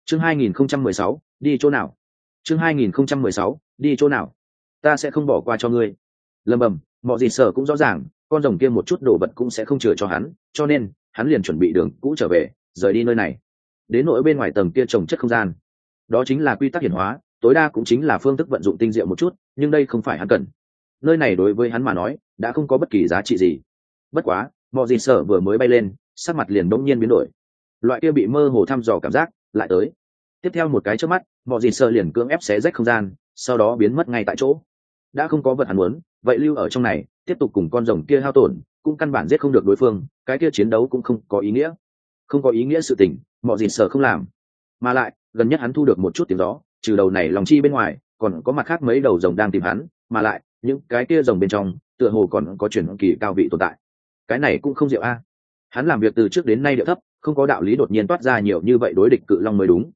Chương 2016, đi chỗ nào? Chương 2016, đi chỗ nào? Ta sẽ không bỏ qua cho ngươi. Lầm bầm, mọi gì sở cũng rõ ràng, con rồng kia một chút đồ vật cũng sẽ không chừa cho hắn, cho nên hắn liền chuẩn bị đường cũ trở về, rời đi nơi này. Đến nỗi bên ngoài tầng kia trồng chất không gian, đó chính là quy tắc hiển hóa, tối đa cũng chính là phương thức vận dụng tinh diệu một chút, nhưng đây không phải hắn cần. Nơi này đối với hắn mà nói, đã không có bất kỳ giá trị gì. Bất quá, mọi gì sở vừa mới bay lên, sắc mặt liền bỗng nhiên biến đổi. Loại kia bị mơ hồ thăm dò cảm giác lại tới. Tiếp theo một cái chớp mắt, mọi gì sở liền cưỡng ép xé rách không gian, sau đó biến mất ngay tại chỗ. Đã không có vật hắn muốn, vậy lưu ở trong này, tiếp tục cùng con rồng kia hao tổn, cũng căn bản giết không được đối phương, cái kia chiến đấu cũng không có ý nghĩa. Không có ý nghĩa sự tình, mọi gì sở không làm. Mà lại, gần nhất hắn thu được một chút tiếng gió, trừ đầu này lòng chi bên ngoài, còn có mặt khác mấy đầu rồng đang tìm hắn, mà lại, những cái kia rồng bên trong, tựa hồ còn có chuyển kỳ cao vị tồn tại. Cái này cũng không diệu a. Hắn làm việc từ trước đến nay điệu thấp, không có đạo lý đột nhiên toát ra nhiều như vậy đối địch cự long mới đúng.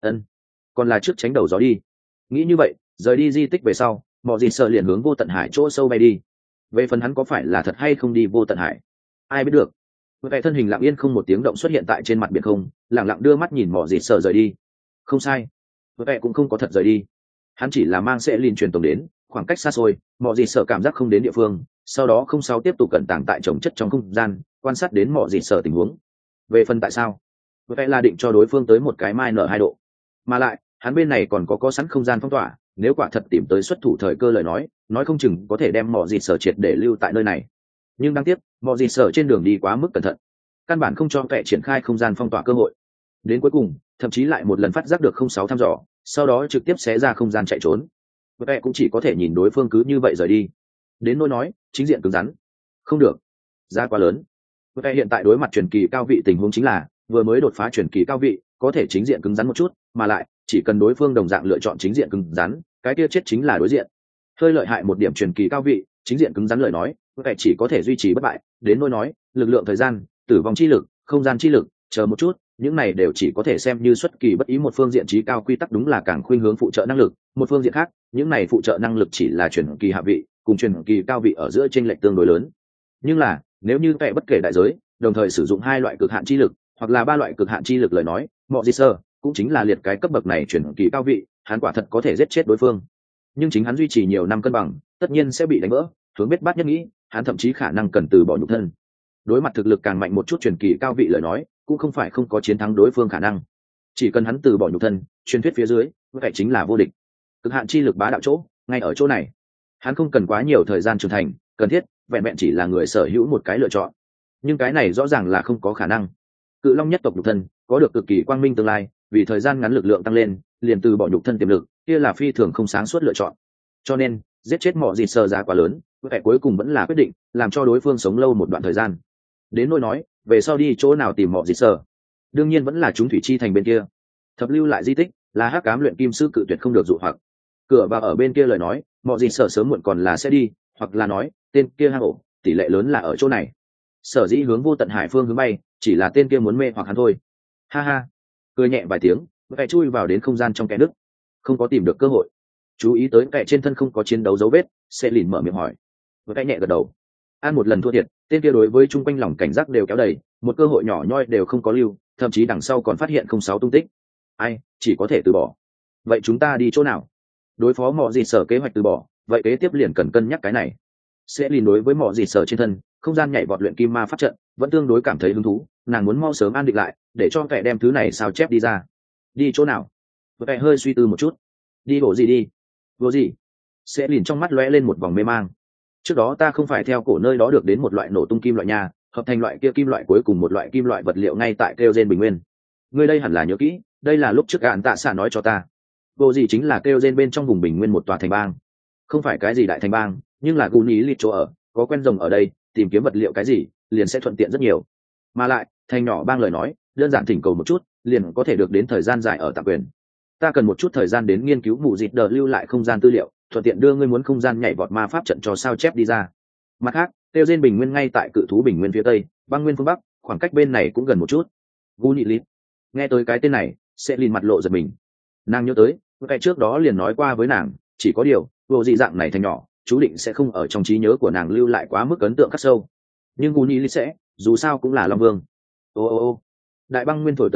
Còn là trước tránh đầu gió đi. Nghĩ như vậy, rời đi di tích về sau, mọi gì sợ liền hướng vô tận hải chỗ sâu bay đi. Về phần hắn có phải là thật hay không đi vô tận hải, ai biết được. Vậy thân hình lặng yên không một tiếng động xuất hiện tại trên mặt biển không, lặng lặng đưa mắt nhìn mọi gì sợ rời đi. Không sai, vậy cũng không có thật rời đi. Hắn chỉ là mang sẽ liền truyền tổng đến, khoảng cách xa xôi, mọi gì sợ cảm giác không đến địa phương, sau đó không sao tiếp tục cẩn tàng tại trồng chất trong không gian, quan sát đến mọi gì sợ tình huống. Về phần tại sao, vậy là định cho đối phương tới một cái mai nở 2 độ, mà lại hắn bên này còn có sẵn không gian phong tỏa, nếu quả thật tìm tới xuất thủ thời cơ lời nói không chừng có thể đem mọi gì sở triệt để lưu tại nơi này. Nhưng đáng tiếc, mọi gì sở trên đường đi quá mức cẩn thận, căn bản không cho kẻ triển khai không gian phong tỏa cơ hội. Đến cuối cùng, thậm chí lại một lần phát giác được 06 thăm dò, sau đó trực tiếp xé ra không gian chạy trốn. Vậy cũng chỉ có thể nhìn đối phương cứ như vậy rời đi. Đến nỗi nói, chính diện cứng rắn, không được, giá quá lớn. Vậy hiện tại đối mặt truyền kỳ cao vị tình huống chính là vừa mới đột phá truyền kỳ cao vị, có thể chính diện cứng rắn một chút, mà lại chỉ cần đối phương đồng dạng lựa chọn chính diện cứng rắn, cái kia chết chính là đối diện. Hơi lợi hại một điểm truyền kỳ cao vị, chính diện cứng rắn lời nói, vậy chỉ có thể duy trì bất bại. Đến nỗi nói, lực lượng thời gian, tử vong chi lực, không gian chi lực, chờ một chút, những này đều chỉ có thể xem như xuất kỳ bất ý một phương diện trí cao quy tắc, đúng là càng khuynh hướng phụ trợ năng lực. Một phương diện khác, những này phụ trợ năng lực chỉ là truyền kỳ hạ vị cùng truyền kỳ cao vị ở giữa chênh lệch tương đối lớn. Nhưng là, nếu như kẻ bất kể đại giới, đồng thời sử dụng 2 loại cực hạn chi lực, hoặc là 3 loại cực hạn chi lực lời nói, mọi gì sơ cũng chính là liệt cái cấp bậc này truyền kỳ cao vị, hắn quả thật có thể giết chết đối phương. Nhưng chính hắn duy trì nhiều năm cân bằng, tất nhiên sẽ bị đánh vỡ. Hướng biết bát nhất nghĩ, hắn thậm chí khả năng cần từ bỏ nhục thân. Đối mặt thực lực càng mạnh một chút truyền kỳ cao vị lời nói, cũng không phải không có chiến thắng đối phương khả năng. Chỉ cần hắn từ bỏ nhục thân, truyền thuyết phía dưới, vậy chính là vô địch. Cực hạn chi lực bá đạo chỗ, ngay ở chỗ này. Hắn không cần quá nhiều thời gian trưởng thành, cần thiết vẹn vẹn chỉ là người sở hữu một cái lựa chọn. Nhưng cái này rõ ràng là không có khả năng. Cự long nhất tộc nhục thân có được cực kỳ quang minh tương lai, vì thời gian ngắn lực lượng tăng lên, liền từ bỏ nhục thân tiềm lực, kia là phi thường không sáng suốt lựa chọn. Cho nên, giết chết mọi gì sơ giá quá lớn, vậy cuối cùng vẫn là quyết định làm cho đối phương sống lâu một đoạn thời gian. Đến nỗi nói, về sau đi chỗ nào tìm mọi gì sơ, đương nhiên vẫn là chúng thủy chi thành bên kia. Thập lưu lại di tích, là hắc ám luyện kim sư cự tuyệt không được dụ hoặc. Cửa vào ở bên kia lời nói, mọi gì sơ sớm muộn còn là sẽ đi, hoặc là nói, tên kia hang ổ, tỷ lệ lớn là ở chỗ này. Sở dĩ hướng vô tận hải phương hướng bay, chỉ là tên kia muốn mê hoặc hắn thôi. Ha ha, cười nhẹ vài tiếng, kẻ chui vào đến không gian trong kẽ nứt, không có tìm được cơ hội. Chú ý tới kẻ trên thân không có chiến đấu dấu vết, sẽ lìn mở miệng hỏi. Kẻ nhẹ gật đầu. Ăn một lần thua thiệt, tên kia đối với chung quanh lòng cảnh giác đều kéo đầy, một cơ hội nhỏ nhoi đều không có lưu, thậm chí đằng sau còn phát hiện 06 tung tích. Ai, chỉ có thể từ bỏ. Vậy chúng ta đi chỗ nào? Đối phó mọi gì sở kế hoạch từ bỏ, vậy kế tiếp liền cần cân nhắc cái này. Sẽ lìn đối với mọi gì sở trên thân không gian nhảy vọt luyện kim ma pháp trận vẫn tương đối cảm thấy hứng thú, nàng muốn mau sớm an định lại để cho kẻ đem thứ này sao chép đi ra. Đi chỗ nào? Kẻ hơi suy tư một chút. Đi bộ gì đi? Vô gì? Sẽ lìn trong mắt lóe lên một vòng mê mang. Trước đó ta không phải theo cổ nơi đó được đến một loại nổ tung kim loại nhà, hợp thành loại kia kim loại cuối cùng một loại kim loại vật liệu ngay tại kêu gen bình nguyên. Ngươi đây hẳn là nhớ kỹ, đây là lúc trước Gạn Tạ Xạ nói cho ta. Vô gì chính là kêu gen bên trong vùng bình nguyên một tòa thành bang, không phải cái gì đại thành bang, nhưng là Guni lịt chỗ ở, có quen rồng ở đây, tìm kiếm vật liệu cái gì liền sẽ thuận tiện rất nhiều. Mà lại thành nhỏ bang lời nói, đơn giản thỉnh cầu một chút liền có thể được đến thời gian dài ở tạm quyền. Ta cần một chút thời gian đến nghiên cứu mụ dịt đờ lưu lại không gian tư liệu, thuận tiện đưa ngươi muốn không gian nhảy vọt ma pháp trận cho sao chép đi ra. Mặt khác, tiêu gen bình nguyên ngay tại cự thú bình nguyên phía tây, băng nguyên phương bắc, khoảng cách bên này cũng gần một chút. Guni lịt nghe tới cái tên này sẽ liền mặt lộ giật mình. Nàng nhớ tới cái trước đó liền nói qua với nàng, chỉ có điều vô dị dạng này thành nhỏ chú định sẽ không ở trong trí nhớ của nàng lưu lại quá mức ấn tượng khắc sâu. Nhưng Guni Lee sẽ, dù sao cũng là Long Vương. Ô ô ô, đại băng nguyên thổi tới gió,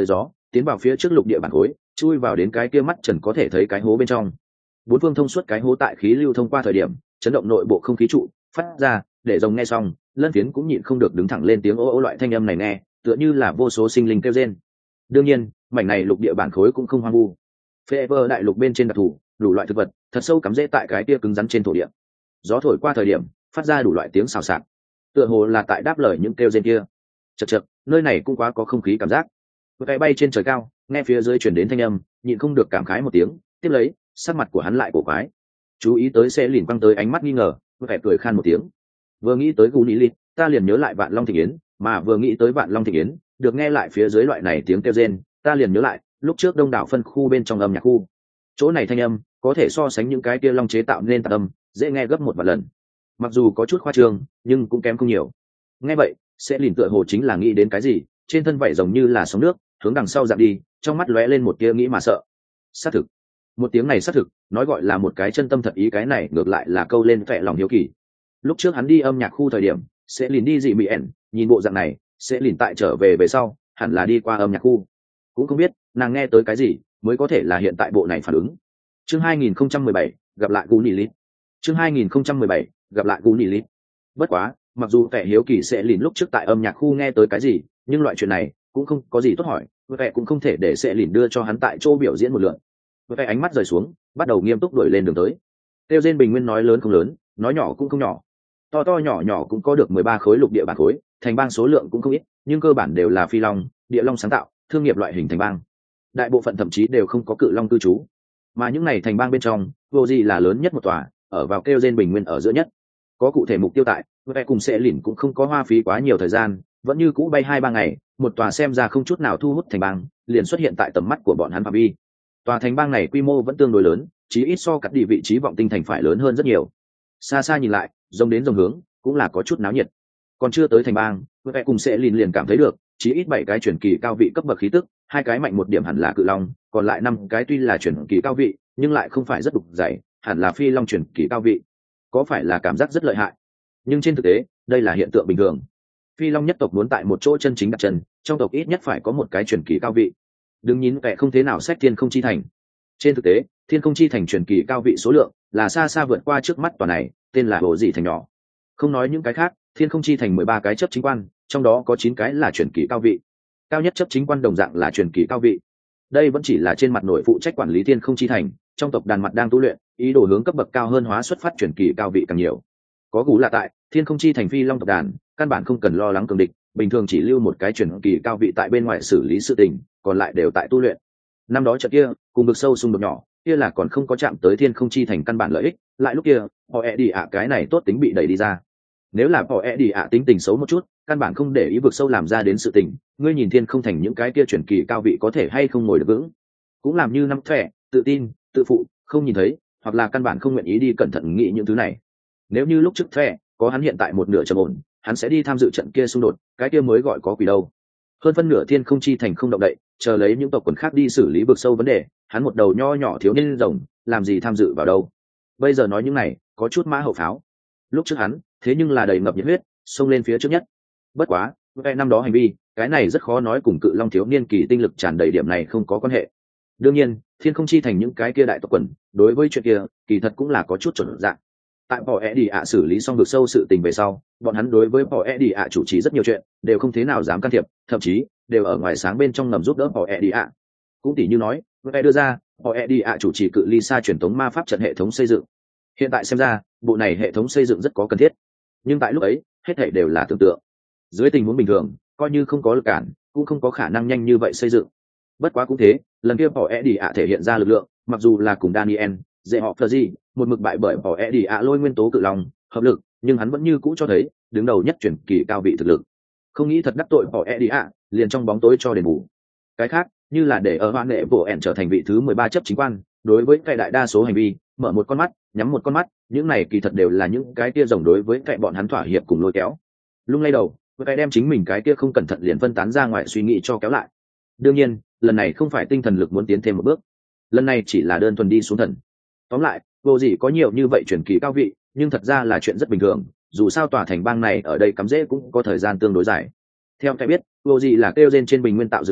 tiến vào phía trước lục địa bản khối, chui vào đến cái kia mắt trần có thể thấy cái hố bên trong. Bốn phương thông suốt cái hố tại khí lưu thông qua thời điểm chấn động nội bộ không khí trụ phát ra, để rồng nghe xong Lân Phiến cũng nhịn không được đứng thẳng lên tiếng ô ô, loại thanh âm này nghe tựa như là vô số sinh linh kêu rên. Đương nhiên mảnh này lục địa bản khối cũng không hoang vu. Phệ đại lục bên trên đặc thù, đủ loại thực vật thật sâu cắm rễ tại cái kia cứng rắn trên thổ địa. Gió thổi qua thời điểm phát ra đủ loại tiếng xào xạc, tựa hồ là tại đáp lời những kêu rên kia. Chậc chậc, nơi này cũng quá có không khí cảm giác. Cái bay trên trời cao, nghe phía dưới truyền đến thanh âm, nhịn không được cảm khái một tiếng, tiếp lấy sắc mặt của hắn lại cổ quái. Chú ý tới sẽ lìn quăng tới ánh mắt nghi ngờ, vẻ cười khan một tiếng. Vừa nghĩ tới Gù Nị Lịt, ta liền nhớ lại Vạn Long Thịnh Yến, mà vừa nghĩ tới Vạn Long Thịnh Yến, được nghe lại phía dưới loại này tiếng kêu rên, ta liền nhớ lại lúc trước đông đảo phân khu bên trong âm nhạc khu. Chỗ này thanh âm có thể so sánh những cái kia long chế tạo nên tạp âm, dễ nghe gấp một vài lần. Mặc dù có chút khoa trương, nhưng cũng kém không nhiều. Nghe vậy, sẽ lìn tựa hồ chính là nghĩ đến cái gì, trên thân vảy giống như là sóng nước, hướng đằng sau dạt đi, trong mắt lóe lên một tia nghĩ mà sợ. Xác thực. Một tiếng này xác thực, nói gọi là một cái chân tâm thật ý, cái này ngược lại là câu lên vẻ lòng hiếu kỳ. Lúc trước hắn đi âm nhạc khu thời điểm, sẽ lìn đi dị mị ẻn, nhìn bộ dạng này, sẽ lìn tại trở về về sau, hẳn là đi qua âm nhạc khu. Cũng không biết nàng nghe tới cái gì mới có thể là hiện tại bộ này phản ứng. Chương 2017, gặp lại Gù Nị Lịt. Chương 2017, gặp lại Gù Nị Lịt. Bất quá, mặc dù vẻ hiếu kỳ sẽ lìn lúc trước tại âm nhạc khu nghe tới cái gì, nhưng loại chuyện này cũng không có gì tốt hỏi, vẻ cũng không thể để sẽ lìn đưa cho hắn tại chỗ biểu diễn một lượt. Vẻ ánh mắt rời xuống, bắt đầu nghiêm túc đuổi lên đường tới. Tiêu Diên bình nguyên nói lớn không lớn, nói nhỏ cũng không nhỏ. To to nhỏ nhỏ cũng có được 13 khối lục địa bản khối, thành bang số lượng cũng không ít, nhưng cơ bản đều là phi long, địa long sáng tạo, thương nghiệp loại hình thành bang. Đại bộ phận thậm chí đều không có cự long cư trú. Mà những này thành bang bên trong, vô gì là lớn nhất một tòa, ở vào Kêu Diên bình nguyên ở giữa nhất. Có cụ thể mục tiêu tại, vẻ cùng sẽ lìn cũng không có hoa phí quá nhiều thời gian, vẫn như cũ bay 2-3 ngày, một tòa xem ra không chút nào thu hút thành bang, liền xuất hiện tại tầm mắt của bọn hắn phạm vi. Tòa thành bang này quy mô vẫn tương đối lớn, chí ít so cắt đi vị trí vọng tinh thành phải lớn hơn rất nhiều. Xa xa nhìn lại, rồng đến rồng hướng, cũng là có chút náo nhiệt. Còn chưa tới thành bang, vẻ cùng sẽ liền cảm thấy được, chí ít 7 cái chuyển kỳ cao vị cấp bậc khí tức, 2 cái mạnh một điểm hẳn là cự long, còn lại 5 cái tuy là chuyển kỳ cao vị, nhưng lại không phải rất đục dày, hẳn là phi long chuyển kỳ cao vị. Có phải là cảm giác rất lợi hại? Nhưng trên thực tế, đây là hiện tượng bình thường. Phi long nhất tộc muốn tại một chỗ chân chính đặt chân, trong tộc ít nhất phải có một cái chuyển kỳ cao vị. Đừng nhìn vẻ không thế nào xét thiên không chi thành. Trên thực tế, thiên không chi thành chuyển kỳ cao vị số lượng là xa xa vượt qua trước mắt tòa này, tên là Hồ Dị thành nhỏ. Không nói những cái khác, thiên không chi thành 13 cái chấp chính quan, trong đó có 9 cái là chuyển kỳ cao vị. Cao nhất chấp chính quan đồng dạng là chuyển kỳ cao vị. Đây vẫn chỉ là trên mặt nội phụ trách quản lý thiên không chi thành, trong tộc đàn mặt đang tu luyện, ý đồ hướng cấp bậc cao hơn hóa xuất phát chuyển kỳ cao vị càng nhiều. Có Gù là tại, thiên không chi thành phi long tộc đàn, căn bản không cần lo lắng cường địch, bình thường chỉ lưu một cái chuyển kỳ cao vị tại bên ngoài xử lý sự tình, còn lại đều tại tu luyện. Năm đó trận kia, cùng vực sâu xung đột nhỏ, kia là còn không có chạm tới thiên không chi thành căn bản lợi ích, lại lúc kia, họ đi ạ cái này tốt tính bị đẩy đi ra. Nếu là họ đi ạ tính tình xấu một chút, căn bản không để ý vực sâu làm ra đến sự tình, ngươi nhìn thiên không thành những cái kia chuyển kỳ cao vị có thể hay không ngồi được vững, cũng làm như năm thẻ, tự tin, tự phụ, không nhìn thấy, hoặc là căn bản không nguyện ý đi cẩn thận nghĩ những thứ này. Nếu như lúc trước thẻ, có hắn hiện tại một nửa trầm ổn, hắn sẽ đi tham dự trận kia xung đột, cái kia mới gọi có quỷ đâu. Hơn phân nửa thiên không chi thành không động đậy, chờ lấy những tộc quần khác đi xử lý vực sâu vấn đề, hắn một đầu nho nhỏ thiếu niên rồng, làm gì tham dự vào đâu. Bây giờ nói những này, có chút mã hậu pháo. Lúc trước hắn, thế nhưng là đầy ngập nhiệt huyết, xông lên phía trước nhất. Bất quá, về năm đó hành vi, cái này rất khó nói cùng cự long thiếu niên kỳ tinh lực tràn đầy điểm này không có quan hệ. Đương nhiên, thiên không chi thành những cái kia đại tộc quần, đối với chuyện kia, kỳ thật cũng là có chút chuẩn dạng. Tại bỏ đi ạ xử lý xong vực sâu sự tình về sau, bọn hắn đối với bỏ đi ạ chủ trì rất nhiều chuyện, đều không thế nào dám can thiệp, thậm chí đều ở ngoài sáng bên trong ngầm giúp đỡ bỏ đi ạ. Cũng tỉ như nói, vừa đưa ra bỏ đi ạ chủ trì cự ly xa truyền thống ma pháp trận hệ thống xây dựng. Hiện tại xem ra, bộ này hệ thống xây dựng rất có cần thiết, nhưng tại lúc ấy, hết thảy đều là tưởng tượng. Dưới tình huống bình thường, coi như không có lực cản, cũng không có khả năng nhanh như vậy xây dựng. Bất quá cũng thế, lần kia bỏ đi ạ thể hiện ra lực lượng, mặc dù là cùng Daniel, dễ họ Fleury, một mực bại bởi bỏ đi ạ lôi nguyên tố cự long hợp lực, nhưng hắn vẫn như cũ cho thấy đứng đầu nhất chuyển kỳ cao vị thực lực. Không nghĩ thật đắc tội bỏ đi ạ, liền trong bóng tối cho đền bù. Cái khác, như là để ở hoan lệ bộ ẻn trở thành vị thứ 13 chấp chính quan, đối với cái đại đa số hành vi, mở một con mắt, nhắm một con mắt, những này kỳ thật đều là những cái kia rồng đối với cái bọn hắn thỏa hiệp cùng lôi kéo. Lung lay đầu, cái đem chính mình cái kia không cẩn thận liền phân tán ra ngoài suy nghĩ cho kéo lại. Đương nhiên, lần này không phải tinh thần lực muốn tiến thêm một bước, lần này chỉ là đơn thuần đi xuống thần. Tóm lại, vô gì có nhiều như vậy truyền kỳ cao vị, nhưng thật ra là chuyện rất bình thường, dù sao tòa thành bang này ở đây cắm rễ cũng có thời gian tương đối dài. Theo cái biết, vô gì là kêu gen trên bình nguyên tạo dựng lên,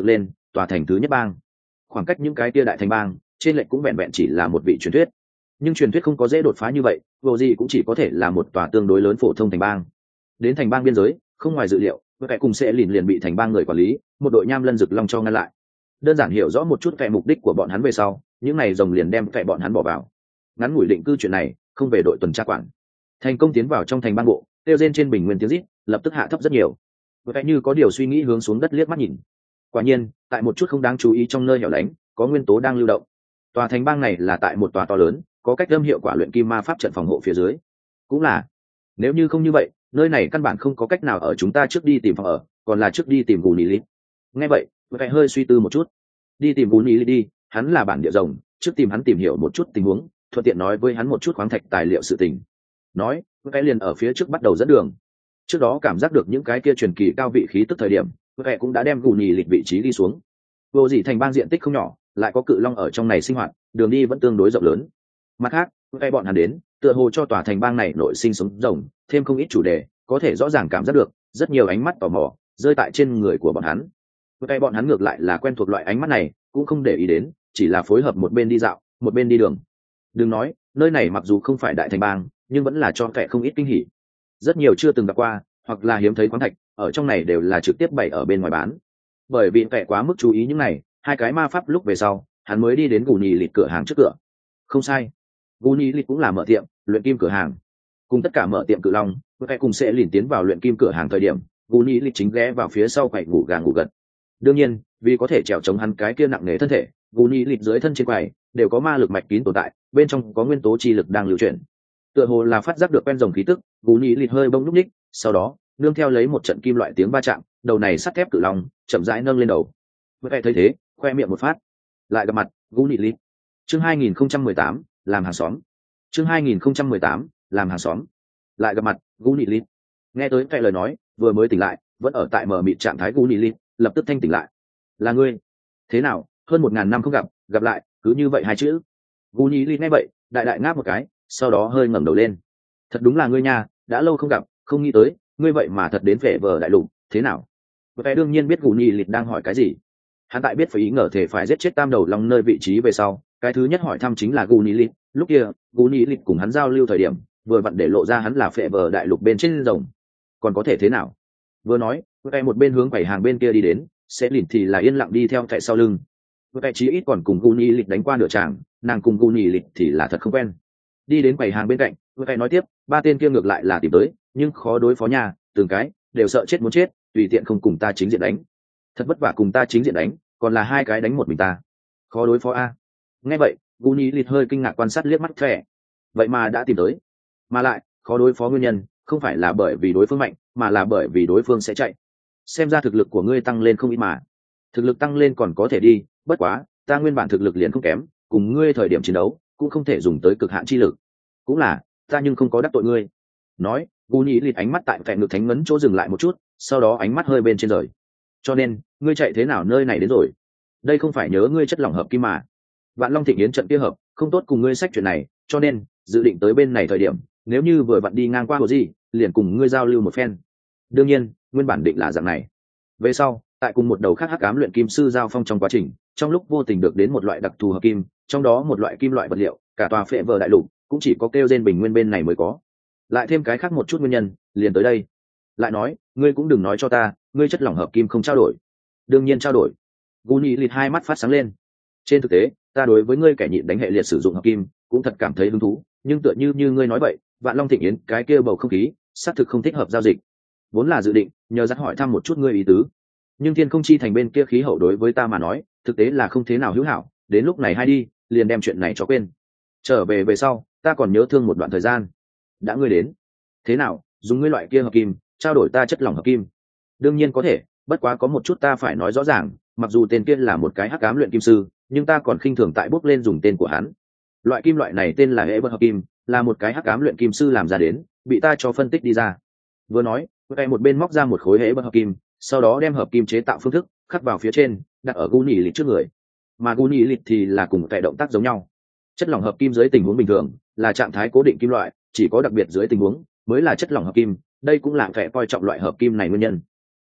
tòa thành thứ nhất bang. Khoảng cách những cái tia đại thành bang trên lệnh cũng vẹn vẹn chỉ là một vị truyền thuyết, nhưng truyền thuyết không có dễ đột phá như vậy, vô gì cũng chỉ có thể là một tòa tương đối lớn phổ thông thành bang. Đến thành bang biên giới, không ngoài dự liệu, với kẻ cùng sẽ liền bị thành bang người quản lý một đội nham lân rực long cho ngăn lại. Đơn giản hiểu rõ một chút về mục đích của bọn hắn về sau, những này rồng liền đem kẻ bọn hắn bỏ vào. Ngắn ngủi định cư chuyện này không về đội tuần tra quản, thành công tiến vào trong thành bang bộ, tiêu rên trên bình nguyên tiếng rít lập tức hạ thấp rất nhiều. Với kẻ như có điều suy nghĩ hướng xuống đất liếc mắt nhìn, quả nhiên tại một chút không đáng chú ý trong nơi hẻo lánh có nguyên tố đang lưu động. Tòa thành bang này là tại một tòa to lớn có cách âm hiệu quả luyện kim ma pháp trận phòng hộ phía dưới. Cũng là, nếu như không như vậy nơi này căn bản không có cách nào ở chúng ta trước đi tìm phòng ở, còn là trước đi tìm Gù Nỉ Lít. Nghe vậy phải hơi suy tư một chút. Đi tìm Gù Nỉ Lít đi, hắn là bản địa rồng, trước tìm hắn tìm hiểu một chút tình huống, thuận tiện nói với hắn một chút khoáng thạch tài liệu sự tình. Nói cái liền ở phía trước bắt đầu dẫn đường. Trước đó cảm giác được những cái kia truyền kỳ cao vị khí tức thời điểm, cái cũng đã đem Gù Nỉ Lít vị trí đi xuống. Vô gì thành bang diện tích không nhỏ, lại có cự long ở trong này sinh hoạt, đường đi vẫn tương đối rộng lớn. Mặt khác cái bọn hắn đến tựa hồ cho tòa thành bang này nội sinh sống rồng thêm không ít chủ đề, có thể rõ ràng cảm giác được rất nhiều ánh mắt tò mò rơi tại trên người của bọn hắn. Cái bọn hắn ngược lại là quen thuộc loại ánh mắt này, cũng không để ý đến, chỉ là phối hợp một bên đi dạo một bên đi đường. Đừng nói nơi này mặc dù không phải đại thành bang, nhưng vẫn là cho kẻ không ít kinh hỉ. Rất nhiều chưa từng gặp qua hoặc là hiếm thấy khoáng thạch ở trong này đều là trực tiếp bày ở bên ngoài bán. Bởi vì kẻ quá mức chú ý những này, hai cái ma pháp lúc về sau hắn mới đi đến Gù Nỉ Lít cửa hàng trước cửa. Không sai, Gù Nỉ Lít cũng là mở tiệm luyện kim cửa hàng. Cùng tất cả mở tiệm cự long, kẻ cùng sẽ liền tiến vào luyện kim cửa hàng thời điểm, Gù Nỉ Lít chính ghé vào phía sau quầy ngủ gà ngủ gật. Đương nhiên vì có thể trèo chống hắn cái kia nặng nề thân thể, Gù Nỉ Lít dưới thân trên quầy đều có ma lực mạch kín tồn tại, bên trong có nguyên tố chi lực đang lưu chuyển. Tựa hồ là phát giác được quen rồng khí tức, Gù Nỉ Lít hơi bông lúc ních, sau đó nương theo lấy một trận kim loại tiếng va chạm, đầu này sắt thép cự long chậm rãi nâng lên đầu. Với thấy thế khoe miệng một phát. Lại gặp mặt Gù Nỉ Lít. Chương 2018 làm hàng xóm. Chương 2018 làm hàng xóm. Lại gặp mặt Gù Nỉ Lít. Nghe tới cái lời nói, vừa mới tỉnh lại vẫn ở tại mờ mịt trạng thái Gù Nỉ Lít lập tức thanh tỉnh lại. Là ngươi? Thế nào, hơn 1000 năm không gặp, gặp lại cứ như vậy hai chữ. Gù Nỉ Lít nghe vậy đại đại ngáp một cái, sau đó hơi ngẩng đầu lên. Thật đúng là ngươi nha, đã lâu không gặp, không nghĩ tới ngươi vậy mà thật đến vẻ vờ đại lục. Thế nào? Cái đương nhiên biết Gù Nỉ Lít đang hỏi cái gì. Hắn tại biết phải ý ngờ thể phải giết chết tam đầu long nơi vị trí về sau, cái thứ nhất hỏi thăm chính là Gù Nỉ Lít. Lúc kia Gù Nỉ Lít cùng hắn giao lưu thời điểm vừa vặn để lộ ra hắn là phệ vờ đại lục bên trên rồng. Còn có thể thế nào? Vừa nói cái một bên hướng quầy hàng bên kia đi đến, sẽ lìn thì là yên lặng đi theo tại sau lưng. Cái chí ít còn cùng Gù Nỉ Lít đánh qua nửa tràng, nàng cùng Gù Nỉ Lít thì là thật không quen. Đi đến quầy hàng bên cạnh, cái nói tiếp, ba tên kia ngược lại là tìm tới, nhưng khó đối phó nha, từng cái đều sợ chết muốn chết, tùy tiện không cùng ta chính diện đánh. Thật vất vả cùng ta chính diện đánh, còn là hai cái đánh một mình ta, khó đối phó a. Nghe vậy Gù Nỉ Lít hơi kinh ngạc quan sát liếc mắt thẻ, vậy mà đã tìm tới, mà lại khó đối phó nguyên nhân không phải là bởi vì đối phương mạnh, mà là bởi vì đối phương sẽ chạy. Xem ra thực lực của ngươi tăng lên không ít mà. Thực lực tăng lên còn có thể đi, bất quá ta nguyên bản thực lực liền không kém, cùng ngươi thời điểm chiến đấu cũng không thể dùng tới cực hạn chi lực. Cũng là ta nhưng không có đắc tội ngươi. Nói Gù Nỉ Lít ánh mắt tại vẹn ngực thánh ngấn chỗ dừng lại một chút, sau đó ánh mắt hơi bên trên rời. Cho nên ngươi chạy thế nào nơi này đến rồi? Đây không phải nhớ ngươi chất lỏng hợp kim mà. Vạn Long Thịnh Yến trận kia hợp không tốt cùng ngươi sách chuyện này, cho nên dự định tới bên này thời điểm, nếu như vừa vặn đi ngang qua hồ gì liền cùng ngươi giao lưu một phen. Đương nhiên nguyên bản định là dạng này. Về sau tại cùng một đầu khác hắc ám luyện kim sư giao phong trong quá trình, trong lúc vô tình được đến một loại đặc thù hợp kim, trong đó một loại kim loại vật liệu cả tòa phệ vờ đại lục cũng chỉ có kêu gen bình nguyên bên này mới có, lại thêm cái khác một chút nguyên nhân liền tới đây. Lại nói ngươi cũng đừng nói cho ta ngươi chất lỏng hợp kim không trao đổi. Đương nhiên trao đổi. Gù Nỉ Lít hai mắt phát sáng lên. Trên thực tế ta đối với ngươi kẻ nhịn đánh hệ liệt sử dụng hợp kim cũng thật cảm thấy hứng thú, nhưng tựa như ngươi nói vậy, Vạn Long Thịnh Yến cái kia bầu không khí xác thực không thích hợp giao dịch. Vốn là dự định nhờ dắt hỏi thăm một chút ngươi ý tứ, nhưng Thiên Không Chi thành bên kia khí hậu đối với ta mà nói thực tế là không thế nào hữu hảo, đến lúc này hay đi liền đem chuyện này cho quên. Trở về sau ta còn nhớ thương một đoạn thời gian. Đã ngươi đến, thế nào, dùng ngươi loại kia hợp kim trao đổi ta chất lỏng hợp kim? Đương nhiên có thể, bất quá có một chút ta phải nói rõ ràng, mặc dù tên kia là một cái hắc ám luyện kim sư, nhưng ta còn khinh thường tại bước lên dùng tên của hắn. Loại kim loại này tên là hệ bất hợp kim, là một cái hắc ám luyện kim sư làm ra đến, bị ta cho phân tích đi ra. Vừa nói cái một bên móc ra một khối hệ bất hợp kim, sau đó đem hợp kim chế tạo phương thức khắc vào phía trên, đặt ở Gù Nỉ Lít trước người. Mà Gù Nỉ Lít thì là cùng cái động tác giống nhau. Chất lỏng hợp kim dưới tình huống bình thường là trạng thái cố định kim loại, chỉ có đặc biệt dưới tình huống mới là chất lỏng hợp kim, đây cũng là kẻ coi trọng loại hợp kim này nguyên nhân.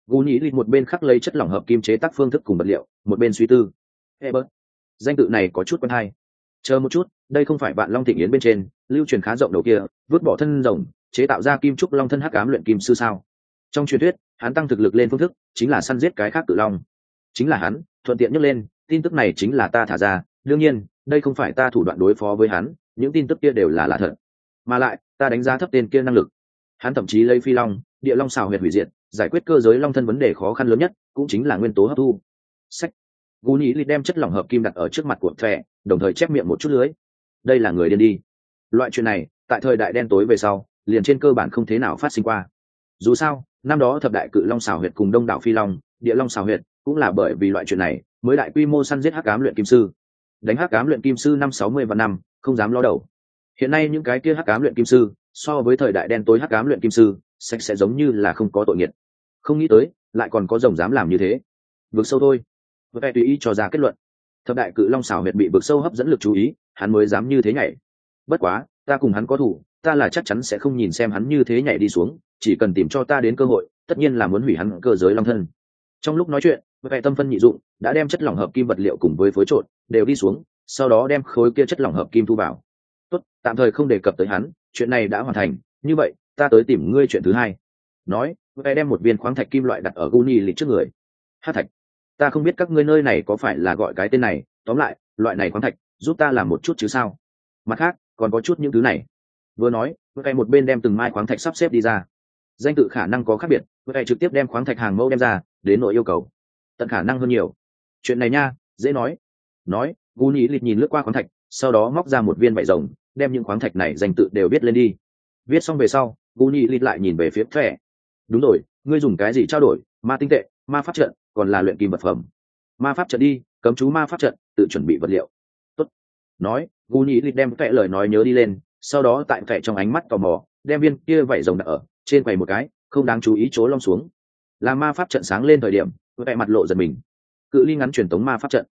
Gu nhĩ lịt một bên khắc lấy chất lỏng hợp kim chế tác phương thức cùng vật liệu, một bên suy tư. Ebert, danh tự này có chút quen hay. Chờ một chút, đây không phải Vạn Long Thịnh Yến bên trên lưu truyền khá rộng đầu kia, vứt bỏ thân rồng, chế tạo ra kim trúc long thân hắc ám luyện kim sư sao? Trong truyền thuyết, hắn tăng thực lực lên phương thức chính là săn giết cái khác cự long. Chính là hắn, thuận tiện nhắc lên, tin tức này chính là ta thả ra, đương nhiên, đây không phải ta thủ đoạn đối phó với hắn, những tin tức kia đều là thật. Mà lại, ta đánh giá thấp tên kia năng lực. Hắn thậm chí lấy phi long, địa long xào huyệt hủy diệt, giải quyết cơ giới long thân vấn đề khó khăn lớn nhất, cũng chính là nguyên tố hấp thu. Sách. Gu nhĩ lịt đem chất lỏng hợp kim đặt ở trước mặt của Thẻ, đồng thời chép miệng một chút lưới. Đây là người điên đi. Loại chuyện này, tại thời đại đen tối về sau, liền trên cơ bản không thế nào phát sinh qua. Dù sao, năm đó thập đại cự long xào huyệt cùng đông đảo phi long, địa long xào huyệt, cũng là bởi vì loại chuyện này mới đại quy mô săn giết hắc ám luyện kim sư. Đánh hắc ám luyện kim sư 560 và năm, không dám lo đầu. Hiện nay những cái kia hắc ám luyện kim sư, so với thời đại đen tối hắc ám luyện kim sư, sạch sẽ giống như là không có tội nghiệt. Không nghĩ tới, lại còn có rồng dám làm như thế. Vực sâu thôi. Vậy tùy ý cho ra kết luận. Thập đại cự long xảo huyệt bị vực sâu hấp dẫn lực chú ý, hắn mới dám như thế nhảy. Bất quá, ta cùng hắn có thủ, ta là chắc chắn sẽ không nhìn xem hắn như thế nhảy đi xuống, chỉ cần tìm cho ta đến cơ hội, tất nhiên là muốn hủy hắn cơ giới long thân. Trong lúc nói chuyện, vậy tâm phân nhị dụng đã đem chất lỏng hợp kim vật liệu cùng với phối trộn đều đi xuống, sau đó đem khối kia chất lỏng hợp kim thu vào. Tốt, tạm thời không đề cập tới hắn, chuyện này đã hoàn thành, như vậy, ta tới tìm ngươi chuyện thứ hai. Nói, vậy đem một viên khoáng thạch kim loại đặt ở Guni lịch trước người. Hát thạch, ta không biết các ngươi nơi này có phải là gọi cái tên này, tóm lại, loại này khoáng thạch, giúp ta làm một chút chứ sao? Mặt khác, còn có chút những thứ này. Vừa nói, vậy một bên đem từng mai khoáng thạch sắp xếp đi ra. Danh tự khả năng có khác biệt, vậy trực tiếp đem khoáng thạch hàng mẫu đem ra, đến nội yêu cầu. Tận khả năng hơn nhiều. Chuyện này nha, dễ nói. Nói, Guni lịch nhìn lướt qua khoáng thạch, sau đó móc ra một viên vảy rồng, đem những khoáng thạch này danh tự đều viết lên đi. Viết xong về sau, Guni lịch lại nhìn về phía Thẻ. Đúng rồi, ngươi dùng cái gì trao đổi? Ma tinh tệ, ma pháp trận, còn là luyện kim vật phẩm. Ma pháp trận đi, cấm chú ma pháp trận, tự chuẩn bị vật liệu. Tốt. Nói, Guni lịch đem Thẻ lời nói nhớ đi lên, sau đó tại Thẻ trong ánh mắt tò mò, đem viên kia vảy rồng đặt ở trên quầy một cái, không đáng chú ý chỗ long xuống. Là ma pháp trận sáng lên thời điểm, Thẻ mặt lộ giật mình. Cự ly ngắn truyền tống ma pháp trận.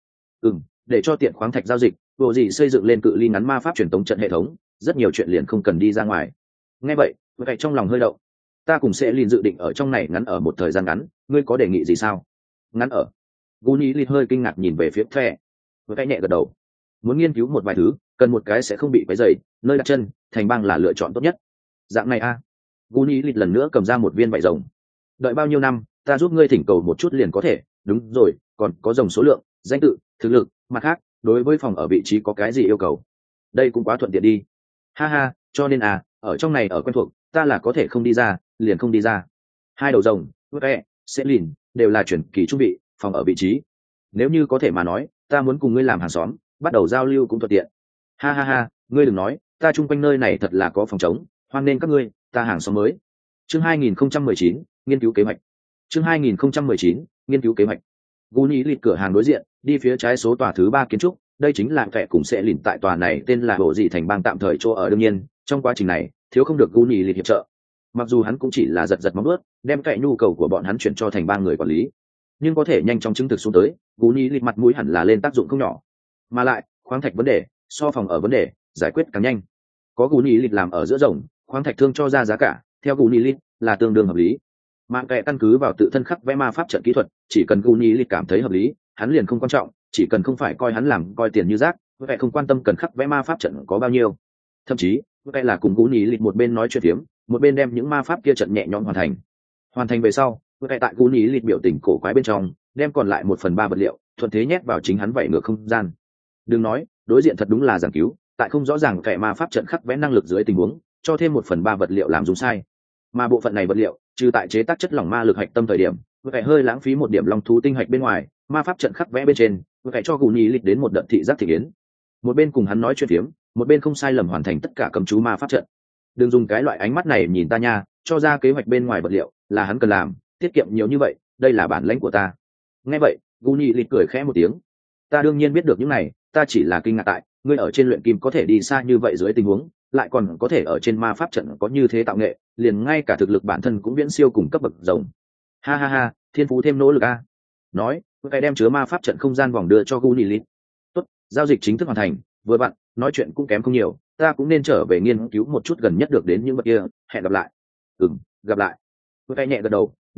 Để cho tiện khoáng thạch giao dịch, bộ gì xây dựng lên cự ly ngắn ma pháp truyền tống trận hệ thống, rất nhiều chuyện liền không cần đi ra ngoài. Nghe vậy, vậy trong lòng hơi động. Ta cùng sẽ liền dự định ở trong này ngắn ở một thời gian ngắn, ngươi có đề nghị gì sao? Ngắn ở. Guni liền hơi kinh ngạc nhìn về phía Thẻ. Vậy nhẹ gật đầu. Muốn nghiên cứu một vài thứ, cần một cái sẽ không bị quấy rầy, nơi đặt chân, thành bang là lựa chọn tốt nhất. Dạng này a. Guni liền lần nữa cầm ra một viên vảy rồng. Đợi bao nhiêu năm, ta giúp ngươi thỉnh cầu một chút liền có thể, đúng rồi, còn có rồng số lượng, danh tự, thực lực, mặt khác, đối với phòng ở vị trí có cái gì yêu cầu? Đây cũng quá thuận tiện đi. Ha ha, cho nên ở trong này ở quen thuộc, ta là có thể không đi ra, liền không đi ra. Hai đầu rồng, Vẽ, Selin, đều là chuyển kỳ trung vị, phòng ở vị trí. Nếu như có thể mà nói, ta muốn cùng ngươi làm hàng xóm, bắt đầu giao lưu cũng thuận tiện. Ha ha ha, ngươi đừng nói, ta chung quanh nơi này thật là có phòng trống, hoan nên các ngươi, ta hàng xóm mới. Chương 2019, nghiên cứu kế hoạch. Chương 2019, nghiên cứu kế hoạch. Guni lịt cửa hàng đối diện, đi phía trái số tòa thứ 3 kiến trúc, đây chính là Vẽ cùng sẽ lìn tại tòa này tên là bộ dị thành bang tạm thời chỗ ở. Đương nhiên, trong quá trình này, thiếu không được Guni lịt hiệp trợ. Mặc dù hắn cũng chỉ là giật móng vuốt, đem Vẽ nhu cầu của bọn hắn chuyển cho thành bang người quản lý, nhưng có thể nhanh chóng chứng thực xuống tới, Guni lịt mặt mũi hẳn là lên tác dụng không nhỏ. Mà lại, khoáng thạch vấn đề, so phòng ở vấn đề, giải quyết càng nhanh. Có Guni lịt làm ở giữa rồng, khoáng thạch thương cho ra giá cả, theo Guni lịt là tương đương hợp lý. Mạng Vẽ căn cứ vào tự thân khắc vẽ ma pháp trận kỹ thuật, chỉ cần Guni lịt cảm thấy hợp lý, hắn liền không quan trọng, chỉ cần không phải coi hắn làm coi tiền như rác, Vẽ không quan tâm cần khắc vẽ ma pháp trận có bao nhiêu. Thậm chí, Vẽ là cùng Guni lịt một bên nói chuyện phiếm, một bên đem những ma pháp kia trận nhẹ nhõm hoàn thành. Hoàn thành về sau, Vẽ tại Guni lịt biểu tình cổ quái bên trong, đem còn lại 1/3 vật liệu, thuận thế nhét vào chính hắn vảy ngược không gian. Đừng nói, đối diện thật đúng là giảng cứu, tại không rõ ràng Vẽ ma pháp trận khắc vẽ năng lực dưới tình huống, cho thêm 1/3 vật liệu làm dùng sai. Mà bộ phận này vật liệu, trừ tại chế tác chất lỏng ma lực hạch tâm thời điểm, Vẽ hơi lãng phí một điểm long thú tinh hạch bên ngoài, ma pháp trận khắc vẽ bên trên, Vẽ cho Guni lịt đến một đợt thị giác thị yến. Một bên cùng hắn nói chuyện phiếm, một bên không sai lầm hoàn thành tất cả cấm chú ma pháp trận. Đừng dùng cái loại ánh mắt này nhìn ta nha, cho ra kế hoạch bên ngoài vật liệu là hắn cần làm, tiết kiệm nhiều như vậy, đây là bản lãnh của ta. Nghe vậy, Guni lịt cười khẽ một tiếng. Ta đương nhiên biết được những này, ta chỉ là kinh ngạc tại ngươi ở trên luyện kim có thể đi xa như vậy dưới tình huống, lại còn có thể ở trên ma pháp trận có như thế tạo nghệ, liền ngay cả thực lực bản thân cũng viễn siêu cùng cấp bậc rồng. Ha ha ha, thiên phú thêm nỗ lực a. Nói, Vẽ đem chứa ma pháp trận không gian vòng đưa cho Guni lịt. Tốt, giao dịch chính thức hoàn thành, vừa bạn, nói chuyện cũng kém không nhiều, ta cũng nên trở về nghiên cứu một chút gần nhất được đến những vật kia, hẹn gặp lại. Gặp lại. Vẽ nhẹ gật đầu, đứng dậy,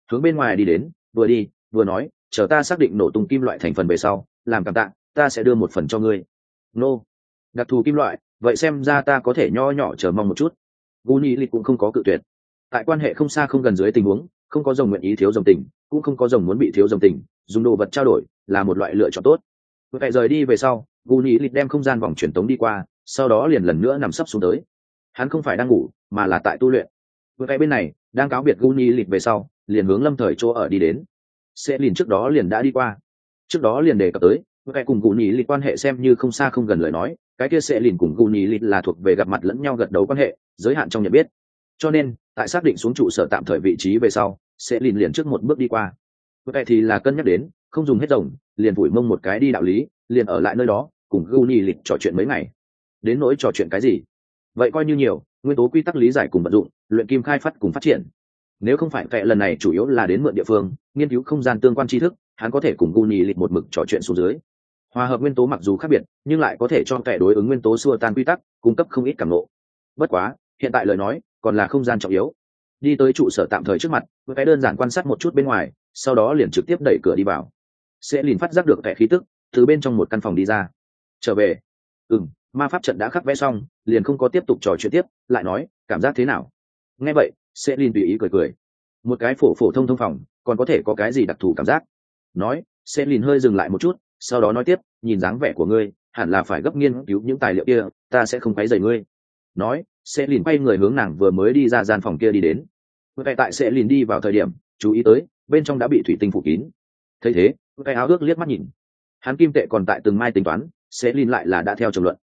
hướng bên ngoài đi đến, vừa đi vừa nói, chờ ta xác định nổ tung kim loại thành phần về sau, làm cảm tạ, ta sẽ đưa một phần cho ngươi. Nô, đặc thù kim loại, vậy xem ra ta có thể nho nhỏ chờ mong một chút. Guni Lịch cũng không có cự tuyệt. Tại quan hệ không xa không gần dưới tình huống, không có rồng nguyện ý thiếu rồng tình, cũng không có rồng muốn bị thiếu rồng tình, dùng đồ vật trao đổi là một loại lựa chọn tốt. Vậy rời đi về sau, Guni Lịch đem không gian vòng truyền tống đi qua, sau đó liền lần nữa nằm sấp xuống tới. Hắn không phải đang ngủ, mà là tại tu luyện. Vậy bên này, đang cáo biệt Guni Lịch về sau, liền hướng Lâm Thời chỗ ở đi đến. Sẽ liền trước đó liền đã đi qua, trước đó liền đề cập tới, vậy cùng Guni Lịch quan hệ xem như không xa không gần lời nói, cái kia sẽ liền cùng Guni Lịch là thuộc về gặp mặt lẫn nhau gật đầu quan hệ, giới hạn trong nhận biết. Cho nên, tại xác định xuống trụ sở tạm thời vị trí về sau, sẽ liền trước một bước đi qua. Vậy thì là cân nhắc đến, không dùng hết rồng, liền vùi mông một cái đi đạo lý, liền ở lại nơi đó, cùng Guni Lịch trò chuyện mấy ngày. Đến nỗi trò chuyện cái gì? Vậy coi như nhiều, nguyên tố quy tắc lý giải cùng vận dụng, luyện kim khai phát cùng phát triển. Nếu không phải lần này chủ yếu là đến mượn địa phương, nghiên cứu không gian tương quan tri thức, hắn có thể cùng Guni Lịch một mực trò chuyện xuống dưới. Hòa hợp nguyên tố mặc dù khác biệt, nhưng lại có thể cho kẻ đối ứng nguyên tố xua tan quy tắc, cung cấp không ít cảm ngộ. Bất quá, hiện tại lời nói, còn là không gian trọng yếu. Đi tới trụ sở tạm thời trước mặt, với cái đơn giản quan sát một chút bên ngoài, sau đó liền trực tiếp đẩy cửa đi vào. Sẽ liền phát giác được kẻ khí tức từ bên trong một căn phòng đi ra. Trở về. Ma pháp trận đã khắc vẽ xong, liền không có tiếp tục trò chuyện tiếp, lại nói, cảm giác thế nào? Nghe vậy, sẽ liền tùy ý cười cười. Một cái phổ phổ thông thông phòng, còn có thể có cái gì đặc thù cảm giác? Nói, sẽ liền hơi dừng lại một chút, sau đó nói tiếp, nhìn dáng vẻ của ngươi, hẳn là phải gấp nghiên cứu những tài liệu kia, ta sẽ không quấy rầy ngươi. Nói, sẽ liền quay người hướng nàng vừa mới đi ra gian phòng kia đi đến. Vậy tại sẽ liền đi vào thời điểm, chú ý tới, bên trong đã bị thủy tinh phủ kín. Thấy thế, cái áo ước liếc mắt nhìn. Hắn kim tệ còn tại từng mai tính toán, sẽ liền lại là đã theo trồng luận.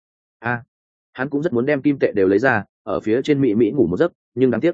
Hắn cũng rất muốn đem kim tệ đều lấy ra, ở phía trên mỹ ngủ một giấc, nhưng đáng tiếc.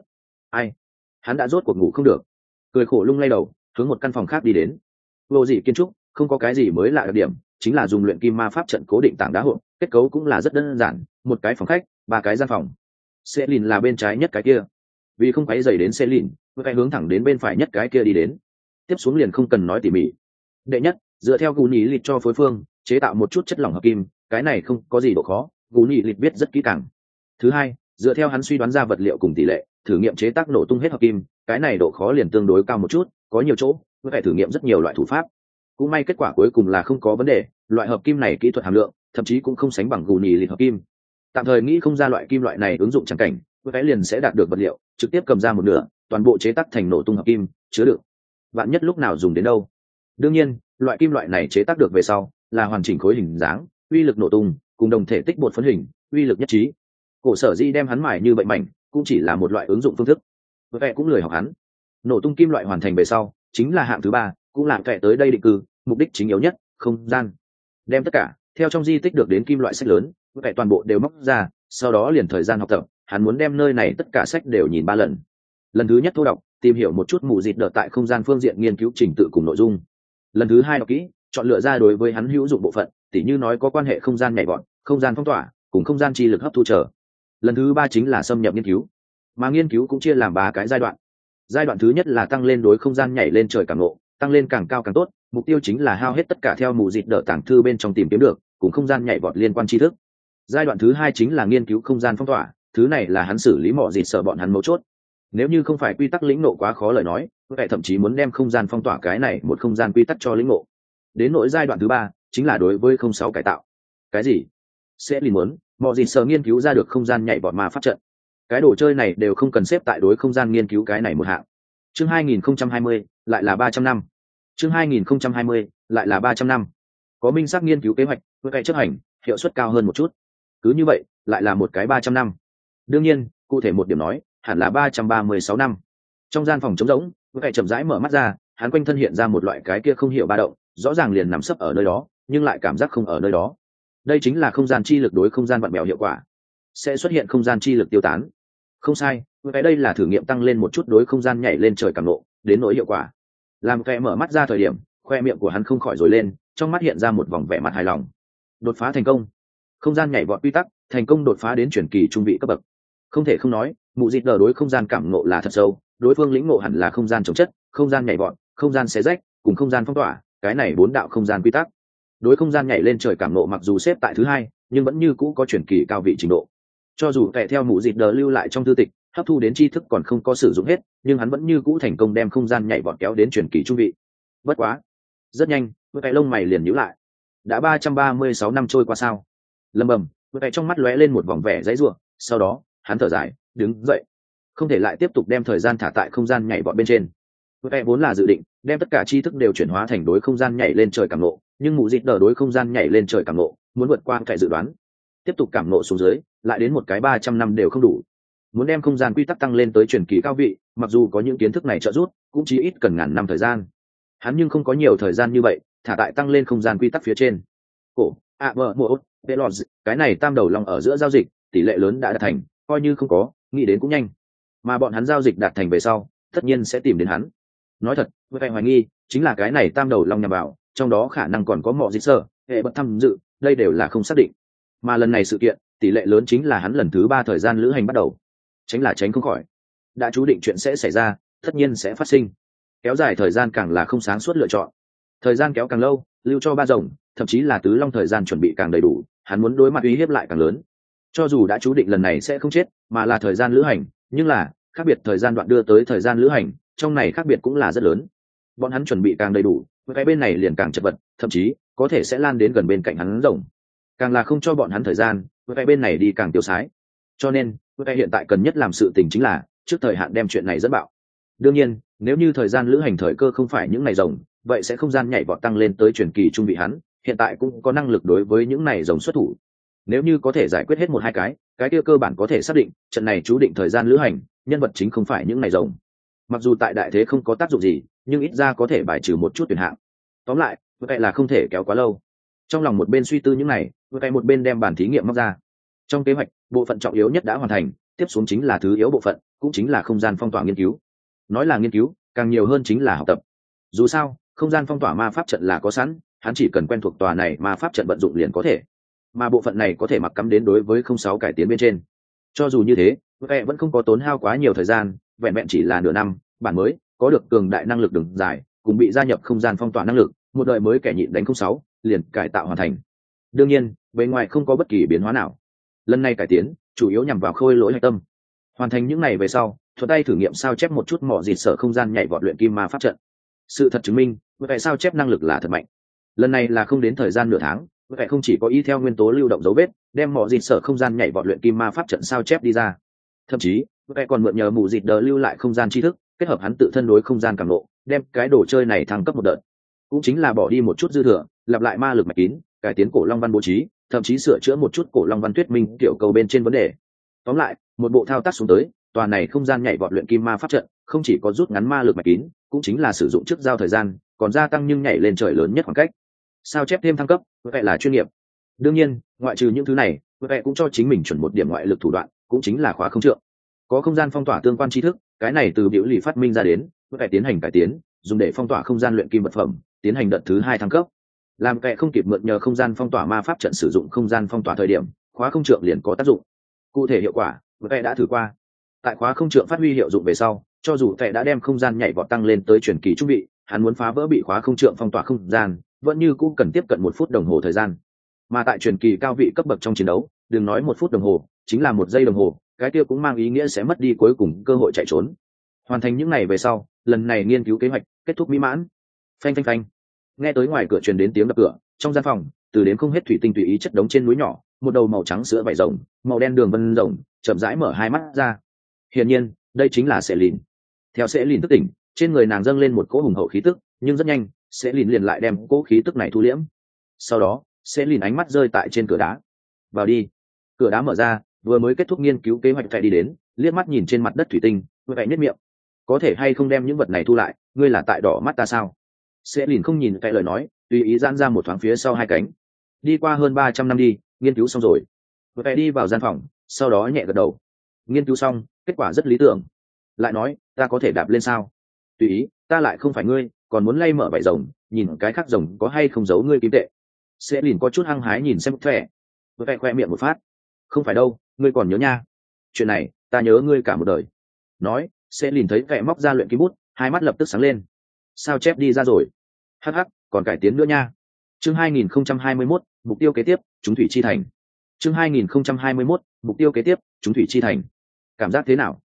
Hắn đã rốt cuộc ngủ không được. Cười khổ lung lay đầu, hướng một căn phòng khác đi đến. Vô dị kiến trúc, không có cái gì mới lạ đặc điểm, chính là dùng luyện kim ma pháp trận cố định tảng đá hộp, kết cấu cũng là rất đơn giản, một cái phòng khách, ba cái gian phòng. Selin là bên trái nhất cái kia. Vì không quấy rầy đến Selin, với cái hướng thẳng đến bên phải nhất cái kia đi đến. Tiếp xuống liền không cần nói tỉ mỉ. Đệ nhất, dựa theo Guni Lịch cho phối phương, chế tạo một chút chất lỏng hợp kim, cái này không có gì độ khó, Guni Lịch biết rất kỹ càng. Thứ hai, dựa theo hắn suy đoán ra vật liệu cùng tỷ lệ, thử nghiệm chế tác nổ tung hết hợp kim, cái này độ khó liền tương đối cao một chút, có nhiều chỗ, với phải thử nghiệm rất nhiều loại thủ pháp. Cũng may kết quả cuối cùng là không có vấn đề, loại hợp kim này kỹ thuật hàm lượng, thậm chí cũng không sánh bằng Guni Lịch hợp kim. Tạm thời nghĩ không ra loại kim loại này ứng dụng chẳng cảnh, với cái liền sẽ đạt được vật liệu, trực tiếp cầm ra một nửa, toàn bộ chế tác thành nổ tung hợp kim, chứa đựng. Vạn nhất lúc nào dùng đến đâu. Đương nhiên, loại kim loại này chế tác được về sau, là hoàn chỉnh khối hình dáng, uy lực nổ tung, cùng đồng thể tích bột phấn hình, uy lực nhất trí. Cổ Sở Di đem hắn mài như vậy mảnh, cũng chỉ là một loại ứng dụng phương thức. Vẻ cũng lười học hắn. Nổ tung kim loại hoàn thành về sau, chính là hạng thứ ba, cũng làm kẻ tới đây định cư, mục đích chính yếu nhất, không gian. Đem tất cả theo trong di tích được đến kim loại sách lớn, vẻ toàn bộ đều móc ra, sau đó liền thời gian học tập, hắn muốn đem nơi này tất cả sách đều nhìn 3 lần. Lần thứ nhất thu đọc, tìm hiểu một chút mù dịt đợt tại không gian phương diện nghiên cứu trình tự cùng nội dung. Lần thứ hai đọc kỹ, chọn lựa ra đối với hắn hữu dụng bộ phận, tỉ như nói có quan hệ không gian nhảy vọt, không gian phong tỏa, cùng không gian chi lực hấp thu trở. Lần thứ ba chính là xâm nhập nghiên cứu, mà nghiên cứu cũng chia làm 3 cái giai đoạn. Giai đoạn thứ nhất là tăng lên đối không gian nhảy lên trời càng ngộ, tăng lên càng cao càng tốt, mục tiêu chính là hao hết tất cả theo mù dịt đợt tàng thư bên trong tìm kiếm được, cùng không gian nhảy vọt liên quan tri thức. Giai đoạn thứ hai chính là nghiên cứu không gian phong tỏa, thứ này là hắn xử lý mỏ dịt sợ bọn hắn mấu chốt. Nếu như không phải quy tắc lĩnh ngộ quá khó lời nói, vậy thậm chí muốn đem không gian phong tỏa cái này một không gian quy tắc cho lĩnh ngộ. Đến nỗi giai đoạn thứ ba chính là đối với 06 cải tạo. Cái gì? Sẽ liền muốn mỏ dịt sợ nghiên cứu ra được không gian nhảy vọt ma pháp trận. Cái đồ chơi này đều không cần xếp tại đối không gian nghiên cứu cái này một hạng. Chương 2020 lại là 300 năm. Chương 2020 lại là 300 năm. Có minh xác nghiên cứu kế hoạch, với cái chấp hành, hiệu suất cao hơn một chút. Cứ như vậy, lại là một cái 300 năm. Đương nhiên, cụ thể một điểm nói, hẳn là 336 năm. Trong gian phòng trống rỗng, với cái chậm rãi mở mắt ra, hắn quanh thân hiện ra một loại cái kia không hiểu ba động, rõ ràng liền nằm sấp ở nơi đó, nhưng lại cảm giác không ở nơi đó. Đây chính là không gian chi lực đối không gian vặn bèo hiệu quả. Sẽ xuất hiện không gian chi lực tiêu tán. Không sai, cái đây là thử nghiệm tăng lên một chút đối không gian nhảy lên trời cảm ngộ, đến nỗi hiệu quả. Làm kẻ mở mắt ra thời điểm, khoe miệng của hắn không khỏi rồi lên, trong mắt hiện ra một vòng vẻ mặt hài lòng. Đột phá thành công. Không gian nhảy vọt quy tắc, thành công đột phá đến chuyển kỳ trung vị cấp bậc. Không thể không nói, mụ dịt đờ đối không gian cảm ngộ là thật sâu, đối phương lĩnh ngộ hẳn là không gian chống chất, không gian nhảy vọt, không gian xé rách, cùng không gian phong tỏa, cái này 4 đạo không gian quy tắc. Đối không gian nhảy lên trời cảm ngộ mặc dù xếp tại thứ hai, nhưng vẫn như cũ có chuyển kỳ cao vị trình độ. Cho dù kẻ theo mụ dịt đờ lưu lại trong thư tịch, hấp thu đến tri thức còn không có sử dụng hết, nhưng hắn vẫn như cũ thành công đem không gian nhảy vọt kéo đến truyền kỳ trung vị. Bất quá rất nhanh với cái lông mày liền nhíu lại. Đã 336 năm trôi qua sao? Lầm bầm, với cái trong mắt lóe lên một vòng vẻ dãy rủa, sau đó hắn thở dài đứng dậy, không thể lại tiếp tục đem thời gian thả tại không gian nhảy vọt bên trên. Với cái vốn là dự định đem tất cả tri thức đều chuyển hóa thành đối không gian nhảy lên trời cảm ngộ, nhưng mụ dịt đờ đối không gian nhảy lên trời cảm ngộ muốn vượt qua cái dự đoán, tiếp tục cảm ngộ xuống dưới lại đến một cái 300 năm đều không đủ. Muốn đem không gian quy tắc tăng lên tới truyền kỳ cao vị, mặc dù có những kiến thức này trợ giúp, cũng chỉ ít cần ngàn năm thời gian. Hắn nhưng không có nhiều thời gian như vậy thả tại tăng lên không gian quy tắc phía trên. Cổ cái này tam đầu long ở giữa giao dịch tỷ lệ lớn đã đạt thành, coi như không có nghĩ đến cũng nhanh, mà bọn hắn giao dịch đạt thành về sau tất nhiên sẽ tìm đến hắn. Nói thật, với cái hoài nghi chính là cái này tam đầu long nhằm vào, trong đó khả năng còn có mọ dịch sơ hệ bật tham dự, đây đều là không xác định. Mà lần này sự kiện tỷ lệ lớn chính là hắn lần thứ 3 thời gian lữ hành bắt đầu. Tránh là tránh không khỏi, đã chú định chuyện sẽ xảy ra, tất nhiên sẽ phát sinh. Kéo dài thời gian càng là không sáng suốt lựa chọn. Thời gian kéo càng lâu, lưu cho ba rồng thậm chí là tứ long thời gian chuẩn bị càng đầy đủ, hắn muốn đối mặt uy hiếp lại càng lớn. Cho dù đã chú định lần này sẽ không chết mà là thời gian lữ hành, nhưng là khác biệt thời gian đoạn đưa tới thời gian lữ hành, trong này khác biệt cũng là rất lớn. Bọn hắn chuẩn bị càng đầy đủ, với cái bên này liền càng chật vật, thậm chí có thể sẽ lan đến gần bên cạnh hắn rồng. Càng là không cho bọn hắn thời gian, với cái bên này đi càng tiêu sái. Cho nên với cái hiện tại cần nhất làm sự tình chính là trước thời hạn đem chuyện này dẫn bạo. Đương nhiên nếu như thời gian lữ hành thời cơ không phải những này rồng, vậy sẽ không gian nhảy vọt tăng lên tới truyền kỳ trung vị, hắn hiện tại cũng có năng lực đối với những này rồng xuất thủ. Nếu như có thể giải quyết hết một hai cái kia cơ bản có thể xác định trận này chú định thời gian lữ hành nhân vật chính không phải những này rồng. Mặc dù tại đại thế không có tác dụng gì, nhưng ít ra có thể bài trừ một chút tuyển hạng. Tóm lại vậy là không thể kéo quá lâu. Trong lòng một bên suy tư những này, vậy một bên đem bản thí nghiệm móc ra. Trong kế hoạch, bộ phận trọng yếu nhất đã hoàn thành, tiếp xuống chính là thứ yếu bộ phận, cũng chính là không gian phong tỏa nghiên cứu. Nói là nghiên cứu, càng nhiều hơn chính là học tập. Dù sao không gian phong tỏa ma pháp trận là có sẵn, hắn chỉ cần quen thuộc tòa này ma pháp trận vận dụng liền có thể. Mà bộ phận này có thể mặc cắm đến đối với 06 cải tiến bên trên. Cho dù như thế, vậy vẫn không có tốn hao quá nhiều thời gian, vẹn vẹn chỉ là nửa năm, bản mới có được cường đại năng lực đường dài, cùng bị gia nhập không gian phong tỏa năng lực, một đời mới kẻ nhịn đánh 06 liền cải tạo hoàn thành. Đương nhiên bề ngoài không có bất kỳ biến hóa nào. Lần này cải tiến chủ yếu nhằm vào khôi lỗi hạch tâm. Hoàn thành những này về sau, thuận tay thử nghiệm sao chép một chút mỏ dịt sở không gian nhảy vọt luyện kim ma pháp trận. Sự thật chứng minh vậy sao chép năng lực là thật mạnh. Lần này là không đến thời gian nửa tháng, vậy không chỉ có y theo nguyên tố lưu động dấu vết đem mỏ dịt sở không gian nhảy vọt luyện kim ma pháp trận sao chép đi ra, thậm chí vậy còn mượn nhờ mù dịt đờ lưu lại không gian tri thức, kết hợp hắn tự thân đối không gian cảm lộ, đem cái đồ chơi này thăng cấp một đợt. Cũng chính là bỏ đi một chút dư thừa, lặp lại ma lực mạch kín, cải tiến cổ long văn bố trí, thậm chí sửa chữa một chút cổ long văn thuyết minh tiểu cầu bên trên vấn đề. Tóm lại một bộ thao tác xuống tới, tòa này không gian nhảy vọt luyện kim ma pháp trận không chỉ có rút ngắn ma lực mạch kín, cũng chính là sử dụng trước giao thời gian, còn gia tăng nhưng nhảy lên trời lớn nhất khoảng cách. Sao chép thêm thăng cấp vậy là chuyên nghiệp. Đương nhiên ngoại trừ những thứ này, vậy cũng cho chính mình chuẩn một điểm ngoại lực thủ đoạn, cũng chính là khóa không trượng. Có không gian phong tỏa tương quan tri thức, cái này từ biểu lì phát minh ra đến, vậy tiến hành cải tiến, dùng để phong tỏa không gian luyện kim vật phẩm, tiến hành đợt thứ 2 thăng cấp. Làm kẻ không kịp mượn nhờ không gian phong tỏa ma pháp trận sử dụng không gian phong tỏa thời điểm, khóa không trượng liền có tác dụng. Cụ thể hiệu quả kẻ đã thử qua. Tại khóa không trượng phát huy hiệu dụng về sau, cho dù kẻ đã đem không gian nhảy vọt tăng lên tới truyền kỳ trung vị, hắn muốn phá vỡ bị khóa không trượng phong tỏa không gian vẫn như cũng cần tiếp cận 1 phút đồng hồ thời gian. Mà tại truyền kỳ cao vị cấp bậc trong chiến đấu, đừng nói 1 phút đồng hồ, chính là 1 giây đồng hồ, cái kia cũng mang ý nghĩa sẽ mất đi cuối cùng cơ hội chạy trốn. Hoàn thành những này về sau, lần này nghiên cứu kế hoạch kết thúc mỹ mãn. Phanh phanh phanh. Nghe tới ngoài cửa truyền đến tiếng đập cửa, trong gian phòng từ đến không hết thủy tinh tùy ý chất đống trên núi nhỏ, một đầu màu trắng sữa vảy rồng, màu đen đường vân rồng chậm rãi mở hai mắt ra. Hiển nhiên đây chính là Sẽ Lìn. Theo Sẽ Lìn thức tỉnh, trên người nàng dâng lên một cỗ hùng hậu khí tức, nhưng rất nhanh Sẽ Lìn liền lại đem cỗ khí tức này thu liễm. Sau đó Sẽ Lìn ánh mắt rơi tại trên cửa đá. Vào đi. Cửa đá mở ra, vừa mới kết thúc nghiên cứu kế hoạch phải đi đến, liếc mắt nhìn trên mặt đất thủy tinh, vừa vẽ nhất miệng. Có thể hay không đem những vật này thu lại, ngươi là tại đỏ mắt ta sao? Sẽ Lìn không nhìn cái lời nói, tùy ý giãn ra một thoáng phía sau hai cánh. Đi qua hơn 300 năm đi, nghiên cứu xong rồi. Vừa vẽ đi vào gian phòng, sau đó nhẹ gật đầu. Nghiên cứu xong, kết quả rất lý tưởng. Lại nói, ta có thể đạp lên sao? Tùy ý, ta lại không phải ngươi, còn muốn lay mở vảy rồng, nhìn cái khác rồng có hay không giấu ngươi kim tệ. Sẽ Lìn có chút hăng hái nhìn xem thẻ. Vừa vẽ khoe miệng một phát. Không phải đâu, ngươi còn nhớ nha. Chuyện này ta nhớ ngươi cả một đời. Nói, Sẽ Lìn thấy vẻ móc ra luyện kim bút, hai mắt lập tức sáng lên. Sao chép đi ra rồi? Hắc hắc, còn cải tiến nữa nha. Chương 2021, mục tiêu kế tiếp, chúng thủy chi thành. Chương 2021, mục tiêu kế tiếp, chúng thủy chi thành. Cảm giác thế nào?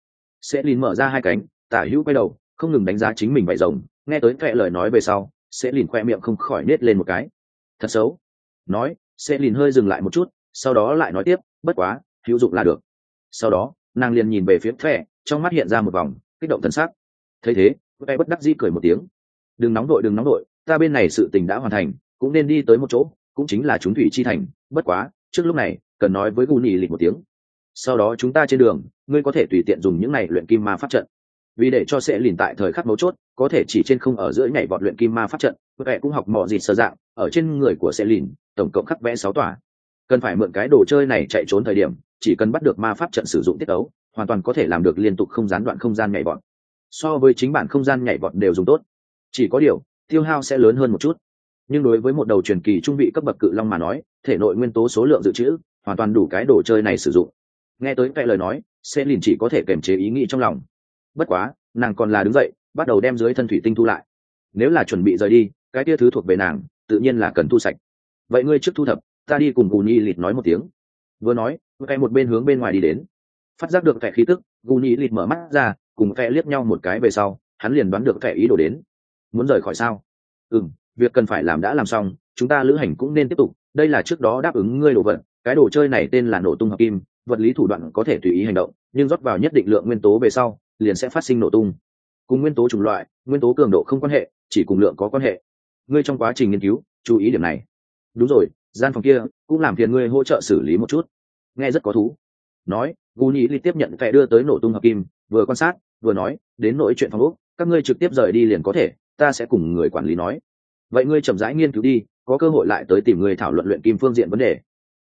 Sẽ lìn mở ra hai cánh, tả hữu quay đầu, không ngừng đánh giá chính mình vảy rồng. Nghe tới Phệ lời nói về sau, sẽ lìn khoe miệng không khỏi nết lên một cái. Thật xấu. Nói, sẽ lìn hơi dừng lại một chút, sau đó lại nói tiếp, bất quá, hữu dụng là được. Sau đó, nàng liền nhìn về phía Phệ, trong mắt hiện ra một vòng kích động thần sắc. Thấy thế, Phệ bất đắc dĩ cười một tiếng. Đừng nóng đội, ta bên này sự tình đã hoàn thành, cũng nên đi tới một chỗ, cũng chính là chúng thủy chi thành. Bất quá, trước lúc này, cần nói với Guni lịch một tiếng. Sau đó chúng ta trên đường, ngươi có thể tùy tiện dùng những này luyện kim ma pháp trận, vì để cho sẽ lìn tại thời khắc mấu chốt có thể chỉ trên không ở giữa nhảy vọt luyện kim ma pháp trận. Vẽ cũng học mò gì sơ dạng, ở trên người của sẽ lìn tổng cộng khắc vẽ 6 tòa. Cần phải mượn cái đồ chơi này chạy trốn thời điểm, chỉ cần bắt được ma pháp trận sử dụng tiết ấu, hoàn toàn có thể làm được liên tục không gián đoạn không gian nhảy vọt. So với chính bản không gian nhảy vọt đều dùng tốt, chỉ có điều tiêu hao sẽ lớn hơn một chút. Nhưng đối với một đầu truyền kỳ trung vị cấp bậc cự long mà nói, thể nội nguyên tố số lượng dự trữ hoàn toàn đủ cái đồ chơi này sử dụng. Nghe tới cái lời nói, sẽ lìn chỉ có thể kiềm chế ý nghĩ trong lòng. Bất quá, nàng còn là đứng dậy, bắt đầu đem dưới thân thủy tinh thu lại. Nếu là chuẩn bị rời đi, cái kia thứ thuộc về nàng, tự nhiên là cần thu sạch. Vậy ngươi trước thu thập, ta đi cùng Guni lịt nói một tiếng. Vừa nói, cái một bên hướng bên ngoài đi đến. Phát giác được vẻ khí tức, Guni lịt mở mắt ra, cùng vẻ liếc nhau một cái về sau, hắn liền đoán được vẻ ý đồ đến. Muốn rời khỏi sao? Việc cần phải làm đã làm xong, chúng ta lữ hành cũng nên tiếp tục. Đây là trước đó đáp ứng ngươi đồ vật, cái đồ chơi này tên là nổ tung hợp kim, vật lý thủ đoạn có thể tùy ý hành động, nhưng rót vào nhất định lượng nguyên tố về sau, liền sẽ phát sinh nổ tung. Cùng nguyên tố chủng loại, nguyên tố cường độ không quan hệ, chỉ cùng lượng có quan hệ. Ngươi trong quá trình nghiên cứu, chú ý điểm này. Đúng rồi, gian phòng kia cũng làm phiền ngươi hỗ trợ xử lý một chút. Nghe rất có thú. Nói, Guni Lee tiếp nhận vẻ đưa tới nổ tung hợp kim, vừa quan sát, vừa nói, đến nỗi chuyện phòng ốc, các ngươi trực tiếp rời đi liền có thể, ta sẽ cùng người quản lý nói. Vậy ngươi chậm rãi nghiên cứu đi, có cơ hội lại tới tìm người thảo luận luyện kim phương diện vấn đề.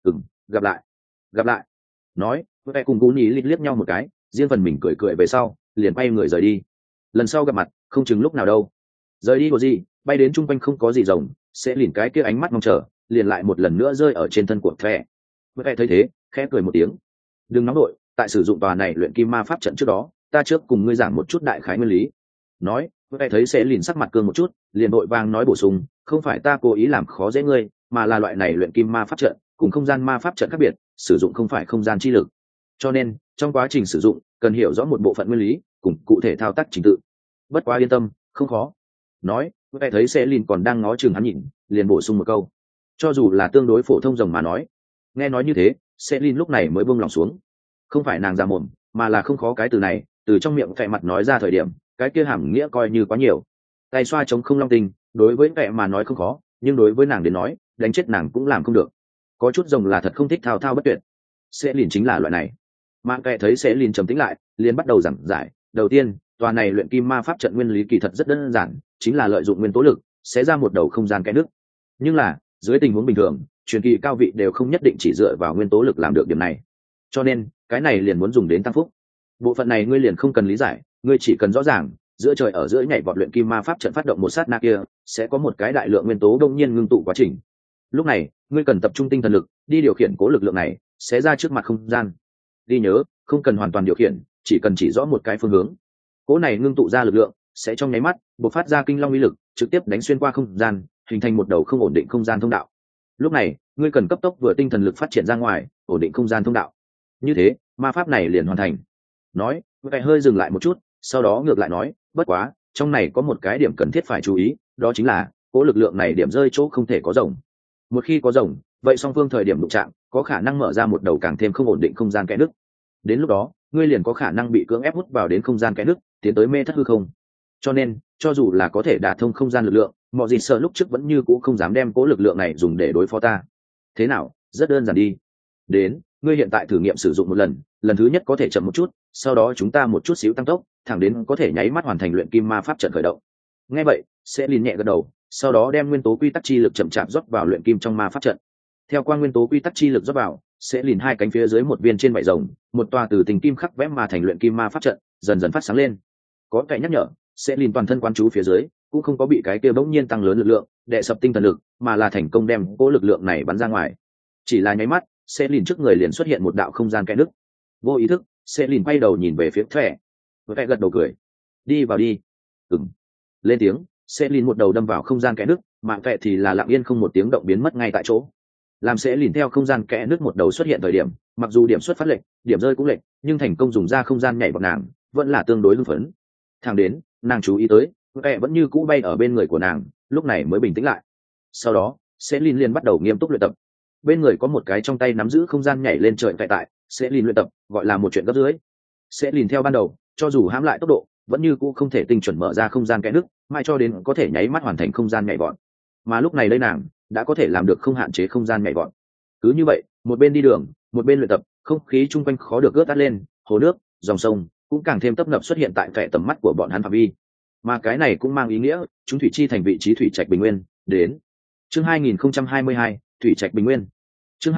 Gặp lại. Nói, vẻ cùng Guni Lee liếc nhau một cái, riêng phần mình cười về sau, liền bay người rời đi. Lần sau gặp mặt, không chừng lúc nào đâu. Rời đi của gì, bay đến trung quanh không có gì rồng, sẽ lìn cái kia ánh mắt mong chờ, liền lại một lần nữa rơi ở trên thân của Phệ. Phệ thấy thế, khẽ cười một tiếng. Đừng nóng đội, tại sử dụng tòa này luyện kim ma pháp trận trước đó, ta trước cùng ngươi giảng một chút đại khái nguyên lý. Nói, Phệ thấy sẽ lìn sắc mặt cương một chút, liền vội vàng nói bổ sung, không phải ta cố ý làm khó dễ ngươi, mà là loại này luyện kim ma pháp trận cùng không gian ma pháp trận khác biệt, sử dụng không phải không gian chi lực. Cho nên, trong quá trình sử dụng, cần hiểu rõ một bộ phận nguyên lý, cùng cụ thể thao tác trình tự. Bất quá yên tâm, không khó. Nói, Phệ thấy sẽ lìn còn đang ngó chừng hắn nhìn, liền bổ sung một câu. Cho dù là tương đối phổ thông rồng mà nói. Nghe nói như thế, sẽ lìn lúc này mới buông lòng xuống. Không phải nàng ra mồm, mà là không khó cái từ này, từ trong miệng Phệ mặt nói ra thời điểm, cái kia hàm nghĩa coi như quá nhiều. Tay xoa chống không long tinh, đối với Phệ mà nói không khó, nhưng đối với nàng đến nói, đánh chết nàng cũng làm không được. Có chút rồng là thật không thích thao thao bất tuyệt. Sẽ lìn chính là loại này. Mạng Phệ thấy sẽ lìn trầm tĩnh lại, liền bắt đầu giảng giải. Đầu tiên, tòa này luyện kim ma pháp trận nguyên lý kỳ thật rất đơn giản, chính là lợi dụng nguyên tố lực sẽ ra một đầu không gian kẽ nước. Nhưng là dưới tình huống bình thường, truyền kỳ cao vị đều không nhất định chỉ dựa vào nguyên tố lực làm được điểm này. Cho nên cái này liền muốn dùng đến tăng phúc. Bộ phận này ngươi liền không cần lý giải, ngươi chỉ cần rõ ràng giữa trời ở giữa nhảy vọt luyện kim ma pháp trận phát động một sát na kia sẽ có một cái đại lượng nguyên tố đông nhiên ngưng tụ quá trình. Lúc này ngươi cần tập trung tinh thần lực đi điều khiển cố lực lượng này sẽ ra trước mặt không gian. Đi nhớ, không cần hoàn toàn điều khiển, chỉ cần chỉ rõ một cái phương hướng. Cố này ngưng tụ ra lực lượng sẽ trong nháy mắt bộc phát ra kinh long uy lực, trực tiếp đánh xuyên qua không gian, hình thành một đầu không ổn định không gian thông đạo. Lúc này ngươi cần cấp tốc vừa tinh thần lực phát triển ra ngoài, ổn định không gian thông đạo. Như thế ma pháp này liền hoàn thành. Nói, Phệ hơi dừng lại một chút, sau đó ngược lại nói, bất quá trong này có một cái điểm cần thiết phải chú ý, đó chính là cố lực lượng này điểm rơi chỗ không thể có rồng. Một khi có rồng, vậy song phương thời điểm đụng chạm có khả năng mở ra một đầu càng thêm không ổn định không gian kẽ nứt. Đến lúc đó ngươi liền có khả năng bị cưỡng ép hút vào đến không gian kẽ nứt, tiến tới mê thất hư không. Cho nên cho dù là có thể đả thông không gian lực lượng, mọi gì sợ lúc trước vẫn như cũ không dám đem cố lực lượng này dùng để đối phó ta. Thế nào, rất đơn giản đi. Đến, ngươi hiện tại thử nghiệm sử dụng một lần, lần thứ nhất có thể chậm một chút, sau đó chúng ta một chút xíu tăng tốc, thẳng đến có thể nháy mắt hoàn thành luyện kim ma pháp trận khởi động. Nghe vậy, sẽ lìn nhẹ gật đầu, sau đó đem nguyên tố quy tắc chi lực chậm chạp rót vào luyện kim trong ma pháp trận. Theo qua nguyên tố quy tắc chi lực rót vào, sẽ lìn hai cánh phía dưới một viên trên vảy rồng, một tòa từ tình kim khắc vẽ mà thành luyện kim ma pháp trận dần dần phát sáng lên. Có cái nhắc nhở, sẽ lìn toàn thân quán chú phía dưới cũng không có bị cái kia bỗng nhiên tăng lớn lực lượng đè sập tinh thần lực, mà là thành công đem cố lực lượng này bắn ra ngoài. Chỉ là nháy mắt, sẽ lìn trước người liền xuất hiện một đạo không gian kẽ nứt. Vô ý thức, sẽ lìn quay đầu nhìn về phía Phệ. Phệ gật đầu cười, đi vào đi. Lên tiếng, sẽ lìn một đầu đâm vào không gian kẽ nứt, mà Phệ thì là lặng yên không một tiếng động biến mất ngay tại chỗ. Làm sẽ lìn theo không gian kẽ nứt một đầu xuất hiện thời điểm, mặc dù điểm xuất phát lệch, điểm rơi cũng lệch, nhưng thành công dùng ra không gian nhảy vào nàng, vẫn là tương đối hưng phấn. Thẳng đến nàng chú ý tới vẽ vẫn như cũ bay ở bên người của nàng, lúc này mới bình tĩnh lại. Sau đó Celine liền bắt đầu nghiêm túc luyện tập. Bên người có một cái trong tay nắm giữ không gian nhảy lên trời tại Celine luyện tập gọi là một chuyện gấp dưới. Celine theo ban đầu cho dù hãm lại tốc độ vẫn như cũ không thể tinh chuẩn mở ra không gian kẽ nước, mãi cho đến có thể nháy mắt hoàn thành không gian nhảy vọt. Mà lúc này đây nàng đã có thể làm được không hạn chế không gian nhảy vọt. Cứ như vậy một bên đi đường một bên luyện tập, không khí chung quanh khó được ướt át lên, hồ nước dòng sông cũng càng thêm tấp nập xuất hiện tại vẻ tầm mắt của bọn hắn phạm vi. Mà cái này cũng mang ý nghĩa chúng thủy chi thành vị trí thủy trạch bình nguyên đến. Chương 2022, thủy trạch bình nguyên. Chương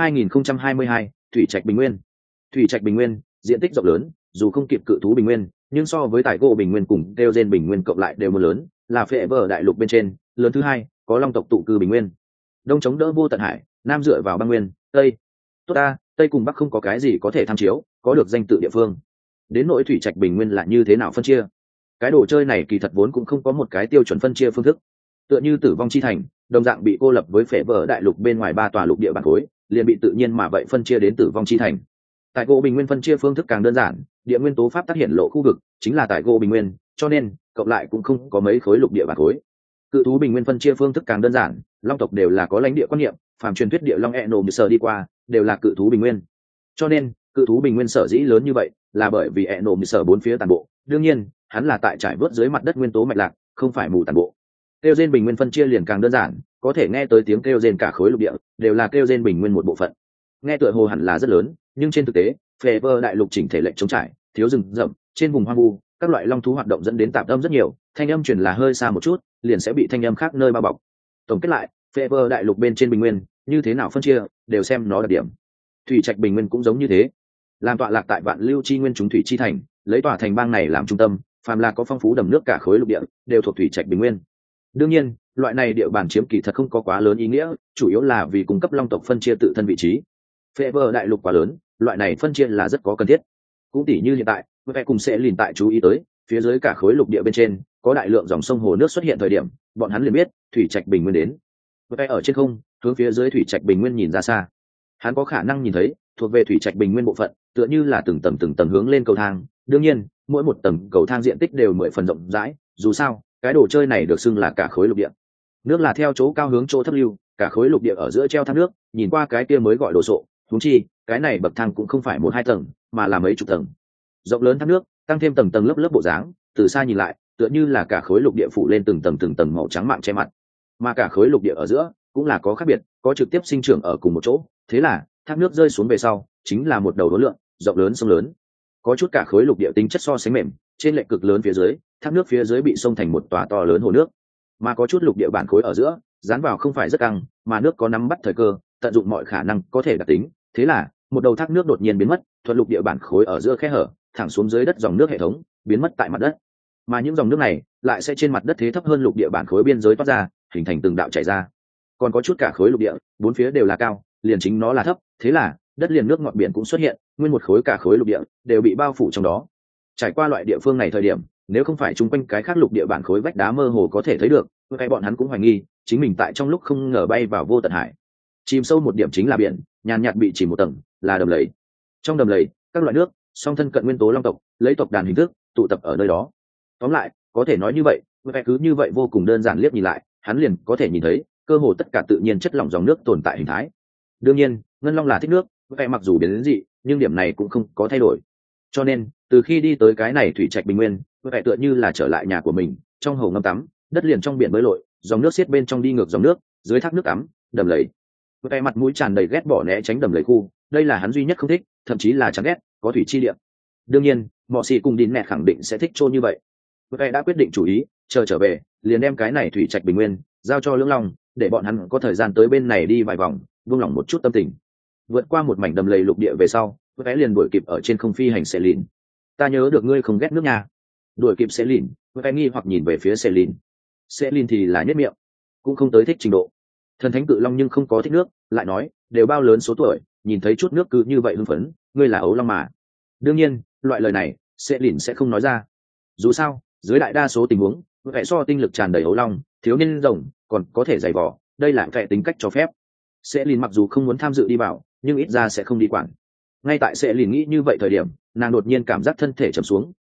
2022, thủy trạch bình nguyên. Thủy trạch bình nguyên diện tích rộng lớn, dù không kịp cự thú bình nguyên, nhưng so với tài gỗ bình nguyên cùng Kêu bình nguyên cộng lại đều một lớn, là phệ vở đại lục bên trên lớn thứ hai, có long tộc tụ cư bình nguyên. Đông chống đỡ vô tận hải, nam dựa vào băng nguyên, tây tốt ta, tây cùng bắc không có cái gì có thể tham chiếu, có được danh tự địa phương. Đến nỗi thủy trạch bình nguyên là như thế nào phân chia, cái đồ chơi này kỳ thật vốn cũng không có một cái tiêu chuẩn phân chia phương thức. Tựa như tử vong chi thành đồng dạng bị cô lập với phệ vở đại lục bên ngoài 3 tòa lục địa bản khối, liền bị tự nhiên mà vậy phân chia đến tử vong chi thành. Tại gỗ bình nguyên phân chia phương thức càng đơn giản, địa nguyên tố pháp tác hiện lộ khu vực chính là tại gỗ bình nguyên, cho nên cộng lại cũng không có mấy khối lục địa bản khối. Cự thú bình nguyên phân chia phương thức càng đơn giản, long tộc đều là có lãnh địa quan niệm, phàm truyền thuyết địa long eno như sở đi qua đều là cự thú bình nguyên, cho nên cự thú bình nguyên sở dĩ lớn như vậy là bởi vì eno như sở bốn phía toàn bộ, đương nhiên hắn là tại trải vớt dưới mặt đất nguyên tố mạch lạc, không phải mù toàn bộ. Kêu gen bình nguyên phân chia liền càng đơn giản, có thể nghe tới tiếng kêu gen cả khối lục địa đều là kêu gen bình nguyên một bộ phận. Nghe tựa hồ hẳn là rất lớn, nhưng trên thực tế phệ vở đại lục chỉnh thể lệnh chống trải, thiếu rừng rậm, trên vùng hoang vu các loại long thú hoạt động dẫn đến tạp âm rất nhiều, thanh âm truyền là hơi xa một chút liền sẽ bị thanh âm khác nơi bao bọc. Tổng kết lại, phệ vở đại lục bên trên bình nguyên như thế nào phân chia đều xem nó đặc điểm. Thủy trạch bình nguyên cũng giống như thế, làm tọa lạc tại vạn lưu chi nguyên chúng thủy chi thành, lấy tòa thành bang này làm trung tâm, phàm là có phong phú đầm nước cả khối lục địa đều thuộc thủy trạch bình nguyên. Đương nhiên loại này địa bàn chiếm kỳ thật không có quá lớn ý nghĩa, chủ yếu là vì cung cấp long tộc phân chia tự thân vị trí. Phệ vở đại lục quá lớn, loại này phân chia là rất có cần thiết. Cũng tỉ như hiện tại vẽ cùng sẽ lìn tại chú ý tới phía dưới cả khối lục địa bên trên có đại lượng dòng sông hồ nước xuất hiện thời điểm, bọn hắn liền biết thủy trạch bình nguyên đến. Vẽ ở trên không hướng phía dưới thủy trạch bình nguyên nhìn ra xa, hắn có khả năng nhìn thấy thuộc về thủy trạch bình nguyên bộ phận tựa như là từng tầng hướng lên cầu thang. Đương nhiên mỗi một tầng cầu thang diện tích đều 10 phần rộng rãi, dù sao cái đồ chơi này được xưng là cả khối lục địa. Nước là theo chỗ cao hướng chỗ thấp lưu, cả khối lục địa ở giữa treo thác nước, nhìn qua cái kia mới gọi đồ sộ. Huống chi cái này bậc thang cũng không phải 1-2 tầng mà là mấy chục tầng, rộng lớn thác nước tăng thêm tầng lớp bộ dáng, từ xa nhìn lại tựa như là cả khối lục địa phủ lên từng tầng màu trắng mạng che mặt. Mà cả khối lục địa ở giữa cũng là có khác biệt, có trực tiếp sinh trưởng ở cùng một chỗ, thế là thác nước rơi xuống về sau chính là một đầu hố lượng rộng lớn sông lớn. Có chút cả khối lục địa tính chất so sánh mềm, trên lệch cực lớn phía dưới, thác nước phía dưới bị xông thành một tòa to lớn hồ nước. Mà có chút lục địa bản khối ở giữa dán vào không phải rất căng, mà nước có nắm bắt thời cơ, tận dụng mọi khả năng có thể đặc tính, thế là một đầu thác nước đột nhiên biến mất, thuận lục địa bản khối ở giữa khe hở thẳng xuống dưới đất dòng nước hệ thống, biến mất tại mặt đất. Mà những dòng nước này lại sẽ trên mặt đất thế thấp hơn lục địa bản khối biên giới toát ra, hình thành từng đạo chảy ra. Còn có chút cả khối lục địa bốn phía đều là cao, liền chính nó là thấp, thế là đất liền nước ngọt biển cũng xuất hiện, nguyên một khối cả khối lục địa đều bị bao phủ trong đó. Trải qua loại địa phương này thời điểm, nếu không phải chung quanh cái khác lục địa bản khối vách đá mơ hồ có thể thấy được, vậy bọn hắn cũng hoài nghi chính mình tại trong lúc không ngờ bay vào vô tận hải. Chìm sâu một điểm chính là biển, nhàn nhạt bị chỉ một tầng là đầm lầy. Trong đầm lầy các loại nước song thân cận nguyên tố long tộc lấy tộc đàn hình thức tụ tập ở nơi đó. Tóm lại có thể nói như vậy, vậy cứ như vậy vô cùng đơn giản, liếc nhìn lại hắn liền có thể nhìn thấy cơ hồ tất cả tự nhiên chất lỏng dòng nước tồn tại hình thái. Đương nhiên ngân long là thích nước, vậy mặc dù biến đến dị nhưng điểm này cũng không có thay đổi. Cho nên từ khi đi tới cái này thủy trạch bình nguyên, vậy tựa như là trở lại nhà của mình, trong hồ ngâm tắm, đất liền trong biển bơi lội, dòng nước xiết bên trong đi ngược dòng nước, dưới thác nước tắm đầm lầy. Vậy mặt mũi tràn đầy ghét bỏ né tránh đầm lầy khu, đây là hắn duy nhất không thích, thậm chí là chán ghét có thủy chi địa. Đương nhiên mọi sĩ cùng đín nẹt khẳng định sẽ thích trôn như vậy. Vậy đã quyết định chủ ý, chờ trở về liền đem cái này thủy trạch bình nguyên giao cho lưỡng long, để bọn hắn có thời gian tới bên này đi vài vòng, buông lỏng một chút tâm tình. Vượt qua một mảnh đầm lầy lục địa về sau, Vẽ liền đuổi kịp ở trên không phi hành xe lìn. Ta nhớ được ngươi không ghét nước nha. Đuổi kịp xe lìn, Vẽ nghi hoặc nhìn về phía xe lìn. Xe lìn thì là nhất miệng, cũng không tới thích trình độ. Thần thánh cự long nhưng không có thích nước, lại nói đều bao lớn số tuổi, nhìn thấy chút nước cứ như vậy hưng phấn, ngươi là ấu long mà. Đương nhiên loại lời này xe lìn sẽ không nói ra, dù sao dưới đại đa số tình huống Vẽ so tinh lực tràn đầy ấu long, thiếu niên rồng còn có thể giày vò, đây là Vẽ tính cách cho phép. Sẽ lìn mặc dù không muốn tham dự đi vào, nhưng ít ra sẽ không đi quản. Ngay tại sẽ lìn nghĩ như vậy thời điểm, nàng đột nhiên cảm giác thân thể trầm xuống,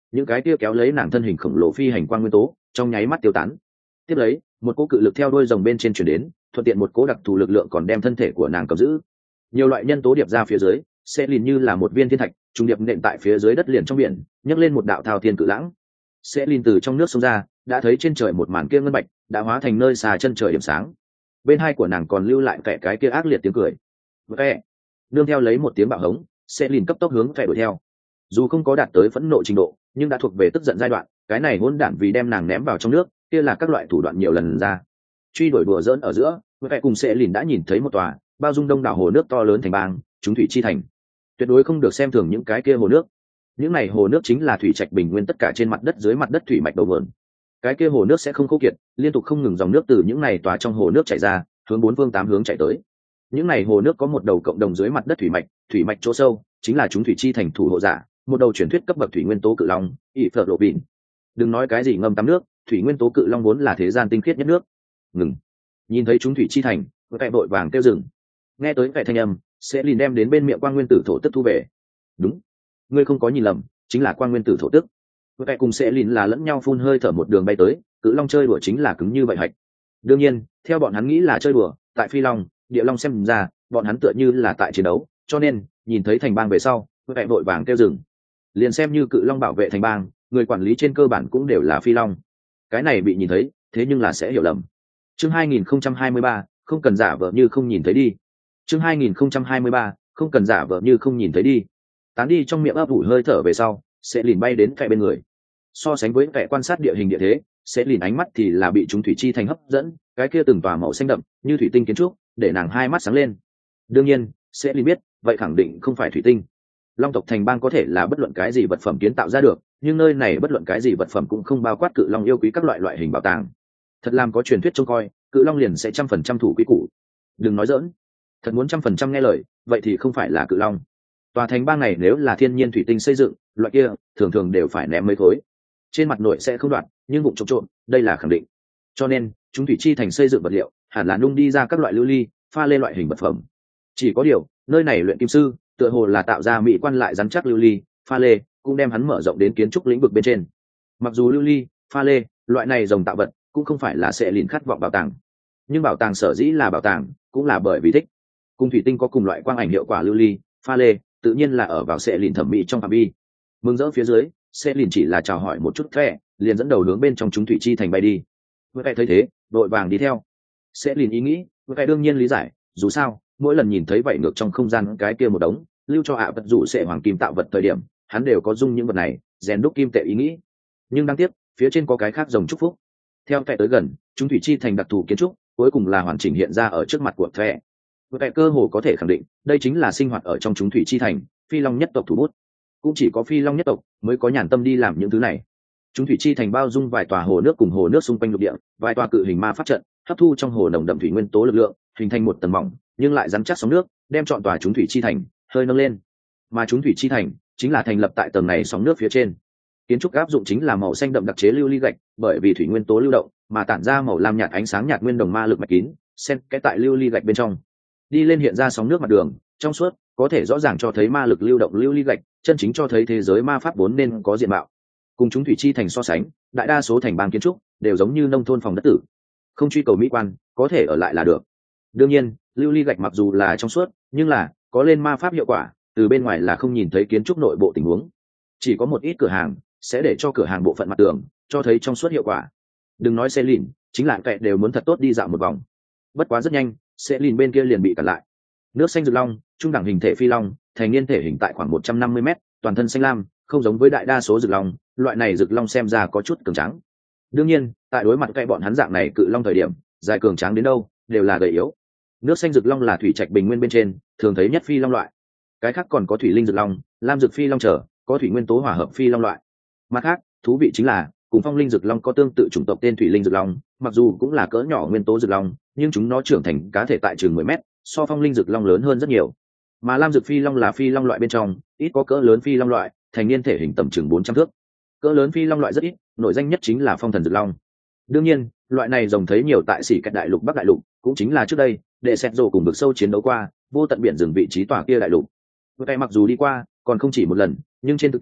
những cái kia kéo lấy nàng thân hình khổng lồ phi hành quang nguyên tố trong nháy mắt tiêu tán. Tiếp lấy một cỗ cự lực theo đuôi rồng bên trên chuyển đến, thuận tiện một cỗ đặc thù lực lượng còn đem thân thể của nàng cầm giữ. Nhiều loại nhân tố điệp ra phía dưới sẽ liền như là một viên thiên thạch trùng điệp nện tại phía dưới đất liền trong biển, nhấc lên một đạo thao thiên cự lãng. Sẽ liền từ trong nước sông ra, đã thấy trên trời một màn kia ngân bạch đã hóa thành nơi xa chân trời điểm sáng. Bên hai của nàng còn lưu lại vẻ cái kia ác liệt tiếng cười. Vẻ nương theo lấy một tiếng bạo hống, sẽ liền cấp tốc hướng vẻ đuổi theo. Dù không có đạt tới phẫn nộ trình độ, nhưng đã thuộc về tức giận giai đoạn. Cái này hỗn đản vì đem nàng ném vào trong nước, kia là các loại thủ đoạn nhiều lần ra. Truy đuổi đùa giỡn ở giữa, vẻ cùng sẽ liền đã nhìn thấy một tòa bao dung đông đảo hồ nước to lớn thành bang, chúng thủy chi thành. Tuyệt đối không được xem thường những cái kia hồ nước. Những này hồ nước chính là thủy trạch bình nguyên tất cả trên mặt đất dưới mặt đất thủy mạch đầu nguồn. Cái kia hồ nước sẽ không khô kiệt, liên tục không ngừng dòng nước từ những này tòa trong hồ nước chảy ra, hướng bốn phương tám hướng chảy tới. Những này hồ nước có một đầu cộng đồng dưới mặt đất thủy mạch chỗ sâu chính là chúng thủy chi thành thủ hộ giả, một đầu truyền thuyết cấp bậc thủy nguyên tố cự long, ỷ phở lộ bịn. Đừng nói cái gì ngâm tắm nước, thủy nguyên tố cự long vốn là thế gian tinh khiết nhất nước. Ngừng. Nhìn thấy chúng thủy chi thành, vội vội vàng kêu dừng. Nghe tới vẻ thanh âm, sẽ liền đem đến bên miệng quang nguyên tử thổ tức thu về. Đúng, ngươi không có nhìn lầm, chính là quang nguyên tử thổ tức. Vội cùng sẽ liền là lẫn nhau phun hơi thở một đường bay tới, cự long chơi đùa chính là cứng như vậy hạch. Đương nhiên, theo bọn hắn nghĩ là chơi đùa, tại phi long, địa long xem ra, bọn hắn tựa như là tại chiến đấu, cho nên nhìn thấy thành bang về sau, vội vàng kêu dừng. Liền xem như cự long bảo vệ thành bang, người quản lý trên cơ bản cũng đều là phi long. Cái này bị nhìn thấy, thế nhưng là sẽ hiểu lầm. Chương 2023, không cần giả vờ như không nhìn thấy đi. Chương 2023, không cần giả vờ như không nhìn thấy đi. Tán đi trong miệng ấp ủ hơi thở về sau, sẽ liền bay đến cạnh bên người. So sánh với vẻ quan sát địa hình địa thế, sẽ liền ánh mắt thì là bị chúng thủy chi thành hấp dẫn, cái kia từng tòa màu xanh đậm như thủy tinh kiến trúc, để nàng hai mắt sáng lên. Đương nhiên, sẽ liền biết, vậy khẳng định không phải thủy tinh. Long tộc thành bang có thể là bất luận cái gì vật phẩm kiến tạo ra được, nhưng nơi này bất luận cái gì vật phẩm cũng không bao quát cự long yêu quý các loại hình bảo tàng. Thật làm có truyền thuyết trông coi, cự long liền sẽ 100% thủ quý củ. Đừng nói dỡn, thật muốn 100% nghe lời, vậy thì không phải là cự long. Tòa thành bang này nếu là thiên nhiên thủy tinh xây dựng, loại kia thường thường đều phải ném mấy khối. Trên mặt nội sẽ không đoạn, nhưng bụng trộn trộn, đây là khẳng định. Cho nên, chúng thủy chi thành xây dựng vật liệu, hẳn là nung đi ra các loại lưu ly, pha lên loại hình vật phẩm. Chỉ có điều, nơi này luyện kim sư, tựa hồ là tạo ra mỹ quan lại rắn chắc lưu ly, pha lê, cũng đem hắn mở rộng đến kiến trúc lĩnh vực bên trên. Mặc dù lưu ly, pha lê, loại này rồng tạo vật, cũng không phải là sẽ liền khát vọng bảo tàng, nhưng bảo tàng sở dĩ là bảo tàng, cũng là bởi vì thích. Cùng thủy tinh có cùng loại quang ảnh hiệu quả lưu ly, pha lê, tự nhiên là ở vào sẽ liền thẩm mỹ trong phạm vi. Mừng rỡ phía dưới, sẽ liền chỉ là chào hỏi một chút thẻ, liền dẫn đầu hướng bên trong chúng thủy chi thành bay đi. Với cái thấy thế, đội vàng đi theo. Sẽ liền ý nghĩ, với cái đương nhiên lý giải, dù sao, mỗi lần nhìn thấy vậy ngược trong không gian cái kia một đống, lưu cho vật dụ sẽ hoàng kim tạo vật thời điểm, hắn đều có dung những vật này, rèn đúc kim tệ ý nghĩ. Nhưng đáng tiếc, phía trên có cái khác rồng chúc phúc. Theo thẻ tới gần, chúng thủy chi thành đặc thù kiến trúc, cuối cùng là hoàn chỉnh hiện ra ở trước mặt của thẻ. Với cái cơ hồ có thể khẳng định, đây chính là sinh hoạt ở trong chúng thủy chi thành, phi long nhất tộc thủ bút. Cũng chỉ có phi long nhất tộc mới có nhàn tâm đi làm những thứ này. Chúng thủy chi thành bao dung vài tòa hồ nước cùng hồ nước xung quanh lục địa, vài tòa cự hình ma pháp trận, hấp thu trong hồ nồng đậm thủy nguyên tố lực lượng, hình thành một tầng mỏng nhưng lại rắn chắc sóng nước, đem trọn tòa chúng thủy chi thành hơi nâng lên. Mà chúng thủy chi thành chính là thành lập tại tầng này sóng nước phía trên. Kiến trúc áp dụng chính là màu xanh đậm đặc chế lưu ly gạch, bởi vì thủy nguyên tố lưu động mà tản ra màu lam nhạt ánh sáng nhạt nguyên đồng ma lực mạch kín, xen kẽ tại lưu ly gạch bên trong. Đi lên hiện ra sóng nước mặt đường, trong suốt, có thể rõ ràng cho thấy ma lực lưu động lưu ly gạch, chân chính cho thấy thế giới ma pháp vốn nên có diện mạo. Cùng chúng thủy chi thành so sánh, đại đa số thành bang kiến trúc đều giống như nông thôn phòng đất tử, không truy cầu mỹ quan, có thể ở lại là được. Đương nhiên, lưu ly gạch mặc dù là trong suốt, nhưng là có lên ma pháp hiệu quả, từ bên ngoài là không nhìn thấy kiến trúc nội bộ tình huống. Chỉ có một ít cửa hàng sẽ để cho cửa hàng bộ phận mặt tường cho thấy trong suốt hiệu quả. Đừng nói xe lìn, chính là kệ đều muốn thật tốt đi dạo một vòng. Bất quá rất nhanh, xe lìn bên kia liền bị cản lại. Nước xanh rực long, trung đẳng hình thể phi long, thành niên thể hình tại khoảng 150 m, toàn thân xanh lam, không giống với đại đa số rực long, loại này rực long xem ra có chút cường tráng. Đương nhiên, tại đối mặt cậy bọn hắn dạng này cự long thời điểm, dài cường tráng đến đâu, đều là gầy yếu. Nước xanh rực long là thủy trạch bình nguyên bên trên, thường thấy nhất phi long loại. Cái khác còn có thủy linh rực long, lam rực phi long trở, có thủy nguyên tố hòa hợp phi long loại. Mặt khác, thú vị chính là, cùng phong linh rực long có tương tự chủng tộc tên thủy linh rực long, mặc dù cũng là cỡ nhỏ nguyên tố rực long, nhưng chúng nó trưởng thành cá thể tại chừng 10 mét, so phong linh rực long lớn hơn rất nhiều. Mà lam rực phi long là phi long loại bên trong, ít có cỡ lớn phi long loại, thành niên thể hình tầm chừng 400 thước. Cỡ lớn phi long loại rất ít, nổi danh nhất chính là phong thần rực long. Đương nhiên, loại này rồng thấy nhiều tại xỉ cạnh đại lục Bắc đại lục, cũng chính là trước đây, để xét rồ cùng vực sâu chiến đấu qua, vô tận biển rừng vị trí tòa kia đại lục. Vừa tay mặc dù đi qua, còn không chỉ một lần, nhưng trên thực tế,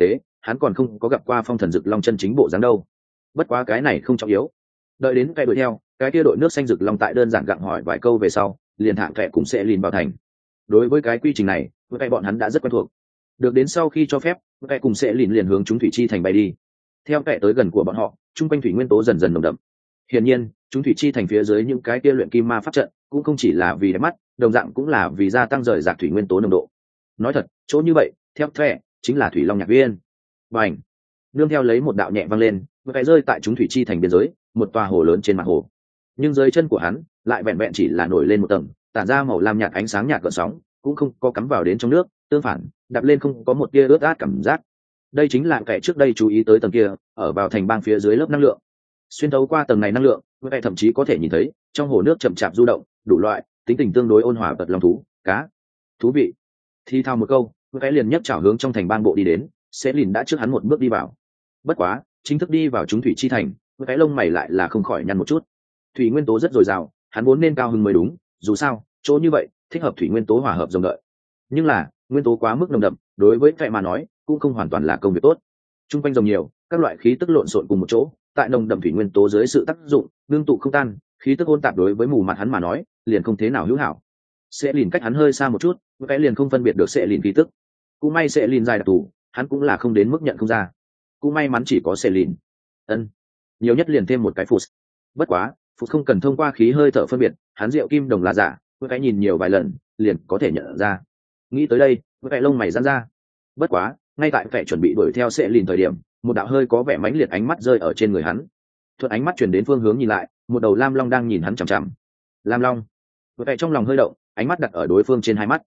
hắn còn không có gặp qua phong thần rực long chân chính bộ dáng đâu. Bất quá cái này không trọng yếu. Đợi đến kẻ đuổi theo, cái kia đội nước xanh rực long tại đơn giản gặng hỏi vài câu về sau, liền thẳng kẻ cùng sẽ lìn vào thành. Đối với cái quy trình này, kẻ bọn hắn đã rất quen thuộc. Được đến sau khi cho phép, kẻ cùng sẽ lìn liền hướng chúng thủy chi thành bay đi. Theo kẻ tới gần của bọn họ, trung quanh thủy nguyên tố dần dần nồng đậm. Hiển nhiên, chúng thủy chi thành phía dưới những cái kia luyện kim ma pháp trận cũng không chỉ là vì đẹp mắt, đồng dạng cũng là vì gia tăng rời rạc thủy nguyên tố nồng độ. Nói thật, chỗ như vậy, theo kẻ chính là thủy long nhạc viên. Bành! Nương theo lấy một đạo nhẹ vang lên, kẻ rơi tại chúng thủy chi thành biên giới, một tòa hồ lớn trên mặt hồ. Nhưng dưới chân của hắn lại vẹn vẹn chỉ là nổi lên một tầng, tản ra màu lam nhạt ánh sáng nhạt gợn sóng, cũng không có cắm vào đến trong nước, tương phản, đạp lên không có một tia ướt át cảm giác. Đây chính là kẻ trước đây chú ý tới tầng kia, ở vào thành bang phía dưới lớp năng lượng. Xuyên thấu qua tầng này năng lượng, kẻ thậm chí có thể nhìn thấy trong hồ nước chậm chạp du động, đủ loại, tính tình tương đối ôn hòa vật long thú, cá. Thú vị. Thì thao một câu, kẻ liền nhấc chảo hướng trong thành bang bộ đi đến, sẽ lìn đã trước hắn một bước đi vào. Bất quá, chính thức đi vào chúng thủy chi thành, cái lông mày lại là không khỏi nhăn một chút. Thủy nguyên tố rất dồi dào, hắn vốn nên cao hứng mới đúng, dù sao chỗ như vậy thích hợp thủy nguyên tố hòa hợp dòng đợi. Nhưng là nguyên tố quá mức nồng đậm, đối với kẻ mà nói cũng không hoàn toàn là công việc tốt. Trung quanh rồng nhiều, các loại khí tức lộn xộn cùng một chỗ, tại nồng đậm thủy nguyên tố dưới sự tác dụng ngưng tụ không tan, khí tức hỗn tạp đối với mù mặt hắn mà nói liền không thế nào hữu hảo. Sẽ lìn cách hắn hơi xa một chút, cái liền không phân biệt được sẽ lìn khí tức. Cũng may sẽ lìn dài đặc thù, hắn cũng là không đến mức nhận không ra. Cũng may mắn chỉ có sẽ lìn. Nhiều nhất liền thêm một cái phụt. Bất quá phụt không cần thông qua khí hơi thở phân biệt, hắn rượu kim đồng là giả, cái nhìn nhiều vài lần liền có thể nhận ra. Nghĩ tới đây, cái lông mày giãn ra. Bất quá ngay tại vẻ chuẩn bị đuổi theo sẽ lìn thời điểm, một đạo hơi có vẻ mãnh liệt ánh mắt rơi ở trên người hắn. Thuận ánh mắt chuyển đến phương hướng nhìn lại, một đầu lam long đang nhìn hắn chằm chằm. Lam long. Cái trong lòng hơi động, ánh mắt đặt ở đối phương trên hai mắt.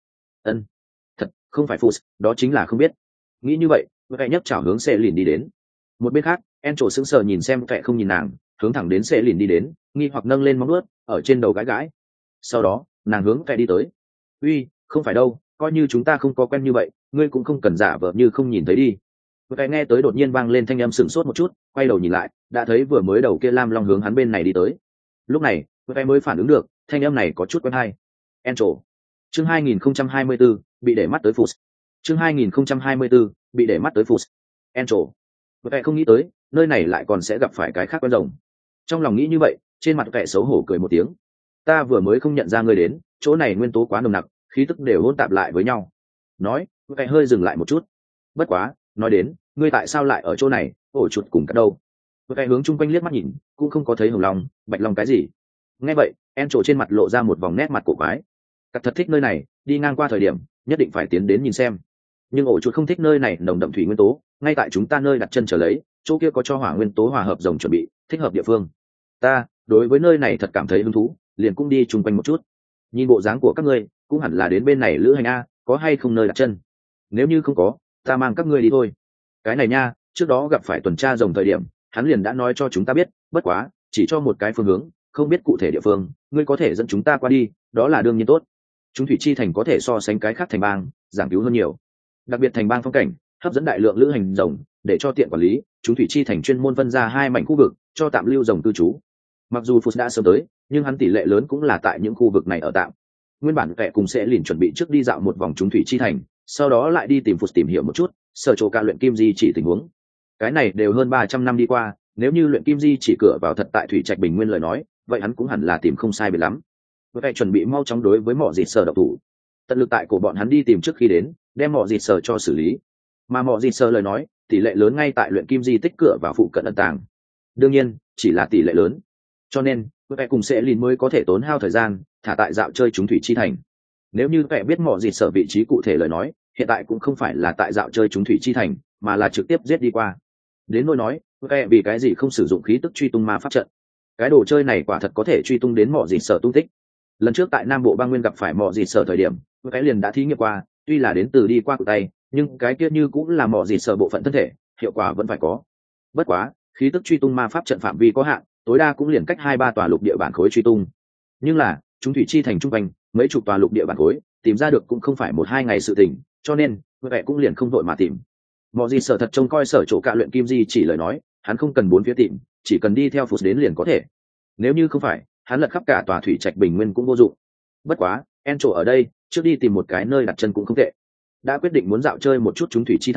Thật không phải phụt, đó chính là không biết. Nghĩ như vậy, cái nhấc chảo hướng sẽ lìn đi đến. Một bên khác, Encho sững sờ nhìn xem kẻ không nhìn nàng, hướng thẳng đến sẽ lìn đi đến, nghi hoặc nâng lên móng vuốt ở trên đầu gãi gãi. Sau đó nàng hướng kẻ đi tới. Uy, không phải đâu, coi như chúng ta không có quen như vậy, ngươi cũng không cần giả vờ như không nhìn thấy đi. Kẻ nghe tới đột nhiên vang lên thanh âm sửng sốt một chút, quay đầu nhìn lại, đã thấy vừa mới đầu kia lam long hướng hắn bên này đi tới. Lúc này kẻ mới phản ứng được, thanh âm này có chút quen hay. Encho. Chương 2024, bị để mắt tới phụt. Chương 2024, bị để mắt tới phụt. Encho. Kẻ không nghĩ tới nơi này lại còn sẽ gặp phải cái khác quen rồng. Trong lòng nghĩ như vậy, trên mặt kẻ xấu hổ cười một tiếng. Ta vừa mới không nhận ra ngươi đến, chỗ này nguyên tố quá nồng nặc, khí tức đều hỗn tạp lại với nhau. Nói, kẻ hơi dừng lại một chút. Bất quá, nói đến, ngươi tại sao lại ở chỗ này, ổ chuột cùng cả đâu? Kẻ hướng chung quanh liếc mắt nhìn, cũng không có thấy hồng long, bạch long cái gì. Nghe vậy, Encho trên mặt lộ ra một vòng nét mặt cổ quái. Cắt thật thích nơi này, đi ngang qua thời điểm nhất định phải tiến đến nhìn xem. Nhưng ổ chuột không thích nơi này nồng đậm thủy nguyên tố, ngay tại chúng ta nơi đặt chân trở lấy, chỗ kia có cho hỏa nguyên tố hòa hợp rồng chuẩn bị, thích hợp địa phương. Ta đối với nơi này thật cảm thấy hứng thú, liền cũng đi chung quanh một chút. Nhìn bộ dáng của các ngươi, cũng hẳn là đến bên này lữ hành a, có hay không nơi đặt chân? Nếu như không có, ta mang các ngươi đi thôi. Cái này nha, trước đó gặp phải tuần tra rồng thời điểm, hắn liền đã nói cho chúng ta biết, bất quá chỉ cho một cái phương hướng, không biết cụ thể địa phương, ngươi có thể dẫn chúng ta qua đi, đó là đương nhiên tốt. Chúng thủy chi thành có thể so sánh cái khác thành bang, giảng cứu hơn nhiều. Đặc biệt thành bang phong cảnh hấp dẫn đại lượng lữ hành rồng, để cho tiện quản lý, chúng thủy chi thành chuyên môn phân ra hai mảnh khu vực cho tạm lưu rồng cư trú. Mặc dù Phút đã sớm tới, nhưng hắn tỷ lệ lớn cũng là tại những khu vực này ở tạm. Nguyên bản kẻ cùng sẽ liền chuẩn bị trước đi dạo một vòng chúng thủy chi thành, sau đó lại đi tìm Phút tìm hiểu một chút sở chỗ ca luyện kim di chỉ tình huống. Cái này đều hơn 300 năm đi qua, nếu như luyện kim di chỉ cửa vào thật tại thủy trạch bình nguyên lời nói, vậy hắn cũng hẳn là tìm không sai biệt lắm. Kẻ chuẩn bị mau chóng đối với mỏ dịt sở độc thủ, tận lực tại của bọn hắn đi tìm trước khi đến, đem mỏ dịt sở cho xử lý. Mà mỏ dịt sở lời nói, tỷ lệ lớn ngay tại luyện kim di tích cửa vào phụ cận ẩn tàng. Đương nhiên, chỉ là tỷ lệ lớn. Cho nên, kẻ cùng sẽ lìn mới có thể tốn hao thời gian, thả tại dạo chơi chúng thủy chi thành. Nếu như kẻ biết mỏ dịt sở vị trí cụ thể lời nói, hiện tại cũng không phải là tại dạo chơi chúng thủy chi thành, mà là trực tiếp giết đi qua. Đến nỗi nói, kẻ vì cái gì không sử dụng khí tức truy tung ma pháp trận? Cái đồ chơi này quả thật có thể truy tung đến mỏ dịt sở tung tích. Lần trước tại Nam Bộ bang nguyên gặp phải mỏ dịt sở thời điểm, cái liền đã thí nghiệm qua, tuy là đến từ đi qua cụt tay, nhưng cái kia như cũng là mỏ dịt sở bộ phận thân thể, hiệu quả vẫn phải có. Bất quá, khí tức truy tung ma pháp trận phạm vi có hạn, tối đa cũng liền cách 2-3 tòa lục địa bản khối truy tung. Nhưng là, chúng thủy chi thành trung quanh, mấy chục tòa lục địa bản khối, tìm ra được cũng không phải 1-2 ngày sự tình, cho nên, vẻ cũng liền không vội mà tìm. Mỏ dịt sở thật trông coi sở chỗ cạ luyện kim di chỉ lời nói, hắn không cần bốn phía tìm, chỉ cần đi theo Phút đến liền có thể. Nếu như không phải, hắn lật khắp cả tòa thủy trạch bình nguyên cũng vô dụng. Bất quá, Encho ở đây, trước đi tìm một cái nơi đặt chân cũng không tệ. Đã quyết định muốn dạo chơi một chút chúng thủy chi thành,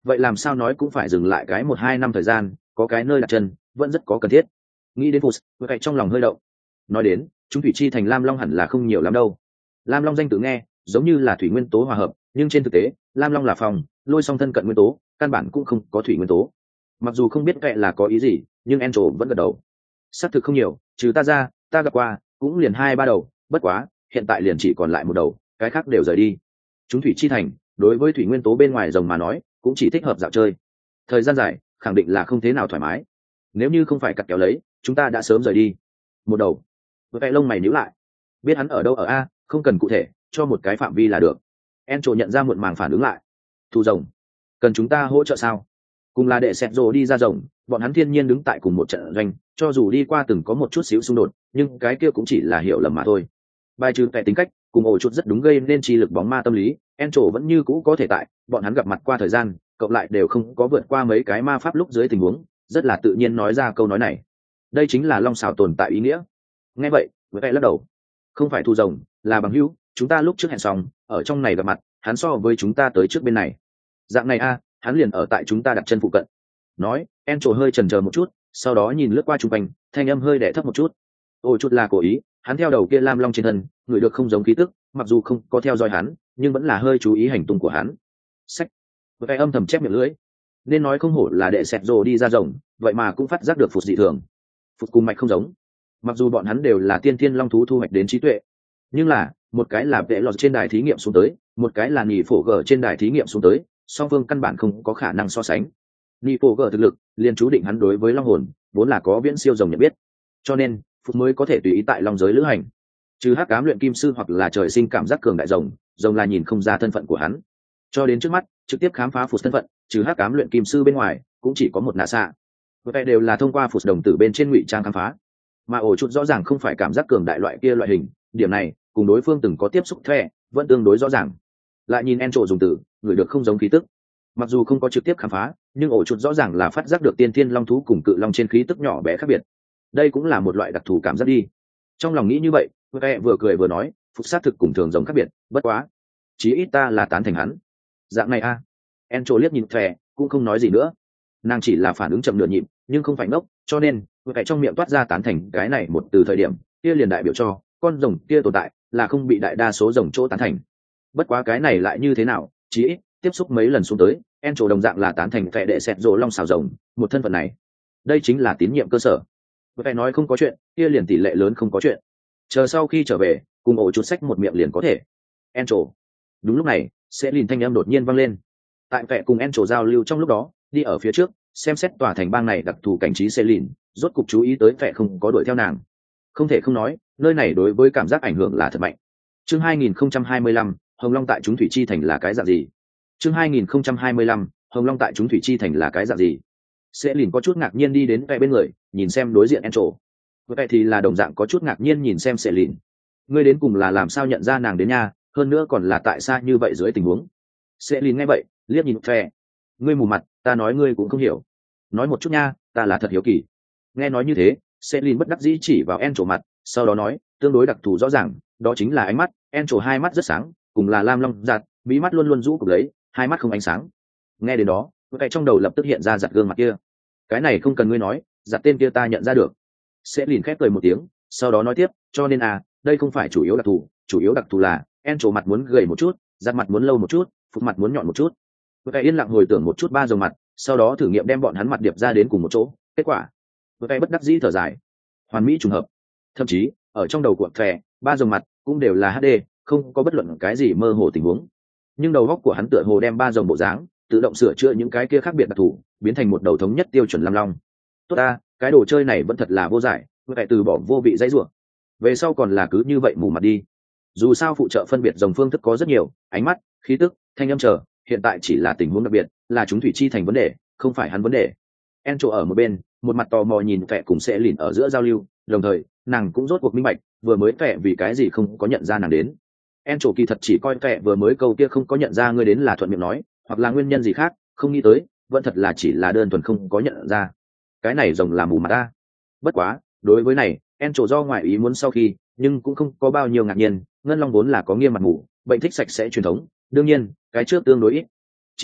vậy làm sao nói cũng phải dừng lại cái 1-2 năm thời gian, có cái nơi đặt chân vẫn rất có cần thiết. Nghĩ đến Phus, vậy trong lòng hơi động. Nói đến chúng thủy chi thành lam long hẳn là không nhiều lắm đâu. Lam long danh tự nghe giống như là thủy nguyên tố hòa hợp, nhưng trên thực tế lam long là phòng lôi song thân cận nguyên tố, căn bản cũng không có thủy nguyên tố. Mặc dù không biết vẽ là có ý gì, nhưng Encho vẫn gật đầu. Xác thực không nhiều, trừ ta ra, ta gặp qua cũng liền 2-3 đầu, bất quá hiện tại liền chỉ còn lại một đầu, cái khác đều rời đi. Chúng thủy chi thành đối với thủy nguyên tố bên ngoài rồng mà nói cũng chỉ thích hợp dạo chơi, thời gian dài khẳng định là không thế nào thoải mái. Nếu như không phải cắt kéo lấy, chúng ta đã sớm rời đi. Một đầu với vẽ lông mày nhíu lại, biết hắn ở đâu ở a, không cần cụ thể, cho một cái phạm vi là được. Encho nhận ra muộn màng phản ứng lại. Thu rồng, cần chúng ta hỗ trợ sao? Cùng là để xẹt rồ đi ra rồng, bọn hắn thiên nhiên đứng tại cùng một trận doanh, cho dù đi qua từng có một chút xíu xung đột, nhưng cái kia cũng chỉ là hiểu lầm mà thôi. Bài trừ kẻ tính cách cùng ổ chút rất đúng gây nên chi lực bóng ma tâm lý, Encho vẫn như cũ có thể tại bọn hắn gặp mặt qua thời gian cộng lại đều không có vượt qua mấy cái ma pháp lúc dưới tình huống, rất là tự nhiên nói ra câu nói này. Đây chính là long xào tồn tại ý nghĩa. Nghe vậy với vẻ lắc đầu, không phải thu rồng, là bằng hữu, chúng ta lúc trước hẹn xong ở trong này gặp mặt, hắn so với chúng ta tới trước bên này. Dạng này a, hắn liền ở tại chúng ta đặt chân phụ cận. Nói Encho hơi chần chờ một chút, sau đó nhìn lướt qua chung quanh, thanh âm hơi đẻ thấp một chút. Ôi chút là cố ý, hắn theo đầu kia lam long trên thân người được không giống khí tức, mặc dù không có theo dõi hắn nhưng vẫn là hơi chú ý hành tung của hắn. Sách với cái âm thầm chép miệng lưỡi, nên nói không hổ là đệ sẹt rồ đi ra rồng, vậy mà cũng phát giác được Phụt dị thường. Phụt cùng mạch không giống, mặc dù bọn hắn đều là tiên thiên long thú thu hoạch đến trí tuệ, nhưng là một cái là vệ lọt trên đài thí nghiệm xuống tới, một cái là nhị phổ gở trên đài thí nghiệm xuống tới, song phương căn bản không có khả năng so sánh. Nhị phổ gở thực lực liền chú định hắn đối với long hồn vốn là có viễn siêu rồng nhận biết, cho nên Phụt mới có thể tùy ý tại long giới lữ hành. Trừ hắc ám luyện kim sư hoặc là trời sinh cảm giác cường đại rồng, rồng là nhìn không ra thân phận của hắn. Cho đến trước mắt trực tiếp khám phá Phụt thân phận, trừ hắc ám luyện kim sư bên ngoài cũng chỉ có một nạ xạ. Vậy đều là thông qua Phụt đồng tử bên trên ngụy trang khám phá, mà ổ chút rõ ràng không phải cảm giác cường đại loại kia loại hình, điểm này cùng đối phương từng có tiếp xúc thuê vẫn tương đối rõ ràng. Lại nhìn Encho dùng từ người được không giống khí tức, mặc dù không có trực tiếp khám phá nhưng ổ chút rõ ràng là phát giác được tiên thiên long thú cùng cự long trên khí tức nhỏ bé khác biệt. Đây cũng là một loại đặc thù cảm giác đi. Trong lòng nghĩ như vậy, vừa cười vừa nói, Phụt xác thực cùng thường rồng khác biệt, bất quá chí ít ta là tán thành hắn. Dạng này a. Encho liếc nhìn thè cũng không nói gì nữa, nàng chỉ là phản ứng chậm nửa nhịp nhưng không phải ngốc, cho nên cái trong miệng toát ra tán thành cái này một từ thời điểm kia liền đại biểu cho con rồng kia tồn tại là không bị đại đa số rồng chỗ tán thành. Bất quá cái này lại như thế nào, chí ít tiếp xúc mấy lần xuống tới, Encho đồng dạng là tán thành phệ đệ sẹt rồ long xào rồng một thân phận này. Đây chính là tín nhiệm cơ sở. Phải nói không có chuyện kia liền tỷ lệ lớn không có chuyện, chờ sau khi trở về cùng ổ chút sách một miệng liền có thể. Encho. Đúng lúc này sẽ lìn thanh âm đột nhiên vang lên. Tại vẽ cùng Encho giao lưu trong lúc đó, đi ở phía trước xem xét tòa thành bang này đặc thù cảnh trí Selin, rốt cục chú ý tới vẽ không có đuổi theo nàng. Không thể không nói, nơi này đối với cảm giác ảnh hưởng là thật mạnh. Chương 2025, Hồng Long tại chúng thủy chi thành là cái dạng gì? Chương 2025, Hồng Long tại chúng thủy chi thành là cái dạng gì? Selin có chút ngạc nhiên đi đến vẽ bên người, nhìn xem đối diện Encho. Vẽ thì là đồng dạng có chút ngạc nhiên nhìn xem Selin. Ngươi đến cùng là làm sao nhận ra nàng đến nha, hơn nữa còn là tại sao như vậy dưới tình huống. Selin nghe vậy, liếc nhìn vẽ. Ngươi mù mặt, ta nói ngươi cũng không hiểu. Nói một chút nha, ta là thật hiếu kỳ. Nghe nói như thế, Selin bất đắc dĩ chỉ vào Encho mặt, sau đó nói, tương đối đặc thù rõ ràng, đó chính là ánh mắt. Encho hai mắt rất sáng, cùng là lam long giặt, bí mắt luôn luôn rũ cụp lấy, hai mắt không ánh sáng. Nghe đến đó, cái trong đầu lập tức hiện ra giặt gương mặt kia. Cái này không cần ngươi nói, giặt tên kia ta nhận ra được. Selin khép cười một tiếng, sau đó nói tiếp, cho nên đây không phải chủ yếu đặc thù là Encho mặt muốn gầy một chút, giặt mặt muốn lâu một chút, Phụt mặt muốn nhọn một chút. Cái yên lặng hồi tưởng một chút ba rồng mặt, sau đó thử nghiệm đem bọn hắn mặt điệp ra đến cùng một chỗ, kết quả cái bất đắc dĩ thở dài, hoàn mỹ trùng hợp. Thậm chí ở trong đầu của thẻ ba rồng mặt cũng đều là HD, không có bất luận cái gì mơ hồ tình huống, nhưng đầu góc của hắn tựa hồ đem ba rồng bộ dáng tự động sửa chữa những cái kia khác biệt đặc thù, biến thành một đầu thống nhất tiêu chuẩn lam long. Tốt ta, cái đồ chơi này vẫn thật là vô giải, phải từ bỏ vô vị dãy rủa, về sau còn là cứ như vậy mù mặt đi. Dù sao phụ trợ phân biệt dòng phương thức có rất nhiều, ánh mắt, khí tức, thanh âm chờ, hiện tại chỉ là tình huống đặc biệt, là chúng thủy chi thành vấn đề, không phải hắn vấn đề. Encho ở một bên, một mặt tò mò nhìn Phệ cùng sẽ lìn ở giữa giao lưu, đồng thời nàng cũng rốt cuộc minh bạch vừa mới Phệ vì cái gì không có nhận ra nàng đến. Encho kỳ thật chỉ coi Phệ vừa mới câu kia không có nhận ra ngươi đến là thuận miệng nói, hoặc là nguyên nhân gì khác, không nghĩ tới vẫn thật là chỉ là đơn thuần không có nhận ra. Cái này rồng là mù mặt ta. Bất quá đối với này Encho do ngoại ý muốn sau khi, nhưng cũng không có bao nhiêu ngạc nhiên, ngân long vốn là có nghiêm mặt mù, bệnh thích sạch sẽ truyền thống, đương nhiên cái trước tương đối ít, chỉ ít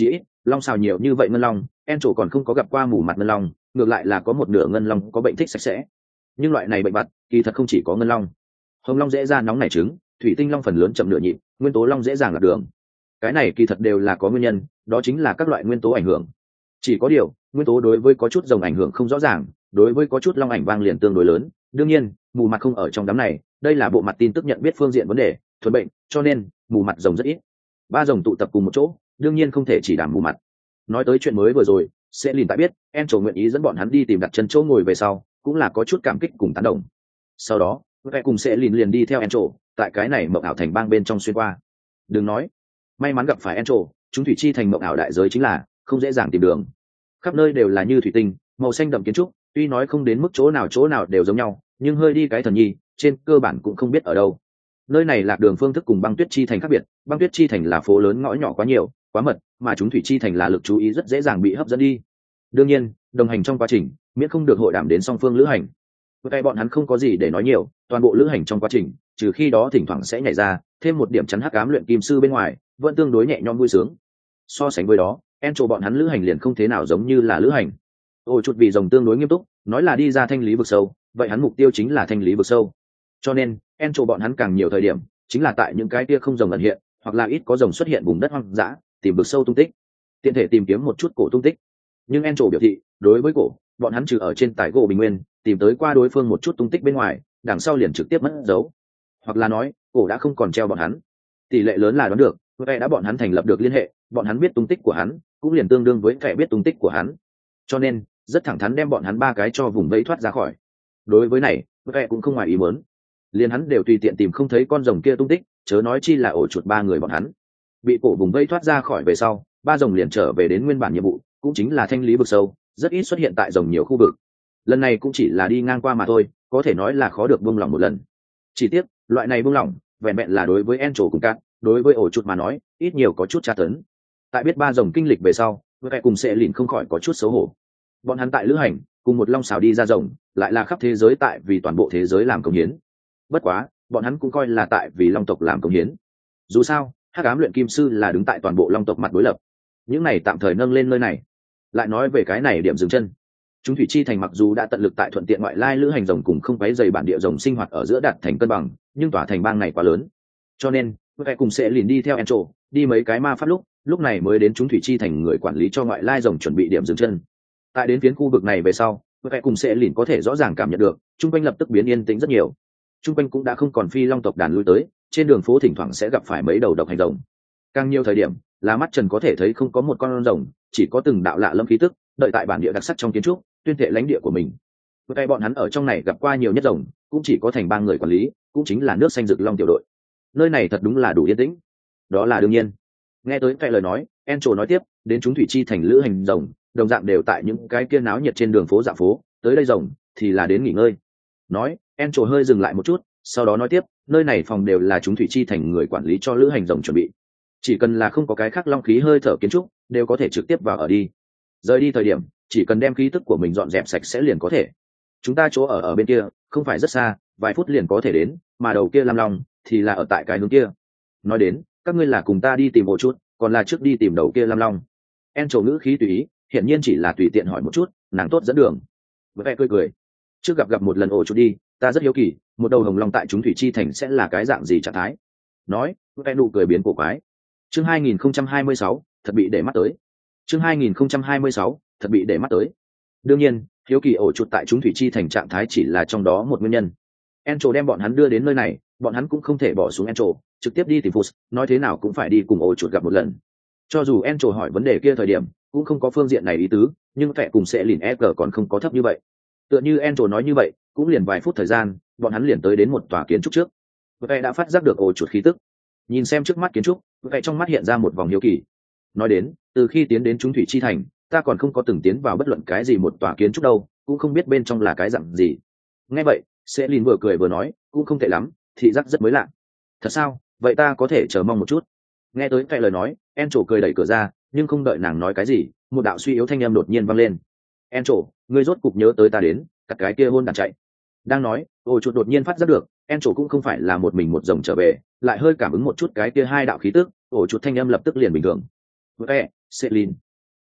long xào nhiều như vậy ngân long, Encho còn không có gặp qua mù mặt ngân long, ngược lại là có một nửa ngân long có bệnh thích sạch sẽ. Nhưng loại này bệnh vặt kỳ thật không chỉ có ngân long. Hồng long dễ ra nóng nảy trứng, thủy tinh long phần lớn chậm nửa nhịp, nguyên tố long dễ dàng lạc đường. Cái này kỳ thật đều là có nguyên nhân, đó chính là các loại nguyên tố ảnh hưởng. Chỉ có điều, nguyên tố đối với có chút rồng ảnh hưởng không rõ ràng, đối với có chút long ảnh vang liền tương đối lớn. Đương nhiên, mù mặt không ở trong đám này, đây là bộ mặt tin tức nhận biết phương diện vấn đề, thuần bệnh, cho nên mù mặt rồng rất ít. Ba rồng tụ tập cùng một chỗ, đương nhiên không thể chỉ đảm mù mặt. Nói tới chuyện mới vừa rồi, sẽ liền tại biết, Encho nguyện ý dẫn bọn hắn đi tìm đặt chân chỗ ngồi về sau, cũng là có chút cảm kích cùng tán đồng. Sau đó, vẽ cùng sẽ liền đi theo Encho, tại cái này mộng ảo thành bang bên trong xuyên qua. Đừng nói, may mắn gặp phải Encho, chúng thủy chi thành mộng ảo đại giới chính là không dễ dàng tìm đường. Khắp nơi đều là như thủy tinh, màu xanh đậm kiến trúc, tuy nói không đến mức chỗ nào đều giống nhau, nhưng hơi đi cái thần nhi, trên cơ bản cũng không biết ở đâu. Nơi này lạc đường phương thức cùng băng tuyết chi thành khác biệt, băng tuyết chi thành là phố lớn ngõ nhỏ quá nhiều, quá mật, mà chúng thủy chi thành là lực chú ý rất dễ dàng bị hấp dẫn đi. Đương nhiên, đồng hành trong quá trình, miễn không được hội đàm đến song phương lữ hành. Vậy bọn hắn không có gì để nói nhiều, toàn bộ lữ hành trong quá trình, trừ khi đó thỉnh thoảng sẽ nhảy ra, thêm một điểm chắn hắc ám luyện kim sư bên ngoài, vẫn tương đối nhẹ nhõm vui sướng. So sánh với đó, Encho bọn hắn lữ hành liền không thế nào giống như là lữ hành. Ôi chút vì rồng tương đối nghiêm túc, nói là đi ra thanh lý vực sâu, vậy hắn mục tiêu chính là thanh lý vực sâu. Cho nên, Encho bọn hắn càng nhiều thời điểm, chính là tại những cái kia không rồng ẩn hiện, hoặc là ít có rồng xuất hiện vùng đất hoang dã, tìm vực sâu tung tích, tiện thể tìm kiếm một chút cổ tung tích. Nhưng Encho biểu thị, đối với cổ, bọn hắn trừ ở trên tải gỗ bình nguyên, tìm tới qua đối phương một chút tung tích bên ngoài, đằng sau liền trực tiếp mất dấu. Hoặc là nói, cổ đã không còn treo bọn hắn. Tỷ lệ lớn là đoán được, vậy đã bọn hắn thành lập được liên hệ, bọn hắn biết tung tích của hắn, cũng liền tương đương với kẻ biết tung tích của hắn. Cho nên, rất thẳng thắn đem bọn hắn ba cái cho vùng vẫy thoát ra khỏi. Đối với này, vậy cũng không ngoài ý muốn. Liền hắn đều tùy tiện tìm không thấy con rồng kia tung tích, chớ nói chi là ổ chuột ba người bọn hắn. Bị cổ vùng vây thoát ra khỏi về sau, ba rồng liền trở về đến nguyên bản nhiệm vụ, cũng chính là thanh lý vực sâu, rất ít xuất hiện tại rồng nhiều khu vực. Lần này cũng chỉ là đi ngang qua mà thôi, có thể nói là khó được buông lỏng một lần. Chỉ tiếc, loại này buông lỏng, vẹn vẹn là đối với Encho cùng Cát, đối với ổ chuột mà nói, ít nhiều có chút tra tấn. Tại biết ba rồng kinh lịch về sau, với cùng sẽ lìn không khỏi có chút xấu hổ. Bọn hắn tại lữ hành, cùng một long xào đi ra rồng, lại là khắp thế giới tại vì toàn bộ thế giới làm công hiến. Bất quá, bọn hắn cũng coi là tại vì long tộc làm công hiến. Dù sao, hắc ám luyện kim sư là đứng tại toàn bộ long tộc mặt đối lập. Những này tạm thời nâng lên nơi này. Lại nói về cái này điểm dừng chân. Chúng thủy chi thành mặc dù đã tận lực tại thuận tiện ngoại lai lữ hành rồng cùng không quấy dày bản địa rồng sinh hoạt ở giữa đạt thành cân bằng, nhưng tòa thành bang này quá lớn. Cho nên, với cùng sẽ liền đi theo Encho, đi mấy cái ma pháp lúc này mới đến chúng thủy chi thành người quản lý cho ngoại lai rồng chuẩn bị điểm dừng chân. Tại đến phiến khu vực này về sau, với cùng sẽ liền có thể rõ ràng cảm nhận được, trung quanh lập tức biến yên tĩnh rất nhiều. Trung quanh cũng đã không còn phi long tộc đàn lui tới, trên đường phố thỉnh thoảng sẽ gặp phải mấy đầu độc hành rồng. Càng nhiều thời điểm, là mắt trần có thể thấy không có một con rồng, chỉ có từng đạo lạ lâm khí tức, đợi tại bản địa đặc sắc trong kiến trúc, tuyên thệ lãnh địa của mình. Với bọn hắn ở trong này gặp qua nhiều nhất rồng, cũng chỉ có thành ba người quản lý, cũng chính là nước xanh rực long tiểu đội. Nơi này thật đúng là đủ yên tĩnh. Đó là đương nhiên. Nghe tới cái lời nói, Encho nói tiếp, đến chúng thủy chi thành lữ hành rồng, đồng dạng đều tại những cái kia náo nhiệt trên đường phố dạo phố, tới đây rồng thì là đến nghỉ ngơi. Nói, Encho hơi dừng lại một chút, sau đó nói tiếp, nơi này phòng đều là chúng thủy chi thành người quản lý cho lữ hành rồng chuẩn bị. Chỉ cần là không có cái khác long khí hơi thở kiến trúc, đều có thể trực tiếp vào ở đi. Rời đi thời điểm, chỉ cần đem khí tức của mình dọn dẹp sạch sẽ liền có thể. Chúng ta chỗ ở bên kia, không phải rất xa, vài phút liền có thể đến, mà đầu kia Lam Long thì là ở tại cái hướng kia. Nói đến, các ngươi là cùng ta đi tìm một chút, còn là trước đi tìm đầu kia Lam Long. Encho ngữ khí tùy ý, hiển nhiên chỉ là tùy tiện hỏi một chút, nàng tốt dẫn đường. Với vẻ cười. Trước gặp một lần ổ chút đi, ta rất hiếu kỳ, một đầu hồng long tại chúng thủy chi thành sẽ là cái dạng gì trạng thái. Nói, với nụ cười biến cổ quái. Chương 2026, thật bị để mắt tới. Chương 2026, thật bị để mắt tới. Đương nhiên, hiếu kỳ ổ chuột tại chúng thủy chi thành trạng thái chỉ là trong đó một nguyên nhân. Encho đem bọn hắn đưa đến nơi này, bọn hắn cũng không thể bỏ xuống Encho, trực tiếp đi tìm Phus, nói thế nào cũng phải đi cùng ổ chuột gặp một lần. Cho dù Encho hỏi vấn đề kia thời điểm, cũng không có phương diện này ý tứ, nhưng vẻ cùng sẽ lìn EG còn không có thấp như vậy. Tựa như Encho nói như vậy, cũng liền vài phút thời gian, bọn hắn liền tới đến một tòa kiến trúc trước. Vẻ đã phát giác được ổ chuột khí tức. Nhìn xem trước mắt kiến trúc, vẻ trong mắt hiện ra một vòng hiếu kỳ. Nói đến, từ khi tiến đến chúng thủy chi thành, ta còn không có từng tiến vào bất luận cái gì một tòa kiến trúc đâu, cũng không biết bên trong là cái dạng gì. Nghe vậy, sẽ lìn vừa cười vừa nói, cũng không tệ lắm, thị giác rất mới lạ. Thật sao? Vậy ta có thể chờ mong một chút. Nghe tới cái lời nói, Encho cười đẩy cửa ra, nhưng không đợi nàng nói cái gì, một đạo suy yếu thanh âm đột nhiên vang lên. Encho, ngươi rốt cục nhớ tới ta đến, cắt cái kia hôn đàn chạy. Đang nói, ổ chuột đột nhiên phát giác được, Encho cũng không phải là một mình một rồng trở về, lại hơi cảm ứng một chút cái kia hai đạo khí tức, ổ chuột thanh âm lập tức liền bình thường. Celine,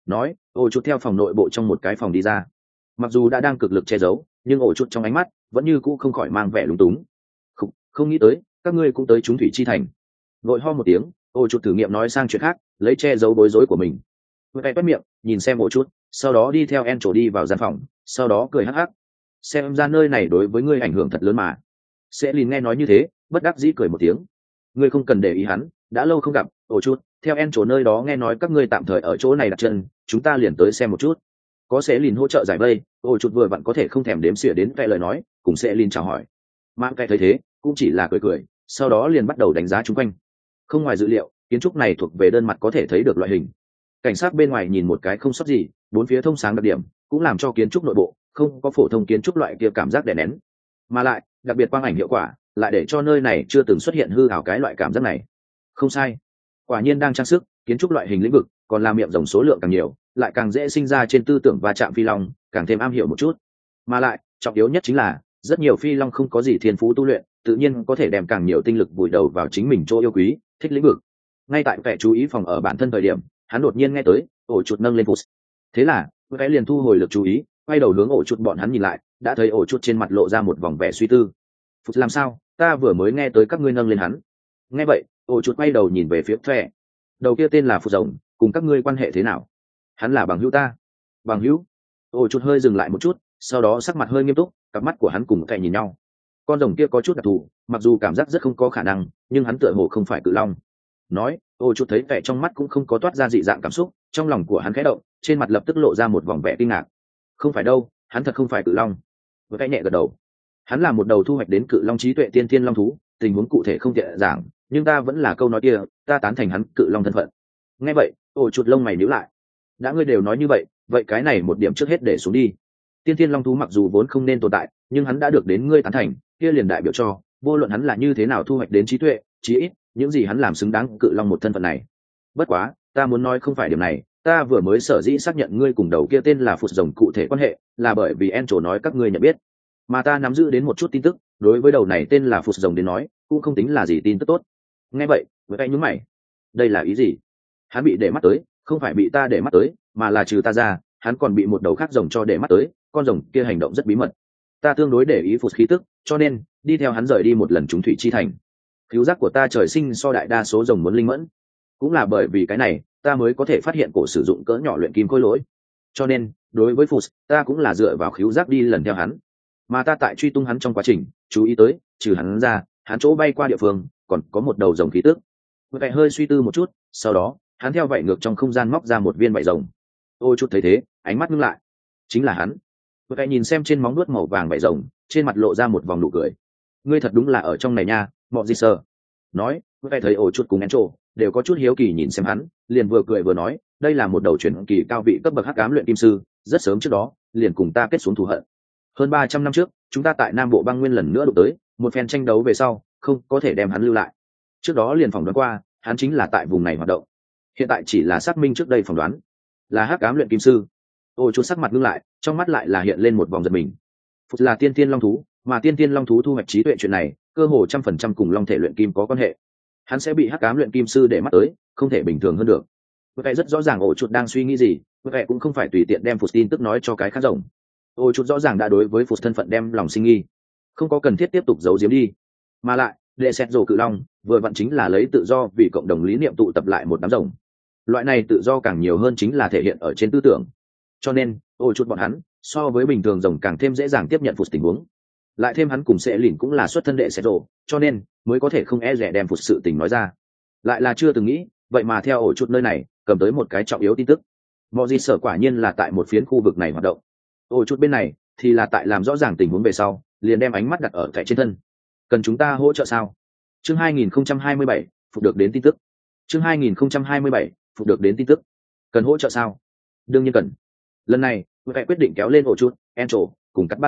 nói ổ chuột theo phòng nội bộ trong một cái phòng đi ra. Mặc dù đã đang cực lực che giấu, nhưng ổ chuột trong ánh mắt vẫn như cũ không khỏi mang vẻ lúng túng. Không nghĩ tới các ngươi cũng tới trúng thủy chi thành. Vội ho một tiếng, ổ chuột thử nghiệm nói sang chuyện khác, lấy che giấu bối rối của mình. Quét miệng nhìn xem ổ chuột, sau đó đi theo En đi vào gian phòng, sau đó cười hắc hắc. Xem ra nơi này đối với ngươi ảnh hưởng thật lớn mà. Sẽ lìn nghe nói như thế, bất đắc dĩ cười một tiếng. Ngươi không cần để ý hắn, đã lâu không gặp. Ổ chuột, theo En nơi đó nghe nói các ngươi tạm thời ở chỗ này đặt chân, chúng ta liền tới xem một chút. Có sẽ lìn hỗ trợ giải vây, ổ chuột vừa vặn có thể không thèm đếm xỉa đến vẽ lời nói, cùng sẽ lìn chào hỏi. Mang cái thấy thế cũng chỉ là cười cười, sau đó liền bắt đầu đánh giá chung quanh. Không ngoài dự liệu, kiến trúc này thuộc về đơn mặt có thể thấy được loại hình. Cảnh sát bên ngoài nhìn một cái không sót gì, bốn phía thông sáng đặc điểm cũng làm cho kiến trúc nội bộ không có phổ thông kiến trúc loại kia cảm giác đè nén, mà lại đặc biệt quang ảnh hiệu quả lại để cho nơi này chưa từng xuất hiện hư ảo cái loại cảm giác này. Không sai, quả nhiên đang trang sức kiến trúc loại hình lĩnh vực còn làm miệng rồng số lượng càng nhiều, lại càng dễ sinh ra trên tư tưởng va chạm phi long, càng thêm am hiểu một chút. Mà lại trọng yếu nhất chính là rất nhiều phi long không có gì thiên phú tu luyện, tự nhiên có thể đem càng nhiều tinh lực vùi đầu vào chính mình chỗ yêu quý thích lĩnh vực. Ngay tại vẻ chú ý phòng ở bản thân thời điểm, hắn đột nhiên nghe tới ổ chuột nâng lên phụt. Thế là cái liền thu hồi lực chú ý, quay đầu hướng ổ chuột bọn hắn nhìn lại, đã thấy ổ chuột trên mặt lộ ra một vòng vẻ suy tư. Phụt làm sao? Ta vừa mới nghe tới các ngươi nâng lên hắn. Nghe vậy ổ chuột quay đầu nhìn về phía Phệ. Đầu kia tên là Phụt rồng, cùng các ngươi quan hệ thế nào? Hắn là bằng hữu ta. Bằng hữu? Ổ chuột hơi dừng lại một chút, sau đó sắc mặt hơi nghiêm túc, cặp mắt của hắn cùng Phệ nhìn nhau. Con rồng kia có chút đặc thù, mặc dù cảm giác rất không có khả năng, nhưng hắn tựa hồ không phải cự long. Nói ôi chút thấy vẻ trong mắt cũng không có toát ra dị dạng cảm xúc, trong lòng của hắn khẽ động, trên mặt lập tức lộ ra một vòng vẻ kinh ngạc. Không phải đâu, hắn thật không phải cự long. Vừa cái nhẹ gật đầu. Hắn là một đầu thu hoạch đến cự long trí tuệ tiên thiên long thú, tình huống cụ thể không tiện giảng, nhưng ta vẫn là câu nói kia, ta tán thành hắn cự long thân phận. Nghe vậy ôi chút lông mày nhíu lại. Đã ngươi đều nói như vậy, vậy cái này một điểm trước hết để xuống đi. Tiên thiên long thú mặc dù vốn không nên tồn tại, nhưng hắn đã được đến ngươi tán thành, kia liền đại biểu cho vô luận hắn là như thế nào thu hoạch đến trí tuệ, chí ít những gì hắn làm xứng đáng cự long một thân phận này. Bất quá ta muốn nói không phải điểm này, ta vừa mới sở dĩ xác nhận ngươi cùng đầu kia tên là Phụt rồng cụ thể quan hệ là bởi vì En nói các ngươi nhận biết, mà ta nắm giữ đến một chút tin tức đối với đầu này tên là Phụt rồng đến nói cũng không tính là gì tin tức tốt. Nghe vậy với anh nhướng mày, đây là ý gì? Hắn bị để mắt tới, không phải bị ta để mắt tới, mà là trừ ta ra hắn còn bị một đầu khác rồng cho để mắt tới, con rồng kia hành động rất bí mật, ta tương đối để ý Phụt khí tức, cho nên đi theo hắn rời đi một lần trúng thủy chi thành. Cứu giác của ta trời sinh so đại đa số rồng muốn linh mẫn, cũng là bởi vì cái này ta mới có thể phát hiện cổ sử dụng cỡ nhỏ luyện kim khối lỗi, cho nên đối với Phụt ta cũng là dựa vào khứu giác đi lần theo hắn, mà ta tại truy tung hắn trong quá trình chú ý tới trừ hắn ra hắn chỗ bay qua địa phương còn có một đầu rồng khí tức. Vậy hơi suy tư một chút, sau đó hắn theo vậy ngược trong không gian móc ra một viên vảy rồng. Ôi chút thấy thế ánh mắt ngưng lại, chính là hắn. Vậy nhìn xem trên móng nuốt màu vàng vảy rồng, trên mặt lộ ra một vòng nụ cười. Ngươi thật đúng là ở trong này nha, Mọ Dị Sơ. Nói vậy thấy ổ chút cùng Encho đều có chút hiếu kỳ nhìn xem hắn, liền vừa cười vừa nói, đây là một đầu truyền kỳ cao vị cấp bậc hắc ám luyện kim sư, rất sớm trước đó liền cùng ta kết xuống thù hận. Hơn 300 năm trước chúng ta tại Nam Bộ băng nguyên lần nữa đụng tới, một phen tranh đấu về sau không có thể đem hắn lưu lại. Trước đó liền phỏng đoán qua hắn chính là tại vùng này hoạt động, hiện tại chỉ là xác minh trước đây phỏng đoán là hắc ám luyện kim sư. Ôi chút sắc mặt ngưng lại, trong mắt lại là hiện lên một vòng giật mình. Phụt là tiên tiên long thú, mà tiên tiên long thú thu hoạch trí tuệ chuyện này cơ hồ 100% cùng long thể luyện kim có quan hệ. Hắn sẽ bị hắc ám luyện kim sư để mắt tới, không thể bình thường hơn được. Vậy rất rõ ràng ổ chuột đang suy nghĩ gì, vậy cũng không phải tùy tiện đem Phụt tin tức nói cho cái khác rồng. Ổ chuột rõ ràng đã đối với Phụt thân phận đem lòng sinh nghi, không có cần thiết tiếp tục giấu giếm đi. Mà lại đệ xét rổ cự long vừa vặn chính là lấy tự do vì cộng đồng lý niệm tụ tập lại một đám rồng. Loại này tự do càng nhiều hơn chính là thể hiện ở trên tư tưởng, cho nên ổ chuột bọn hắn so với bình thường rồng càng thêm dễ dàng tiếp nhận Phụt tình huống. Lại thêm hắn cùng sẽ lìn cũng là xuất thân đệ xét rổ, cho nên mới có thể không e rẻ đem Phụt sự tình nói ra. Lại là chưa từng nghĩ vậy mà theo ổ chuột nơi này cầm tới một cái trọng yếu tin tức. Mọ Dị Sở quả nhiên là tại một phiến khu vực này hoạt động, ổ chuột bên này thì là tại làm rõ ràng tình huống về sau liền đem ánh mắt đặt ở tại trên thân. Cần chúng ta hỗ trợ sao? Chương 2027 phục được đến tin tức. Chương 2027 phục được đến tin tức. Cần hỗ trợ sao? Đương nhiên cần. Lần này Vẽ quyết định kéo lên ổ chuột, Encho cùng cắt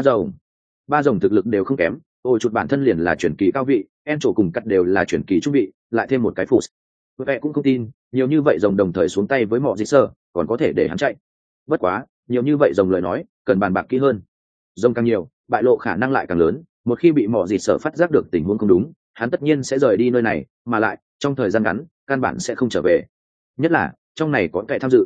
ba rồng thực lực đều không kém, ổ chuột bản thân liền là chuyển kỳ cao vị, Encho cùng cắt đều là chuyển kỳ trung vị, lại thêm một cái Phụt. Vẽ cũng không tin nhiều như vậy rồng đồng thời xuống tay với Mọ Dị Sở còn có thể để hắn chạy. Bất quá nhiều như vậy rồng lời nói cần bàn bạc kỹ hơn, rồng càng nhiều bại lộ khả năng lại càng lớn, một khi bị Mọ Dị Sở phát giác được tình huống không đúng, hắn tất nhiên sẽ rời đi nơi này, mà lại trong thời gian ngắn căn bản sẽ không trở về, nhất là trong này có kẻ tham dự.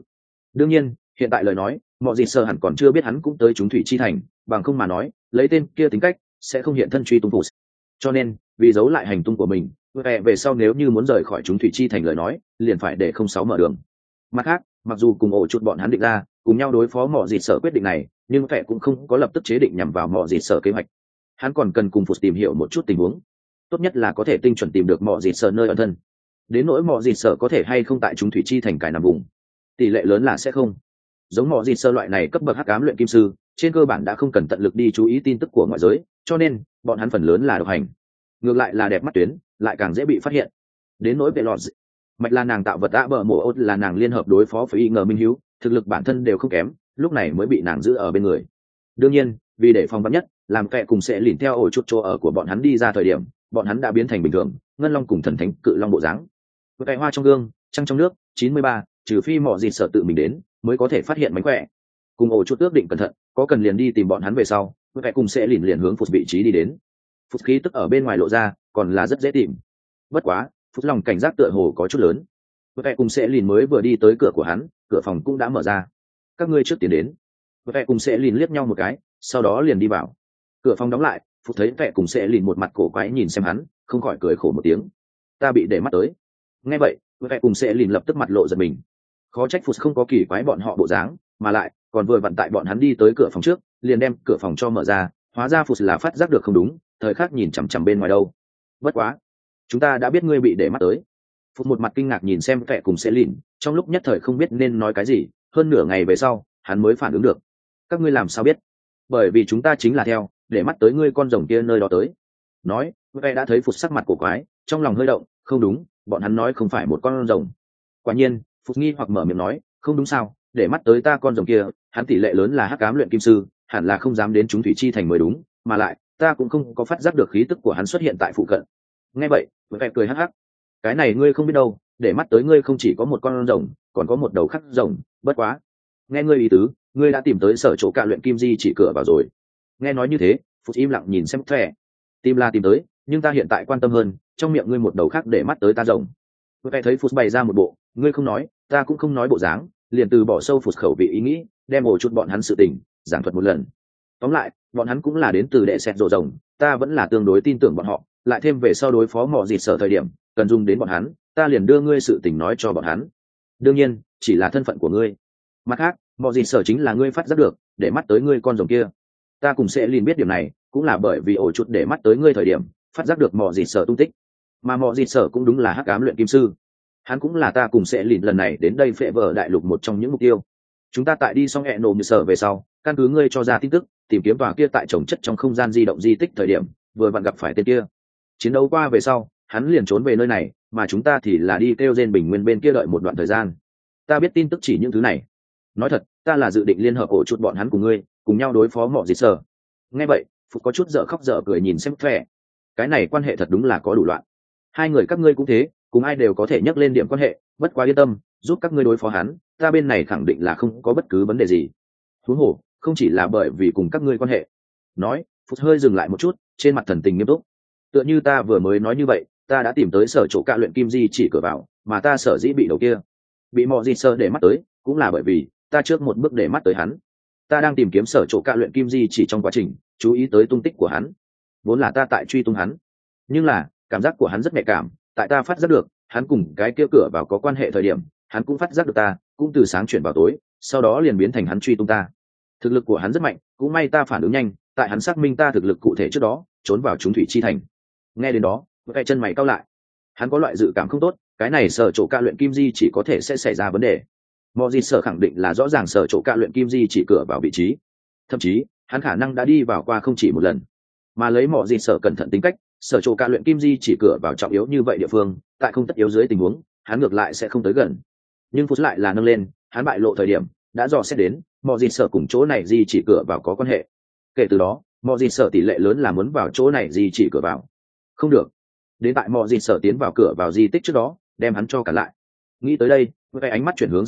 đương nhiên hiện tại lời nói mọi gì sợ hẳn còn chưa biết hắn cũng tới chúng thủy chi thành, bằng không mà nói lấy tên kia tính cách sẽ không hiện thân truy tung phụ. Cho nên vì giấu lại hành tung của mình, về sau nếu như muốn rời khỏi chúng thủy chi thành lời nói liền phải để 06 mở đường. Mặt khác, mặc dù cùng ổ chuột bọn hắn định ra cùng nhau đối phó mọi gì sợ quyết định này, nhưng vẻ cũng không có lập tức chế định nhằm vào mọi gì sợ kế hoạch. Hắn còn cần cùng phụ tìm hiểu một chút tình huống, tốt nhất là có thể tinh chuẩn tìm được mọi gì sợ nơi ẩn thân. Đến nỗi mọi gì sợ có thể hay không tại chúng thủy chi thành cài nằm vùng, tỷ lệ lớn là sẽ không. Giống mọi gì sợ loại này cấp bậc hắc ám luyện kim sư trên cơ bản đã không cần tận lực đi chú ý tin tức của ngoại giới, cho nên bọn hắn phần lớn là độc hành. Ngược lại là đẹp mắt tuyến lại càng dễ bị phát hiện. Đến nỗi vệ lọt mạch là nàng tạo vật đã bờ mổ ốt là nàng liên hợp đối phó với y ngờ minh hiếu, thực lực bản thân đều không kém, lúc này mới bị nàng giữ ở bên người. Đương nhiên vì để phòng vắn nhất, làm kẻ cùng sẽ lìn theo ổ chút chỗ ở của bọn hắn đi ra thời điểm, bọn hắn đã biến thành bình thường ngân long cùng thần thánh cự long bộ dáng. Cái hoa trong gương trăng trong nước 93, trừ phi mọ gì sợ tự mình đến mới có thể phát hiện mánh khỏe. Cùng ổ chút ước định cẩn thận, có cần liền đi tìm bọn hắn về sau, cái cùng sẽ liền hướng phục vị trí đi đến. Phục khí tức ở bên ngoài lộ ra còn là rất dễ tìm, bất quá phục lòng cảnh giác tựa hồ có chút lớn. Cái cùng sẽ mới vừa đi tới cửa của hắn, cửa phòng cũng đã mở ra. Các ngươi trước tiến đến. Cái cùng sẽ liếc nhau một cái, sau đó liền đi vào. Cửa phòng đóng lại, phục thấy vẻ cùng sẽ một mặt cổ quái nhìn xem hắn, không khỏi cười khổ một tiếng. Ta bị để mắt tới. Nghe vậy, vẻ cùng sẽ lập tức mặt lộ giật mình. Khó trách phục không có kỳ quái bọn họ bộ dáng, mà lại còn vừa vặn tại bọn hắn đi tới cửa phòng trước liền đem cửa phòng cho mở ra, hóa ra phục là phát giác được không đúng, thời khắc nhìn chằm chằm bên ngoài đâu. Bất quá, chúng ta đã biết ngươi bị để mắt tới. Phục một mặt kinh ngạc nhìn xem vẻ cùng sẽ trong lúc nhất thời không biết nên nói cái gì, hơn nửa ngày về sau hắn mới phản ứng được. Các ngươi làm sao biết? Bởi vì chúng ta chính là theo để mắt tới ngươi con rồng kia nơi đó tới. Nói vẻ đã thấy phục sắc mặt cổ quái, trong lòng hơi động, không đúng, bọn hắn nói không phải một con rồng. Quả nhiên phục nghi hoặc mở miệng nói, không đúng sao, để mắt tới ta con rồng kia, hắn tỷ lệ lớn là hắc ám luyện kim sư, hẳn là không dám đến chúng thủy chi thành mới đúng, mà lại ta cũng không có phát giác được khí tức của hắn xuất hiện tại phụ cận. Nghe vậy vẻ cười hắc hắc, cái này ngươi không biết đâu, để mắt tới ngươi không chỉ có một con rồng, còn có một đầu khắc rồng, bất quá nghe ngươi ý tứ, ngươi đã tìm tới sở chỗ cạ luyện kim di chỉ cửa vào rồi. Nghe nói như thế, phục im lặng nhìn xem thẻ, tìm là tìm tới, nhưng ta hiện tại quan tâm hơn trong miệng ngươi một đầu khác để mắt tới ta rồng. Vẻ thấy phục bày ra một bộ ngươi không nói ta cũng không nói bộ dáng, liền từ bỏ sâu phục khẩu vị ý nghĩ, đem ổ chút bọn hắn sự tình giảng thuật một lần. Tóm lại bọn hắn cũng là đến từ đệ sẹt rồ rồng, ta vẫn là tương đối tin tưởng bọn họ, lại thêm về sau đối phó mỏ dịt sở thời điểm cần dùng đến bọn hắn, ta liền đưa ngươi sự tình nói cho bọn hắn. Đương nhiên chỉ là thân phận của ngươi, mặt khác mỏ dịt sở chính là ngươi phát giác được để mắt tới ngươi con rồng kia. Ta cùng sẽ liền biết điểm này cũng là bởi vì ổ chút để mắt tới ngươi thời điểm phát giác được mỏ dịt sở tung tích, mà mỏ dịt sở cũng đúng là hắc ám luyện kim sư, hắn cũng là ta cùng sẽ liền lần này đến đây phệ vở đại lục một trong những mục tiêu. Chúng ta tại đi xong hẹn nổ như sở về sau, căn cứ ngươi cho ra tin tức tìm kiếm tòa kia tại trồng chất trong không gian di động di tích thời điểm vừa vặn gặp phải tên kia. Chiến đấu qua về sau hắn liền trốn về nơi này, mà chúng ta thì là đi kêu gen bình nguyên bên kia đợi một đoạn thời gian. Ta biết tin tức chỉ những thứ này. Nói thật, ta là dự định liên hợp ổ chút bọn hắn cùng ngươi cùng nhau đối phó mỏ dịt sở. Nghe vậy phục có chút dở khóc dở cười nhìn xem vẻ, cái này quan hệ thật đúng là có đủ loạn. Hai người các ngươi cũng thế, cùng ai đều có thể nhắc lên điểm quan hệ, bất quá yên tâm, giúp các ngươi đối phó hắn, ta bên này khẳng định là không có bất cứ vấn đề gì. Huống hồ không chỉ là bởi vì cùng các ngươi quan hệ. Nói phút hơi dừng lại một chút, trên mặt thần tình nghiêm túc. Tựa như ta vừa mới nói như vậy, ta đã tìm tới sở chỗ cạ luyện kim di chỉ cửa vào, mà ta sở dĩ bị đầu kia bị mò di sơ để mắt tới cũng là bởi vì ta trước một bước để mắt tới hắn. Ta đang tìm kiếm sở chỗ cạ luyện kim di chỉ trong quá trình chú ý tới tung tích của hắn, vốn là ta tại truy tung hắn, nhưng là cảm giác của hắn rất nhạy cảm, tại ta phát giác được hắn cùng cái kia cửa vào có quan hệ thời điểm hắn cũng phát giác được ta, cũng từ sáng chuyển vào tối, sau đó liền biến thành hắn truy tung ta. Thực lực của hắn rất mạnh, cũng may ta phản ứng nhanh, tại hắn xác minh ta thực lực cụ thể trước đó trốn vào chúng thủy chi thành. Nghe đến đó cái chân mày cau lại, hắn có loại dự cảm không tốt, cái này sở chỗ cạ luyện kim di chỉ có thể sẽ xảy ra vấn đề. Mọ gì sở khẳng định là rõ ràng sở chỗ cạ luyện kim di chỉ cửa vào vị trí, thậm chí hắn khả năng đã đi vào qua không chỉ một lần. Mà lấy mọ gì sở cẩn thận tính cách, sở chỗ cạ luyện kim di chỉ cửa vào trọng yếu như vậy địa phương, tại không tất yếu dưới tình huống hắn ngược lại sẽ không tới gần. Nhưng phút lại là nâng lên, hắn bại lộ thời điểm đã dò xét đến mọ gì sở cùng chỗ này di chỉ cửa vào có quan hệ. Kể từ đó mọ gì sở tỷ lệ lớn là muốn vào chỗ này di chỉ cửa vào. Không được, đến tại mọ gì sở tiến vào cửa vào di tích trước đó đem hắn cho cả lại. Nghĩ tới đây với cái ánh mắt chuyển hướng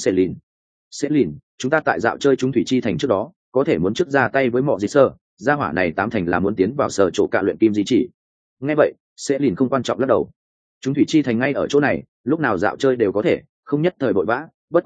Selin, chúng ta tại dạo chơi chúng thủy chi thành trước đó có thể muốn trước ra tay với mọ gì sở, gia hỏa này tám thành là muốn tiến vào sở chỗ cạ luyện kim di chỉ. Nghe vậy Selin không quan trọng lắc đầu, chúng thủy chi thành ngay ở chỗ này, lúc nào dạo chơi đều có thể, không nhất thời vội vã, bất quá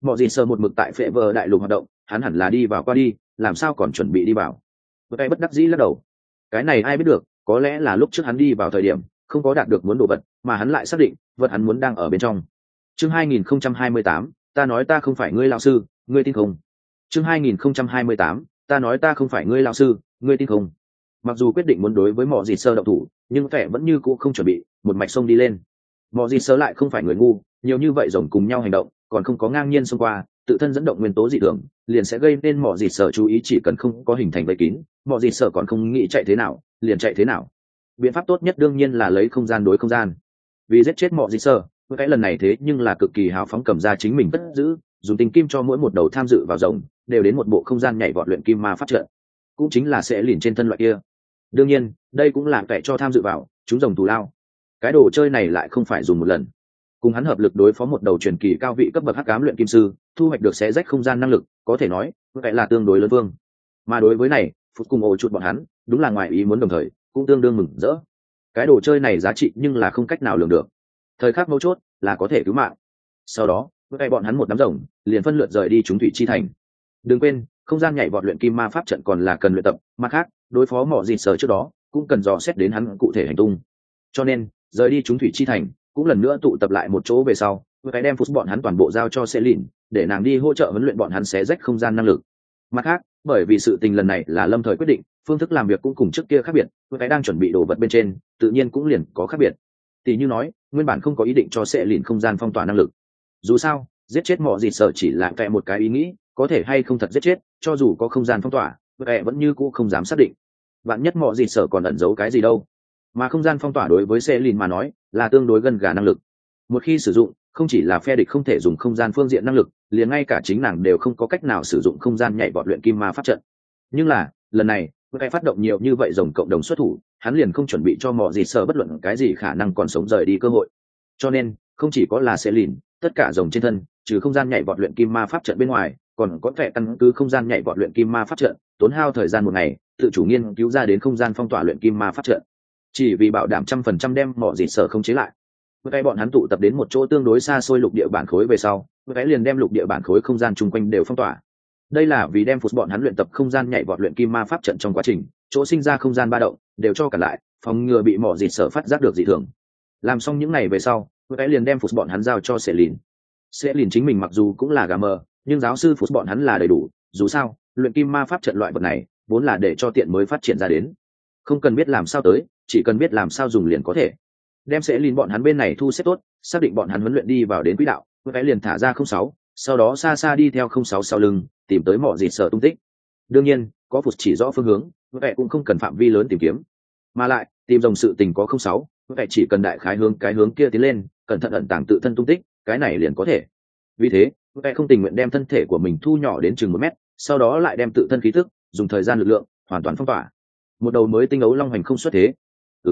Mọ gì sờ một mực tại phệ vờ đại lục hoạt động, hắn hẳn là đi vào qua đi, làm sao còn chuẩn bị đi vào. Với cái bất đắc dĩ lắc đầu, cái này ai biết được, có lẽ là lúc trước hắn đi vào thời điểm không có đạt được muốn đồ vật, mà hắn lại xác định vật hắn muốn đang ở bên trong. Chương 2028, ta nói ta không phải ngươi lão sư, ngươi tin không? Chương 2028, ta nói ta không phải ngươi lão sư, ngươi tin không? Mặc dù quyết định muốn đối với Mọ gì sờ động thủ, nhưng vẻ vẫn như cũ không chuẩn bị, một mạch sông đi lên. Mọ gì sờ lại không phải người ngu, nhiều như vậy rồng cùng nhau hành động, còn không có ngang nhiên xông qua, tự thân dẫn động nguyên tố dị thường, liền sẽ gây nên Mọ gì sờ chú ý, chỉ cần không có hình thành vây kín, Mọ gì sờ còn không nghĩ chạy thế nào, liền chạy thế nào. Biện pháp tốt nhất đương nhiên là lấy không gian đối không gian. Vì giết chết Mọ gì sờ, cái lần này thế nhưng là cực kỳ hào phóng, cầm ra chính mình cất giữ, dùng tinh kim cho mỗi một đầu tham dự vào rồng đều đến một bộ không gian nhảy vọt luyện kim ma pháp trận, cũng chính là sẽ lìn trên thân loại kia. Đương nhiên đây cũng là kẻ cho tham dự vào chúng rồng thù lao. Cái đồ chơi này lại không phải dùng một lần, cùng hắn hợp lực đối phó một đầu truyền kỳ cao vị cấp bậc hắc ám luyện kim sư, thu hoạch được xé rách không gian năng lực, có thể nói vậy là tương đối lớn vương. Mà đối với này phút cùng ổ chuột bọn hắn đúng là ngoài ý muốn, đồng thời cũng tương đương mừng rỡ. Cái đồ chơi này giá trị nhưng là không cách nào lường được, thời khắc mấu chốt là có thể cứu mạng. Sau đó vậy bọn hắn một đám rồng liền phân lượt rời đi chúng thủy chi thành. Đừng quên không gian nhảy vọt luyện kim ma pháp trận còn là cần luyện tập, mặt khác đối phó Mọ gì sờ trước đó cũng cần dò xét đến hắn cụ thể hành tung. Cho nên rời đi chúng thủy chi thành cũng lần nữa tụ tập lại một chỗ về sau, với cái đem phút bọn hắn toàn bộ giao cho Selin để nàng đi hỗ trợ huấn luyện bọn hắn xé rách không gian năng lực. Mặt khác bởi vì sự tình lần này là lâm thời quyết định, phương thức làm việc cũng cùng trước kia khác biệt, với cái đang chuẩn bị đồ vật bên trên tự nhiên cũng liền có khác biệt. Tỷ như nói nguyên bản không có ý định cho Selin không gian phong tỏa năng lực, dù sao giết chết Mọ gì sờ chỉ là vẽ một cái ý nghĩ, có thể hay không thật giết chết, cho dù có không gian phong tỏa vẽ vẫn như cũ không dám xác định. Vạn nhất Mọ gì sờ còn ẩn giấu cái gì đâu. Mà không gian phong tỏa đối với Selin mà nói là tương đối gần gà năng lực, một khi sử dụng không chỉ là phe địch không thể dùng không gian phương diện năng lực, liền ngay cả chính nàng đều không có cách nào sử dụng không gian nhảy vọt luyện kim ma pháp trận. Nhưng là lần này với cái phát động nhiều như vậy rồng cộng đồng xuất thủ, hắn liền không chuẩn bị cho Mọ gì sờ bất luận cái gì khả năng còn sống rời đi cơ hội. Cho nên không chỉ có là Selin, tất cả rồng trên thân trừ không gian nhảy vọt luyện kim ma pháp trận bên ngoài, còn có vẻ căn cứ không gian nhảy vọt luyện kim ma pháp trận tốn hao thời gian một ngày tự chủ nghiên cứu ra đến không gian phong tỏa luyện kim ma pháp trận, chỉ vì bảo đảm 100% đem Mọ gì sờ không chế lại. Với cái bọn hắn tụ tập đến một chỗ tương đối xa xôi lục địa bản khối về sau, với cái liền đem lục địa bản khối không gian chung quanh đều phong tỏa. Đây là vì đem phút bọn hắn luyện tập không gian nhảy vọt luyện kim ma pháp trận trong quá trình chỗ sinh ra không gian ba động đều cho cả lại, phòng ngừa bị Mọ gì sờ phát giác được dị thường. Làm xong những ngày về sau, với cái liền đem phút bọn hắn giao cho Selin. Selin chính mình mặc dù cũng là gà mờ, nhưng giáo sư phút bọn hắn là đầy đủ, dù sao luyện kim ma pháp trận loại vật này vốn là để cho tiện mới phát triển ra đến, không cần biết làm sao tới, chỉ cần biết làm sao dùng liền có thể. Đem Selin bọn hắn bên này thu xếp tốt, xác định bọn hắn huấn luyện đi vào đến quỹ đạo, với cái liền thả ra 06, sau đó xa xa đi theo 06 sau lưng tìm tới Mọ gì sờ tung tích. Đương nhiên có phút chỉ rõ phương hướng, với cái cũng không cần phạm vi lớn tìm kiếm, mà lại tìm dòng sự tình có 06, với cái chỉ cần đại khái hướng cái hướng kia tiến lên, cẩn thận ẩn tàng tự thân tung tích, cái này liền có thể. Vì thế với cái không tình nguyện đem thân thể của mình thu nhỏ đến chừng 1 mét, sau đó lại đem tự thân khí thức dùng thời gian lực lượng hoàn toàn phong tỏa. Một đầu mới tinh ấu long hành không xuất thế.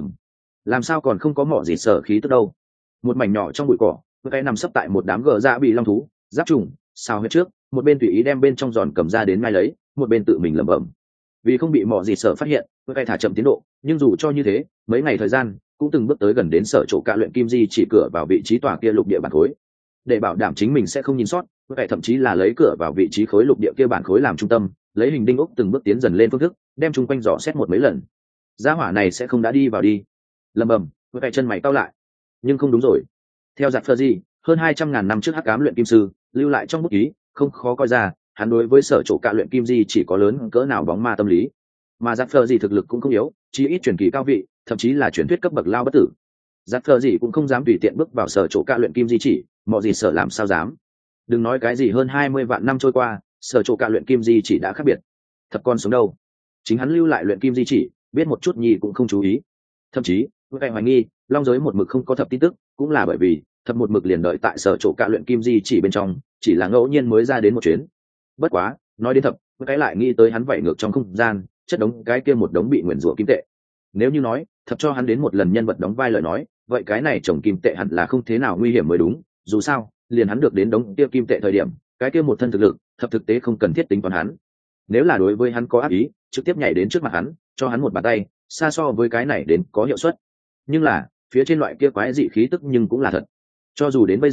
Làm sao còn không có Mọ gì sờ khí tức đâu. Một mảnh nhỏ trong bụi cỏ, với cái nằm sấp tại một đám gờ dạ bị long thú giáp trùng sao huyết trước, một bên tùy ý đem bên trong giòn cầm ra đến mai lấy, một bên tự mình lẩm bẩm. Vì không bị Mọ gì sờ phát hiện, với cái thả chậm tiến độ, nhưng dù cho như thế mấy ngày thời gian cũng từng bước tới gần đến sở chỗ cạ luyện kim di chỉ cửa vào vị trí tòa kia lục địa bản khối. Để bảo đảm chính mình sẽ không nhìn sót, với cái thậm chí là lấy cửa vào vị trí khối lục địa kia bản khối làm trung tâm, lấy hình đinh ốc từng bước tiến dần lên phương thức, đem chung quanh dò xét một mấy lần. Gia hỏa này sẽ không đã đi vào đi. Lầm bầm với cái chân mày cau lại. Nhưng không đúng rồi, theo giặc phơ di hơn 200.000 năm trước hắc ám luyện kim sư lưu lại trong bút ký, không khó coi ra hắn đối với sở chỗ cạ luyện kim di chỉ có lớn cỡ nào bóng ma tâm lý. Mà giặc phơ di thực lực cũng không yếu, chí ít truyền kỳ cao vị, thậm chí là truyền thuyết cấp bậc lao bất tử. Giặc phơ di cũng không dám tùy tiện bước vào sở chỗ cạ luyện kim di chỉ, Mọ gì sờ làm sao dám. Đừng nói cái gì hơn 20 vạn năm trôi qua, sở chỗ cạ luyện kim di chỉ đã khác biệt. Thật con sống đâu, chính hắn lưu lại luyện kim di chỉ biết một chút nhì cũng không chú ý. Thậm chí với cái hoài nghi long giới một mực không có thập tin tức, cũng là bởi vì thập một mực liền đợi tại sở chỗ cạ luyện kim di chỉ bên trong, chỉ là ngẫu nhiên mới ra đến một chuyến. Bất quá nói đến thập, với cái lại nghĩ tới hắn vẩy ngược trong không gian chất đống cái kia một đống bị nguyền rủa kim tệ. Nếu như nói thập cho hắn đến một lần nhân vật đóng vai lời nói, vậy cái này trồng kim tệ hẳn là không thế nào nguy hiểm mới đúng. Dù sao liền hắn được đến đống kia kim tệ thời điểm, cái kia một thân thực lực thập thực tế không cần thiết tính toán hắn. Nếu là đối với hắn có ác ý, trực tiếp nhảy đến trước mặt hắn cho hắn một bàn tay, xa so với cái này đến có hiệu suất. Nhưng là phía trên loại kia quái dị khí tức nhưng cũng là thật. Cho dù đến bây giờ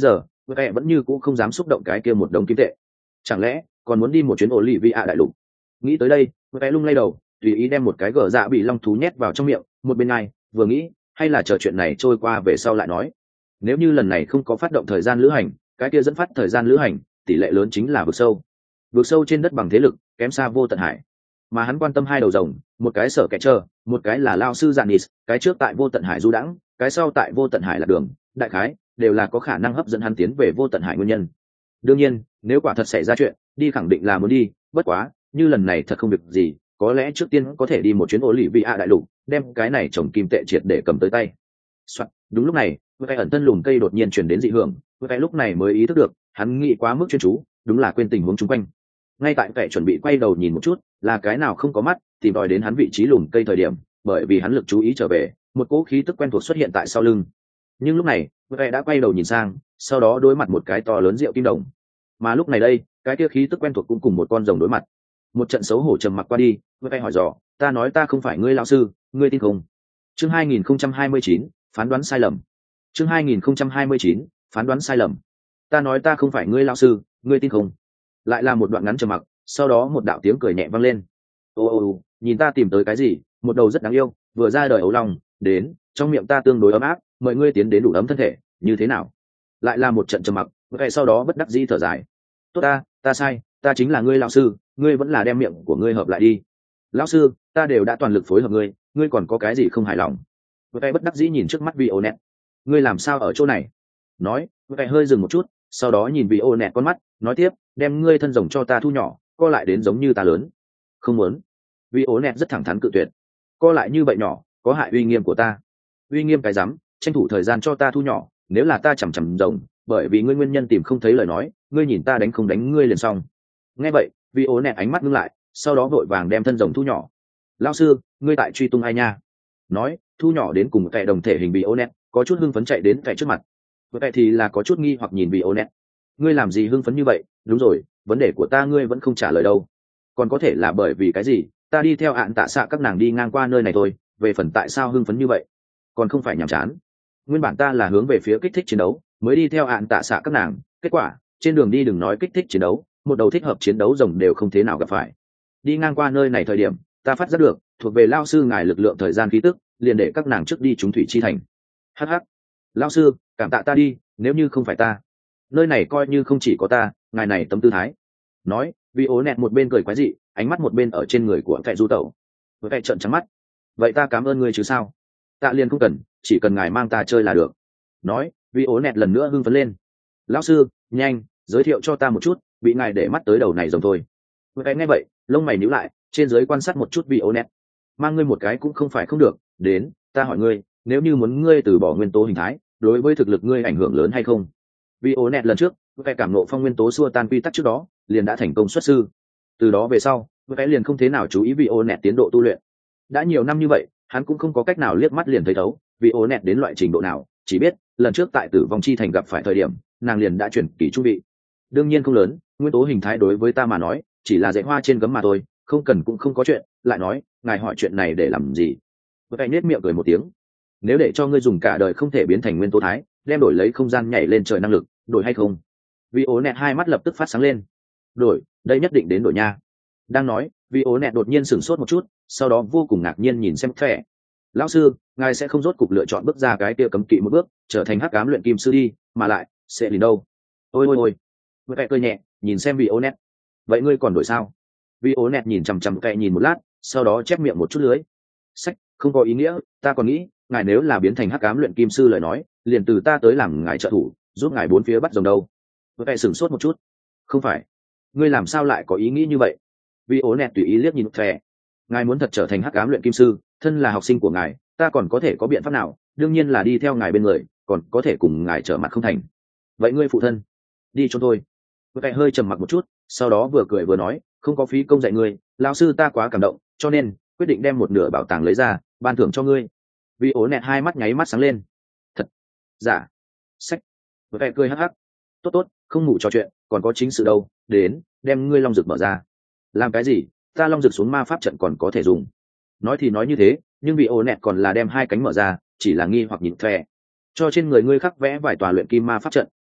vẽ vẫn như cũ không dám xúc động cái kia một đống kim tệ. Chẳng lẽ còn muốn đi một chuyến ổ lì vị ạ đại lục? Nghĩ tới đây, vẽ lung lay đầu, tùy ý đem một cái gờ dạ bị long thú nhét vào trong miệng, một bên ngay vừa nghĩ, hay là chờ chuyện này trôi qua về sau lại nói. Nếu như lần này không có phát động thời gian lữ hành, cái kia dẫn phát thời gian lữ hành, tỷ lệ lớn chính là vực sâu. Vực sâu trên đất bằng thế lực, kém xa vô tận hải. Mà hắn quan tâm hai đầu rồng, một cái sở kẻ chờ, một cái là lao sư Giannis, cái trước tại vô tận hải du đãng, cái sau tại vô tận hải là đường, đại khái đều là có khả năng hấp dẫn hắn tiến về vô tận hải nguyên nhân. Đương nhiên, nếu quả thật xảy ra chuyện, đi khẳng định là muốn đi, bất quá, như lần này thật không việc gì, có lẽ trước tiên có thể đi một chuyến ổ lì vị ạ đại lục, đem cái này trồng kim tệ triệt để cầm tới tay. Đúng lúc này, với cái ẩn thân lùm cây đột nhiên chuyển đến dị hưởng, với cái lúc này mới ý thức được, hắn nghĩ quá mức chuyên chú, đúng là quên tình huống chung quanh. Ngay tại kẻ chuẩn bị quay đầu nhìn một chút, là cái nào không có mắt, tìm đòi đến hắn vị trí lùm cây thời điểm, bởi vì hắn lực chú ý trở về, một cỗ khí tức quen thuộc xuất hiện tại sau lưng. Nhưng lúc này, với cái đã quay đầu nhìn sang, sau đó đối mặt một cái to lớn rượu kim đồng. Mà lúc này đây, cái kia khí tức quen thuộc cũng cùng một con rồng đối mặt. Một trận xấu hổ trầm mặc qua đi, với cái hỏi dò, ta nói ta không phải ngươi lão sư, ngươi tin không? Chương 2029, phán đoán sai lầm. Chương 2029, phán đoán sai lầm. Ta nói ta không phải ngươi lão sư, ngươi tin không? Lại là một đoạn ngắn trầm mặc, sau đó một đạo tiếng cười nhẹ vang lên. Ô, nhìn ta tìm tới cái gì? Một đầu rất đáng yêu, vừa ra đời ấu long, đến, trong miệng ta tương đối ấm áp, mời ngươi tiến đến đủ ấm thân thể, như thế nào? Lại là một trận trầm mặc, vậy sau đó bất đắc dĩ thở dài. Tốt ta sai, ta chính là ngươi lão sư, ngươi vẫn là đem miệng của ngươi hợp lại đi. Lão sư, ta đều đã toàn lực phối hợp ngươi, ngươi còn có cái gì không hài lòng? Vậy bất đắc dĩ nhìn trước mắt Vionet, ngươi làm sao ở chỗ này? Nói, vậy hơi dừng một chút, sau đó nhìn Vionet con mắt, nói tiếp, đem ngươi thân rồng cho ta thu nhỏ, co lại đến giống như ta lớn. Không muốn. Vionet rất thẳng thắn cự tuyệt. Co lại như vậy nhỏ, có hại uy nghiêm của ta. Uy nghiêm cái rắm, tranh thủ thời gian cho ta thu nhỏ, nếu là ta chằm chằm rồng, bởi vì ngươi nguyên nhân tìm không thấy lời nói, ngươi nhìn ta đánh không đánh ngươi liền xong. Nghe vậy, Vionet ánh mắt ngưng lại, sau đó vội vàng đem thân rồng thu nhỏ. Lão sư, ngươi tại truy tung ai nha? Nói, thu nhỏ đến cùng kẻ đồng thể hình Vionet, có chút hưng phấn chạy đến kẻ trước mặt. Vậy thì là có chút nghi hoặc nhìn Vionet. Ngươi làm gì hưng phấn như vậy? Đúng rồi, vấn đề của ta ngươi vẫn không trả lời đâu. Còn có thể là bởi vì cái gì? Ta đi theo ạn tạ xạ các nàng đi ngang qua nơi này thôi, về phần tại sao hưng phấn như vậy? Còn không phải nhàm chán. Nguyên bản ta là hướng về phía kích thích chiến đấu, mới đi theo ạn tạ xạ các nàng, kết quả, trên đường đi đừng nói kích thích chiến đấu, một đầu thích hợp chiến đấu rồng đều không thế nào gặp phải. Đi ngang qua nơi này thời điểm, ta phát giác được, thuộc về lao sư ngài lực lượng thời gian khí tức, liền để các nàng trước đi chúng thủy chi thành. Hh, lao sư, cảm tạ ta đi, nếu như không phải ta, nơi này coi như không chỉ có ta, ngài này tấm tư thái. Nói, vì ố nẹt một bên cười quái dị, ánh mắt một bên ở trên người của kẻ du tẩu. Với kẻ trợn trắng mắt, vậy ta cảm ơn ngươi chứ sao? Tạ liền không cần, chỉ cần ngài mang ta chơi là được. Nói, vì ố nẹt lần nữa hưng phấn lên. Lão sư, nhanh, giới thiệu cho ta một chút, bị ngài để mắt tới đầu này rồng thôi. Với kẻ nghe vậy, lông mày nhíu lại, trên dưới quan sát một chút vì ố nẹt. Mang ngươi một cái cũng không phải không được, đến, ta hỏi ngươi, nếu như muốn ngươi từ bỏ nguyên tố hình thái, đối với thực lực ngươi ảnh hưởng lớn hay không? Vì ố nẹt lần trước, với cảm nộ phong nguyên tố xua tan quy tắc trước đó, liền đã thành công xuất sư. Từ đó về sau, với liền không thế nào chú ý vì ố nẹt tiến độ tu luyện. Đã nhiều năm như vậy, hắn cũng không có cách nào liếc mắt liền thấy thấu vì ố nẹt đến loại trình độ nào, chỉ biết lần trước tại Tử Vong Chi Thành gặp phải thời điểm, nàng liền đã chuyển kỳ trung vị. Đương nhiên không lớn, nguyên tố hình thái đối với ta mà nói, chỉ là dạy hoa trên gấm mà thôi, không cần cũng không có chuyện. Lại nói, ngài hỏi chuyện này để làm gì? Với nết miệng cười một tiếng. Nếu để cho ngươi dùng cả đời không thể biến thành nguyên tố thái, đem đổi lấy không gian nhảy lên trời năng lực, đổi hay không? Vì ố nẹt hai mắt lập tức phát sáng lên. Đổi, đây nhất định đến đổi nha. Đang nói, vì ố nẹt đột nhiên sửng sốt một chút, sau đó vô cùng ngạc nhiên nhìn xem Khẽ. Lão sư, ngài sẽ không rốt cục lựa chọn bước ra cái kia cấm kỵ một bước, trở thành hắc ám luyện kim sư đi, mà lại sẽ liền đâu? Ôi. Với Khẽ cười nhẹ, nhìn xem vì ố nẹt. Vậy ngươi còn đổi sao? Vì ố nẹt nhìn chằm chằm Khẽ nhìn một lát, sau đó chép miệng một chút lưới. Sách, không có ý nghĩa, ta còn nghĩ, ngài nếu là biến thành hắc ám luyện kim sư lời nói, liền từ ta tới làm ngài trợ thủ, giúp ngài bốn phía bắt rồng đâu. Với Khẽ sửng sốt một chút. Không phải, ngươi làm sao lại có ý nghĩ như vậy? Vì ố nẹt tùy ý liếc nhìn Khẽ. Ngài muốn thật trở thành hắc ám luyện kim sư, thân là học sinh của ngài, ta còn có thể có biện pháp nào? Đương nhiên là đi theo ngài bên người, còn có thể cùng ngài trở mặt không thành. Vậy ngươi phụ thân, đi cho tôi. Với Khẽ hơi trầm mặc một chút, sau đó vừa cười vừa nói, không có phí công dạy ngươi, lão sư ta quá cảm động, cho nên quyết định đem một nửa bảo tàng lấy ra, ban thưởng cho ngươi. Vì ố nẹt hai mắt nháy mắt sáng lên. Thật? Dạ. Sách. Với Khẽ cười hắc hắc. Tốt, không ngủ trò chuyện, còn có chính sự đâu, đến, đem ngươi long dược mở ra. Làm cái gì? Ta long dược xuống ma pháp trận còn có thể dùng. Nói thì nói như thế, nhưng vì ố nẹt còn là đem hai cánh mở ra, chỉ là nghi hoặc nhìn Khẽ. Cho trên người ngươi khắc vẽ vài tòa luyện kim ma pháp trận,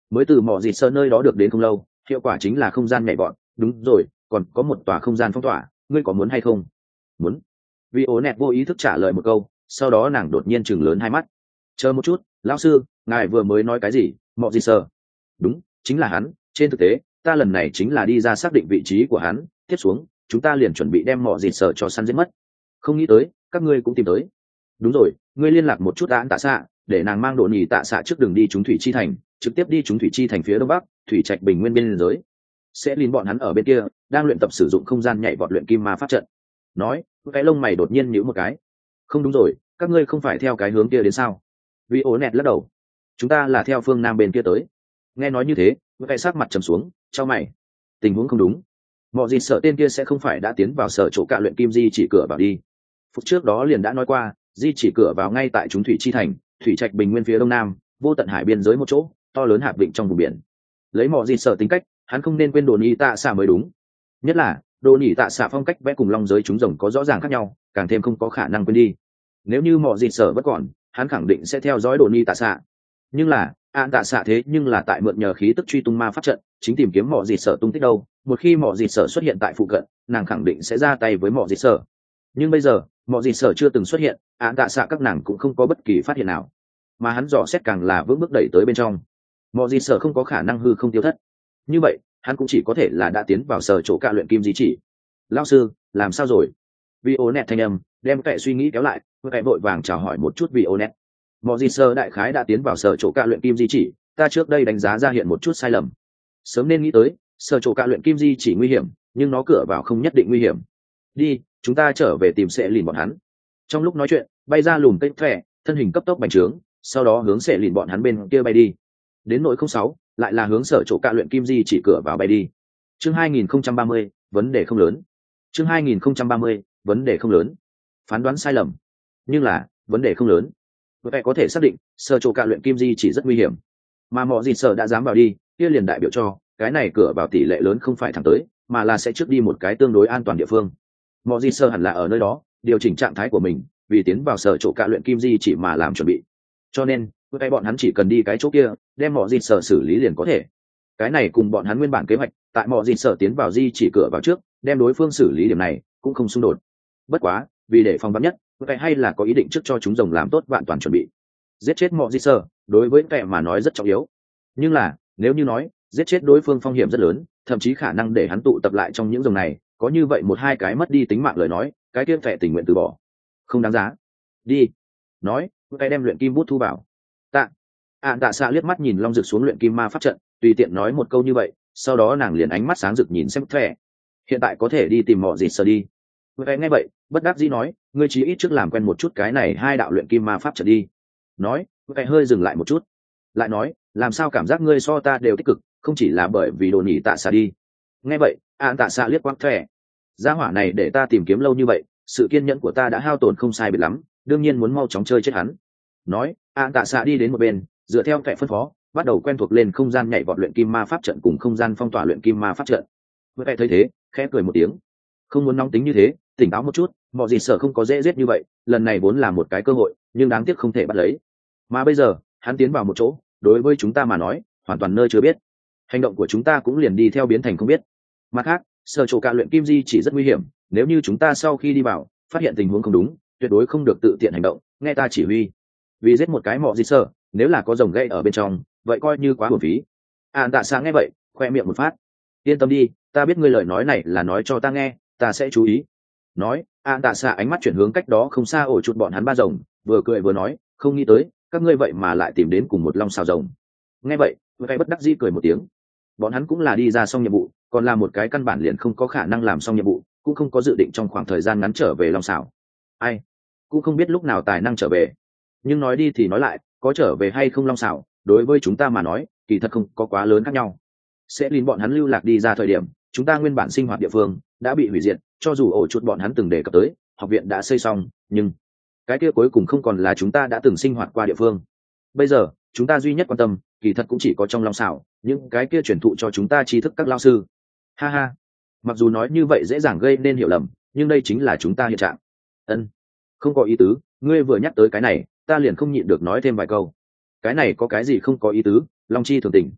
mới từ mỏ dịt sơ nơi đó được đến không lâu, hiệu quả chính là không gian nhảy vọt. Đúng rồi, còn có một tòa không gian phong tỏa, ngươi có muốn hay không? Muốn. Vì ố nẹt vô ý thức trả lời một câu, sau đó nàng đột nhiên chừng lớn hai mắt. Chờ một chút, lão sư, ngài vừa mới nói cái gì? Mọ gì sờ? Đúng, chính là hắn. Trên thực tế, ta lần này chính là đi ra xác định vị trí của hắn. Tiếp xuống, chúng ta liền chuẩn bị đem mọ gì sờ cho săn giết mất. Không nghĩ tới, các ngươi cũng tìm tới. Đúng rồi, ngươi liên lạc một chút án tạ xạ, để nàng mang đồ nhì tạ xạ trước đường đi trúng thủy chi thành, trực tiếp đi trúng thủy chi thành phía đông bắc, thủy trạch bình nguyên biên giới. Sẽ liên bọn hắn ở bên kia, đang luyện tập sử dụng không gian nhảy vọt luyện kim ma pháp trận. Nói, cái lông mày đột nhiên nhíu một cái. Không đúng rồi, các ngươi không phải theo cái hướng kia đến sao? Vì ố nẹt lắc đầu, chúng ta là theo phương nam bên kia tới. Nghe nói như thế, cái sắc mặt trầm xuống, chau mày. Tình huống không đúng. Mọi gì sợ tên kia sẽ không phải đã tiến vào sở chỗ cạ luyện kim di chỉ cửa vào đi. Phút trước đó liền đã nói qua, di chỉ cửa vào ngay tại chúng thủy chi thành, thủy trạch bình nguyên phía đông nam, vô tận hải biên giới một chỗ, to lớn hạp vịnh trong vùng biển. Lấy mọi gì sợ tính cách, hắn không nên quên đồ nhị tạ xạ mới đúng. Nhất là đồ nhị tạ xạ phong cách vẽ cùng long giới chúng rồng có rõ ràng khác nhau, càng thêm không có khả năng quên đi. Nếu như mọi gì sợ vẫn còn, hắn khẳng định sẽ theo dõi đồ nhị tạ xạ. Nhưng là an tạ xạ thế nhưng là tại mượn nhờ khí tức truy tung ma pháp trận, chính tìm kiếm mọi gì sợ tung tích đâu. Một khi mọi gì sợ xuất hiện tại phụ cận, nàng khẳng định sẽ ra tay với mọi gì sợ. Nhưng bây giờ mọi gì sợ chưa từng xuất hiện, an tạ xạ các nàng cũng không có bất kỳ phát hiện nào, mà hắn dò xét càng là vững bước đẩy tới bên trong. Mọi gì sợ không có khả năng hư không tiêu thất, như vậy hắn cũng chỉ có thể là đã tiến vào sở chỗ cạ luyện kim di chỉ. Lão sư, làm sao rồi? Vì ô nẹt thanh âm đem kẻ suy nghĩ kéo lại, kẻ vội vàng chào hỏi một chút vì ô nẹt. Mọi gì sợ đại khái đã tiến vào sở chỗ cạ luyện kim di chỉ, ta trước đây đánh giá ra hiện một chút sai lầm. Sớm nên nghĩ tới sở chỗ cạ luyện kim di chỉ nguy hiểm, nhưng nó cửa vào không nhất định nguy hiểm. Đi, chúng ta trở về tìm sẽ lìn bọn hắn. Trong lúc nói chuyện, bay ra lùm cây thẻ, thân hình cấp tốc bành trướng, sau đó hướng sẽ lìn bọn hắn bên kia bay đi. Đến nội 06, lại là hướng sở chỗ cạ luyện kim di chỉ cửa vào bay đi. Chương 2030, vấn đề không lớn. Chương 2030, vấn đề không lớn. Phán đoán sai lầm, nhưng là vấn đề không lớn. Vậy có thể xác định, sở chỗ cạ luyện kim di chỉ rất nguy hiểm, mà mọi gì sở đã dám vào đi, kia liền đại biểu cho cái này cửa vào tỷ lệ lớn không phải thẳng tới, mà là sẽ trước đi một cái tương đối an toàn địa phương. Mọi gì sở hẳn là ở nơi đó điều chỉnh trạng thái của mình, vì tiến vào sở chỗ cạ luyện kim di chỉ mà làm chuẩn bị. Cho nên cái bọn hắn chỉ cần đi cái chỗ kia, đem mọi gì sở xử lý liền có thể. Cái này cùng bọn hắn nguyên bản kế hoạch, tại mọi gì sở tiến vào di chỉ cửa vào trước, đem đối phương xử lý điểm này cũng không xung đột. Bất quá, vì để phòng vắn nhất, cái hay là có ý định trước cho chúng rồng làm tốt vạn toàn chuẩn bị. Giết chết mọi gì sở, đối với kẻ mà nói rất trọng yếu. Nhưng là, nếu như nói giết chết đối phương phong hiểm rất lớn, thậm chí khả năng để hắn tụ tập lại trong những rồng này, có như vậy một hai cái mất đi tính mạng lời nói, cái kia kẻ tình nguyện từ bỏ, không đáng giá. Đi. Nói, cái đem luyện kim bút thu vào. Tạ. Tạ xạ liếc mắt nhìn long rực xuống luyện kim ma pháp trận, tùy tiện nói một câu như vậy, sau đó nàng liền ánh mắt sáng rực nhìn xem thẻ. Hiện tại có thể đi tìm mọi gì sở đi. Vậy nghe vậy, bất đắc dĩ nói, ngươi chí ít trước làm quen một chút cái này hai đạo luyện kim ma pháp trận đi. Nói, vậy hơi dừng lại một chút, lại nói, làm sao cảm giác ngươi so ta đều tích cực, không chỉ là bởi vì đồ nhỉ tạ xạ đi. Nghe vậy, tạ xạ liếc quang thẻ. Gia hỏa này để ta tìm kiếm lâu như vậy, sự kiên nhẫn của ta đã hao tổn không sai biệt lắm, đương nhiên muốn mau chóng chơi chết hắn. Nói, tạ xạ đi đến một bên, dựa theo kẻ phân phó, bắt đầu quen thuộc lên không gian nhảy vọt luyện kim ma pháp trận cùng không gian phong tỏa luyện kim ma pháp trận. Với kẻ thấy thế, khẽ cười một tiếng, không muốn nóng tính như thế, tỉnh táo một chút, mọi gì sợ không có dễ giết như vậy, lần này vốn là một cái cơ hội, nhưng đáng tiếc không thể bắt lấy. Mà bây giờ, hắn tiến vào một chỗ, đối với chúng ta mà nói, hoàn toàn nơi chưa biết. Hành động của chúng ta cũng liền đi theo biến thành không biết. Mặt khác, sở chỗ cạ luyện kim di chỉ rất nguy hiểm, nếu như chúng ta sau khi đi vào, phát hiện tình huống không đúng, tuyệt đối không được tự tiện hành động, nghe ta chỉ huy. Vì giết một cái mọ gì sợ, nếu là có rồng gây ở bên trong, vậy coi như quá uổng phí. Tạ xạ nghe vậy, khoe miệng một phát. Yên tâm đi, ta biết ngươi lời nói này là nói cho ta nghe, ta sẽ chú ý. Nói, tạ xạ ánh mắt chuyển hướng cách đó không xa ổ chuột bọn hắn ba rồng, vừa cười vừa nói, không nghĩ tới, các ngươi vậy mà lại tìm đến cùng một long xào rồng. Nghe vậy, cái bất đắc dĩ cười một tiếng. Bọn hắn cũng là đi ra xong nhiệm vụ, còn là một cái căn bản liền không có khả năng làm xong nhiệm vụ, cũng không có dự định trong khoảng thời gian ngắn trở về long xào. Ai cũng không biết lúc nào tài năng trở về. Nhưng nói đi thì nói lại, có trở về hay không long xảo, đối với chúng ta mà nói kỳ thật không có quá lớn khác nhau. Sẽ lín bọn hắn lưu lạc đi ra thời điểm, chúng ta nguyên bản sinh hoạt địa phương đã bị hủy diệt, cho dù ổ chuột bọn hắn từng đề cập tới học viện đã xây xong, nhưng cái kia cuối cùng không còn là chúng ta đã từng sinh hoạt qua địa phương. Bây giờ chúng ta duy nhất quan tâm kỳ thật cũng chỉ có trong long xảo những cái kia truyền thụ cho chúng ta tri thức các lao sư. Ha ha, mặc dù nói như vậy dễ dàng gây nên hiểu lầm, nhưng đây chính là chúng ta hiện trạng. Không có ý tứ, ngươi vừa nhắc tới cái này ta liền không nhịn được nói thêm vài câu. Cái này có cái gì không có ý tứ, long chi thường tình.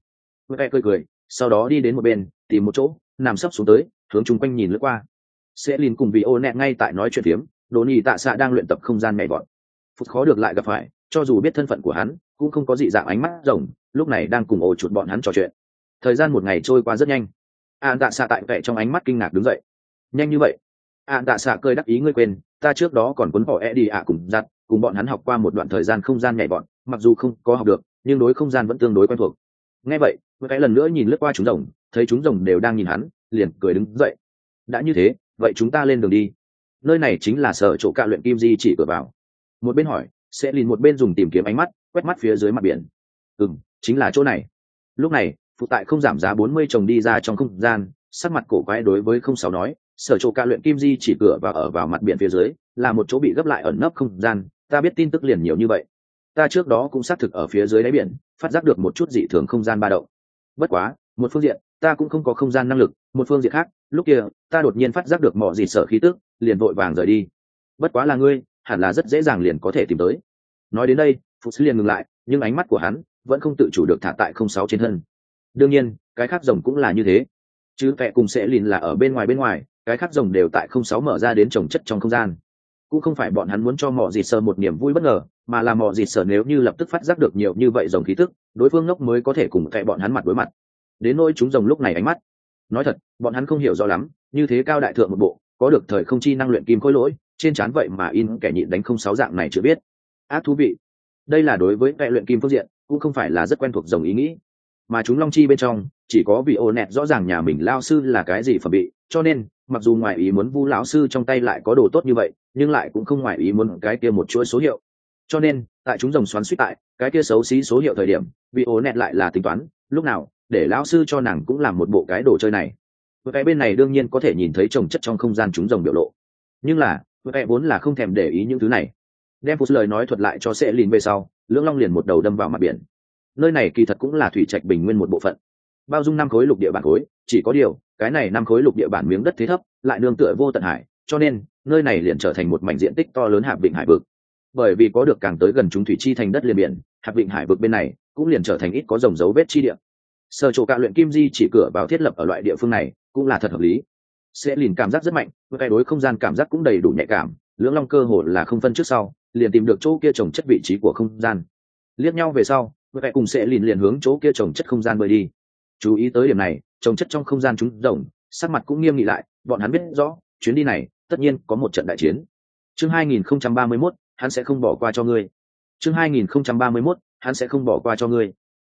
Vẽ cười cười, sau đó đi đến một bên tìm một chỗ nằm sấp xuống tới, hướng chung quanh nhìn lướt qua. Sẽ lìn cùng vì ô nẹt ngay tại nói chuyện phiếm, đồ nhì tạ xạ đang luyện tập không gian nhảy vọt. Phút khó được lại gặp phải, cho dù biết thân phận của hắn cũng không có dị dạng ánh mắt rồng, lúc này đang cùng ổ chuột bọn hắn trò chuyện. Thời gian một ngày trôi qua rất nhanh. An tạ xạ tại vẽ trong ánh mắt kinh ngạc đứng dậy. Nhanh như vậy? An tạ xạ cười đắc ý, ngươi quên ta trước đó còn cuốn bỏ Eddie ạ cùng giặt cùng bọn hắn học qua một đoạn thời gian không gian nhảy vọt, mặc dù không có học được nhưng đối không gian vẫn tương đối quen thuộc. Nghe vậy với cái lần nữa nhìn lướt qua chúng rồng, thấy chúng rồng đều đang nhìn hắn, liền cười đứng dậy. Đã như thế, vậy chúng ta lên đường đi. Nơi này chính là sở chỗ cạ luyện kim di chỉ cửa vào. Một bên hỏi, sẽ liền một bên dùng tìm kiếm ánh mắt quét mắt phía dưới mặt biển. Chính là chỗ này. Lúc này phụ tại không giảm giá 40 chồng đi ra trong không gian, sắc mặt cổ quái đối với không sáu nói, sở chỗ cạ luyện kim di chỉ cửa và ở vào mặt biển phía dưới là một chỗ bị gấp lại ẩn nấp không gian. Ta biết tin tức liền nhiều như vậy, ta trước đó cũng xác thực ở phía dưới đáy biển phát giác được một chút dị thường không gian ba động. Bất quá một phương diện ta cũng không có không gian năng lực, một phương diện khác lúc kia ta đột nhiên phát giác được mỏ gì sở khí tức, liền vội vàng rời đi. Bất quá là ngươi hẳn là rất dễ dàng liền có thể tìm tới. Nói đến đây Phúc liền ngừng lại, nhưng ánh mắt của hắn vẫn không tự chủ được thả tại không sáu trên thân. Đương nhiên cái khác rồng cũng là như thế, chứ vẽ cùng sẽ liền là ở bên ngoài, cái khác rồng đều tại không sáu mở ra đến trồng chất trong không gian. Cũng không phải bọn hắn muốn cho mỏ dịt sờ một niềm vui bất ngờ, mà là mỏ dịt sờ nếu như lập tức phát giác được nhiều như vậy rồng khí tức, đối phương ngốc mới có thể cùng vẽ bọn hắn mặt đối mặt. Đến nỗi chúng rồng lúc này ánh mắt, nói thật bọn hắn không hiểu rõ lắm, như thế cao đại thượng một bộ có được thời không chi năng luyện kim khối lỗi trên trán, vậy mà in kẻ nhịn đánh không sáu dạng này chưa biết. Ác thú vị. Đây là đối với vẽ luyện kim phương diện cũng không phải là rất quen thuộc rồng ý nghĩ, mà chúng long chi bên trong chỉ có vị ô nẹt rõ ràng nhà mình lao sư là cái gì phẩm bị, cho nên mặc dù ngoài ý muốn vu lão sư trong tay lại có đồ tốt như vậy, nhưng lại cũng không ngoài ý muốn cái kia một chuỗi số hiệu. Cho nên tại chúng rồng xoắn suýt tại cái kia xấu xí số hiệu thời điểm, vị ô nẹt lại là tính toán lúc nào để lão sư cho nàng cũng làm một bộ cái đồ chơi này. Cái bên này đương nhiên có thể nhìn thấy trồng chất trong không gian chúng rồng biểu lộ, nhưng là cái vốn là không thèm để ý những thứ này. Đem phút lời nói thuật lại cho sẽ lìn về sau, lưỡng long liền một đầu đâm vào mặt biển. Nơi này kỳ thật cũng là thủy trạch bình nguyên một bộ phận, bao dung 5 khối lục địa bản khối, chỉ có điều cái này 5 khối lục địa bản miếng đất thế thấp lại nương tựa vô tận hải, cho nên nơi này liền trở thành một mảnh diện tích to lớn hạp vịnh hải vực. Bởi vì có được càng tới gần chúng thủy chi thành đất liền biển, hạp vịnh hải vực bên này cũng liền trở thành ít có rồng dấu vết chi địa. Sở chỗ cạ luyện kim di chỉ cửa vào thiết lập ở loại địa phương này cũng là thật hợp lý. Sẽ liền cảm giác rất mạnh, với cái đối không gian cảm giác cũng đầy đủ nhạy cảm, lưỡng long cơ hồ là không phân trước sau liền tìm được chỗ kia trồng chất vị trí của không gian. Liếc nhau về sau, với cái cùng sẽ liền hướng chỗ kia trồng chất không gian bơi đi. Chú ý tới điểm này, trồng chất trong không gian chúng rồng sắc mặt cũng nghiêm nghị lại, bọn hắn biết rõ chuyến đi này tất nhiên có một trận đại chiến. Chương 2031, hắn sẽ không bỏ qua cho ngươi. Chương 2031, hắn sẽ không bỏ qua cho ngươi.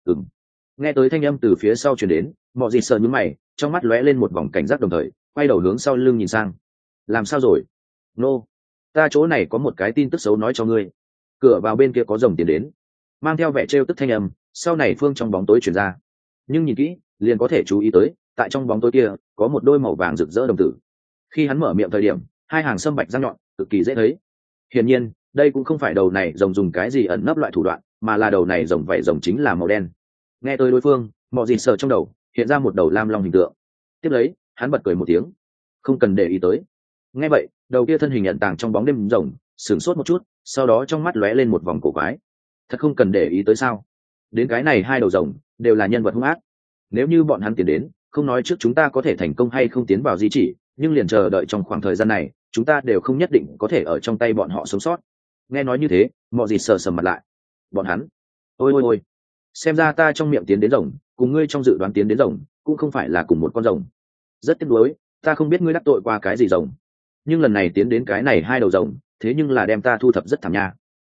Nghe tới thanh âm từ phía sau truyền đến, Mọ Dịt sờ nhướng mày, trong mắt lóe lên một vòng cảnh giác, đồng thời quay đầu hướng sau lưng nhìn sang. Làm sao rồi? Nô, ta chỗ này có một cái tin tức xấu nói cho ngươi. Cửa vào bên kia có rồng tiến đến, mang theo vẻ trêu tức thanh âm sau này phương trong bóng tối truyền ra. Nhưng nhìn kỹ liền có thể chú ý tới, tại trong bóng tối kia có một đôi màu vàng rực rỡ đồng tử. Khi hắn mở miệng thời điểm, hai hàng sâm bạch răng nhọn cực kỳ dễ thấy. Hiển nhiên đây cũng không phải đầu này rồng dùng cái gì ẩn nấp loại thủ đoạn, mà là đầu này rồng vảy rồng chính là màu đen. Nghe tới đối phương, Mọ Dịt sờ trong đầu hiện ra một đầu lam long hình tượng. Tiếp lấy hắn bật cười một tiếng, không cần để ý tới. Nghe vậy đầu kia thân hình nhận tàng trong bóng đêm rồng sửng sốt một chút, sau đó trong mắt lóe lên một vòng cổ quái. Thật không cần để ý tới sao? Đến cái này hai đầu rồng đều là nhân vật hung ác, nếu như bọn hắn tiến đến, không nói trước chúng ta có thể thành công hay không tiến vào di chỉ, nhưng liền chờ đợi trong khoảng thời gian này chúng ta đều không nhất định có thể ở trong tay bọn họ sống sót. Nghe nói như thế, Mọ Dịt sờ sầm mặt lại. Bọn hắn? Ôi, xem ra ta trong miệng tiến đến rồng cùng ngươi trong dự đoán tiến đến rồng cũng không phải là cùng một con rồng. Rất tiếc nuối, ta không biết ngươi đắc tội qua cái gì rồng, nhưng lần này tiến đến cái này hai đầu rồng thế nhưng là đem ta thu thập rất thảm nha.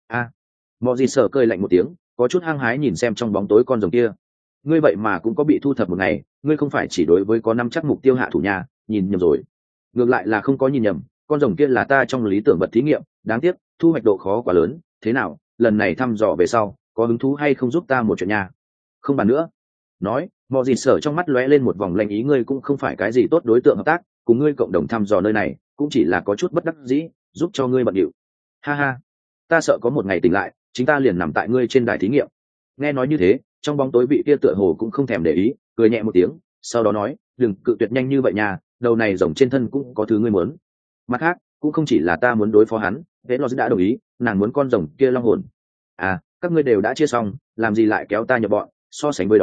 Mọ Dịt sờ cười lạnh một tiếng, có chút hăng hái nhìn xem trong bóng tối con rồng kia. Ngươi vậy mà cũng có bị thu thập một ngày, ngươi không phải chỉ đối với có năm chắc mục tiêu hạ thủ nhà, nhìn nhầm rồi. Ngược lại là không có nhìn nhầm, con rồng kia là ta trong lý tưởng vật thí nghiệm, đáng tiếc thu hoạch độ khó quá lớn. Thế nào, lần này thăm dò về sau có hứng thú hay không giúp ta một chuyện nha? Không bàn nữa. Nói, Mọ Dịt sờ trong mắt lóe lên một vòng lạnh ý, ngươi cũng không phải cái gì tốt đối tượng hợp tác, cùng ngươi cộng đồng thăm dò nơi này cũng chỉ là có chút bất đắc dĩ, giúp cho ngươi bận điệu. Ha ha, ta sợ có một ngày tỉnh lại chính ta liền nằm tại ngươi trên đài thí nghiệm. Nghe nói như thế, trong bóng tối vị kia tựa hồ cũng không thèm để ý, cười nhẹ một tiếng, sau đó nói, đừng cự tuyệt nhanh như vậy nha, đầu này rồng trên thân cũng có thứ ngươi muốn. Mặt khác cũng không chỉ là ta muốn đối phó hắn, thế nó đã đồng ý, nàng muốn con rồng kia long hồn. Các ngươi đều đã chia xong, làm gì lại kéo ta nhập bọn, so sánh với đó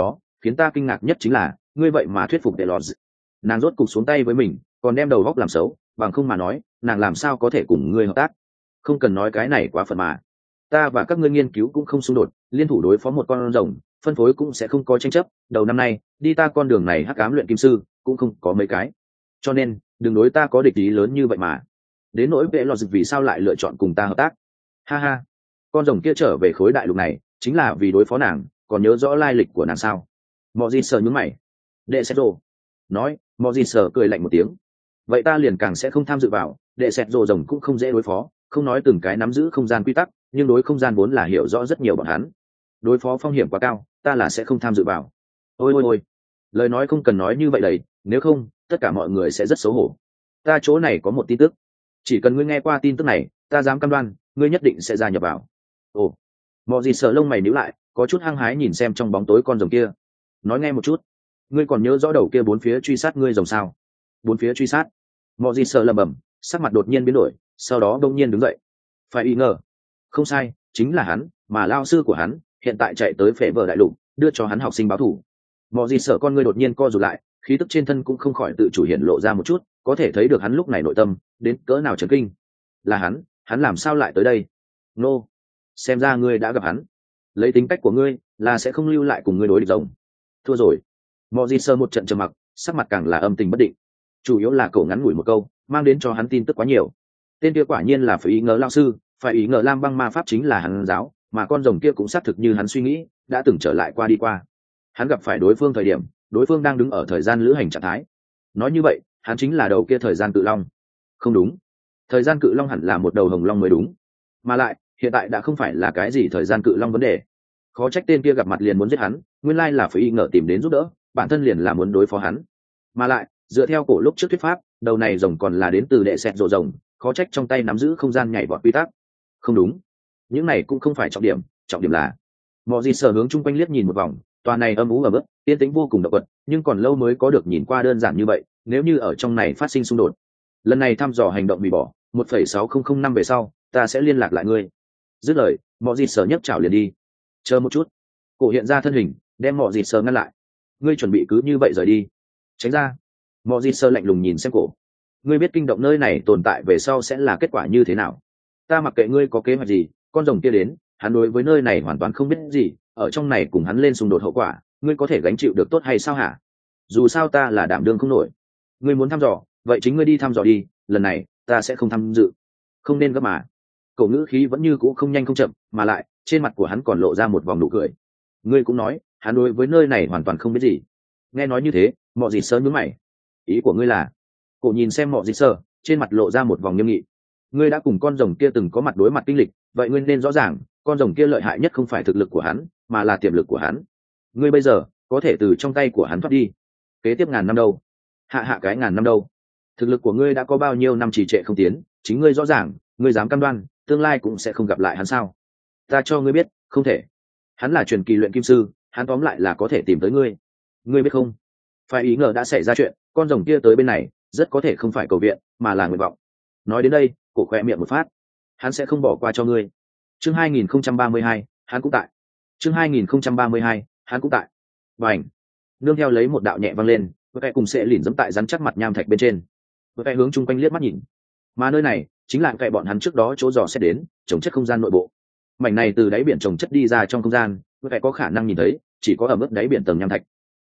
khiến ta kinh ngạc nhất chính là ngươi vậy mà thuyết phục tệ lọt. Nàng rốt cục xuống tay với mình, còn đem đầu góc làm xấu, bằng không mà nói nàng làm sao có thể cùng ngươi hợp tác. Không cần nói cái này quá phận mà, ta và các ngươi nghiên cứu cũng không xung đột, liên thủ đối phó một con rồng phân phối cũng sẽ không có tranh chấp. Đầu năm nay đi ta con đường này hắc ám luyện kim sư cũng không có mấy cái, cho nên đừng đối ta có địch ý lớn như vậy mà. Đến nỗi vệ lọt vì sao lại lựa chọn cùng ta hợp tác, ha ha, con rồng kia trở về khối đại lục này chính là vì đối phó nàng, còn nhớ rõ lai lịch của nàng sao? Mọi gì sờ nhướng mày. Đệ sẽ rồ nói. Mọi gì sờ cười lạnh một tiếng. Vậy ta liền càng sẽ không tham dự vào. Đệ sẹt rồ rồng cũng không dễ đối phó, không nói từng cái nắm giữ không gian quy tắc, nhưng đối không gian vốn là hiểu rõ rất nhiều bọn hắn. Đối phó phong hiểm quá cao, ta là sẽ không tham dự vào. Ôi ôi ôi, lời nói không cần nói như vậy đấy, nếu không tất cả mọi người sẽ rất xấu hổ. Ta chỗ này có một tin tức, chỉ cần ngươi nghe qua tin tức này, ta dám cam đoan ngươi nhất định sẽ gia nhập vào. Ồ. Mọi gì sợ lông mày nhíu lại, có chút hăng hái nhìn xem trong bóng tối con rồng kia. Nói nghe một chút, ngươi còn nhớ rõ đầu kia bốn phía truy sát ngươi rồng sao? Bốn phía truy sát? Mọi gì sợ lẩm bẩm, sắc mặt đột nhiên biến đổi, sau đó đông nhiên đứng dậy. Phải ý ngờ, không sai, chính là hắn, mà lao sư của hắn hiện tại chạy tới phệ vợ đại lục, đưa cho hắn học sinh báo thù. Mọi gì sợ con ngươi đột nhiên co rụt lại, khí tức trên thân cũng không khỏi tự chủ hiện lộ ra một chút, có thể thấy được hắn lúc này nội tâm đến cỡ nào chấn kinh. Là hắn làm sao lại tới đây? Nô, xem ra ngươi đã gặp hắn. Lấy tính cách của ngươi là sẽ không lưu lại cùng ngươi đối địch rồng. Thua rồi. Mọi gì sơ một trận trầm mặc, sắc mặt càng là âm tình bất định. Chủ yếu là cậu ngắn ngủi một câu mang đến cho hắn tin tức quá nhiều. Tên kia quả nhiên là phải ý ngờ lao sư, phải ý ngờ lam băng ma pháp chính là hắn giáo, mà con rồng kia cũng xác thực như hắn suy nghĩ, đã từng trở lại qua đi qua. Hắn gặp phải đối phương thời điểm, đối phương đang đứng ở thời gian lữ hành trạng thái. Nói như vậy hắn chính là đầu kia thời gian cự long. Không đúng, thời gian cự long hẳn là một đầu hồng long mới đúng, mà lại hiện tại đã không phải là cái gì thời gian cự long vấn đề. Khó trách tên kia gặp mặt liền muốn giết hắn, nguyên lai là phải y ngờ tìm đến giúp đỡ, bản thân liền là muốn đối phó hắn. Mà lại dựa theo cổ lúc trước thuyết pháp, đầu này rồng còn là đến từ đệ sẹt rồ rồng, khó trách trong tay nắm giữ không gian nhảy vọt quy tắc. Không đúng, những này cũng không phải trọng điểm, trọng điểm là mọi gì sở hướng chung quanh liếc nhìn một vòng, tòa này âm ú ở mức yên tĩnh vô cùng động vật, nhưng còn lâu mới có được nhìn qua đơn giản như vậy. Nếu như ở trong này phát sinh xung đột, lần này thăm dò hành động bị bỏ, 1,6005 năm về sau ta sẽ liên lạc lại ngươi. Dứt lời mọi gì sở nhấc chảo liền đi. Chờ một chút. Cổ hiện ra thân hình đem mọi gì sở ngăn lại. Ngươi chuẩn bị cứ như vậy rời đi? Tránh ra. Mọi gì sở lạnh lùng nhìn xem cổ. Ngươi biết kinh động nơi này tồn tại về sau sẽ là kết quả như thế nào? Ta mặc kệ ngươi có kế hoạch gì, con rồng kia đến, hắn đối với nơi này hoàn toàn không biết gì, ở trong này cùng hắn lên xung đột hậu quả ngươi có thể gánh chịu được tốt hay sao hả? Dù sao ta là đảm đương không nổi. Ngươi muốn thăm dò, vậy chính ngươi đi thăm dò đi, lần này ta sẽ không tham dự. Không nên gấp mà. Cậu ngữ khí vẫn như cũ không nhanh không chậm, mà lại trên mặt của hắn còn lộ ra một vòng nụ cười. Ngươi cũng nói hắn đối với nơi này hoàn toàn không biết gì. Nghe nói như thế mọi gì sơ nhướng mày. Ý của ngươi là? Cậu nhìn xem mọi gì sơ, trên mặt lộ ra một vòng nghiêm nghị. Ngươi đã cùng con rồng kia từng có mặt đối mặt kinh lịch, vậy ngươi nên rõ ràng con rồng kia lợi hại nhất không phải thực lực của hắn, mà là tiềm lực của hắn. Ngươi bây giờ có thể từ trong tay của hắn thoát đi, kế tiếp ngàn năm đâu? Hạ cái ngàn năm đâu? Thực lực của ngươi đã có bao nhiêu năm trì trệ không tiến, chính ngươi rõ ràng, ngươi dám cam đoan tương lai cũng sẽ không gặp lại hắn sao? Ta cho ngươi biết không thể. Hắn là truyền kỳ luyện kim sư, hắn tóm lại là có thể tìm tới ngươi. Ngươi biết không, phải ý ngờ đã xảy ra chuyện, con rồng kia tới bên này rất có thể không phải cầu viện mà là nguyện vọng. Nói đến đây cổ khoe miệng một phát. Hắn sẽ không bỏ qua cho ngươi. Chương 2032, hắn cũng tại. Chương 2032, hắn cũng tại. Bành. Nương theo lấy một đạo nhẹ vang lên, với cùng sẽ lìn dẫm tại rắn chắc mặt nham thạch bên trên. Với hướng chung quanh liếc mắt nhìn, mà nơi này chính là cái bọn hắn trước đó chỗ dò xét đến trồng chất không gian nội bộ. Mảnh này từ đáy biển trồng chất đi ra trong không gian, với có khả năng nhìn thấy chỉ có ở mức đáy biển tầng nham thạch.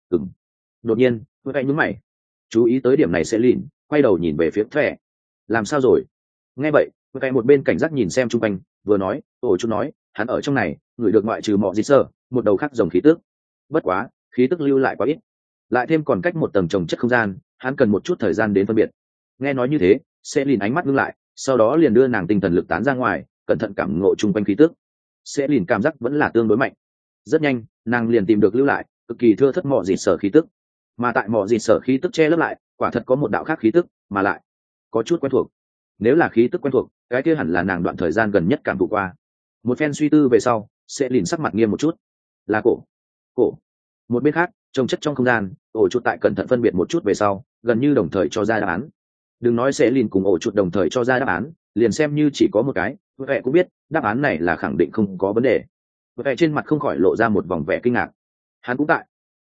Đột nhiên với nhướng mày, chú ý tới điểm này sẽ lìn quay đầu nhìn về phía thẻ. Làm sao rồi? Nghe vậy với một bên cảnh giác nhìn xem chung quanh, vừa nói ồ chút nói hắn ở trong này người được ngoại trừ mọi gì sơ một đầu khác dòng khí tức. Bất quá khí tức lưu lại quá ít, lại thêm còn cách một tầng trồng chất không gian, hắn cần một chút thời gian đến phân biệt. Nghe nói như thế sẽ lìn ánh mắt ngưng lại, sau đó liền đưa nàng tinh thần lực tán ra ngoài, cẩn thận cảm ngộ chung quanh khí tức. Sẽ lìn cảm giác vẫn là tương đối mạnh. Rất nhanh nàng liền tìm được lưu lại cực kỳ thưa thất mọ dịt sở khí tức, mà tại mọ dịt sở khí tức che lấp lại quả thật có một đạo khác khí tức, mà lại có chút quen thuộc. Nếu là khí tức quen thuộc, cái kia hẳn là nàng đoạn thời gian gần nhất cảm thụ qua. Một phen suy tư về sau sẽ lìn sắc mặt nghiêm một chút. Là cổ. Một bên khác trồng chất trong không gian, ổ chuột tại cẩn thận phân biệt một chút về sau gần như đồng thời cho ra đáp án. Đừng nói sẽ lìn cùng ổ chuột đồng thời cho ra đáp án, liền xem như chỉ có một cái vậy cũng biết đáp án này là khẳng định không có vấn đề. Vậy trên mặt không khỏi lộ ra một vòng vẻ kinh ngạc. Hắn cũng tại.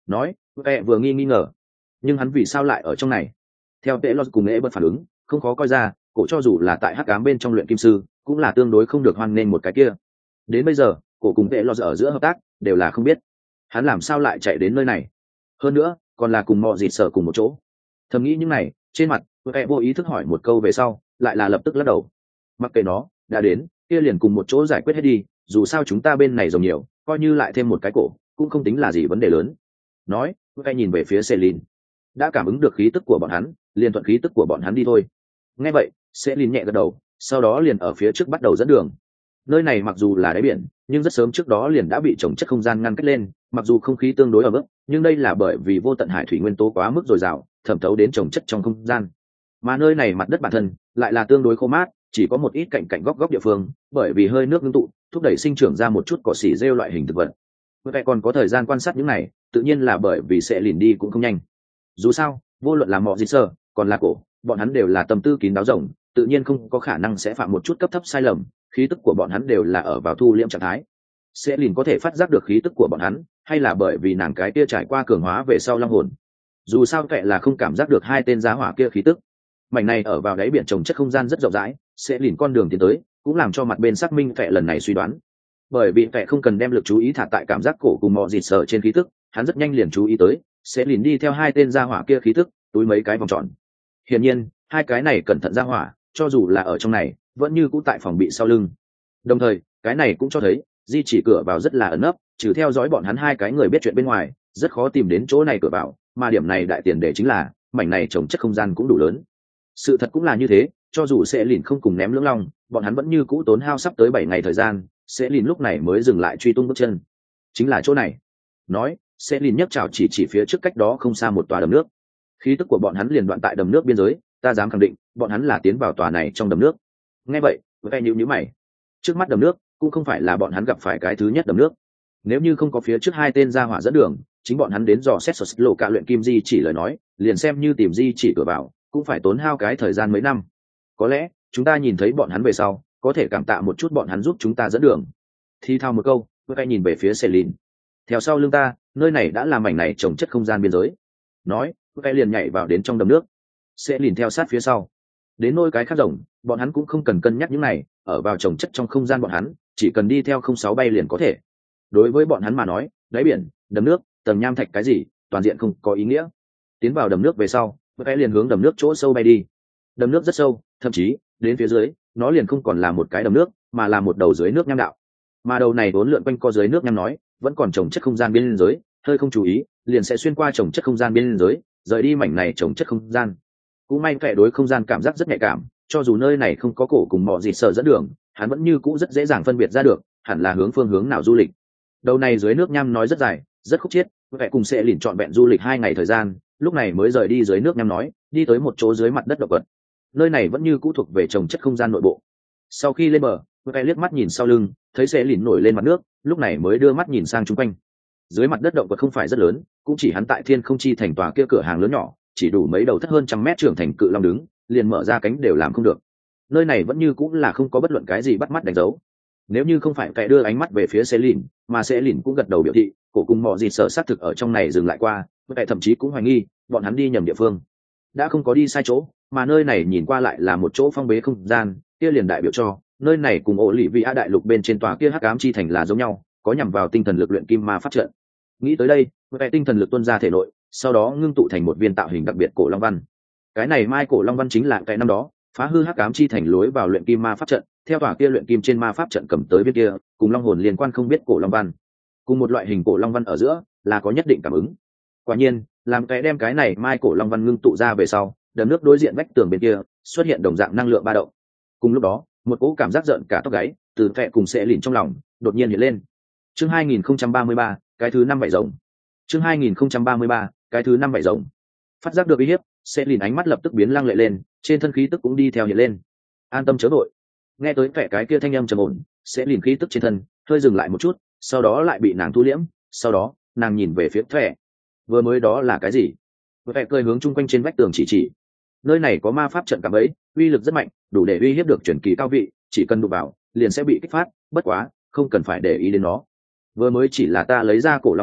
nói vẽ vừa nghi ngờ, nhưng hắn vì sao lại ở trong này? Theo tệ lo cùng nghệ bật phản ứng, không khó coi ra, cổ cho dù là tại hắc ám bên trong luyện kim sư cũng là tương đối không được hoan nghênh một cái kia. Đến bây giờ cổ cùng tệ lo ở giữa hợp tác đều là không biết hắn làm sao lại chạy đến nơi này, hơn nữa còn là cùng mọi dịt sở cùng một chỗ. Thầm nghĩ những này, trên mặt vẽ vô ý thức hỏi một câu về sau lại là lập tức lắc đầu. Mặc kệ nó, đã đến kia liền cùng một chỗ giải quyết hết đi, dù sao chúng ta bên này rồng nhiều, coi như lại thêm một cái cổ cũng không tính là gì vấn đề lớn. Nói vẽ nhìn về phía Celine, đã cảm ứng được khí tức của bọn hắn, liền thuận khí tức của bọn hắn đi thôi. Nghe vậy Celine nhẹ gật đầu, sau đó liền ở phía trước bắt đầu dẫn đường. Nơi này mặc dù là đáy biển, nhưng rất sớm trước đó liền đã bị trồng chất không gian ngăn cách lên, mặc dù không khí tương đối ở mức, nhưng đây là bởi vì vô tận hải thủy nguyên tố quá mức dồi dào, thẩm thấu đến trồng chất trong không gian. Mà nơi này mặt đất bản thân lại là tương đối khô mát, chỉ có một ít cạnh cạnh góc góc địa phương, bởi vì hơi nước ngưng tụ, thúc đẩy sinh trưởng ra một chút cỏ xỉ rêu loại hình thực vật. Vậy còn có thời gian quan sát những này, tự nhiên là bởi vì sẽ lìn đi cũng không nhanh. Dù sao, vô luận là mọi gì sơ, còn là cổ, bọn hắn đều là tâm tư kín đáo rộng, tự nhiên không có khả năng sẽ phạm một chút cấp thấp sai lầm, khí tức của bọn hắn đều là ở vào thu liễm trạng thái. Sẽ lìn có thể phát giác được khí tức của bọn hắn, hay là bởi vì nàng cái kia trải qua cường hóa về sau long hồn. Dù sao kệ là không cảm giác được hai tên giá hỏa kia khí tức. Mảnh này ở vào đáy biển trồng chất không gian rất rộng rãi, sẽ lìn con đường tiến tới, cũng làm cho mặt bên xác minh kệ lần này suy đoán. Bởi vì kệ không cần đem lực chú ý thả tại cảm giác cổ cùng mọi dịt sở trên khí tức, hắn rất nhanh liền chú ý tới, sẽ lìn đi theo hai tên giá hỏa kia khí tức, túi mấy cái vòng tròn. Hiển nhiên, hai cái này cẩn thận giá hỏa, cho dù là ở trong này, vẫn như cũ tại phòng bị sau lưng. Đồng thời, cái này cũng cho thấy, di chỉ cửa vào rất là ẩn nấp, trừ theo dõi bọn hắn hai cái người biết chuyện bên ngoài, rất khó tìm đến chỗ này cửa vào, mà điểm này đại tiền đề chính là mảnh này trồng chất không gian cũng đủ lớn. Sự thật cũng là như thế, cho dù sẽ lìn không cùng ném lưỡng long, bọn hắn vẫn như cũ tốn hao sắp tới 7 ngày thời gian, sẽ lìn lúc này mới dừng lại truy tung bước chân. Chính là chỗ này. Nói, sẽ lìn nhấc chảo chỉ phía trước cách đó không xa một tòa đầm nước. Khí tức của bọn hắn liền đoạn tại đầm nước biên giới, ta dám khẳng định, bọn hắn là tiến vào tòa này trong đầm nước. Nghe vậy, với nhíu mày. Trước mắt đầm nước cũng không phải là bọn hắn gặp phải cái thứ nhất đầm nước. Nếu như không có phía trước hai tên ra hỏa dẫn đường, chính bọn hắn đến dò xét sột lộ cả luyện kim di chỉ lời nói, liền xem như tìm di chỉ cửa vào, cũng phải tốn hao cái thời gian mấy năm. Có lẽ chúng ta nhìn thấy bọn hắn về sau, có thể cảm tạ một chút bọn hắn giúp chúng ta dẫn đường. Thì thao một câu, với nhìn về phía Celine. Theo sau lưng ta, nơi này đã là mảnh này trồng chất không gian biên giới. Nói, với liền nhảy vào đến trong đầm nước. Celine theo sát phía sau. Đến nôi cái khác rồng, bọn hắn cũng không cần cân nhắc những này, ở vào trồng chất trong không gian bọn hắn, chỉ cần đi theo 06 bay liền có thể. Đối với bọn hắn mà nói, đáy biển, đầm nước, tầng nham thạch cái gì, toàn diện không có ý nghĩa. Tiến vào đầm nước về sau, cái liền hướng đầm nước chỗ sâu bay đi. Đầm nước rất sâu, thậm chí đến phía dưới, nó liền không còn là một cái đầm nước, mà là một đầu dưới nước nham đạo. Mà đầu này vốn lượn quanh co dưới nước nham nói, vẫn còn trồng chất không gian bên dưới, hơi không chú ý, liền sẽ xuyên qua trồng chất không gian bên dưới, rời đi mảnh này trồng chất không gian. Cũng may kẻ đối không gian cảm giác rất nhạy cảm, cho dù nơi này không có cổ cùng mọ gì sợ dẫn đường, hắn vẫn như cũ rất dễ dàng phân biệt ra được, hẳn là hướng phương hướng nào du lịch. Đầu này dưới nước nham nói rất dài, rất khúc chiết, vẻ cùng sẽ lìn trọn vẹn du lịch 2 ngày thời gian, lúc này mới rời đi dưới nước nham nói, đi tới một chỗ dưới mặt đất động vật. Nơi này vẫn như cũ thuộc về trồng chất không gian nội bộ. Sau khi lên bờ, vẻ liếc mắt nhìn sau lưng, thấy sẽ lìn nổi lên mặt nước, lúc này mới đưa mắt nhìn sang chung quanh. Dưới mặt đất động vật không phải rất lớn, cũng chỉ hắn tại Thiên Không Chi thành tòa kia cửa hàng lớn nhỏ, chỉ đủ mấy đầu thất hơn 100 mét trưởng thành cự long đứng, liền mở ra cánh đều làm không được. Nơi này vẫn như cũ là không có bất luận cái gì bắt mắt đánh dấu. Nếu như không phải kẻ đưa ánh mắt về phía Celine, mà Celine cũng gật đầu biểu thị, cổ cùng mọ gì sợ xác thực ở trong này dừng lại qua, kẻ thậm chí cũng hoài nghi, bọn hắn đi nhầm địa phương. Đã không có đi sai chỗ, mà nơi này nhìn qua lại là một chỗ phong bế không gian, kia liền đại biểu cho, nơi này cùng ổ lì vị a đại lục bên trên tòa kia hắc ám chi thành là giống nhau, có nhằm vào tinh thần lực luyện kim ma phát trận. Nghĩ tới đây, kẻ tinh thần lực tuôn ra thể nội, sau đó ngưng tụ thành một viên tạo hình đặc biệt cổ long văn. Cái này mai cổ long văn chính là cái năm đó phá hư hắc ám chi thành lối vào luyện kim ma pháp trận, theo tòa kia luyện kim trên ma pháp trận cầm tới viên kia, cùng long hồn liên quan không biết cổ long văn. Cùng một loại hình cổ long văn ở giữa là có nhất định cảm ứng. Quả nhiên, làm cái đem cái này mai cổ long văn ngưng tụ ra về sau, đầm nước đối diện vách tường bên kia xuất hiện đồng dạng năng lượng ba động. Cùng lúc đó, một cỗ cảm giác giận cả tóc gáy từ kẻ cùng sẽ lìn trong lòng đột nhiên hiện lên. Chương 2033, cái thứ 5 bảy rồng. Chương 2033, cái thứ 5 bảy rồng. Phát giác được uy hiếp, sẽ lìn ánh mắt lập tức biến lăng lệ lên, trên thân khí tức cũng đi theo hiện lên. An tâm chớ vội. Nghe tới vẻ cái kia thanh âm trầm ổn, sẽ lìn khí tức trên thân hơi dừng lại một chút, sau đó lại bị nàng thu liễm, sau đó nàng nhìn về phía vẻ. Vừa mới đó là cái gì? Vẻ cười hướng chung quanh trên vách tường chỉ. Nơi này có ma pháp trận cảm ấy, uy lực rất mạnh, đủ để uy hiếp được truyền kỳ cao vị, chỉ cần đụng vào, liền sẽ bị kích phát, bất quá, không cần phải để ý đến nó. Vừa mới chỉ là ta lấy ra cổ long văn,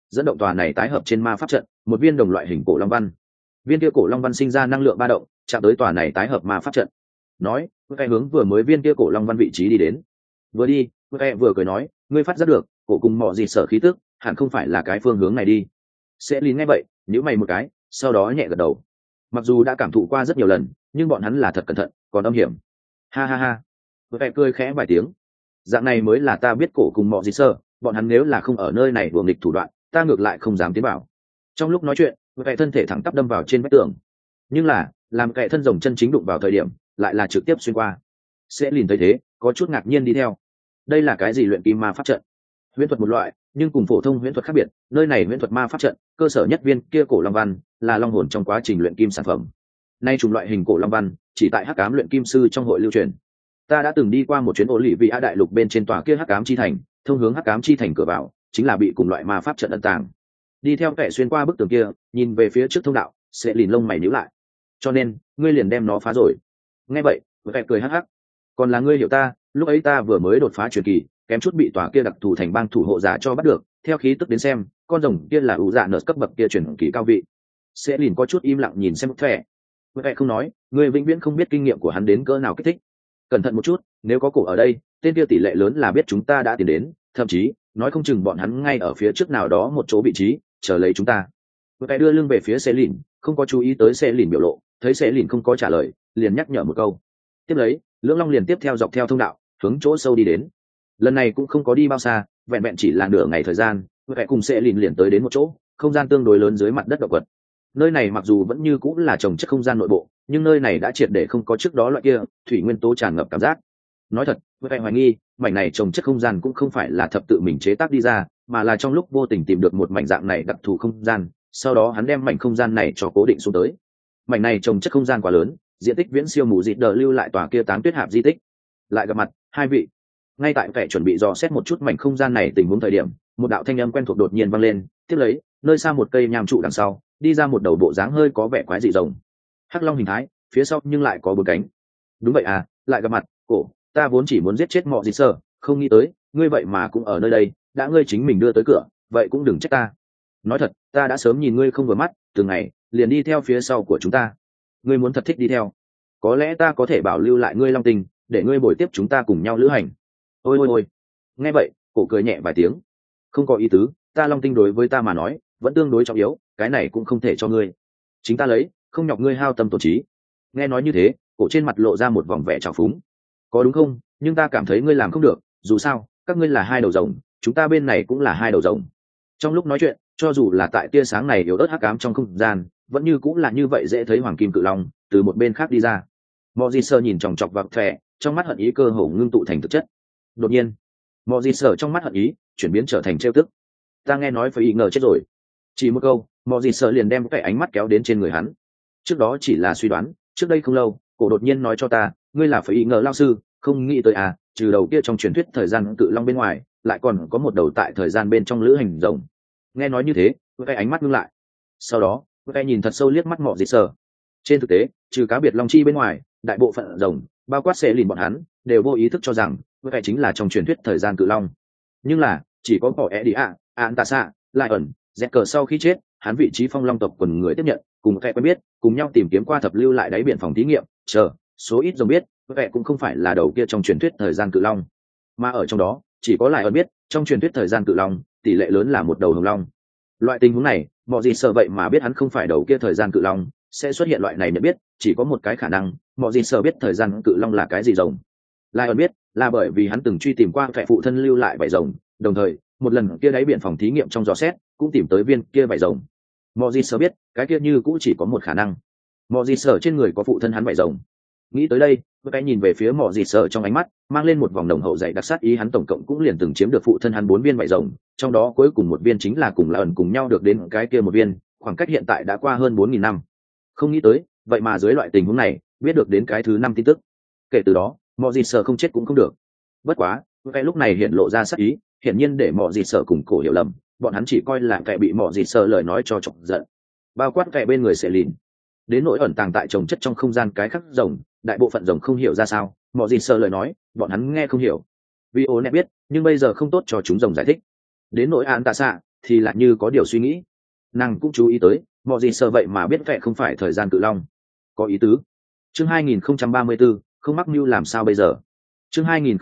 dẫn động tòa này tái hợp trên ma pháp trận một viên đồng loại hình cổ long văn. Viên kia cổ long văn sinh ra năng lượng ba động, chạm tới tòa này tái hợp ma pháp trận. Nói, Vẽ hướng vừa mới viên kia cổ long văn vị trí đi đến. Vừa đi, Vẽ vừa cười nói, ngươi phát giác được, cổ cùng mọ gì sở khí tức, hẳn không phải là cái phương hướng này đi. Sẽ lín nghe vậy, nhíu mày một cái, sau đó nhẹ gật đầu. Mặc dù đã cảm thụ qua rất nhiều lần, nhưng bọn hắn là thật cẩn thận, còn âm hiểm. Ha ha ha. Vẽ cười khẽ vài tiếng. Dạng này mới là ta biết cổ cùng mọ gì sở, bọn hắn nếu là không ở nơi này đùa nghịch thủ đoạn, ta ngược lại không dám tiến vào. Trong lúc nói chuyện, Vẽ thân thể thẳng tắp đâm vào trên vách tường. Nhưng là, làm kẻ thân rồng chân chính đụng vào thời điểm, lại là trực tiếp xuyên qua. Sẽ lìn thấy thế, có chút ngạc nhiên đi theo. Đây là cái gì luyện kim ma pháp trận? Huyễn thuật một loại, nhưng cùng phổ thông huyễn thuật khác biệt, nơi này huyễn thuật ma pháp trận, cơ sở nhất viên kia cổ long văn, là long hồn trong quá trình luyện kim sản phẩm. Nay chủng loại hình cổ long văn, chỉ tại Hắc Ám luyện kim sư trong hội lưu truyền. Ta đã từng đi qua một chuyến ổ lì vị Á đại lục bên trên tòa kia Hắc Ám chi thành, thông hướng Hắc Ám chi thành cửa vào, chính là bị cùng loại ma pháp trận ẩn tàng. Đi theo kẻ xuyên qua bức tường kia, nhìn về phía trước thông đạo, sẽ lìn lông mày nhíu lại. Cho nên, ngươi liền đem nó phá rồi. Nghe vậy, vẻ cười hắc hắc. Còn là ngươi hiểu ta, lúc ấy ta vừa mới đột phá truyền kỳ, kém chút bị tòa kia đặc thù thành bang thủ hộ giả cho bắt được. Theo khí tức đến xem, con rồng kia là ủ dạ nợ cấp bậc kia truyền kỳ cao vị. Sẽ lìn có chút im lặng nhìn xem vẻ. Vẻ không nói, ngươi vĩnh viễn không biết kinh nghiệm của hắn đến cỡ nào kích thích. Cẩn thận một chút, nếu có cổ ở đây, tên kia tỷ lệ lớn là biết chúng ta đã tiến đến, thậm chí nói không chừng bọn hắn ngay ở phía trước nào đó một chỗ vị trí, chờ lấy chúng ta. Vẻ đưa lưng về phía Sẽ lìn, không có chú ý tới Sẽ lìn biểu lộ, thấy Sẽ lìn không có trả lời, liền nhắc nhở một câu. Tiếp lấy, lưỡng long liền tiếp theo dọc theo thông đạo hướng chỗ sâu đi đến. Lần này cũng không có đi bao xa, vẹn vẹn chỉ là nửa ngày thời gian, Vẻ cùng Sẽ lìn liền tới đến một chỗ không gian tương đối lớn dưới mặt đất động vật. Nơi này mặc dù vẫn như cũng là trồng chất không gian nội bộ, nhưng nơi này đã triệt để không có trước đó loại kia thủy nguyên tố tràn ngập cảm giác. Nói thật, Vẻ hoài nghi mảnh này trồng chất không gian cũng không phải là thập tự mình chế tác đi ra, mà là trong lúc vô tình tìm được một mảnh dạng này đặc thù không gian, sau đó hắn đem mảnh không gian này cho cố định xuống tới. Mảnh này trồng chất không gian quá lớn, diện tích viễn siêu mù dịt đờ lưu lại tòa kia táng tuyết hạp di tích. Lại gặp mặt hai vị. Ngay tại vẻ chuẩn bị dò xét một chút mảnh không gian này tình huống thời điểm, một đạo thanh âm quen thuộc đột nhiên vang lên. Tiếp lấy, nơi xa một cây nham trụ đằng sau đi ra một đầu bộ dáng hơi có vẻ quái dị rồng, hắc long hình thái, phía sau nhưng lại có bốn cánh. Đúng vậy à, lại gặp mặt. Cổ, ta vốn chỉ muốn giết chết mọi gì sơ, không nghĩ tới ngươi vậy mà cũng ở nơi đây. Đã ngươi chính mình đưa tới cửa, vậy cũng đừng trách ta. Nói thật, ta đã sớm nhìn ngươi không vừa mắt, từng ngày liền đi theo phía sau của chúng ta. Ngươi muốn thật thích đi theo, có lẽ ta có thể bảo lưu lại ngươi long tình, để ngươi bồi tiếp chúng ta cùng nhau lữ hành. Ôi ôi ôi. Nghe vậy, cổ cười nhẹ vài tiếng. Không có ý tứ, ta long tinh đối với ta mà nói vẫn tương đối trọng yếu, cái này cũng không thể cho ngươi. Chính ta lấy, không nhọc ngươi hao tâm tổn trí. Nghe nói như thế, cổ trên mặt lộ ra một vòng vẻ trào phúng. Có đúng không? Nhưng ta cảm thấy ngươi làm không được, dù sao các ngươi là hai đầu rồng, chúng ta bên này cũng là hai đầu rồng. Trong lúc nói chuyện, cho dù là tại tia sáng này yếu ớt hắc ám trong không gian, vẫn như cũng là như vậy dễ thấy hoàng kim cự long từ một bên khác đi ra. Mojisser nhìn chòng chọc vào thẻ, trong mắt hận ý cơ hồ ngưng tụ thành thực chất. Đột nhiên, Mojisser trong mắt hận ý chuyển biến trở thành trêu tức. Ta nghe nói phải ý ngờ chết rồi. Chỉ một câu, Mojisser liền đem cái ánh mắt kéo đến trên người hắn. Trước đó chỉ là suy đoán, trước đây không lâu, cổ đột nhiên nói cho ta, ngươi là phải ý ngờ lao sư, không nghĩ tới à, trừ đầu kia trong truyền thuyết thời gian cự long bên ngoài, lại còn có một đầu tại thời gian bên trong lữ hành rồng. Nghe nói như thế, cái ánh mắt ngưng lại. Sau đó, cái nhìn thật sâu liếc mắt Mojisser. Trên thực tế, trừ cá biệt long chi bên ngoài, đại bộ phận rồng, bao quát sẽ lìn bọn hắn, đều vô ý thức cho rằng cái chính là trong truyền thuyết thời gian cự long. Nhưng là, chỉ có bỏ Edia, Antasa, Lion, Zeker sau khi chết, hắn vị trí phong long tộc quần người tiếp nhận, cùng cái quen biết, cùng nhau tìm kiếm qua thập lưu lại đáy biển phòng thí nghiệm, chờ, số ít rồng biết, cái cũng không phải là đầu kia trong truyền thuyết thời gian cự long, mà ở trong đó, chỉ có Lion biết, trong truyền thuyết thời gian cự long, tỷ lệ lớn là một đầu hồng long. Loại tình huống này, mọi gì sợ vậy mà biết hắn không phải đầu kia thời gian cự long, sẽ xuất hiện loại này nhận biết, chỉ có một cái khả năng, mọi gì sợ biết thời gian cự long là cái gì rồng. Lion biết, là bởi vì hắn từng truy tìm qua kẻ phụ thân lưu lại vảy rồng, đồng thời, một lần kia đáy biển phòng thí nghiệm trong dò xét, cũng tìm tới viên kia vảy rồng. Mọi gì sợ biết, cái kia như cũng chỉ có một khả năng. Mọi gì sợ trên người có phụ thân hắn vảy rồng. Nghĩ tới đây, cái nhìn về phía mọi gì sợ trong ánh mắt, mang lên một vòng nồng hậu dày đặc sát ý, hắn tổng cộng cũng liền từng chiếm được phụ thân hắn 4 viên vảy rồng, trong đó cuối cùng một viên chính là cùng Lion cùng nhau được đến cái kia một viên, khoảng cách hiện tại đã qua hơn 4000 năm. Không nghĩ tới, vậy mà dưới loại tình huống này, biết được đến cái thứ 5 tin tức. Kể từ đó, mọi gì sợ không chết cũng không được. Bất quá, cái lúc này hiện lộ ra sát ý, hiển nhiên để mọi gì sợ cùng cổ hiểu lầm, bọn hắn chỉ coi là kẻ bị mọi gì sợ lời nói cho chọc giận. Bao quát kẻ bên người sẽ lìn. Đến nỗi ẩn tàng tại trồng chất trong không gian cái khắc rồng, đại bộ phận rồng không hiểu ra sao, mọi gì sợ lời nói, bọn hắn nghe không hiểu. Vì ố nè biết, nhưng bây giờ không tốt cho chúng rồng giải thích. Đến nỗi án tạ xạ, thì lại như có điều suy nghĩ. Nàng cũng chú ý tới mọi gì sợ vậy mà biết vẽ không phải thời gian cự long. Có ý tứ. Chương 2034, không mắc mưu làm sao bây giờ. Chương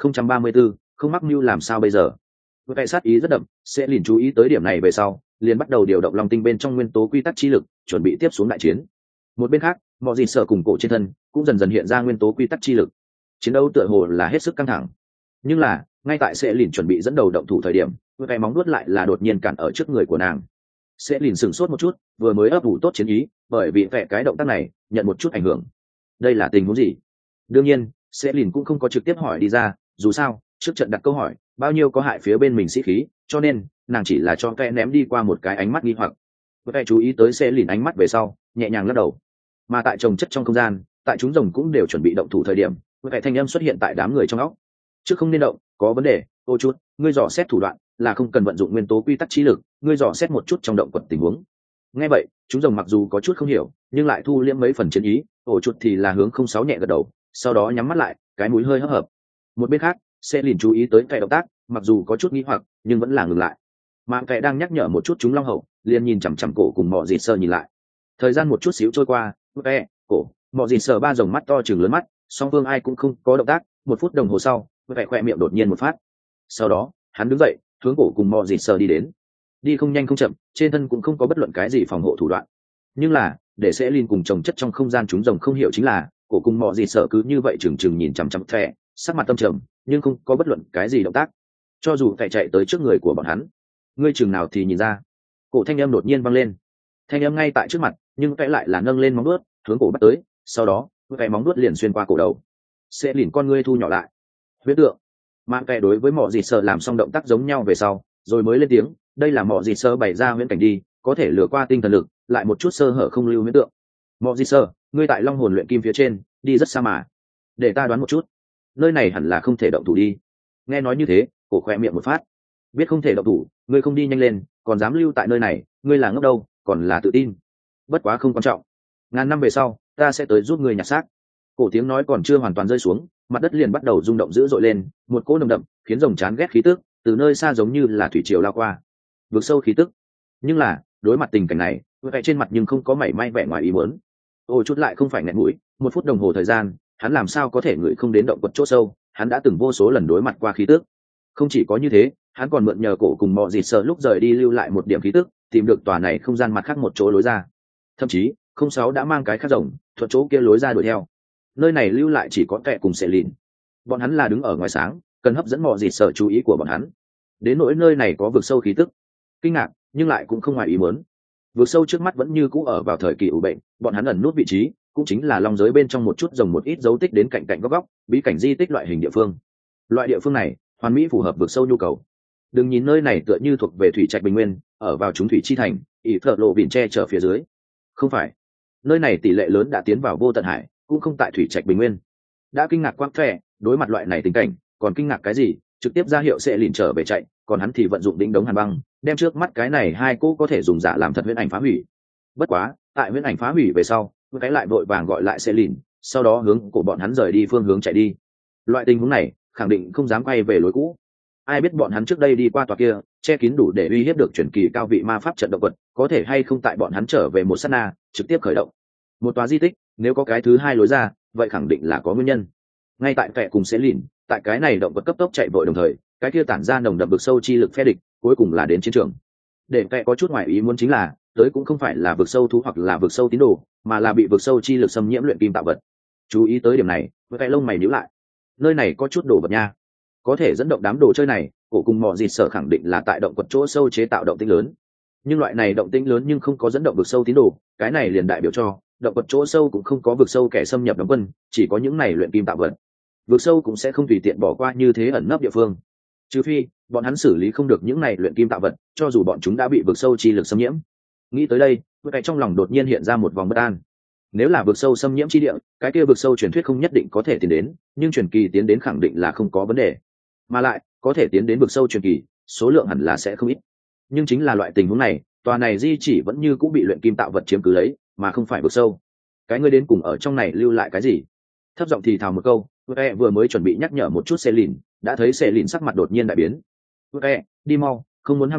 2034, không mắc mưu làm sao bây giờ. Vẽ sát ý rất đậm, sẽ liền chú ý tới điểm này về sau, liền bắt đầu điều động long tinh bên trong nguyên tố quy tắc chi lực, chuẩn bị tiếp xuống đại chiến. Một bên khác, mọi gì sợ cùng cổ trên thân cũng dần dần hiện ra nguyên tố quy tắc chi lực. Chiến đấu tựa hồ là hết sức căng thẳng. Nhưng là, ngay tại sẽ liền chuẩn bị dẫn đầu động thủ thời điểm, vẽ móng nuốt lại là đột nhiên cản ở trước người của nàng. Sẽ liền sửng sốt một chút, vừa mới ấp ủ tốt chiến ý, bởi vì vẽ cái động tác này nhận một chút ảnh hưởng. Đây là tình huống gì? Đương nhiên, sẽ liền cũng không có trực tiếp hỏi đi ra, dù sao trước trận đặt câu hỏi bao nhiêu có hại phía bên mình sĩ khí, cho nên nàng chỉ là cho vẽ ném đi qua một cái ánh mắt nghi hoặc. Vẽ chú ý tới sẽ liền ánh mắt về sau, nhẹ nhàng lắc đầu. Mà tại trồng chất trong không gian, tại chúng rồng cũng đều chuẩn bị động thủ thời điểm, vẽ thanh âm xuất hiện tại đám người trong óc. Trước không nên động, có vấn đề. Ô chút, ngươi dò xét thủ đoạn là không cần vận dụng nguyên tố quy tắc trí lực, ngươi dò xét một chút trong động quật tình huống. Nghe vậy, chúng rồng mặc dù có chút không hiểu, nhưng lại thu liễm mấy phần chiến ý. Ổ chút thì là hướng 06 nhẹ gật đầu, sau đó nhắm mắt lại, cái mũi hơi hấp hợp. Một bên khác, sẽ liền chú ý tới cái động tác, mặc dù có chút nghi hoặc, nhưng vẫn là ngừng lại. Mà cái đang nhắc nhở một chút chúng long hậu, liền nhìn chằm chằm cổ cùng Mọ Dịt Sơ nhìn lại. Thời gian một chút xíu trôi qua, cổ, Mọ Dịt Sơ ba rồng mắt to trừng lớn mắt, song phương ai cũng không có động tác. Một phút đồng hồ sau, khỏe miệng đột nhiên một phát. Sau đó, hắn đứng dậy, hướng cổ cùng Mọ Dịt Sơ đi đến. Đi không nhanh không chậm, trên thân cũng không có bất luận cái gì phòng hộ thủ đoạn. Nhưng là, để sẽ liên cùng chồng chất trong không gian chúng rồng không hiểu chính là, cổ cùng Mọ Dịt Sơ cứ như vậy chừng chừng nhìn chằm chằm Phệ, sắc mặt tâm trầm, nhưng không có bất luận cái gì động tác. Cho dù Phệ chạy tới trước người của bọn hắn, ngươi chừng nào thì nhìn ra. Cổ thanh âm đột nhiên vang lên. Thanh âm ngay tại trước mặt, nhưng Phệ lại là nâng lên móng vuốt, hướng cổ bắt tới, sau đó, Phệ móng vuốt liền xuyên qua cổ đầu. Sẽ liền con ngươi thu nhỏ lại. Huyết tượng. Mà Phệ đối với Mọ Dịt Sơ làm xong động tác giống nhau về sau, rồi mới lên tiếng, đây là Mọ Dịt Sơ bày ra huyễn cảnh đi, có thể lừa qua tinh thần lực, lại một chút sơ hở không lưu huyễn tượng. Mọ Dịt Sơ, ngươi tại Long Hồn luyện kim phía trên, đi rất xa mà. Để ta đoán một chút, nơi này hẳn là không thể động thủ đi. Nghe nói như thế, cổ khoe miệng một phát. Biết không thể động thủ, ngươi không đi nhanh lên, còn dám lưu tại nơi này, ngươi là ngốc đâu, còn là tự tin. Bất quá không quan trọng. Ngàn năm về sau, ta sẽ tới giúp ngươi nhặt xác. Cổ tiếng nói còn chưa hoàn toàn rơi xuống, mặt đất liền bắt đầu rung động dữ dội lên, một cỗ nồng đậm, khiến rồng chán ghét khí tức từ nơi xa giống như là thủy triều lao qua. Vực sâu khí tức. Nhưng là, đối mặt tình cảnh này, vẻ trên mặt nhưng không có mảy may vẻ ngoài ý muốn. Ôi chút lại không phải nghẹn mũi, một phút đồng hồ thời gian, hắn làm sao có thể ngửi không đến động quật chỗ sâu, hắn đã từng vô số lần đối mặt qua khí tức. Không chỉ có như thế, hắn còn mượn nhờ cổ cùng Mọ Dịt Sơ lúc rời đi lưu lại một điểm khí tức, tìm được tòa này không gian mặt khác một chỗ lối ra. Thậm chí, 06 đã mang cái khác rồng, thuận chỗ kia lối ra đuổi theo. Nơi này lưu lại chỉ có Phệ cùng Sẽ Lìn. Bọn hắn là đứng ở ngoài sáng, cần hấp dẫn Mọ Dịt Sơ chú ý của bọn hắn. Đến nỗi nơi này có vực sâu khí tức. Kinh ngạc, nhưng lại cũng không ngoài ý muốn. Vực sâu trước mắt vẫn như cũ ở vào thời kỳ ủ bệnh, bọn hắn ẩn nút vị trí, cũng chính là long giới bên trong một chút rồng một ít dấu tích đến cạnh cạnh góc góc, bí cảnh di tích loại hình địa phương. Loại địa phương này, hoàn mỹ phù hợp vực sâu nhu cầu. Đừng nhìn nơi này tựa như thuộc về thủy trạch bình nguyên, ở vào chúng thủy chi thành, ỷ phở lộ biển che chở phía dưới. Không phải, nơi này tỷ lệ lớn đã tiến vào vô tận hải, cũng không tại thủy trạch bình nguyên. Đã kinh ngạc quắc Phệ, đối mặt loại này tình cảnh, còn kinh ngạc cái gì, trực tiếp ra hiệu sẽ lìn trở về chạy, còn hắn thì vận dụng đỉnh đống hàn băng, đem trước mắt cái này hai cô có thể dùng giả làm thật huyễn ảnh phá hủy. Bất quá, tại huyễn ảnh phá hủy về sau, cái lại vội vàng gọi lại sẽ lìn, sau đó hướng của bọn hắn rời đi phương hướng chạy đi. Loại tình huống này, khẳng định không dám quay về lối cũ. Ai biết bọn hắn trước đây đi qua tòa kia, che kín đủ để uy hiếp được truyền kỳ cao vị ma pháp trận động vật, có thể hay không tại bọn hắn trở về một sát na, trực tiếp khởi động. Một tòa di tích, nếu có cái thứ hai lối ra, vậy khẳng định là có nguyên nhân. Ngay tại Phệ cùng sẽ lìn, tại cái này động vật cấp tốc chạy vội đồng thời, cái kia tản ra nồng đậm vực sâu chi lực phe địch, cuối cùng là đến chiến trường. Để Phệ có chút ngoài ý muốn chính là, tới cũng không phải là vực sâu thú hoặc là vực sâu tín đồ, mà là bị vực sâu chi lực xâm nhiễm luyện kim tạo vật. Chú ý tới điểm này, Phệ lông mày nhíu lại. Nơi này có chút đồ vật nha, có thể dẫn động đám đồ chơi này, cổ cùng Mọ Dịt Sơ khẳng định là tại động quật chỗ sâu chế tạo động tĩnh lớn. Nhưng loại này động tĩnh lớn nhưng không có dẫn động vực sâu tín đồ, cái này liền đại biểu cho động quật chỗ sâu cũng không có vực sâu kẻ xâm nhập đóng quân, chỉ có những này luyện kim tạo vật. Vực sâu cũng sẽ không tùy tiện bỏ qua như thế ẩn nấp địa phương, trừ phi bọn hắn xử lý không được những này luyện kim tạo vật, cho dù bọn chúng đã bị vực sâu chi lực xâm nhiễm. Nghĩ tới đây, cái trong lòng đột nhiên hiện ra một vòng bất an. Nếu là vực sâu xâm nhiễm chi địa, cái kia vực sâu truyền thuyết không nhất định có thể tiến đến, nhưng truyền kỳ tiến đến khẳng định là không có vấn đề. Mà lại, có thể tiến đến vực sâu truyền kỳ, số lượng hẳn là sẽ không ít. Nhưng chính là loại tình huống này, tòa này di chỉ vẫn như cũng bị luyện kim tạo vật chiếm cứ lấy, mà không phải vực sâu. Cái ngươi đến cùng ở trong này lưu lại cái gì? Thấp giọng thì thào một câu, vừa mới chuẩn bị nhắc nhở một chút Selin, đã thấy Selin sắc mặt đột nhiên đại biến. Đi mau, không muốn ham chiến,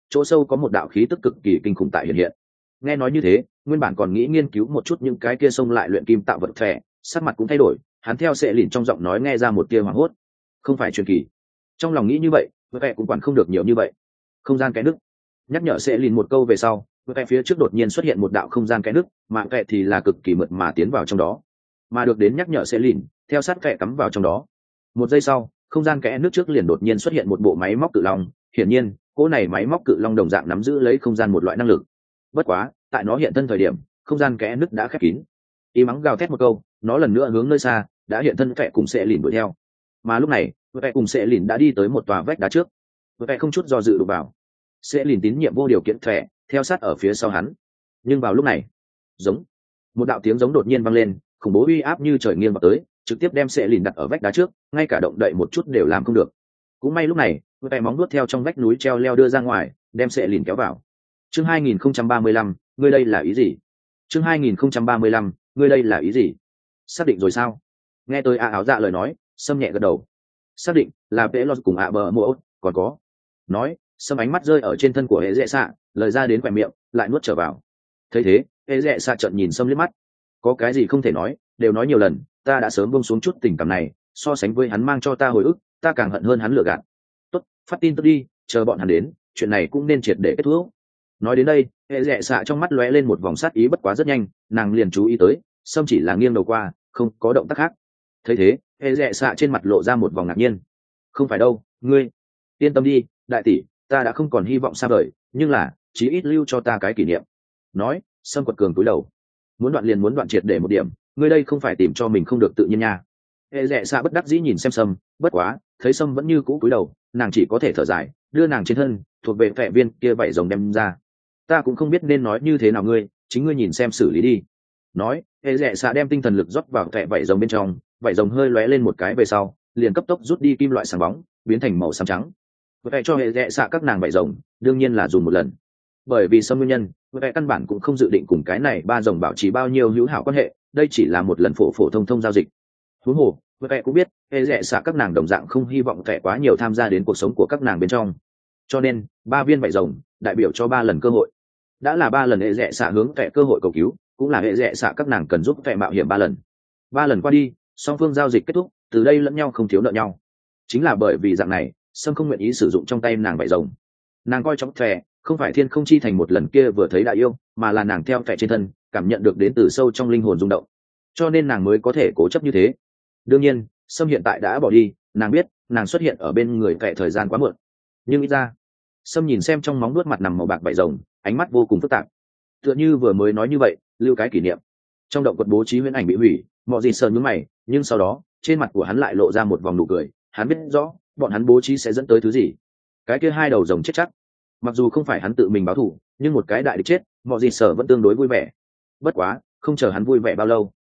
chỗ sâu có một đạo khí tức cực kỳ kinh khủng tại hiện hiện. Nghe nói như thế, nguyên bản còn nghĩ nghiên cứu một chút những cái kia xông lại luyện kim tạo vật thẻ, sắc mặt cũng thay đổi, hắn theo sẽ lìn trong giọng nói nghe ra một tia hoảng hốt. Không phải truyền kỳ. Trong lòng nghĩ như vậy, vẻ cũng quản không được nhiều như vậy. Không gian cái nước. Nhắc nhở sẽ lìn một câu về sau, vẻ phía trước đột nhiên xuất hiện một đạo không gian cái nước, mà vẻ thì là cực kỳ mượt mà tiến vào trong đó. Mà được đến nhắc nhở sẽ lìn, theo sát vẻ cắm vào trong đó. Một giây sau, không gian kẽ nước trước liền đột nhiên xuất hiện một bộ máy móc cự long, hiển nhiên, cỗ này máy móc cự long đồng dạng nắm giữ lấy không gian một loại năng lực. Bất quá, tại nó hiện thân thời điểm, không gian kẽ nước đã khép kín. Y mắng gào thét một câu, nó lần nữa hướng nơi xa, đã hiện thân vẻ cùng sẽ lìn đuổi theo. Mà lúc này, vẻ cùng sẽ lìn đã đi tới một tòa vách đá trước. Vẻ không chút do dự đụng vào. Sẽ lìn tín nhiệm vô điều kiện thẻ, theo sát ở phía sau hắn. Nhưng vào lúc này, giống một đạo tiếng giống đột nhiên vang lên, khủng bố uy áp như trời nghiêng vào tới, trực tiếp đem sẽ lìn đặt ở vách đá trước, ngay cả động đậy một chút đều làm không được. Cũng may lúc này, vẻ móng nuốt theo trong vách núi treo leo đưa ra ngoài, đem sẽ lìn kéo vào. Chương 2035, ngươi đây là ý gì? Chương 2035, ngươi đây là ý gì? Xác định rồi sao? Nghe tôi áo dạ lời nói, Sâm nhẹ gật đầu. Xác định là vẽ lọt cùng bờ mua ốt, còn có. Nói, Sâm ánh mắt rơi ở trên thân của hệ dễ xạ, lời ra đến khỏe miệng, lại nuốt trở vào. Thấy thế, hệ dễ xạ trợn nhìn Sâm liếc mắt. Có cái gì không thể nói, đều nói nhiều lần, ta đã sớm buông xuống chút tình cảm này, so sánh với hắn mang cho ta hồi ức, ta càng hận hơn hắn lừa gạt. Tốt, phát tin tức đi, chờ bọn hắn đến, chuyện này cũng nên triệt để kết thúc. Nói đến đây, hệ dẹ xạ trong mắt lóe lên một vòng sát ý, bất quá rất nhanh, nàng liền chú ý tới, Sâm chỉ là nghiêng đầu qua, không có động tác khác. Thấy thế, hệ dẹ xạ trên mặt lộ ra một vòng ngạc nhiên. Không phải đâu, ngươi yên tâm đi, đại tỷ, ta đã không còn hy vọng xa vời, nhưng là chí ít lưu cho ta cái kỷ niệm. Nói, Sâm quật cường cúi đầu. Muốn đoạn liền muốn đoạn triệt để một điểm, ngươi đây không phải tìm cho mình không được tự nhiên nha. Hệ dẹ xạ bất đắc dĩ nhìn xem Sâm, bất quá thấy Sâm vẫn như cũ cúi đầu, nàng chỉ có thể thở dài, đưa nàng trên thân thuộc về vẻ viên kia vảy rồng đem ra. Ta cũng không biết nên nói như thế nào ngươi, chính ngươi nhìn xem xử lý đi. Nói, hệ dẹ xạ đem tinh thần lực rót vào vẻ vảy rồng bên trong, vảy rồng hơi lóe lên một cái về sau, liền cấp tốc rút đi kim loại sáng bóng, biến thành màu xám trắng. Vậy cho hệ dẹ xạ các nàng vảy rồng, đương nhiên là dùng một lần. Bởi vì Sâm nguyên nhân, vậy căn bản cũng không dự định cùng cái này ba rồng bảo trì bao nhiêu hữu hảo quan hệ, đây chỉ là một lần phổ phổ thông thông giao dịch. Huống hồ, vậy cũng biết, hệ dẹ xạ các nàng đồng dạng không hy vọng vẻ quá nhiều tham gia đến cuộc sống của các nàng bên trong. Cho nên, 3 viên vảy rồng đại biểu cho 3 lần cơ hội. Đã là 3 lần hệ dẹ xạ hướng vẻ cơ hội cầu cứu, cũng là hệ dẹ xạ các nàng cần giúp vẻ mạo hiểm 3 lần. 3 lần qua đi, song phương giao dịch kết thúc, từ đây lẫn nhau không thiếu nợ nhau. Chính là bởi vì dạng này, Sâm không nguyện ý sử dụng trong tay nàng vảy rồng. Nàng coi trọng vẻ, không phải thiên không chi thành một lần kia vừa thấy đã yêu, mà là nàng theo vẻ trên thân, cảm nhận được đến từ sâu trong linh hồn rung động. Cho nên nàng mới có thể cố chấp như thế. Đương nhiên, Sâm hiện tại đã bỏ đi, nàng biết, nàng xuất hiện ở bên người vẻ thời gian quá muộn. Nhưng ít ra, Sâm nhìn xem trong móng nuốt mặt nằm màu bạc vảy rồng, ánh mắt vô cùng phức tạp. Tựa như vừa mới nói như vậy, lưu cái kỷ niệm. Trong động quật bố trí huyễn ảnh bị hủy, mọi gì sờn nhướng mày, nhưng sau đó, trên mặt của hắn lại lộ ra một vòng nụ cười, hắn biết rõ, bọn hắn bố trí sẽ dẫn tới thứ gì. Cái kia 2 đầu rồng chết chắc. Mặc dù không phải hắn tự mình báo thù, nhưng một cái đại địch chết, mọi gì sở vẫn tương đối vui vẻ. Bất quá, không chờ hắn vui vẻ bao lâu.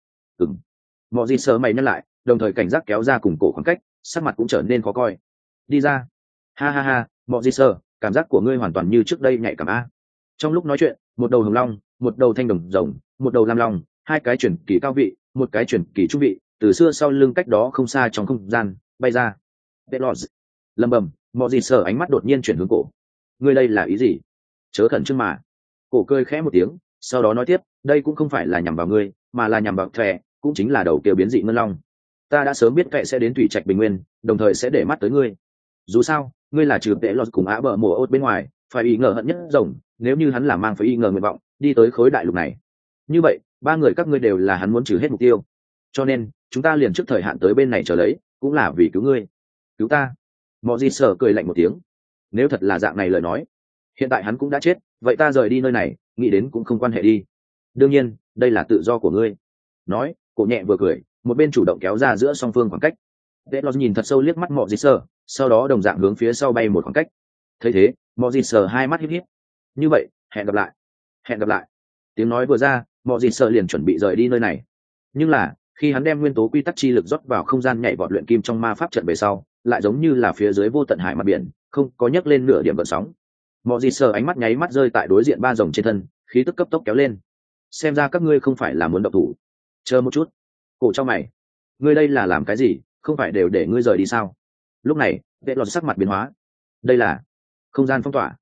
Mọi gì sở mày nhăn lại, đồng thời cảnh giác kéo ra cùng cổ khoảng cách, sắc mặt cũng trở nên khó coi. Đi ra. Ha ha ha, mọi gì sở, cảm giác của ngươi hoàn toàn như trước đây nhạy cảm a. Trong lúc nói chuyện, một đầu hồng long, một đầu thanh đồng rồng, một đầu lam long, 2 cái chuyển kỳ cao vị, một cái chuyển kỳ trung vị, từ xưa sau lưng cách đó không xa trong không gian bay ra. Tệ lọt. Lầm bầm, mọi gì sở ánh mắt đột nhiên chuyển hướng cổ. Ngươi đây là ý gì? Chớ khẩn trương mà. Cổ cười khẽ một tiếng, sau đó nói tiếp, đây cũng không phải là nhằm vào ngươi, mà là nhằm vào thẻ, cũng chính là đầu kia biến dị ngân long. Ta đã sớm biết thẻ sẽ đến thủy trạch bình nguyên, đồng thời sẽ để mắt tới ngươi. Dù sao, ngươi là trừ tệ lọt cùng á bờ mùa ốt bên ngoài, phải ý ngờ hận nhất rồng, nếu như hắn là mang phải ý ngờ nguyện vọng đi tới khối đại lục này, như vậy 3 người các ngươi đều là hắn muốn trừ hết mục tiêu. Cho nên chúng ta liền trước thời hạn tới bên này chờ lấy, cũng là vì cứu ngươi. Cứu ta? Mọi gì sở cười lạnh một tiếng. Nếu thật là dạng này lời nói, hiện tại hắn cũng đã chết, vậy ta rời đi nơi này, nghĩ đến cũng không quan hệ đi. Đương nhiên, đây là tự do của ngươi. Nói, cổ nhẹ vừa cười, một bên chủ động kéo ra giữa song phương khoảng cách. Taylor nhìn thật sâu liếc mắt Mọ Dị Sở, sau đó đồng dạng hướng phía sau bay một khoảng cách. Thấy thế, Mọ Dị Sở 2 mắt híp híp. Như vậy, hẹn gặp lại. Hẹn gặp lại. Tiếng nói vừa ra, Mọ Dị Sở liền chuẩn bị rời đi nơi này. Nhưng là, khi hắn đem nguyên tố quy tắc chi lực rót vào không gian nhảy vọt luyện kim trong ma pháp trận về sau, lại giống như là phía dưới vô tận hải mặt biển, không có nhấc lên nửa điểm gợn sóng. Mọ Dị Sở ánh mắt nháy mắt rơi tại đối diện 3 rồng trên thân, khí tức cấp tốc kéo lên. Xem ra các ngươi không phải là muốn động thủ. Chờ một chút. Cổ trong mày. Ngươi đây là làm cái gì, không phải đều để ngươi rời đi sao? Lúc này, vệ lọt sắc mặt biến hóa. Đây là không gian phong tỏa.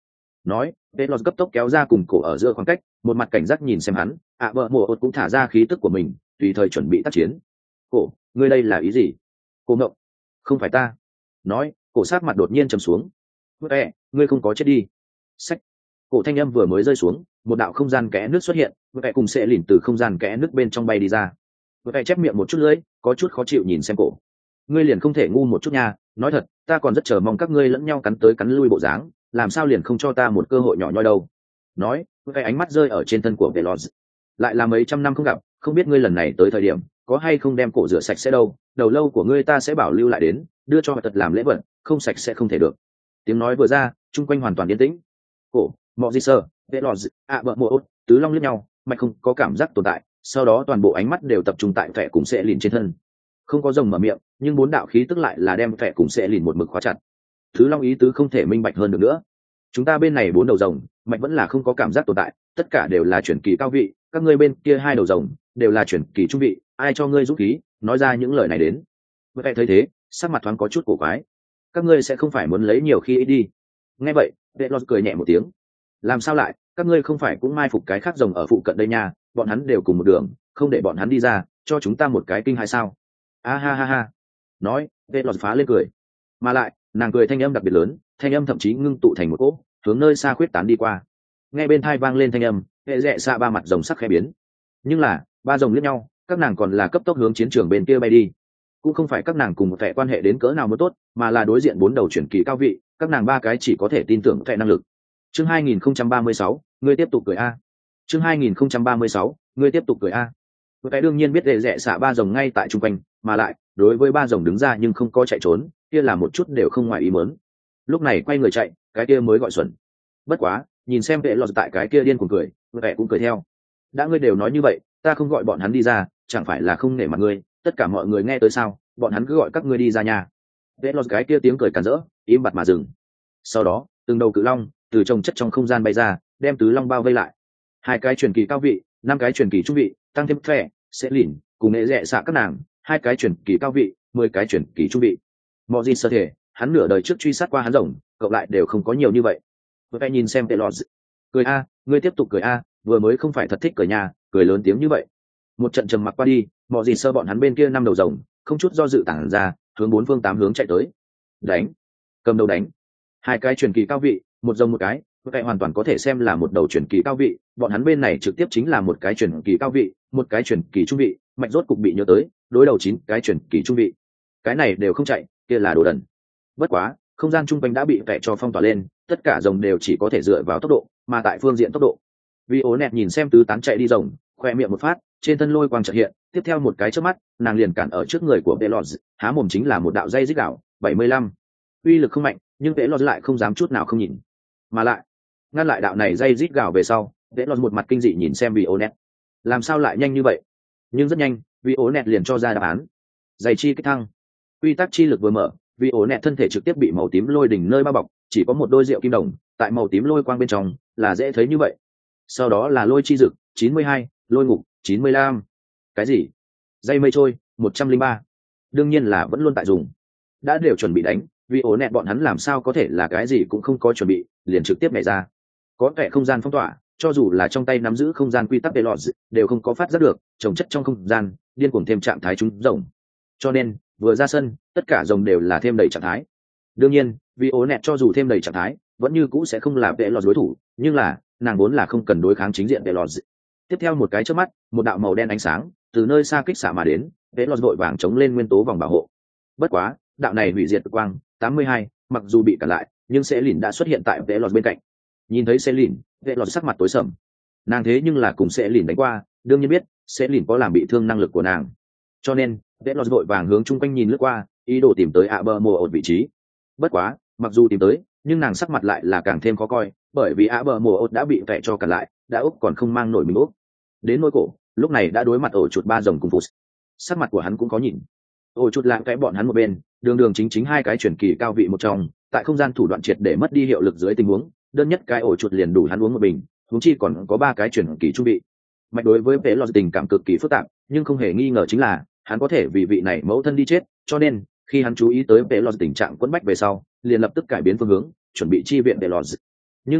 nói. Velos cấp tốc kéo ra cùng cổ ở giữa khoảng cách, một mặt cảnh giác nhìn xem hắn. Bờ mùa ột cũng thả ra khí tức của mình, tùy thời chuẩn bị tác chiến. Cổ, ngươi đây là ý gì? Cô ngộng. Không phải ta. Nói, cổ sát mặt đột nhiên trầm xuống. Ngươi không có chết đi. Sách. Cổ thanh âm vừa mới rơi xuống, một đạo không gian kẽ nước xuất hiện, vẽ cùng sẽ lìn từ không gian kẽ nước bên trong bay đi ra. Vẽ chép miệng một chút lưỡi, có chút khó chịu nhìn xem cổ. Ngươi liền không thể ngu một chút nha, nói thật, ta còn rất chờ mong các ngươi lẫn nhau cắn tới cắn lui bộ dáng, làm sao liền không cho ta một cơ hội nhỏ nhoi đâu. Nói, vẽ ánh mắt rơi ở trên thân của Veloz. Lại là mấy trăm năm không gặp, không biết ngươi lần này tới thời điểm có hay không đem cổ rửa sạch sẽ đâu, đầu lâu của ngươi ta sẽ bảo lưu lại đến, đưa cho tật làm lễ vật, không sạch sẽ không thể được. Tiếng nói vừa ra, chung quanh hoàn toàn yên tĩnh. Cổ, mọi gì sơ, Veloz, bợ mùa ốt, tứ long liếc nhau, mạch không có cảm giác tồn tại, sau đó toàn bộ ánh mắt đều tập trung tại vẻ cùng sẽ lìn trên thân. Không có rồng mở miệng, nhưng bốn đạo khí tức lại là đem vẻ cùng sẽ lìn một mực khóa chặt. Tứ long ý tứ không thể minh bạch hơn được nữa. Chúng ta bên này bốn đầu rồng, mạch vẫn là không có cảm giác tồn tại, tất cả đều là chuyển kỳ cao vị, các ngươi bên kia hai đầu rồng đều là chuyển kỳ trung vị, ai cho ngươi dũng khí nói ra những lời này đến? Vậy thấy thế, sắc mặt thoáng có chút cổ quái. Các ngươi sẽ không phải muốn lấy nhiều khi ít đi? Nghe vậy, Veloz cười nhẹ một tiếng. Làm sao lại, các ngươi không phải cũng mai phục cái khác rồng ở phụ cận đây nha, bọn hắn đều cùng một đường, không để bọn hắn đi ra, cho chúng ta một cái kinh hay sao? Ha ha ha. Nói, Veloz phá lên cười. Mà lại, nàng cười thanh âm đặc biệt lớn, thanh âm thậm chí ngưng tụ thành một cỗ, hướng nơi xa khuyết tán đi qua. Nghe bên tai vang lên thanh âm, hệ rẽ xa ba mặt rồng sắc khẽ biến. Nhưng là, ba rồng liếc nhau, các nàng còn là cấp tốc hướng chiến trường bên kia bay đi. Cũng không phải các nàng cùng một vẻ quan hệ đến cỡ nào mới tốt, mà là đối diện bốn đầu chuyển kỳ cao vị, các nàng ba cái chỉ có thể tin tưởng vẻ năng lực. Chương 2036, ngươi tiếp tục cười a. Chương 2036, ngươi tiếp tục cười a. Cái đương nhiên biết hệ rẽ xạ ba rồng ngay tại trung quanh, mà lại, đối với ba rồng đứng ra nhưng không có chạy trốn, kia là một chút đều không ngoài ý muốn. Lúc này quay người chạy, cái kia mới gọi xuẩn. Bất quá, nhìn xem vệ lọt tại cái kia điên cuồng cười, vệ cũng cười theo. Đã ngươi đều nói như vậy, ta không gọi bọn hắn đi ra, chẳng phải là không nể mặt ngươi, tất cả mọi người nghe tới sao, bọn hắn cứ gọi các ngươi đi ra nhà. Vệ lọt cái kia tiếng cười càn rỡ, im bặt mà dừng. Sau đó, từng đầu cự long từ trồng chất trong không gian bay ra, đem tứ long bao vây lại. Hai cái truyền kỳ cao vị, năm cái truyền kỳ trung vị, tăng thêm phè, sẽ lìn, cùng nghệ rẽ xạ các nàng, hai cái truyền kỳ cao vị, 10 cái truyền kỳ trung vị. Mọi gì sơ thể, hắn nửa đời trước truy sát qua hắn rồng, cộng lại đều không có nhiều như vậy. Vậy nhìn xem tệ lọt, cười a, ngươi tiếp tục cười a, vừa mới không phải thật thích cười nhà, cười lớn tiếng như vậy. Một trận trầm mặc qua đi, mọi gì sơ bọn hắn bên kia năm đầu rồng, không chút do dự tản ra, hướng bốn phương tám hướng chạy tới. Đánh, cầm đầu đánh. Hai cái truyền kỳ cao vị, một rồng một cái, vậy hoàn toàn có thể xem là một đầu truyền kỳ cao vị, bọn hắn bên này trực tiếp chính là một cái truyền kỳ cao vị, một cái truyền kỳ trung vị, mạch rốt cục bị nhớ tới, đối đầu 9 cái truyền kỳ trung vị. Cái này đều không chạy, kia là đồ đần. Bất quá, không gian trung quanh đã bị vẽ cho phong tỏa lên, tất cả rồng đều chỉ có thể dựa vào tốc độ, mà tại phương diện tốc độ. Vì ố nẹt nhìn xem tứ tán chạy đi rồng, khoe miệng một phát, trên thân lôi quang chợt hiện, tiếp theo một cái chớp mắt, nàng liền cản ở trước người của Veloz, há mồm chính là một đạo dây rít đảo, 75. Uy lực không mạnh, nhưng Veloz lại không dám chút nào không nhìn. Mà lại, ngăn lại đạo này dây rít gào về sau, Veloz một mặt kinh dị nhìn xem Vì ố nẹt. Làm sao lại nhanh như vậy? Nhưng rất nhanh, Vì ố nẹt liền cho ra đáp án. Dây chi kích thăng. Quy tắc chi lực vừa mở, Vì ố nẹt thân thể trực tiếp bị màu tím lôi đỉnh nơi bao bọc, chỉ có một đôi rượu kim đồng, tại màu tím lôi quang bên trong, là dễ thấy như vậy. Sau đó là lôi chi dực, 92, lôi ngục, 95. Cái gì? Dây mây trôi, 103. Đương nhiên là vẫn luôn tại dùng. Đã đều chuẩn bị đánh, Vì ố nẹt bọn hắn làm sao có thể là cái gì cũng không có chuẩn bị, liền trực tiếp nhảy ra. Có vẻ không gian phong tỏa, cho dù là trong tay nắm giữ không gian quy tắc để lọt đều không có phát giác được, trồng chất trong không gian, điên cuồng thêm trạng thái chúng rồng. Cho nên, vừa ra sân, tất cả rồng đều là thêm đầy trạng thái. Đương nhiên, vì ố nẹt cho dù thêm đầy trạng thái, vẫn như cũ sẽ không là vệ lọt đối thủ, nhưng là, nàng vốn là không cần đối kháng chính diện vệ lọt. Tiếp theo một cái chớp mắt, một đạo màu đen ánh sáng từ nơi xa kích xạ mà đến, vệ lọt vội vàng chống lên nguyên tố vòng bảo hộ. Bất quá, đạo này hủy diệt quang 82, mặc dù bị cản lại, nhưng sẽ lìn đã xuất hiện tại vệ lọt bên cạnh. Nhìn thấy sẽ lìn, vệ lọt sắc mặt tối sầm. Nàng thế nhưng là cùng sẽ lìn đánh qua, đương nhiên biết sẽ lìn có làm bị thương năng lực của nàng. Cho nên, vệ lọt vội vàng hướng chung quanh nhìn lướt qua, ý đồ tìm tới bờ mùa ột vị trí. Bất quá, mặc dù tìm tới, nhưng nàng sắc mặt lại là càng thêm khó coi, bởi vì bờ mùa ột đã bị vẽ cho cản lại, đã úp còn không mang nổi mình úp. Đến nỗi cổ, lúc này đã đối mặt ổ chuột ba rồng cùng phụt. Sắc mặt của hắn cũng có nhìn. Ổ chuột lạng cái bọn hắn một bên, đường chính hai cái chuyển kỳ cao vị một trong, tại không gian thủ đoạn triệt để mất đi hiệu lực dưới tình huống, đơn nhất cái ổ chuột liền đủ hắn uống một bình, huống chi còn có 3 cái chuyển kỳ trung vị. Mạch đối với vệ lọt tình cảm cực kỳ phức tạp, nhưng không hề nghi ngờ chính là hắn có thể vì vị này mẫu thân đi chết, cho nên khi hắn chú ý tới vệ lọt tình trạng quẫn bách về sau, liền lập tức cải biến phương hướng, chuẩn bị chi viện vệ lọt. Nhưng là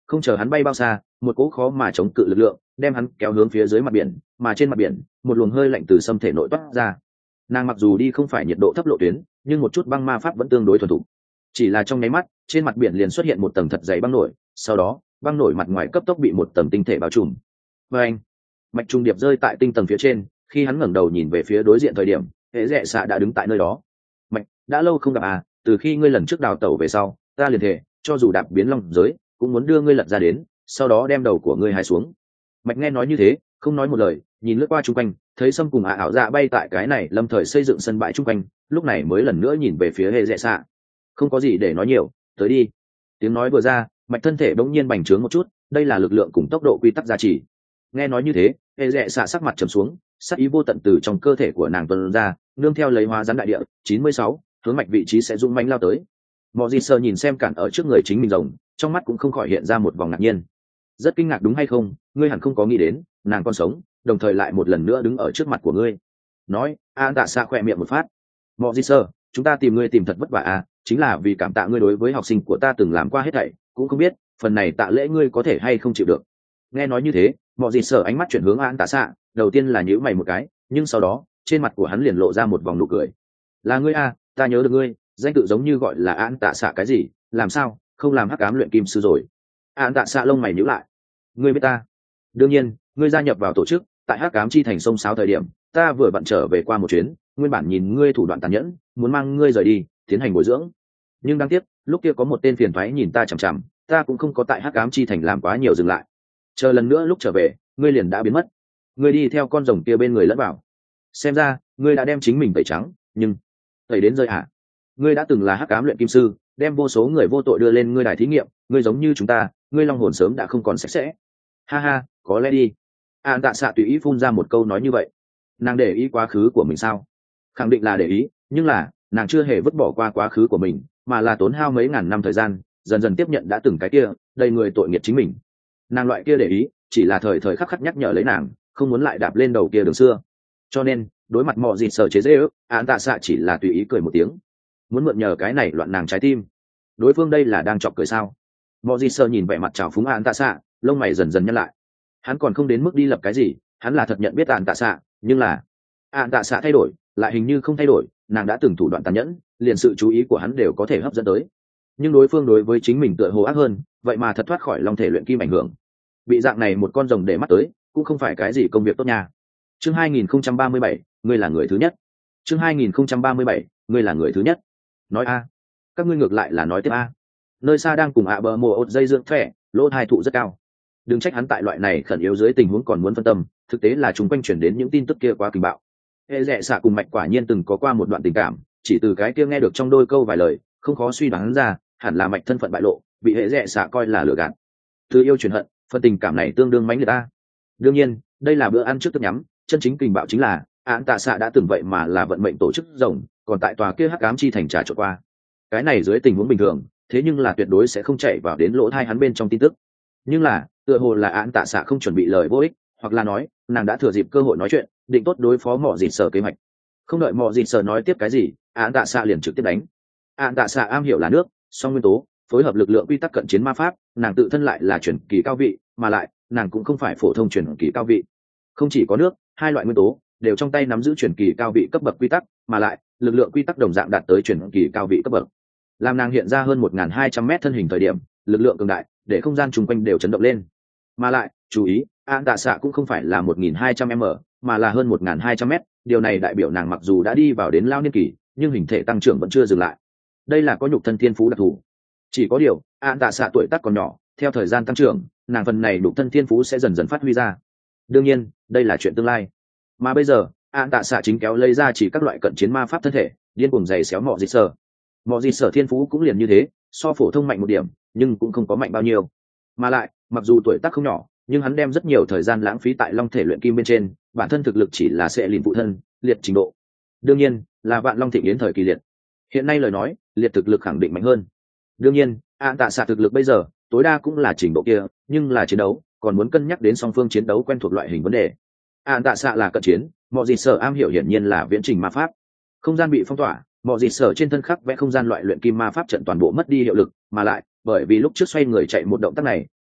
Không chờ hắn bay bao xa, một cỗ khó mà chống cự lực lượng đem hắn kéo hướng phía dưới mặt biển, mà trên mặt biển một luồng hơi lạnh từ xâm thể nội toát ra. Nàng mặc dù đi không phải nhiệt độ thấp lộ tuyến, nhưng một chút băng ma pháp vẫn tương đối thuần thục. Chỉ là trong nháy mắt, trên mặt biển liền xuất hiện một tầng thật dày băng nổi, sau đó băng nổi mặt ngoài cấp tốc bị một tầng tinh thể bao trùm. Và anh, mạch trung điệp rơi tại tinh tầng phía trên. Khi hắn ngẩng đầu nhìn về phía đối diện thời điểm, hệ rẽ xạ đã đứng tại nơi đó. Mạch, đã lâu không gặp à? Từ khi ngươi lần trước đào tẩu về sau, ta liền thề, cho dù đạp biến long giới, cũng muốn đưa ngươi lật ra đến, sau đó đem đầu của ngươi hái xuống. Mạch nghe nói như thế, không nói một lời, nhìn lướt qua chung quanh, thấy Sâm cùng ảo dạ bay tại cái này lâm thời xây dựng sân bãi chung quanh, lúc này mới lần nữa nhìn về phía hệ rẽ xạ. Không có gì để nói nhiều, tới đi. Tiếng nói vừa ra, Mạch thân thể bỗng nhiên bành trướng một chút, đây là lực lượng cùng tốc độ quy tắc gia trì. Nghe nói như thế, hệ rẽ xạ sắc mặt trầm xuống, sắc ý vô tận từ trong cơ thể của nàng tuôn ra, nương theo lấy hóa rắn đại địa 96, hướng Mạch vị trí sẽ dũng mãnh lao tới. Mọ Dị Sơ nhìn xem cản ở trước người chính mình rồng, trong mắt cũng không khỏi hiện ra một vòng ngạc nhiên. Rất kinh ngạc đúng hay không? Ngươi hẳn không có nghĩ đến, nàng còn sống, đồng thời lại một lần nữa đứng ở trước mặt của ngươi. Nói, An Tạ Xạ khỏe miệng một phát. Mọ Dị Sơ, chúng ta tìm ngươi tìm thật vất vả à, chính là vì cảm tạ ngươi đối với học sinh của ta từng làm qua hết thảy, cũng không biết phần này tạ lễ ngươi có thể hay không chịu được. Nghe nói như thế, Mọ Dị Sơ ánh mắt chuyển hướng An Tạ Xạ, đầu tiên là nhíu mày một cái, nhưng sau đó trên mặt của hắn liền lộ ra một vòng nụ cười. Là ngươi à, ta nhớ được ngươi, danh tự giống như gọi là An Tạ Xạ cái gì, làm sao không làm hắc ám luyện kim sư rồi? An Tạ Xạ lông mày nhíu lại. Ngươi biết ta? Đương nhiên, ngươi gia nhập vào tổ chức tại hắc ám chi thành sông sáo thời điểm, ta vừa vặn trở về qua một chuyến, nguyên bản nhìn ngươi thủ đoạn tàn nhẫn, muốn mang ngươi rời đi tiến hành bồi dưỡng, nhưng đáng tiếc lúc kia có một tên phiền thoái nhìn ta chằm chằm, ta cũng không có tại hắc ám chi thành làm quá nhiều dừng lại. Chờ lần nữa lúc trở về, ngươi liền đã biến mất. Ngươi đi theo con rồng kia bên người lẫn vào, xem ra ngươi đã đem chính mình tẩy trắng, nhưng tẩy đến rơi hả? Ngươi đã từng là hắc ám luyện kim sư, đem vô số người vô tội đưa lên ngươi đài thí nghiệm, ngươi giống như chúng ta, ngươi long hồn sớm đã không còn sạch sẽ. Ha ha, có lẽ đi. An Tạ Xạ tùy ý phun ra một câu nói như vậy. Nàng để ý quá khứ của mình sao? Khẳng định là để ý, nhưng là nàng chưa hề vứt bỏ qua quá khứ của mình, mà là tốn hao mấy ngàn năm thời gian, dần dần tiếp nhận đã từng cái kia đầy người tội nghiệp chính mình. Nàng loại kia để ý chỉ là thời thời khắc khắc nhắc nhở lấy nàng không muốn lại đạp lên đầu kia đường xưa. Cho nên đối mặt Mọ Dị Sơ chế giễu, An Tạ Xạ chỉ là tùy ý cười một tiếng, muốn mượn nhờ cái này loạn nàng trái tim. Đối phương đây là đang chọc cười sao? Mọ Dị Sơ nhìn vẻ mặt trào phúng An Tạ Xạ, lông mày dần dần nhăn lại. Hắn còn không đến mức đi lập cái gì, hắn là thật nhận biết An Tạ Xạ, nhưng là An Tạ Xạ thay đổi lại hình như không thay đổi, nàng đã từng thủ đoạn tàn nhẫn, liền sự chú ý của hắn đều có thể hấp dẫn tới. Nhưng đối phương đối với chính mình tựa hồ ác hơn, vậy mà thật thoát khỏi long thể luyện kim ảnh hưởng. Bị dạng này một con rồng để mắt tới, cũng không phải cái gì công việc tốt nha. Chương 2037, ngươi là người thứ nhất. Chương 2037, ngươi là người thứ nhất. Nói a, các ngươi ngược lại là nói tiếp a. Nơi xa đang cùng bờ mùa ột dây dưỡng phè, lỗ thai thụ rất cao. Đừng trách hắn tại loại này khẩn yếu dưới tình huống còn muốn phân tâm, thực tế là chúng quanh chuyển đến những tin tức kia quá kinh bạo. Hệ rẽ xạ cùng Mạch quả nhiên từng có qua một đoạn tình cảm, chỉ từ cái kia nghe được trong đôi câu vài lời, không khó suy đoán ra, hẳn là Mạch thân phận bại lộ, bị hệ rẽ xạ coi là lừa gạt. Từ yêu truyền hận, phần tình cảm này tương đương mãnh liệt ta. Đương nhiên, đây là bữa ăn trước thức nhắm, chân chính kinh bạo chính là Án Tạ Xạ đã từng vậy mà là vận mệnh tổ chức rồng, còn tại tòa kia hắc ám chi thành trà trộn qua. Cái này dưới tình huống bình thường, thế nhưng là tuyệt đối sẽ không chạy vào đến lỗ tai hắn bên trong tin tức. Nhưng là tựa hồ là Án Tạ Xạ không chuẩn bị lời vô ích, hoặc là nói nàng đã thừa dịp cơ hội nói chuyện, định tốt đối phó Mọ Dị Sơ kế hoạch. Không đợi Mọ Dị Sơ nói tiếp cái gì, Án Tạ Xạ liền trực tiếp đánh. Án Tạ Xạ am hiểu là nước, song nguyên tố, phối hợp lực lượng quy tắc cận chiến ma pháp, nàng tự thân lại là chuyển kỳ cao vị, mà lại nàng cũng không phải phổ thông chuyển kỳ cao vị. Không chỉ có nước, hai loại nguyên tố đều trong tay nắm giữ chuyển kỳ cao vị cấp bậc quy tắc, mà lại lực lượng quy tắc đồng dạng đạt tới chuyển kỳ cao vị cấp bậc. Làm nàng hiện ra hơn 1.200 mét thân hình thời điểm, lực lượng cường đại để không gian chung quanh đều chấn động lên. Mà lại chú ý, Án Tạ Xạ cũng không phải là 1.200 m, mà là hơn 1.200 mét. Điều này đại biểu nàng mặc dù đã đi vào đến lao niên kỳ, nhưng hình thể tăng trưởng vẫn chưa dừng lại. Đây là có nhục thân thiên phú đặc thù. Chỉ có điều, Án Tạ Xạ tuổi tác còn nhỏ, theo thời gian tăng trưởng, nàng phần này nhục thân thiên phú sẽ dần dần phát huy ra. Đương nhiên, đây là chuyện tương lai. Mà bây giờ, Án Tạ Xạ chính kéo lấy ra chỉ các loại cận chiến ma pháp thân thể, điên cuồng giày xéo Mọ Dị Sơ. Mọ Dị Sơ thiên phú cũng liền như thế, so phổ thông mạnh một điểm, nhưng cũng không có mạnh bao nhiêu. Mà lại, mặc dù tuổi tác không nhỏ, nhưng hắn đem rất nhiều thời gian lãng phí tại long thể luyện kim bên trên, bản thân thực lực chỉ là sẽ lìn phụ thân, liệt trình độ. Đương nhiên, là vạn long thịnh yến thời kỳ liệt. Hiện nay lời nói, liệt thực lực khẳng định mạnh hơn. Đương nhiên, Án Tạ Xạ thực lực bây giờ tối đa cũng là trình độ kia, nhưng là chiến đấu còn muốn cân nhắc đến song phương chiến đấu quen thuộc loại hình vấn đề. Án Tạ Xạ là cận chiến, Mọ Dị Sơ am hiểu hiển nhiên là viễn trình ma pháp. Không gian bị phong tỏa, Mọ Dị Sơ trên thân khắc vẽ không gian loại luyện kim ma pháp trận toàn bộ mất đi hiệu lực, mà lại bởi vì lúc trước xoay người chạy một động tác này,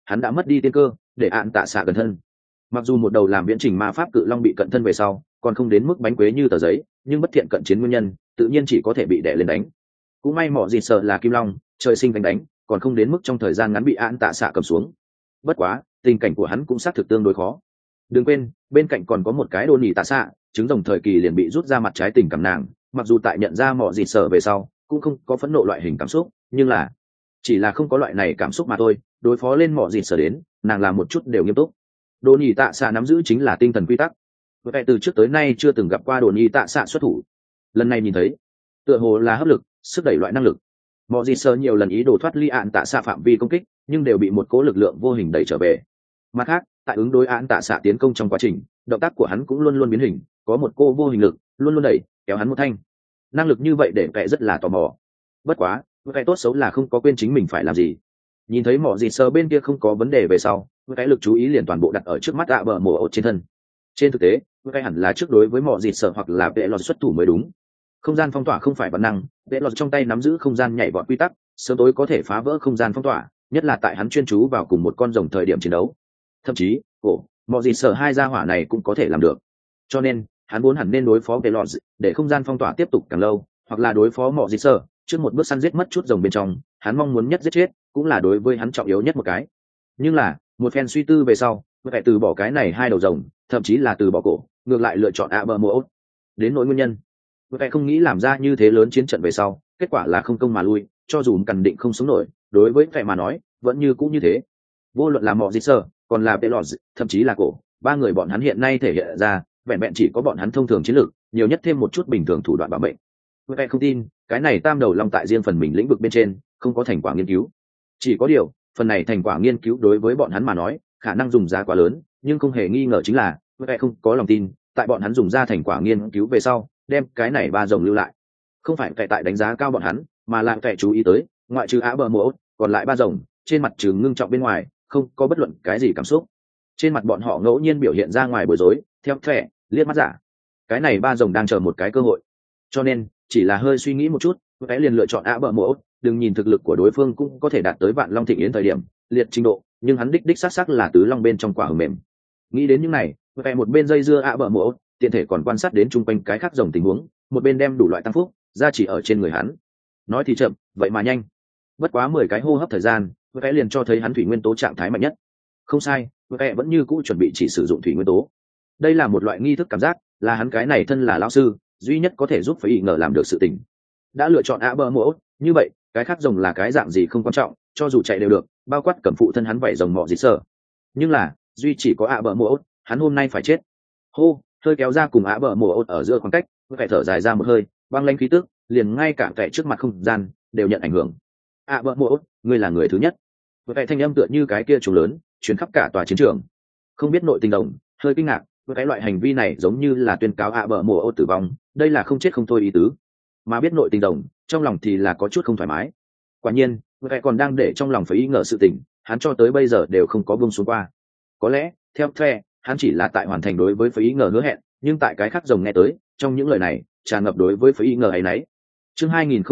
hắn đã mất đi tiên cơ để ạn tạ xạ cẩn thân. Mặc dù một đầu làm viễn trình ma pháp cự long bị cận thân về sau còn không đến mức bánh quế như tờ giấy, nhưng bất thiện cận chiến nguyên nhân tự nhiên chỉ có thể bị đè lên đánh. Cũng may mỏ gì sợ là kim long trời sinh đánh còn không đến mức trong thời gian ngắn bị ạn tạ xạ cầm xuống. Bất quá tình cảnh của hắn cũng xác thực tương đối khó. Đừng quên bên cạnh còn có một cái đồ nỉ tạ xạ, trứng rồng thời kỳ liền bị rút ra mặt trái tình cảm nàng, mặc dù tại nhận ra mỏ gì sợ về sau cũng không có phẫn nộ loại hình cảm xúc, nhưng là chỉ là không có loại này cảm xúc mà thôi. Đối phó lên mỏ gì sợ đến nàng làm một chút đều nghiêm túc. Đồ nỉ tạ xạ nắm giữ chính là tinh thần quy tắc, vậy từ trước tới nay chưa từng gặp qua đồ nỉ tạ xạ xuất thủ, lần này nhìn thấy tựa hồ là hấp lực sức đẩy loại năng lực. Mọ gì sơ nhiều lần ý đồ thoát ly ạn tạ xạ phạm vi công kích nhưng đều bị một cố lực lượng vô hình đẩy trở về. Mặt khác tại ứng đối ạn tạ xạ tiến công trong quá trình động tác của hắn cũng luôn luôn biến hình, có một cô vô hình lực luôn luôn đẩy kéo hắn một thanh. Năng lực như vậy để vẽ rất là tò mò. Bất quá vẽ tốt xấu là không có quên chính mình phải làm gì. Nhìn thấy mọ gì sơ bên kia không có vấn đề về sau, vẽ lực chú ý liền toàn bộ đặt ở trước mắt ạ bờ mổ ột trên thân. Trên thực tế vẽ hẳn là trước đối với mọ gì sơ hoặc là vẽ lọt xuất thủ mới đúng. Không gian phong tỏa không phải bản năng, vẽ lọt trong tay nắm giữ không gian nhảy vọt quy tắc, sớm tối có thể phá vỡ không gian phong tỏa, nhất là tại hắn chuyên chú vào cùng một con rồng thời điểm chiến đấu. Thậm chí mọi gì sở hai gia hỏa này cũng có thể làm được. Cho nên hắn vốn hẳn nên đối phó vẽ lọt để không gian phong tỏa tiếp tục càng lâu, hoặc là đối phó mọi gì sở trước một bước săn giết mất chút rồng bên trong, hắn mong muốn nhất giết chết cũng là đối với hắn trọng yếu nhất một cái. Nhưng là một phen suy tư về sau phải từ bỏ cái này hai đầu rồng, thậm chí là từ bỏ cổ, ngược lại lựa chọn Abermouth. Đến nỗi nguyên nhân, vậy không nghĩ làm ra như thế lớn chiến trận về sau kết quả là không công mà lui, cho dù cần định không sống nổi, đối với vậy mà nói vẫn như cũ như thế. Vô luận là mọi gì sơ còn là Pelot thậm chí là cổ, ba người bọn hắn hiện nay thể hiện ra vẹn vẹn chỉ có bọn hắn thông thường chiến lược, nhiều nhất thêm một chút bình thường thủ đoạn bảo mệnh. Vậy không tin cái này tam đầu long tại riêng phần mình lĩnh vực bên trên không có thành quả nghiên cứu. Chỉ có điều phần này thành quả nghiên cứu đối với bọn hắn mà nói khả năng dùng giá quá lớn, nhưng không hề nghi ngờ chính là vậy không có lòng tin tại bọn hắn dùng ra thành quả nghiên cứu về sau đem cái này ba rồng lưu lại. Không phải cậy tại đánh giá cao bọn hắn, mà là cậy chú ý tới ngoại trừ Abermouth còn lại ba rồng trên mặt trừ ngưng trọng bên ngoài không có bất luận cái gì cảm xúc. Trên mặt bọn họ ngẫu nhiên biểu hiện ra ngoài bối rối theo thẻ liếc mắt giả, cái này ba rồng đang chờ một cái cơ hội. Cho nên chỉ là hơi suy nghĩ một chút cái liền lựa chọn Abermouth. Đừng nhìn thực lực của đối phương cũng có thể đạt tới vạn long thịnh yến thời điểm liệt trình độ, nhưng hắn đích xác sắc là tứ long bên trong quả hờ mềm. Nghĩ đến những này vẽ một bên dây dưa Abermouth tiện thể còn quan sát đến chung quanh cái khác rồng tình huống, một bên đem đủ loại tăng phúc ra chỉ ở trên người hắn. Nói thì chậm vậy mà nhanh, bất quá 10 cái hô hấp thời gian vẽ liền cho thấy hắn thủy nguyên tố trạng thái mạnh nhất. Không sai, vẽ vẫn như cũ chuẩn bị chỉ sử dụng thủy nguyên tố. Đây là một loại nghi thức cảm giác, là hắn cái này thân là lão sư duy nhất có thể giúp phải ý ngờ làm được sự tình. Đã lựa chọn Abermouth, như vậy cái khác rồng là cái dạng gì không quan trọng, cho dù chạy đều được, bao quát cầm phụ thân hắn vảy rồng mọ gì sợ. Nhưng là duy chỉ có Abermouth, hắn hôm nay phải chết. Hô, hơi kéo ra cùng Abermouth ở giữa khoảng cách, phải thở dài ra một hơi, băng lãnh khí tức liền ngay cả kẻ trước mặt không gian đều nhận ảnh hưởng. Abermouth, ngươi là người thứ nhất. Vậy thanh âm tựa như cái kia trùng lớn truyền khắp cả tòa chiến trường. Không biết nội tình đồng hơi kinh ngạc, cái loại hành vi này giống như là tuyên cáo Abermouth tử vong, đây là không chết không thôi ý tứ. Mà biết nội tình đồng trong lòng thì là có chút không thoải mái. Quả nhiên vậy còn đang để trong lòng phải ý ngờ sự tình, hắn cho tới bây giờ đều không có buông xuống qua. Có lẽ theo phe hắn chỉ là tại hoàn thành đối với phải ý ngờ hứa hẹn, nhưng tại cái khác rồng nghe tới trong những lời này tràn ngập đối với phải ý ngờ ấy nấy. Chương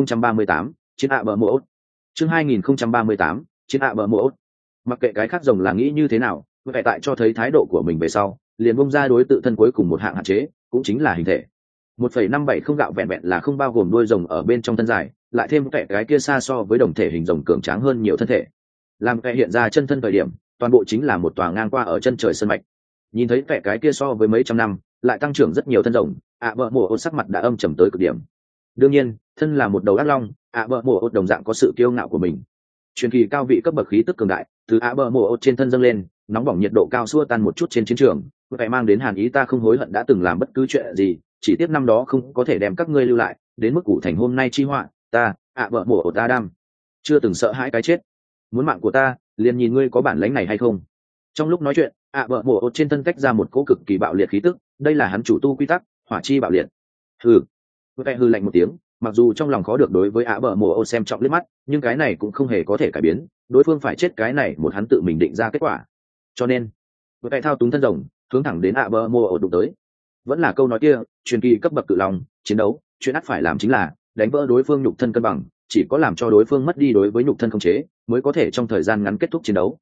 2038 chiến Abermouth. Chương 2038 chiến Abermouth. Mặc kệ cái khác rồng là nghĩ như thế nào, vậy tại cho thấy thái độ của mình về sau liền bung ra đối tự thân cuối cùng một hạng hạn chế, cũng chính là hình thể. 1,57 không gạo vẹn vẹn là không bao gồm đuôi rồng ở bên trong thân dài, lại thêm cái kia xa so với đồng thể hình rồng cường tráng hơn nhiều thân thể. Làm cái hiện ra chân thân thời điểm, toàn bộ chính là một tòa ngang qua ở chân trời sơn mạch. Nhìn thấy cái kia so với mấy trăm năm lại tăng trưởng rất nhiều thân rồng, Abermouth sắc mặt đã âm trầm tới cực điểm. Đương nhiên, thân là một đầu ác long, Abermouth đồng dạng có sự kiêu ngạo của mình. Truyền kỳ cao vị cấp bậc khí tức cường đại từ Abermouth trên thân dâng lên, nóng bỏng nhiệt độ cao xua tan một chút trên chiến trường, phải mang đến hàn ý. Ta không hối hận đã từng làm bất cứ chuyện gì, chỉ tiếc năm đó không có thể đem các ngươi lưu lại, đến mức cụ thành hôm nay chi họa. Ta Abermouth Adam chưa từng sợ hãi cái chết, muốn mạng của ta liền nhìn ngươi có bản lĩnh này hay không. Trong lúc nói chuyện Abermouth trên thân cách ra một cỗ cực kỳ bạo liệt khí tức, đây là hắn chủ tu quy tắc hỏa chi bạo liệt. Hừ, vẻ hư lạnh một tiếng, mặc dù trong lòng khó được đối với Abermouth xem trọng liếc mắt, nhưng cái này cũng không hề có thể cải biến đối phương phải chết cái này một hắn tự mình định ra kết quả. Cho nên vẻ thao túng thân rồng hướng thẳng đến Abermouth đụng tới. Vẫn là câu nói kia, truyền kỳ cấp bậc cự long chiến đấu, chuyện ắt phải làm chính là đánh vỡ đối phương nhục thân cân bằng, chỉ có làm cho đối phương mất đi đối với nhục thân khống chế mới có thể trong thời gian ngắn kết thúc chiến đấu.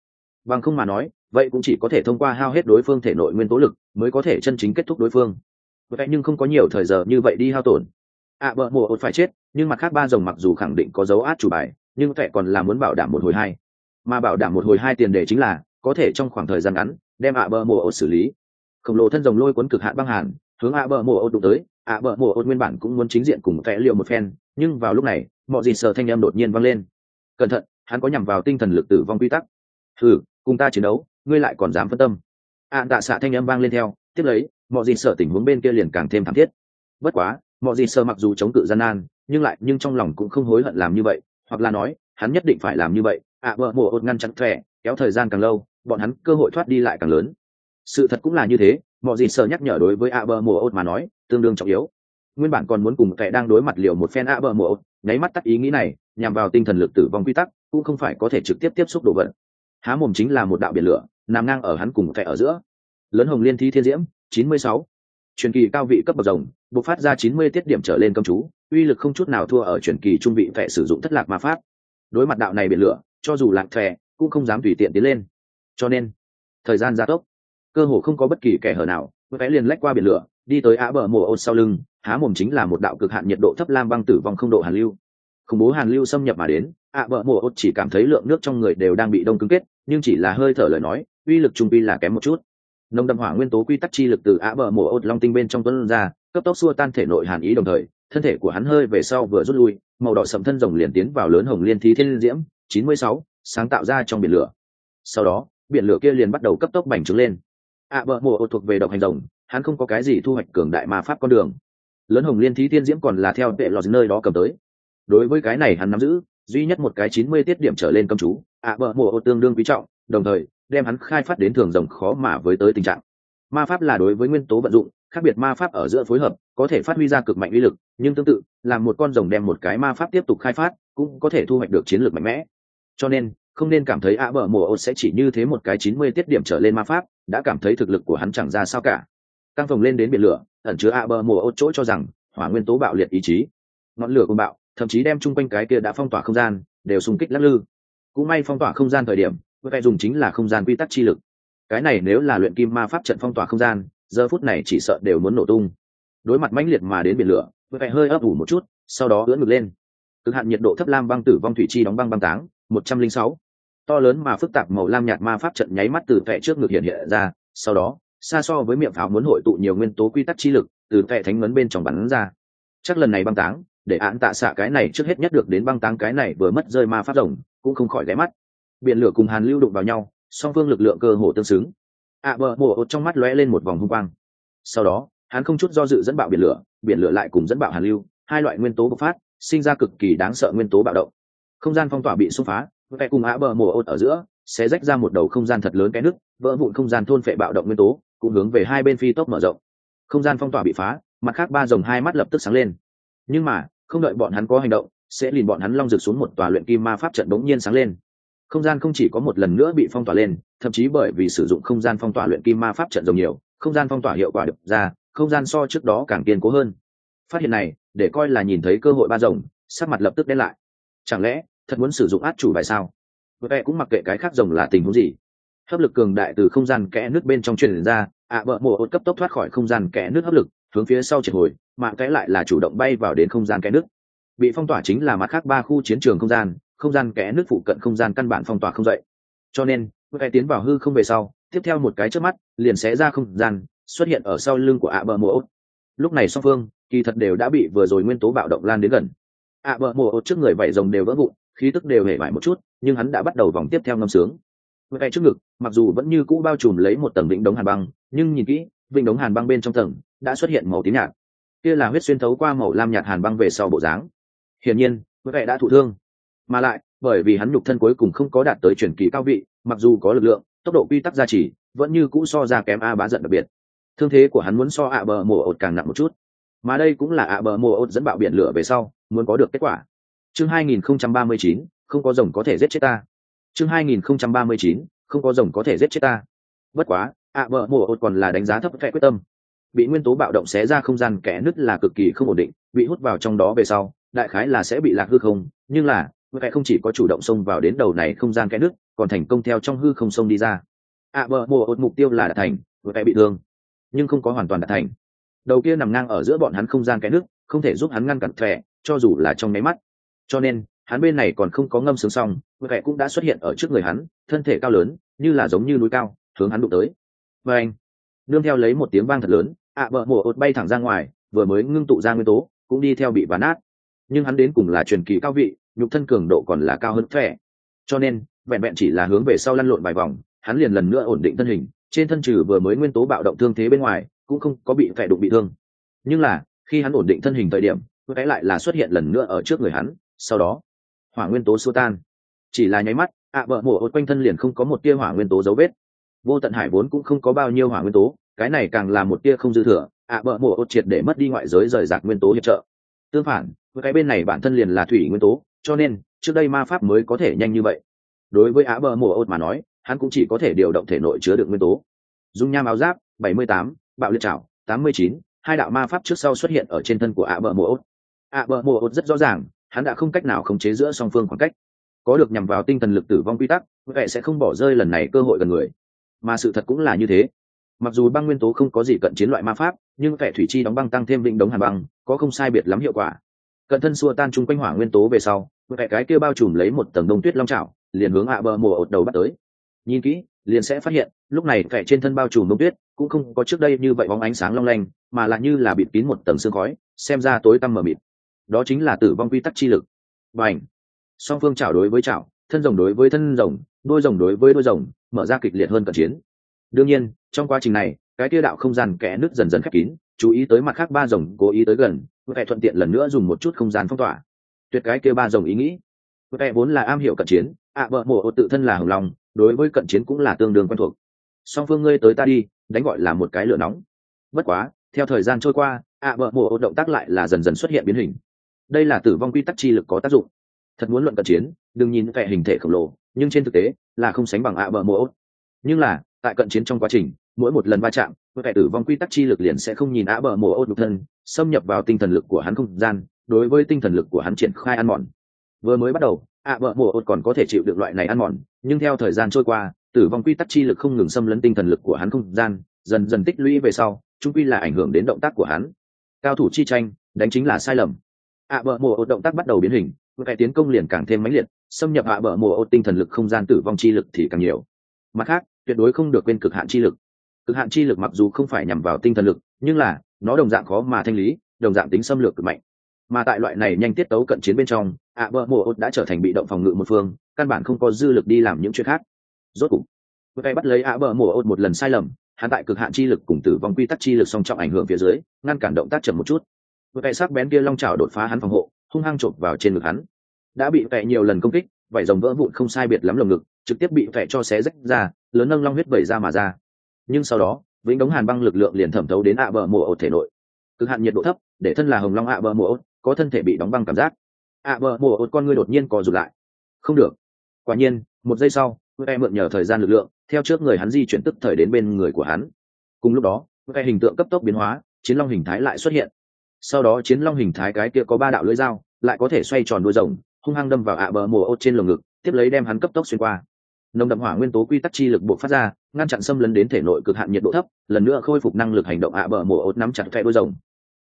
Bằng không mà nói vậy cũng chỉ có thể thông qua hao hết đối phương thể nội nguyên tố lực mới có thể chân chính kết thúc đối phương. Vậy nhưng không có nhiều thời giờ như vậy đi hao tổn. Bờ mùa ột phải chết, nhưng mặt khác ba rồng mặc dù khẳng định có dấu át chủ bài, nhưng thẻ còn là muốn bảo đảm một hồi hai. Mà bảo đảm một hồi hai tiền đề chính là có thể trong khoảng thời gian ngắn đem bờ mùa ột xử lý. Khổng lồ thân rồng lôi cuốn cực hạn băng hàn, hướng bờ mùa ột đụng tới. Bờ mùa ột nguyên bản cũng muốn chính diện cùng thẻ liệu một phen, nhưng vào lúc này, mọi gì sợ thanh âm đột nhiên vang lên. Cẩn thận, hắn có nhằm vào tinh thần lực tử vong quy tắc. Thử, cùng ta chiến đấu, ngươi lại còn dám phân tâm. Tạ xạ thanh âm vang lên theo, tiếp lấy, mọi gì sợ tình huống bên kia liền càng thêm thảm thiết. Bất quá, mọi gì sợ mặc dù chống cự gian nan, nhưng trong lòng cũng không hối hận làm như vậy, hoặc là nói, hắn nhất định phải làm như vậy. Bờ mùa ột ngăn chặn thẻ, kéo thời gian càng lâu, bọn hắn cơ hội thoát đi lại càng lớn. Sự thật cũng là như thế, mọi gì sợ nhắc nhở đối với bờ mùa ột mà nói, tương đương trọng yếu. Nguyên bản còn muốn cùng kẻ đang đối mặt liều một phen bờ mùa ột, nháy mắt tắt ý nghĩ này, nhằm vào tinh thần lực tử vong quy tắc, cũng không phải có thể trực tiếp tiếp xúc đồ vật. Há mồm chính là một đạo biển lửa, nằm ngang ở hắn cùng kẻ ở giữa. Lớn hồng liên thi thiên diễm 96. Truyền kỳ cao vị cấp bậc rồng, bộc phát ra 90 tiết điểm trở lên công chú, uy lực không chút nào thua ở truyền kỳ trung vị kẻ sử dụng thất lạc ma pháp. Đối mặt đạo này biển lửa, cho dù lạc kẻ cũng không dám tùy tiện tiến lên. Cho nên, thời gian gia tốc, cơ hồ không có bất kỳ kẻ hở nào, kẻ liền lách qua biển lửa, đi tới bờ mùa ôn sau lưng, há mồm chính là một đạo cực hạn nhiệt độ thấp lam băng tử vong không độ hàn lưu. Khủng bố hàn lưu xâm nhập mà đến, bờ mùa ôn chỉ cảm thấy lượng nước trong người đều đang bị đông cứng kết, nhưng chỉ là hơi thở lời nói, uy lực trung vi là kém một chút. Nồng đậm hỏa nguyên tố quy tắc chi lực từ bờ mùa ôn long tinh bên trong tuôn ra, cấp tốc xua tan thể nội hàn ý, đồng thời thân thể của hắn hơi về sau vừa rút lui, màu đỏ sẫm thân rồng liền tiến vào lớn hồng liên thí thiên diễm 96, sáng tạo ra trong biển lửa. Sau đó biển lửa kia liền bắt đầu cấp tốc bành trướng lên. Bờ mùa ôn thuộc về độc hành rồng, hắn không có cái gì thu hoạch cường đại ma pháp con đường. Lớn hồng liên thí thiên diễm còn là theo vệ lọt nơi đó cầm tới. Đối với cái này hắn nắm giữ duy nhất một cái 90 tiết điểm trở lên cấm chú, bờ mùa ôn tương đương quý trọng, đồng thời đem hắn khai phát đến thường rồng khó mà với tới tình trạng. Ma pháp là đối với nguyên tố vận dụng, khác biệt ma pháp ở giữa phối hợp có thể phát huy ra cực mạnh uy lực, nhưng tương tự làm một con rồng đem một cái ma pháp tiếp tục khai phát cũng có thể thu hoạch được chiến lược mạnh mẽ. Cho nên không nên cảm thấy bờ mùa ôn sẽ chỉ như thế một cái 90 tiết điểm trở lên ma pháp đã cảm thấy thực lực của hắn chẳng ra sao cả. Căng phồng lên đến biển lửa, ẩn chứa bờ mùa ôn chỗ cho rằng hỏa nguyên tố bạo liệt ý chí, ngọn lửa cuồng bạo thậm chí đem chung quanh cái kia đã phong tỏa không gian đều xung kích lắc lư. Cũng may phong tỏa không gian thời điểm phải dùng chính là không gian quy tắc chi lực, cái này nếu là luyện kim ma pháp trận phong tỏa không gian, giờ phút này chỉ sợ đều muốn nổ tung. Đối mặt mãnh liệt mà đến biển lửa, phải hơi ấp ủ một chút, sau đó ưỡn ngực lên. Cực hạn nhiệt độ thấp lam băng tử vong thủy chi đóng băng băng táng 106. To lớn mà phức tạp màu lam nhạt ma pháp trận nháy mắt từ vẻ trước ngực hiện hiện ra, sau đó xa so với miệng pháo muốn hội tụ nhiều nguyên tố quy tắc chi lực từ vẻ thánh ngấn bên trong bắn ra. Chắc lần này băng táng để án tạ xạ cái này trước hết nhất được đến băng táng cái này vừa mất rơi ma pháp rồng cũng không khỏi ghé mắt. Biển lửa cùng hàn lưu đụng vào nhau, song phương lực lượng cơ hồ tương xứng. Bờ mùa ột trong mắt lóe lên một vòng hung quang, sau đó hắn không chút do dự dẫn bạo biển lửa lại cùng dẫn bạo hàn lưu, hai loại nguyên tố bộc phát sinh ra cực kỳ đáng sợ nguyên tố bạo động. Không gian phong tỏa bị xung phá, vẽ cùng bờ mùa ột ở giữa sẽ rách ra một đầu không gian thật lớn cái nứt, vỡ vụn không gian thôn phệ bạo động nguyên tố cũng hướng về hai bên phi tốc mở rộng. Không gian phong tỏa bị phá, mặt khác ba rồng hai mắt lập tức sáng lên, nhưng mà không đợi bọn hắn có hành động, sẽ lìn bọn hắn long rực xuống một tòa luyện kim ma pháp trận bỗng nhiên sáng lên. Không gian không chỉ có một lần nữa bị phong tỏa lên, thậm chí bởi vì sử dụng không gian phong tỏa luyện kim ma pháp trận rồng nhiều, không gian phong tỏa hiệu quả được ra, không gian so trước đó càng kiên cố hơn. Phát hiện này để coi là nhìn thấy cơ hội ba rồng sắc mặt lập tức đen lại. Chẳng lẽ thật muốn sử dụng át chủ bài sao? Vậy cũng mặc kệ cái khác rồng là tình huống gì, hấp lực cường đại từ không gian kẽ nước bên trong truyền ra. Bờ mùa ôn cấp tốc thoát khỏi không gian kẽ nước hấp lực, hướng phía sau triệt hồi, mà cái lại là chủ động bay vào đến không gian kẽ nước. Bị phong tỏa chính là mặt khác ba khu chiến trường không gian kẽ nước phụ cận không gian căn bản phong tỏa không dậy, cho nên cái tiến vào hư không về sau, tiếp theo một cái chớp mắt liền xé ra không gian xuất hiện ở sau lưng của bờ mùa ôn. Lúc này song phương kỳ thật đều đã bị vừa rồi nguyên tố bạo động lan đến gần. Bờ mùa ôn trước người vảy rồng đều vỡ vụn, khí tức đều hề bại một chút, nhưng hắn đã bắt đầu vòng tiếp theo ngâm sướng. Vậy trước ngực mặc dù vẫn như cũ bao trùm lấy một tầng vĩnh đống hàn băng, nhưng nhìn kỹ vĩnh đống hàn băng bên trong tầng đã xuất hiện màu tím nhạt, kia là huyết xuyên thấu qua màu lam nhạt hàn băng về sau bộ dáng. Hiển nhiên vậy đã thụ thương, mà lại bởi vì hắn nhục thân cuối cùng không có đạt tới truyền kỳ cao vị, mặc dù có lực lượng tốc độ quy tắc gia trì, vẫn như cũ so ra kém bá giận đặc biệt. Thương thế của hắn muốn so bờ mùa ột càng nặng một chút, mà đây cũng là bờ mùa ột dẫn bạo biển lửa về sau muốn có được kết quả. Chương 2039, không có rồng có thể giết chết ta. Chương 2039, không có rồng có thể giết chết ta. Bất quá bờ mùa ột còn là đánh giá thấp vẻ quyết tâm. Bị nguyên tố bạo động xé ra không gian kẽ nứt là cực kỳ không ổn định, bị hút vào trong đó về sau đại khái là sẽ bị lạc hư không, nhưng là vẻ không chỉ có chủ động xông vào đến đầu này không gian kẽ nứt, còn thành công theo trong hư không sông đi ra. Bờ mùa ột mục tiêu là đạt thành, vừa bị thương nhưng không có hoàn toàn đạt thành. Đầu kia nằm ngang ở giữa bọn hắn không gian cái nước, không thể giúp hắn ngăn cản thẻ, cho dù là trong máy mắt. Cho nên hắn bên này còn không có ngâm sướng xong, vừa cũng đã xuất hiện ở trước người hắn, thân thể cao lớn như là giống như núi cao, hướng hắn đụng tới. Và anh nương theo lấy một tiếng vang thật lớn, bờ mùa ột bay thẳng ra ngoài, vừa mới ngưng tụ ra nguyên tố cũng đi theo bị ván nát. Nhưng hắn đến cùng là truyền kỳ cao vị, nhục thân cường độ còn là cao hơn thẻ, cho nên vẹn vẹn chỉ là hướng về sau lăn lộn vài vòng, hắn liền lần nữa ổn định thân hình, trên thân trừ vừa mới nguyên tố bạo động thương thế bên ngoài cũng không có bị thẻ đụng bị thương. Nhưng là khi hắn ổn định thân hình thời điểm, cái lại là xuất hiện lần nữa ở trước người hắn, sau đó hỏa nguyên tố xua tan. Chỉ là nháy mắt, bờ mùa ột quanh thân liền không có một tia hỏa nguyên tố dấu vết. Vô tận hải vốn cũng không có bao nhiêu hỏa nguyên tố, cái này càng là một tia không dư thừa. Bờ mùa ột triệt để mất đi ngoại giới rời rạc nguyên tố hiệp trợ. Tương phản, cái bên này bản thân liền là thủy nguyên tố, cho nên trước đây ma pháp mới có thể nhanh như vậy. Đối với bờ mùa ột mà nói, hắn cũng chỉ có thể điều động thể nội chứa đựng nguyên tố. Dung nham áo giáp 78, bạo liệt trảo 89, hai đạo ma pháp trước sau xuất hiện ở trên thân của bờ mùa ột. Bờ mùa ột rất rõ ràng, hắn đã không cách nào khống chế giữa song phương khoảng cách. Có được nhằm vào tinh thần lực tử vong quy tắc, vậy sẽ không bỏ rơi lần này cơ hội gần người. Mà sự thật cũng là như thế. Mặc dù băng nguyên tố không có gì cận chiến loại ma pháp, nhưng vẻ thủy chi đóng băng tăng thêm vĩnh đống hàn băng, có không sai biệt lắm hiệu quả. Cận thân xua tan chung quanh hỏa nguyên tố về sau, vẻ cái kia bao trùm lấy một tầng đông tuyết long trảo, liền hướng bờ mùa ột đầu bắt tới. Nhìn kỹ, liền sẽ phát hiện, lúc này vẻ trên thân bao trùm đông tuyết cũng không có trước đây như vậy bóng ánh sáng long lanh, mà là như là bịt kín một tầng sương khói, xem ra tối tăm mờ mịt. Đó chính là tử vong quy tắc chi lực. Bành! Song phương chảo đối với chảo, thân rồng đối với thân rồng, đuôi rồng đối với đuôi rồng, mở ra kịch liệt hơn cận chiến. Đương nhiên, trong quá trình này, cái kia đạo không gian kẽ nứt dần dần khép kín, chú ý tới mặt khác ba rồng cố ý tới gần, vẻ thuận tiện lần nữa dùng một chút không gian phong tỏa. Tuyệt cái kia ba rồng ý nghĩ. Vẻ vốn là am hiểu cận chiến, bờ mùa ột tự thân là hồng lòng, đối với cận chiến cũng là tương đương quen thuộc. Song phương ngươi tới ta đi, đánh gọi là một cái lửa nóng. Bất quá, theo thời gian trôi qua, bờ mùa ột động tác lại là dần dần xuất hiện biến hình. Đây là tử vong quy tắc chi lực có tác dụng. Thật muốn luận cận chiến, đừng nhìn vẻ hình thể khổng lồ, nhưng trên thực tế là không sánh bằng bờ mùa ột. Nhưng là tại cận chiến trong quá trình, mỗi một lần va chạm, vẻ tử vong quy tắc chi lực liền sẽ không nhìn bờ mùa ột nhục thân, xâm nhập vào tinh thần lực của hắn không gian, đối với tinh thần lực của hắn triển khai ăn mòn. Vừa mới bắt đầu, bờ mùa ột còn có thể chịu được loại này ăn mòn, nhưng theo thời gian trôi qua, tử vong quy tắc chi lực không ngừng xâm lấn tinh thần lực của hắn không gian, dần dần tích lũy về sau, chung quy là ảnh hưởng đến động tác của hắn. Cao thủ chi tranh, đánh chính là sai lầm. Bờ mùa ột động tác bắt đầu biến hình, cái tiến công liền càng thêm mãnh liệt, xâm nhập bờ mùa ột tinh thần lực không gian tử vong chi lực thì càng nhiều. Mặt khác, tuyệt đối không được quên cực hạn chi lực. Cực hạn chi lực mặc dù không phải nhằm vào tinh thần lực, nhưng là nó đồng dạng khó mà thanh lý, đồng dạng tính xâm lược cực mạnh. Mà tại loại này nhanh tiết tấu cận chiến bên trong, bờ mùa ột đã trở thành bị động phòng ngự một phương, căn bản không có dư lực đi làm những chuyện khác. Rốt cục, cái bắt lấy bờ mùa ột một lần sai lầm, hắn tại cực hạn chi lực cùng tử vong quy tắc chi lực song trọng ảnh hưởng phía dưới, ngăn cản động tác chậm một chút. Cái sắc bén kia long chảo đột phá hắn phòng hộ, hung hăng chộp vào trên ngực hắn. Đã bị vẽ nhiều lần công kích, vảy rồng vỡ vụn không sai biệt lắm lồng ngực, trực tiếp bị vẽ cho xé rách ra, lớn nâng long huyết vẩy ra mà ra. Nhưng sau đó, vĩnh đống hàn băng lực lượng liền thẩm thấu đến bờ mùa ột thể nội. Cực hạn nhiệt độ thấp, để thân là hồng long bờ mùa ột có thân thể bị đóng băng cảm giác. Bờ mùa ột con ngươi đột nhiên co rụt lại. Không được. Quả nhiên, một giây sau, vẽ mượn nhờ thời gian lực lượng, theo trước người hắn di chuyển tức thời đến bên người của hắn. Cùng lúc đó, vẽ hình tượng cấp tốc biến hóa, chiến long hình thái lại xuất hiện. Sau đó chiến long hình thái cái kia có ba đạo lưỡi dao, lại có thể xoay tròn đuôi rồng, hung hăng đâm vào bờ mùa ột trên lồng ngực, tiếp lấy đem hắn cấp tốc xuyên qua. Nồng đậm hỏa nguyên tố quy tắc chi lực bộc phát ra, ngăn chặn xâm lấn đến thể nội cực hạn nhiệt độ thấp, lần nữa khôi phục năng lực hành động bờ mùa ột nắm chặt vẽ đuôi rồng.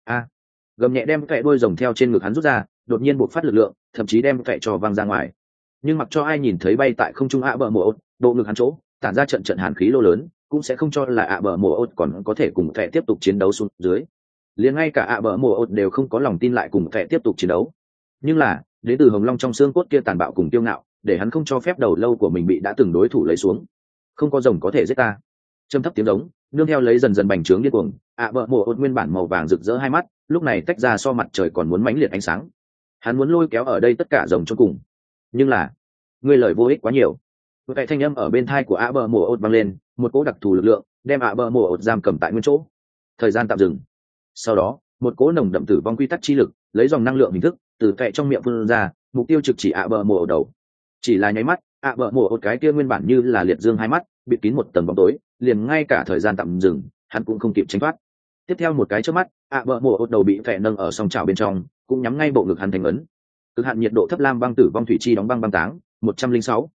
Gầm nhẹ đem vẽ đuôi rồng theo trên ngực hắn rút ra, đột nhiên bộc phát lực lượng, thậm chí đem vẽ cho văng ra ngoài. Nhưng mặc cho ai nhìn thấy bay tại không trung bờ mùa ột, bộ ngực hắn chỗ tản ra trận trận hàn khí lô lớn, cũng sẽ không cho là bờ mùa ột còn có thể cùng vẽ tiếp tục chiến đấu xuống dưới. Liền ngay cả bờ mùa ột đều không có lòng tin lại cùng vẽ tiếp tục chiến đấu. Nhưng là đến từ hồng long trong xương cốt kia tàn bạo cùng kiêu ngạo, để hắn không cho phép đầu lâu của mình bị đã từng đối thủ lấy xuống. Không có rồng có thể giết ta. Trầm thấp tiếng giống nương theo lấy dần dần bành trướng điên cuồng, bờ mùa ột nguyên bản màu vàng rực rỡ hai mắt lúc này tách ra so mặt trời còn muốn mãnh liệt ánh sáng. Hắn muốn lôi kéo ở đây tất cả rồng cho cùng, nhưng là ngươi lời vô ích quá nhiều. Cái thanh âm ở bên thai của bờ mùa ột vang lên, một cỗ đặc thù lực lượng đem bờ mùa ột giam cầm tại nguyên chỗ. Thời gian tạm dừng. Sau đó một cỗ nồng đậm tử vong quy tắc chi lực lấy dòng năng lượng hình thức từ vẽ trong miệng phun ra, mục tiêu trực chỉ bờ mùa ột đầu. Chỉ là nháy mắt, bờ mùa ột cái kia nguyên bản như là liệt dương hai mắt bịt kín một tầng bóng tối, liền ngay cả thời gian tạm dừng hắn cũng không kịp tránh thoát. Tiếp theo một cái chớp mắt, bờ mùa ột đầu bị vẽ nâng ở song chảo bên trong, cũng nhắm ngay bộ ngực hắn thành ấn. Cực hạn nhiệt độ thấp lam băng tử vong thủy chi đóng băng băng táng 106.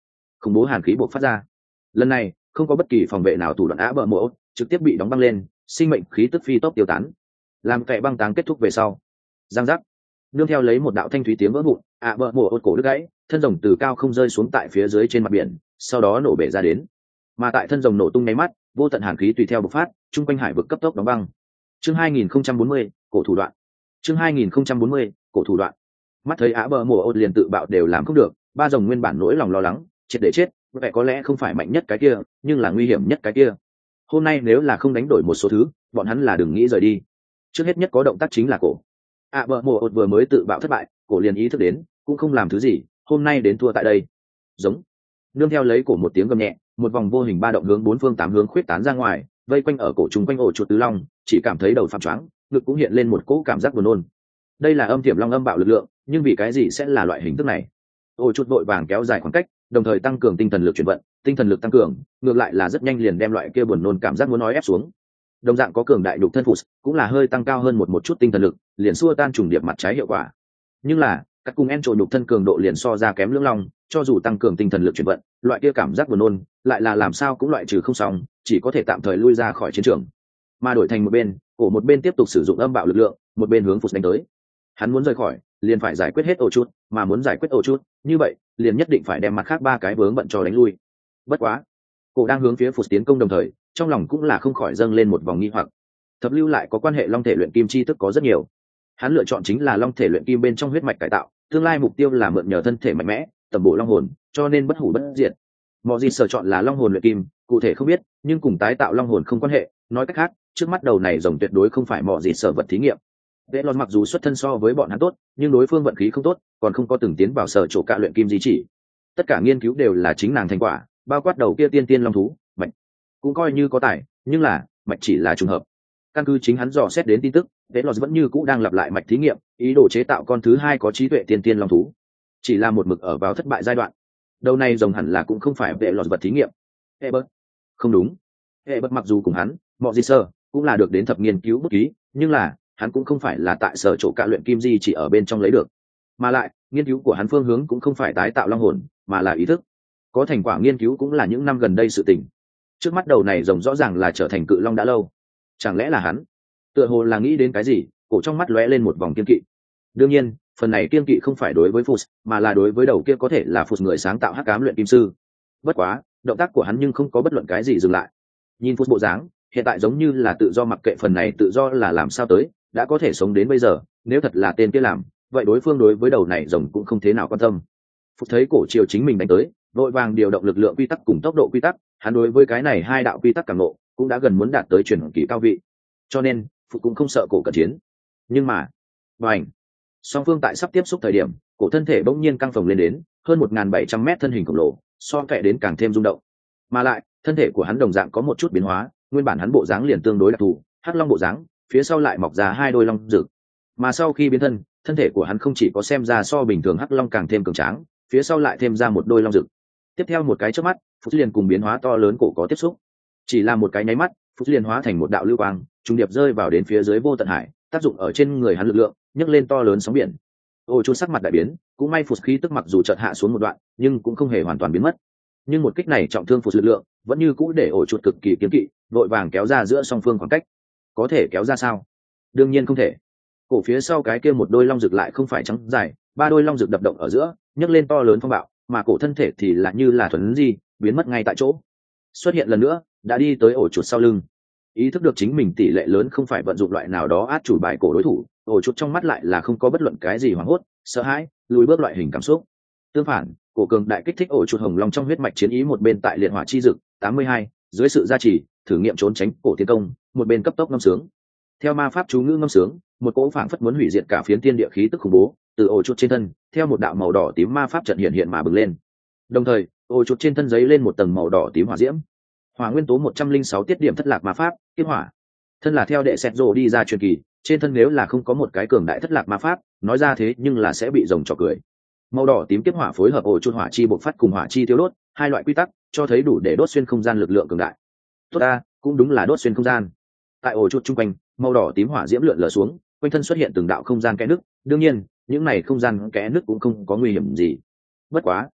khủng bố hàn khí buộc phát ra. Lần này không có bất kỳ phòng vệ nào thủ đoạn bờ mộ trực tiếp bị đóng băng lên, sinh mệnh khí tức phi tốc tiêu tán. Làm kẻ băng táng kết thúc về sau, giang giác, nương theo lấy một đạo thanh thúy tiếng vỡ vụn, bờ mộ cổ đứt gãy, thân rồng từ cao không rơi xuống tại phía dưới trên mặt biển, sau đó nổ bể ra đến. Mà tại thân rồng nổ tung nháy mắt, vô tận hàn khí tùy theo bộc phát, trung quanh hải vực cấp tốc đóng băng. Chương 2040, cổ thủ đoạn. Chương 2040, cổ thủ đoạn. Mắt thấy bờ mộ liền tự bạo đều làm không được, ba rồng nguyên bản nỗi lòng lo lắng, triệt để chết, vậy có lẽ không phải mạnh nhất cái kia, nhưng là nguy hiểm nhất cái kia. Hôm nay nếu là không đánh đổi một số thứ, bọn hắn là đừng nghĩ rời đi. Trước hết nhất có động tác chính là cổ. Bờ mộ vừa mới tự bạo thất bại, cổ liền ý thức đến, cũng không làm thứ gì, hôm nay đến thua tại đây. Giống. Nương theo lấy cổ một tiếng gầm nhẹ, một vòng vô hình ba động hướng bốn phương tám hướng khuyết tán ra ngoài, vây quanh ở cổ chúng quanh ổ chuột tứ long, chỉ cảm thấy đầu phạm choáng, ngực cũng hiện lên một cỗ cảm giác buồn nôn. Đây là âm tiềm long âm bạo lực lượng, nhưng vì cái gì sẽ là loại hình thức này? Ổ chuột vội vàng kéo dài khoảng cách, đồng thời tăng cường tinh thần lực chuyển vận, tinh thần lực tăng cường, ngược lại là rất nhanh liền đem loại kia buồn nôn cảm giác muốn nói ép xuống. Đồng dạng có cường đại đục thân phụ, cũng là hơi tăng cao hơn một chút tinh thần lực, liền xua tan trùng điệp mặt trái hiệu quả. Nhưng là các cùng en trội nhục thân cường độ liền so ra kém lưỡng long, cho dù tăng cường tinh thần lực chuyển vận, loại kia cảm giác buồn nôn lại là làm sao cũng loại trừ không xong, chỉ có thể tạm thời lui ra khỏi chiến trường. Mà đổi thành một bên, cổ một bên tiếp tục sử dụng âm bạo lực lượng, một bên hướng Phụt đánh tới. Hắn muốn rời khỏi, liền phải giải quyết hết ổ chút, mà muốn giải quyết ổ chút, như vậy, liền nhất định phải đem mặt khác ba cái vướng bận cho đánh lui. Bất quá, cổ đang hướng phía Phụt tiến công đồng thời, trong lòng cũng là không khỏi dâng lên một vòng nghi hoặc. Thập lưu lại có quan hệ long thể luyện kim chi thức có rất nhiều. Hắn lựa chọn chính là long thể luyện kim bên trong huyết mạch cải tạo, tương lai mục tiêu là mượn nhờ thân thể mạnh mẽ, tầm bổ long hồn, cho nên bất hủ bất diệt. Mọi gì sở chọn là long hồn luyện kim, cụ thể không biết, nhưng cùng tái tạo long hồn không quan hệ. Nói cách khác, trước mắt đầu này rồng tuyệt đối không phải mọi gì sở vật thí nghiệm. Vệ lọt mặc dù xuất thân so với bọn hắn tốt, nhưng đối phương vận khí không tốt, còn không có từng tiến vào sở chỗ cạ luyện kim di chỉ. Tất cả nghiên cứu đều là chính nàng thành quả, bao quát đầu kia tiên tiên long thú, mạch cũng coi như có tài, nhưng là mạch chỉ là trùng hợp. Căn cứ chính hắn dò xét đến tin tức, Vệ lọt vẫn như cũ đang lặp lại mạch thí nghiệm, ý đồ chế tạo con thứ hai có trí tuệ tiên tiên long thú, chỉ là một mực ở vào thất bại giai đoạn. Đầu này rồng hẳn là cũng không phải Vệ lọt vật thí nghiệm. Ebert, không đúng. Ebert mặc dù cùng hắn, mọi gì sơ cũng là được đến thập nghiên cứu bút ký, nhưng là hắn cũng không phải là tại sở chỗ cạ luyện kim di chỉ ở bên trong lấy được, mà lại nghiên cứu của hắn phương hướng cũng không phải tái tạo long hồn, mà là ý thức. Có thành quả nghiên cứu cũng là những năm gần đây sự tình. Trước mắt đầu này rồng rõ ràng là trở thành cự long đã lâu, chẳng lẽ là hắn? Tựa hồ là nghĩ đến cái gì, cổ trong mắt lóe lên một vòng kiên kỵ. Đương nhiên, phần này kiên kỵ không phải đối với Phụt, mà là đối với đầu kia có thể là Phụt người sáng tạo hắc ám luyện kim sư. Bất quá, động tác của hắn nhưng không có bất luận cái gì dừng lại. Nhìn Phụt bộ dáng, hiện tại giống như là tự do, mặc kệ phần này tự do là làm sao tới, đã có thể sống đến bây giờ. Nếu thật là tên kia làm, vậy đối phương đối với đầu này rồng cũng không thế nào quan tâm. Phụt thấy cổ chiều chính mình đánh tới, vội vàng điều động lực lượng quy tắc cùng tốc độ quy tắc. Hắn đối với cái này hai đạo quy tắc càng ngộ, cũng đã gần muốn đạt tới truyền kỳ cao vị, cho nên Phụt cũng không sợ cổ cận chiến. Nhưng mà, bành, song phương tại sắp tiếp xúc thời điểm, cổ thân thể bỗng nhiên căng phồng lên đến hơn 1.700 mét, thân hình khổng lồ so kẻ đến càng thêm rung động. Mà lại thân thể của hắn đồng dạng có một chút biến hóa, nguyên bản hắn bộ dáng liền tương đối đặc thù, hắc long bộ dáng, phía sau lại mọc ra hai đôi long rực. Mà sau khi biến thân, thân thể của hắn không chỉ có xem ra so bình thường hắc long càng thêm cường tráng, phía sau lại thêm ra một đôi long rực. Tiếp theo một cái chớp mắt, Phút liền cùng biến hóa to lớn cổ có tiếp xúc. Chỉ là một cái nháy mắt, Phút liền hóa thành một đạo lưu quang, trùng điệp rơi vào đến phía dưới vô tận hải, tác dụng ở trên người hắn lực lượng nhấc lên to lớn sóng biển. Ôi chút sắc mặt đại biến, cũng may Phụt khí tức mặc dù chợt hạ xuống một đoạn, nhưng cũng không hề hoàn toàn biến mất. Nhưng một kích này trọng thương Phụt lực lượng, vẫn như cũ để ổ chuột cực kỳ kiêng kỵ, vội vàng kéo ra giữa song phương khoảng cách. Có thể kéo ra sao? Đương nhiên không thể. Cổ phía sau cái kia một đôi long rực lại không phải trắng dài, ba đôi long rực đập động ở giữa, nhấc lên to lớn phong bạo, mà cổ thân thể thì là như là thuần di, biến mất ngay tại chỗ. Xuất hiện lần nữa, đã đi tới ổ chuột sau lưng. Ý thức được chính mình tỷ lệ lớn không phải vận dụng loại nào đó át chủ bài cổ đối thủ, ổ chuột trong mắt lại là không có bất luận cái gì hoảng hốt, sợ hãi, lùi bước loại hình cảm xúc. Tương phản, cổ cường đại kích thích ổ chuột hồng long trong huyết mạch chiến ý, một bên tại liệt hỏa chi dực 82, dưới sự gia trì thử nghiệm trốn tránh cổ tiến công, một bên cấp tốc ngâm sướng. Theo ma pháp chú ngữ ngâm sướng, một cỗ phảng phất muốn hủy diệt cả phiến thiên địa khí tức khủng bố từ ổ chuột trên thân, theo một đạo màu đỏ tím ma pháp trận hiện hiện mà bừng lên. Đồng thời, ổ chuột trên thân giấy lên một tầng màu đỏ tím hỏa diễm. Hỏa nguyên tố 106 tiết điểm thất lạc ma pháp, kiếp hỏa. Thân là theo đệ sẹt rồ đi ra truyền kỳ, trên thân nếu là không có một cái cường đại thất lạc ma pháp, nói ra thế nhưng là sẽ bị rồng trò cười. Màu đỏ tím kiếp hỏa phối hợp ổ chuột hỏa chi bộc phát cùng hỏa chi tiêu đốt, hai loại quy tắc cho thấy đủ để đốt xuyên không gian lực lượng cường đại. Tốt ta, cũng đúng là đốt xuyên không gian. Tại ổ chuột trung quanh, màu đỏ tím hỏa diễm lượn lờ xuống, quanh thân xuất hiện từng đạo không gian kẽ nứt. Đương nhiên, những này không gian kẽ nứt cũng không có nguy hiểm gì. Bất quá,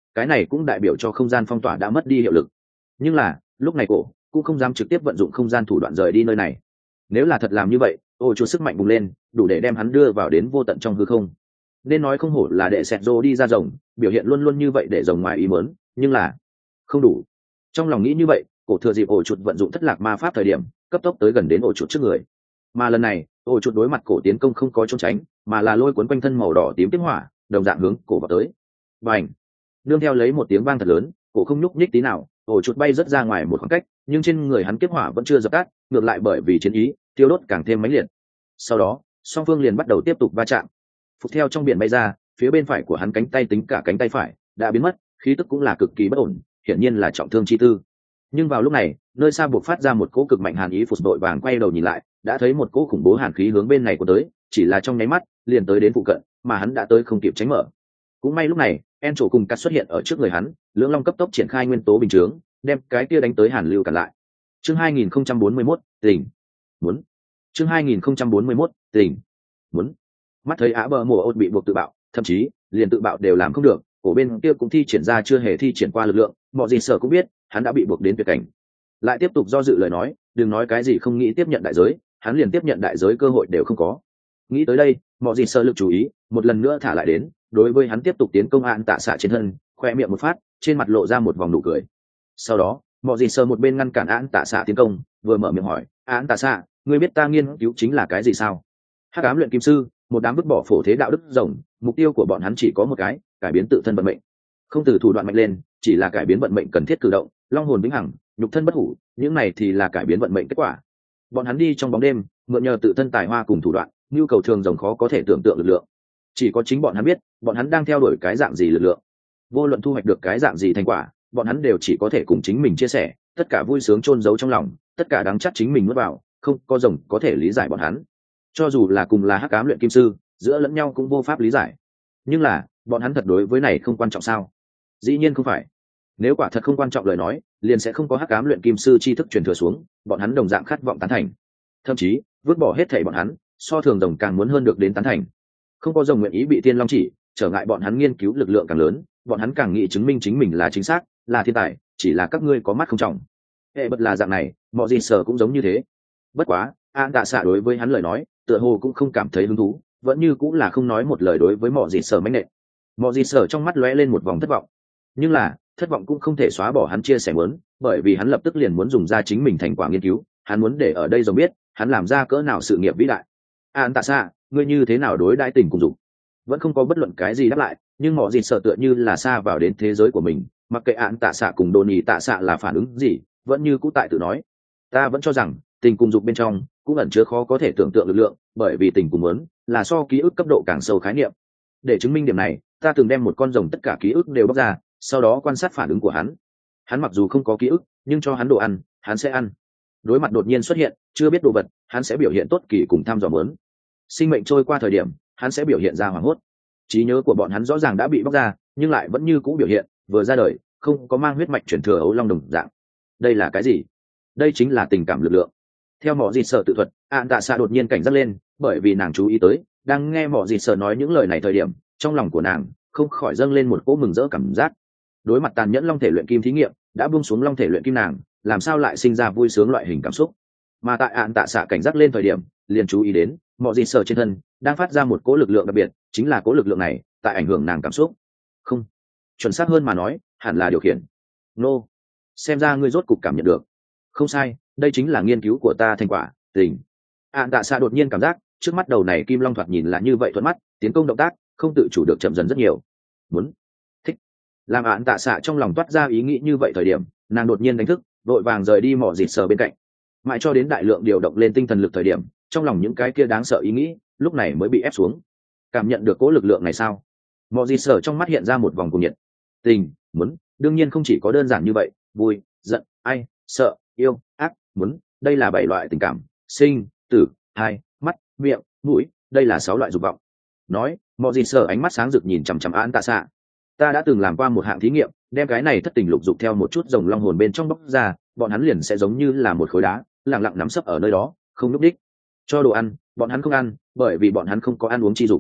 cái này cũng đại biểu cho không gian phong tỏa đã mất đi hiệu lực. Nhưng là lúc này cổ cũng không dám trực tiếp vận dụng không gian thủ đoạn rời đi nơi này. Nếu là thật làm như vậy, ổ chuột sức mạnh bùng lên, đủ để đem hắn đưa vào đến vô tận trong hư không. Nên nói không hổ là đệ sẹt rô đi ra rồng, biểu hiện luôn luôn như vậy để rồng ngoài ý muốn, nhưng là không đủ. Trong lòng nghĩ như vậy, cổ thừa dịp ổ chuột vận dụng thất lạc ma pháp thời điểm, cấp tốc tới gần đến ổ chuột trước người. Mà lần này, ổ chuột đối mặt cổ tiến công không có trốn tránh, mà là lôi cuốn quanh thân màu đỏ tím tiếp hỏa, đồng dạng hướng cổ vào tới. Bành! Nương theo lấy một tiếng vang thật lớn, cổ không nhúc nhích tí nào, ổ chuột bay rất ra ngoài một khoảng cách, nhưng trên người hắn kiếp hỏa vẫn chưa dập tắt, ngược lại bởi vì chiến ý tiêu đốt càng thêm mãnh liệt. Sau đó, song phương liền bắt đầu tiếp tục va chạm. Phục theo trong biển bay ra, phía bên phải của hắn cánh tay tính cả cánh tay phải đã biến mất, khí tức cũng là cực kỳ bất ổn, hiển nhiên là trọng thương chi tư. Nhưng vào lúc này, nơi xa buộc phát ra một cỗ cực mạnh hàn ý, Phục đội vàng quay đầu nhìn lại, đã thấy một cỗ khủng bố hàn khí hướng bên này của tới, chỉ là trong nháy mắt, liền tới đến phụ cận, mà hắn đã tới không kịp tránh mở. Cũng may lúc này, En Trổ cùng Cắt xuất hiện ở trước người hắn, Lưỡng Long cấp tốc triển khai nguyên tố bình chướng, đem cái kia đánh tới hàn lưu cản lại. Chương 2041, tỉnh. Muốn. Chương 2041, tỉnh. Muốn. Mắt thấy Á Bờ Mùa Ôn bị buộc tự bạo, thậm chí liền tự bạo đều làm không được, cổ bên kia cũng thi triển ra chưa hề thi triển qua lực lượng, mọi gì sở cũng biết, hắn đã bị buộc đến tuyệt cảnh. Lại tiếp tục do dự lời nói, đừng nói cái gì không nghĩ tiếp nhận đại giới, hắn liền tiếp nhận đại giới cơ hội đều không có. Nghĩ tới đây, mọi gì sở lực chú ý, một lần nữa thả lại đến, đối với hắn tiếp tục tiến công Án Tạ Xạ trên thân, khoe miệng một phát, trên mặt lộ ra một vòng nụ cười. Sau đó, mọi gì sở một bên ngăn cản Án Tạ Xạ tiến công, vừa mở miệng hỏi, Án Tạ Xạ, ngươi biết ta nghiên cứu chính là cái gì sao? Hắc ám luyện kim sư, một đám vứt bỏ phổ thế đạo đức rồng, mục tiêu của bọn hắn chỉ có một cái, cải biến tự thân vận mệnh. Không từ thủ đoạn mạnh lên, chỉ là cải biến vận mệnh cần thiết cử động, long hồn vĩnh hằng, nhục thân bất hủ, những này thì là cải biến vận mệnh kết quả. Bọn hắn đi trong bóng đêm, mượn nhờ tự thân tài hoa cùng thủ đoạn, nhu cầu thường rồng khó có thể tưởng tượng lực lượng. Chỉ có chính bọn hắn biết, bọn hắn đang theo đuổi cái dạng gì lực lượng. Vô luận thu hoạch được cái dạng gì thành quả, bọn hắn đều chỉ có thể cùng chính mình chia sẻ, tất cả vui sướng chôn giấu trong lòng, tất cả đáng chắc chính mình nuốt vào, không có rồng có thể lý giải bọn hắn. Cho dù là cùng là hắc ám luyện kim sư, giữa lẫn nhau cũng vô pháp lý giải. Nhưng là, bọn hắn thật đối với này không quan trọng sao? Dĩ nhiên không phải. Nếu quả thật không quan trọng lời nói, liền sẽ không có hắc ám luyện kim sư tri thức truyền thừa xuống, bọn hắn đồng dạng khát vọng tán thành. Thậm chí, vứt bỏ hết thảy bọn hắn, so thường rồng càng muốn hơn được đến tán thành. Không có rồng nguyện ý bị tiên long chỉ, trở ngại bọn hắn nghiên cứu lực lượng càng lớn, bọn hắn càng nghĩ chứng minh chính mình là chính xác, là thiên tài, chỉ là các ngươi có mắt không trọng. Hệ bật là dạng này, mọi gì sở cũng giống như thế. Bất quá, Án Tạ Xạ đối với hắn lời nói, tựa hồ cũng không cảm thấy hứng thú, vẫn như cũng là không nói một lời đối với mọi gì sở mãnh nện. Mọi gì sở trong mắt lóe lên một vòng thất vọng. Nhưng là, thất vọng cũng không thể xóa bỏ hắn chia sẻ muốn, bởi vì hắn lập tức liền muốn dùng ra chính mình thành quả nghiên cứu, hắn muốn để ở đây rồng biết, hắn làm ra cỡ nào sự nghiệp vĩ đại. Án Tạ Xạ, ngươi như thế nào đối đãi tình cùng dục? Vẫn không có bất luận cái gì đáp lại, nhưng mọi gì sở tựa như là xa vào đến thế giới của mình, mặc kệ Án Tạ Xạ cùng Đồ Nỉ Tạ Xạ là phản ứng gì, vẫn như cũ tại tự nói. Ta vẫn cho rằng, tình cùng dục bên trong cũng ẩn chứa khó có thể tưởng tượng lực lượng, bởi vì tình cùng muốn là so ký ức cấp độ càng sâu khái niệm. Để chứng minh điểm này, ta từng đem một con rồng tất cả ký ức đều bóc ra, sau đó quan sát phản ứng của hắn. Hắn mặc dù không có ký ức, nhưng cho hắn đồ ăn, hắn sẽ ăn. Đối mặt đột nhiên xuất hiện chưa biết đồ vật, hắn sẽ biểu hiện tốt kỳ cùng thăm dò muốn. Sinh mệnh trôi qua thời điểm, hắn sẽ biểu hiện ra hoảng hốt. Trí nhớ của bọn hắn rõ ràng đã bị bóc ra, nhưng lại vẫn như cũ biểu hiện vừa ra đời, không có mang huyết mạch chuyển thừa ấu long đồng dạng. Đây là cái gì? Đây chính là tình cảm lực lượng. Theo mỏ dịt sở tự thuật, Án Tạ Xạ đột nhiên cảnh giác lên, bởi vì nàng chú ý tới, đang nghe mỏ dịt sở nói những lời này thời điểm, trong lòng của nàng không khỏi dâng lên một cỗ mừng rỡ cảm giác. Đối mặt tàn nhẫn long thể luyện kim thí nghiệm, đã buông xuống long thể luyện kim nàng, làm sao lại sinh ra vui sướng loại hình cảm xúc? Mà tại Án Tạ Xạ cảnh giác lên thời điểm, liền chú ý đến, mỏ dịt sở trên thân đang phát ra một cỗ lực lượng đặc biệt, chính là cỗ lực lượng này tại ảnh hưởng nàng cảm xúc. Không, chuẩn xác hơn mà nói, hẳn là điều khiển. Nô, xem ra ngươi rốt cục cảm nhận được. Không sai, đây chính là nghiên cứu của ta thành quả. Tình. Án Tạ Xạ đột nhiên cảm giác trước mắt đầu này kim long thoạt nhìn là như vậy thuận mắt, tiến công động tác không tự chủ được chậm dần rất nhiều. Muốn, thích. Làm Án Tạ Xạ trong lòng toát ra ý nghĩ như vậy thời điểm, nàng đột nhiên đánh thức, vội vàng rời đi mỏ dịt sở bên cạnh. Mãi cho đến đại lượng điều động lên tinh thần lực thời điểm, trong lòng những cái kia đáng sợ ý nghĩ lúc này mới bị ép xuống. Cảm nhận được cố lực lượng này sao? Mỏ dịt sở trong mắt hiện ra một vòng cuồng nhiệt. Tình, muốn, đương nhiên không chỉ có đơn giản như vậy, vui, giận, ai, sợ, yêu, ác, muốn, đây là 7 loại tình cảm, sinh, tử, hai, mắt, miệng, mũi, đây là 6 loại dục vọng. Nói, mọi gì sở ánh mắt sáng rực nhìn chằm chằm Án Tạ Xạ. Ta đã từng làm qua một hạng thí nghiệm, đem cái này thất tình lục dục theo một chút rồng long hồn bên trong bóc ra, bọn hắn liền sẽ giống như là một khối đá, lặng lặng nắm sấp ở nơi đó, không núp đích. Cho đồ ăn, bọn hắn không ăn, bởi vì bọn hắn không có ăn uống chi dục.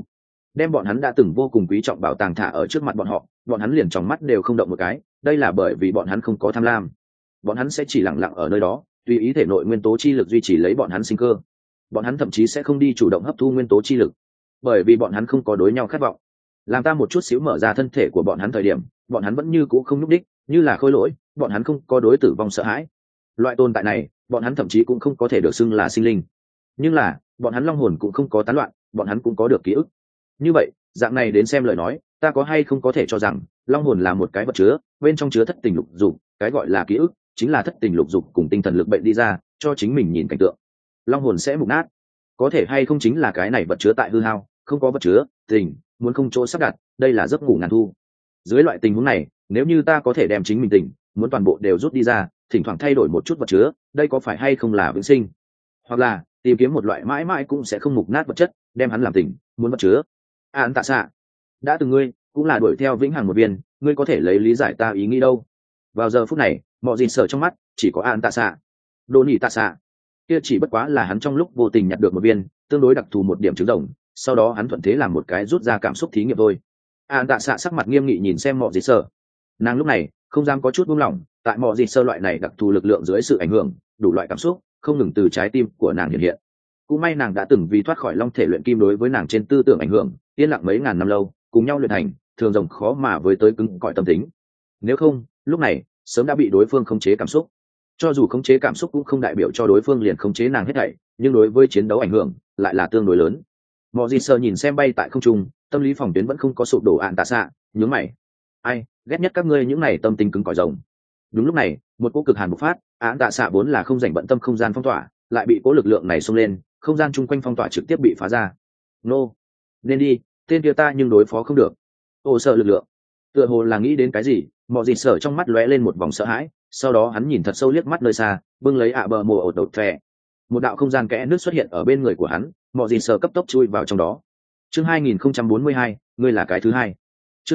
đem bọn hắn đã từng vô cùng quý trọng bảo tàng thả ở trước mặt bọn hắn liền tròng mắt đều không động một cái. Đây là bởi vì bọn hắn không có tham lam, bọn hắn sẽ chỉ lặng lặng ở nơi đó, tùy ý thể nội nguyên tố chi lực duy trì lấy bọn hắn sinh cơ. Bọn hắn thậm chí sẽ không đi chủ động hấp thu nguyên tố chi lực, bởi vì bọn hắn không có đối nhau khát vọng. Làm ta một chút xíu mở ra thân thể của bọn hắn thời điểm, bọn hắn vẫn như cũ không nhúc đích, như là khôi lỗi. Bọn hắn không có đối tử vong sợ hãi. Loại tồn tại này, bọn hắn thậm chí cũng không có thể được xưng là sinh linh. Nhưng là bọn hắn long hồn cũng không có tán loạn, bọn hắn cũng có được ký ức. Như vậy dạng này đến xem lời nói, ta có hay không có thể cho rằng long hồn là một cái vật chứa, bên trong chứa thất tình lục dục. Cái gọi là ký ức chính là thất tình lục dục cùng tinh thần lực bệnh đi ra cho chính mình nhìn cảnh tượng. Long hồn sẽ mục nát, có thể hay không chính là cái này vật chứa tại hư hao, không có vật chứa tình, muốn không chỗ sắp đặt, đây là giấc ngủ ngàn thu. Dưới loại tình huống này, nếu như ta có thể đem chính mình tình muốn toàn bộ đều rút đi ra, thỉnh thoảng thay đổi một chút vật chứa, đây có phải hay không là vĩnh sinh? Hoặc là tìm kiếm một loại mãi mãi cũng sẽ không mục nát vật chất, đem hắn làm tình muốn vật chứa. Án tạ xạ, đã từng ngươi cũng là đuổi theo vĩnh hằng một viên, ngươi có thể lấy lý giải ta ý nghĩ đâu? Vào giờ phút này, mọi gì sở trong mắt chỉ có án tạ xạ. Đồ nỉ tạ xạ kia chỉ bất quá là hắn trong lúc vô tình nhặt được một viên tương đối đặc thù một điểm trứng rồng, sau đó hắn thuận thế làm một cái rút ra cảm xúc thí nghiệm thôi. Án tạ xạ sắc mặt nghiêm nghị nhìn xem mọi gì sở, nàng lúc này không dám có chút buông lỏng, tại mọi gì sơ loại này đặc thù lực lượng dưới sự ảnh hưởng, đủ loại cảm xúc không ngừng từ trái tim của nàng hiện hiện. Cũng may nàng đã từng vì thoát khỏi long thể luyện kim đối với nàng trên tư tưởng ảnh hưởng, yên lặng mấy ngàn năm lâu, cùng nhau luyện thành, thường rồng khó mà với tới cứng cỏi tâm tính. Nếu không, lúc này sớm đã bị đối phương khống chế cảm xúc. Cho dù khống chế cảm xúc cũng không đại biểu cho đối phương liền khống chế nàng hết thảy, nhưng đối với chiến đấu ảnh hưởng lại là tương đối lớn. Mọi gì sơ nhìn xem bay tại không trung, tâm lý phòng tuyến vẫn không có sụp đổ ạn tạ xạ, nhướng mày. Ai ghét nhất các ngươi những này tâm tính cứng cỏi rồng. Đúng lúc này, một cỗ cực hàn bộc phát, án tạ xạ vốn là không dành bận tâm không gian phong tỏa, lại bị cỗ lực lượng này xông lên, không gian chung quanh phong tỏa trực tiếp bị phá ra. Nô, nên đi, tên kia ta nhưng đối phó không được. Ô sợ lực lượng, tựa hồ là nghĩ đến cái gì, mọi gì sở trong mắt lóe lên một vòng sợ hãi, sau đó hắn nhìn thật sâu liếc mắt nơi xa, bưng lấy ạ bờ mồ ổ đầu thẻ. Một đạo không gian kẽ nước xuất hiện ở bên người của hắn, mọi gì sở cấp tốc chui vào trong đó. Chương 2042, ngươi là cái thứ hai. Chương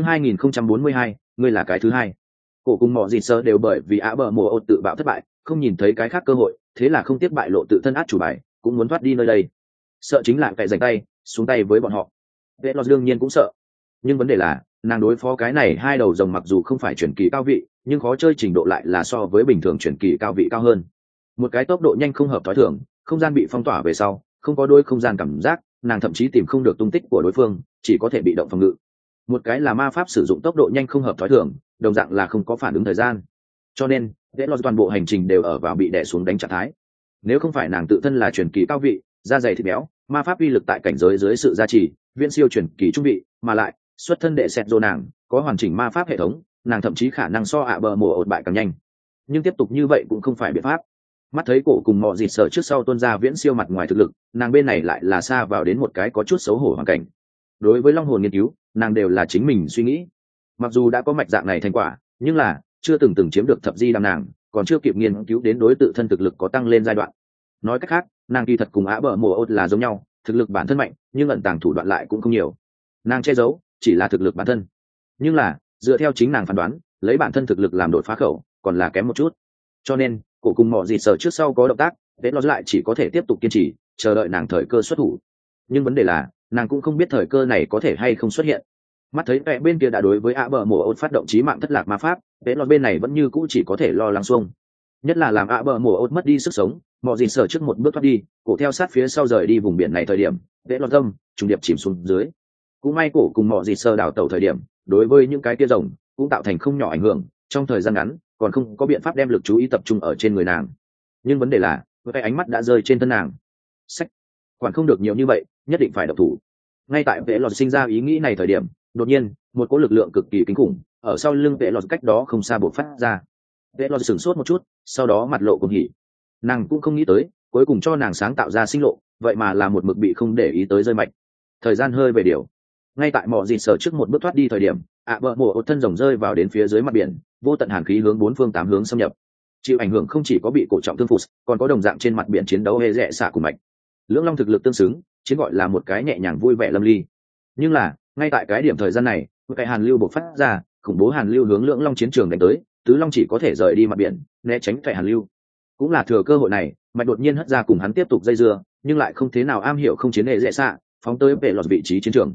2042, ngươi là cái thứ hai. Cổ cùng mọi gì sơ đều bởi vì ạ bờ mùa ột tự bạo thất bại, không nhìn thấy cái khác cơ hội, thế là không tiếc bại lộ tự thân át chủ bài, cũng muốn thoát đi nơi đây. Sợ chính là phải giành tay xuống tay với bọn họ. Vệ lọt đương nhiên cũng sợ, nhưng vấn đề là nàng đối phó cái này hai đầu rồng mặc dù không phải chuyển kỳ cao vị, nhưng khó chơi trình độ lại là so với bình thường chuyển kỳ cao vị cao hơn. Một cái tốc độ nhanh không hợp thói thường, không gian bị phong tỏa về sau, không có đôi không gian cảm giác, nàng thậm chí tìm không được tung tích của đối phương, chỉ có thể bị động phòng ngự. Một cái là ma pháp sử dụng tốc độ nhanh không hợp thói thường, đồng dạng là không có phản ứng thời gian, cho nên dễ lo toàn bộ hành trình đều ở vào bị đè xuống đánh trạng thái. Nếu không phải nàng tự thân là truyền kỳ cao vị, da dày thịt béo, ma pháp uy lực tại cảnh giới dưới sự gia trì viễn siêu truyền kỳ trung vị, mà lại xuất thân đệ sẹt dô nàng có hoàn chỉnh ma pháp hệ thống, nàng thậm chí khả năng so ạ bờ mùa ột bại càng nhanh. Nhưng tiếp tục như vậy cũng không phải biện pháp. Mắt thấy cổ cùng mọi dịt sở trước sau tuôn ra viễn siêu mặt ngoài thực lực, nàng bên này lại là xa vào đến một cái có chút xấu hổ hoàn cảnh. Đối với long hồn nghiên cứu, nàng đều là chính mình suy nghĩ. Mặc dù đã có mạch dạng này thành quả, nhưng là chưa từng chiếm được thập di đam nàng còn chưa kịp nghiên cứu đến đối tự thân thực lực có tăng lên giai đoạn. Nói cách khác, nàng kỳ thật cùng á bờ mùa ốt là giống nhau, thực lực bản thân mạnh, nhưng ẩn tàng thủ đoạn lại cũng không nhiều. Nàng che giấu chỉ là thực lực bản thân, nhưng là dựa theo chính nàng phán đoán, lấy bản thân thực lực làm đột phá khẩu còn là kém một chút. Cho nên cổ cùng mọi gì sở trước sau có động tác, thế nó lại chỉ có thể tiếp tục kiên trì chờ đợi nàng thời cơ xuất thủ. Nhưng vấn đề là nàng cũng không biết thời cơ này có thể hay không xuất hiện. Mắt thấy vẻ bên kia đã đối với ạ bờ mùa ốt phát động chí mạng thất lạc ma pháp, thế nó bên này vẫn như cũ chỉ có thể lo lắng xuông. Nhất là làm ạ bờ mùa ốt mất đi sức sống, mọi gì sở trước một bước thoát đi, cổ theo sát phía sau rời đi vùng biển này thời điểm, thế nó tâm trùng điệp chìm xuống dưới. Cũng may cổ cùng mọi gì sơ đảo tàu thời điểm, đối với những cái kia rồng cũng tạo thành không nhỏ ảnh hưởng, trong thời gian ngắn còn không có biện pháp đem lực chú ý tập trung ở trên người nàng. Nhưng vấn đề là cái ánh mắt đã rơi trên thân nàng. Sách, quản không được nhiều như vậy, nhất định phải độc thủ. Ngay tại vệ lọt sinh ra ý nghĩ này thời điểm, đột nhiên một cỗ lực lượng cực kỳ kinh khủng ở sau lưng vệ lọt cách đó không xa bộc phát ra. Vệ lọt sửng sốt một chút, sau đó mặt lộ cuồng hỉ. Nàng cũng không nghĩ tới, cuối cùng cho nàng sáng tạo ra sinh lộ, vậy mà là một mực bị không để ý tới rơi mạch. Thời gian hơi về điều. Ngay tại mọi gì sở trước một bước thoát đi thời điểm, bờ mùa ột thân rồng rơi vào đến phía dưới mặt biển, vô tận hàn khí hướng bốn phương tám hướng xâm nhập. Chịu ảnh hưởng không chỉ có bị cổ trọng thương phụt, còn có đồng dạng trên mặt biển chiến đấu hê rẽ xả cùng mạch. Lưỡng long thực lực tương xứng, chiến gọi là một cái nhẹ nhàng vui vẻ lâm ly. Nhưng là ngay tại cái điểm thời gian này, một cái hàn lưu bộc phát ra, khủng bố hàn lưu hướng lưỡng long chiến trường đánh tới, tứ long chỉ có thể rời đi mặt biển, né tránh phải hàn lưu. Cũng là thừa cơ hội này, mạch đột nhiên hất ra cùng hắn tiếp tục dây dưa, nhưng lại không thế nào am hiểu không chiến hệ dễ xạ, phóng tới về lọt vị trí chiến trường.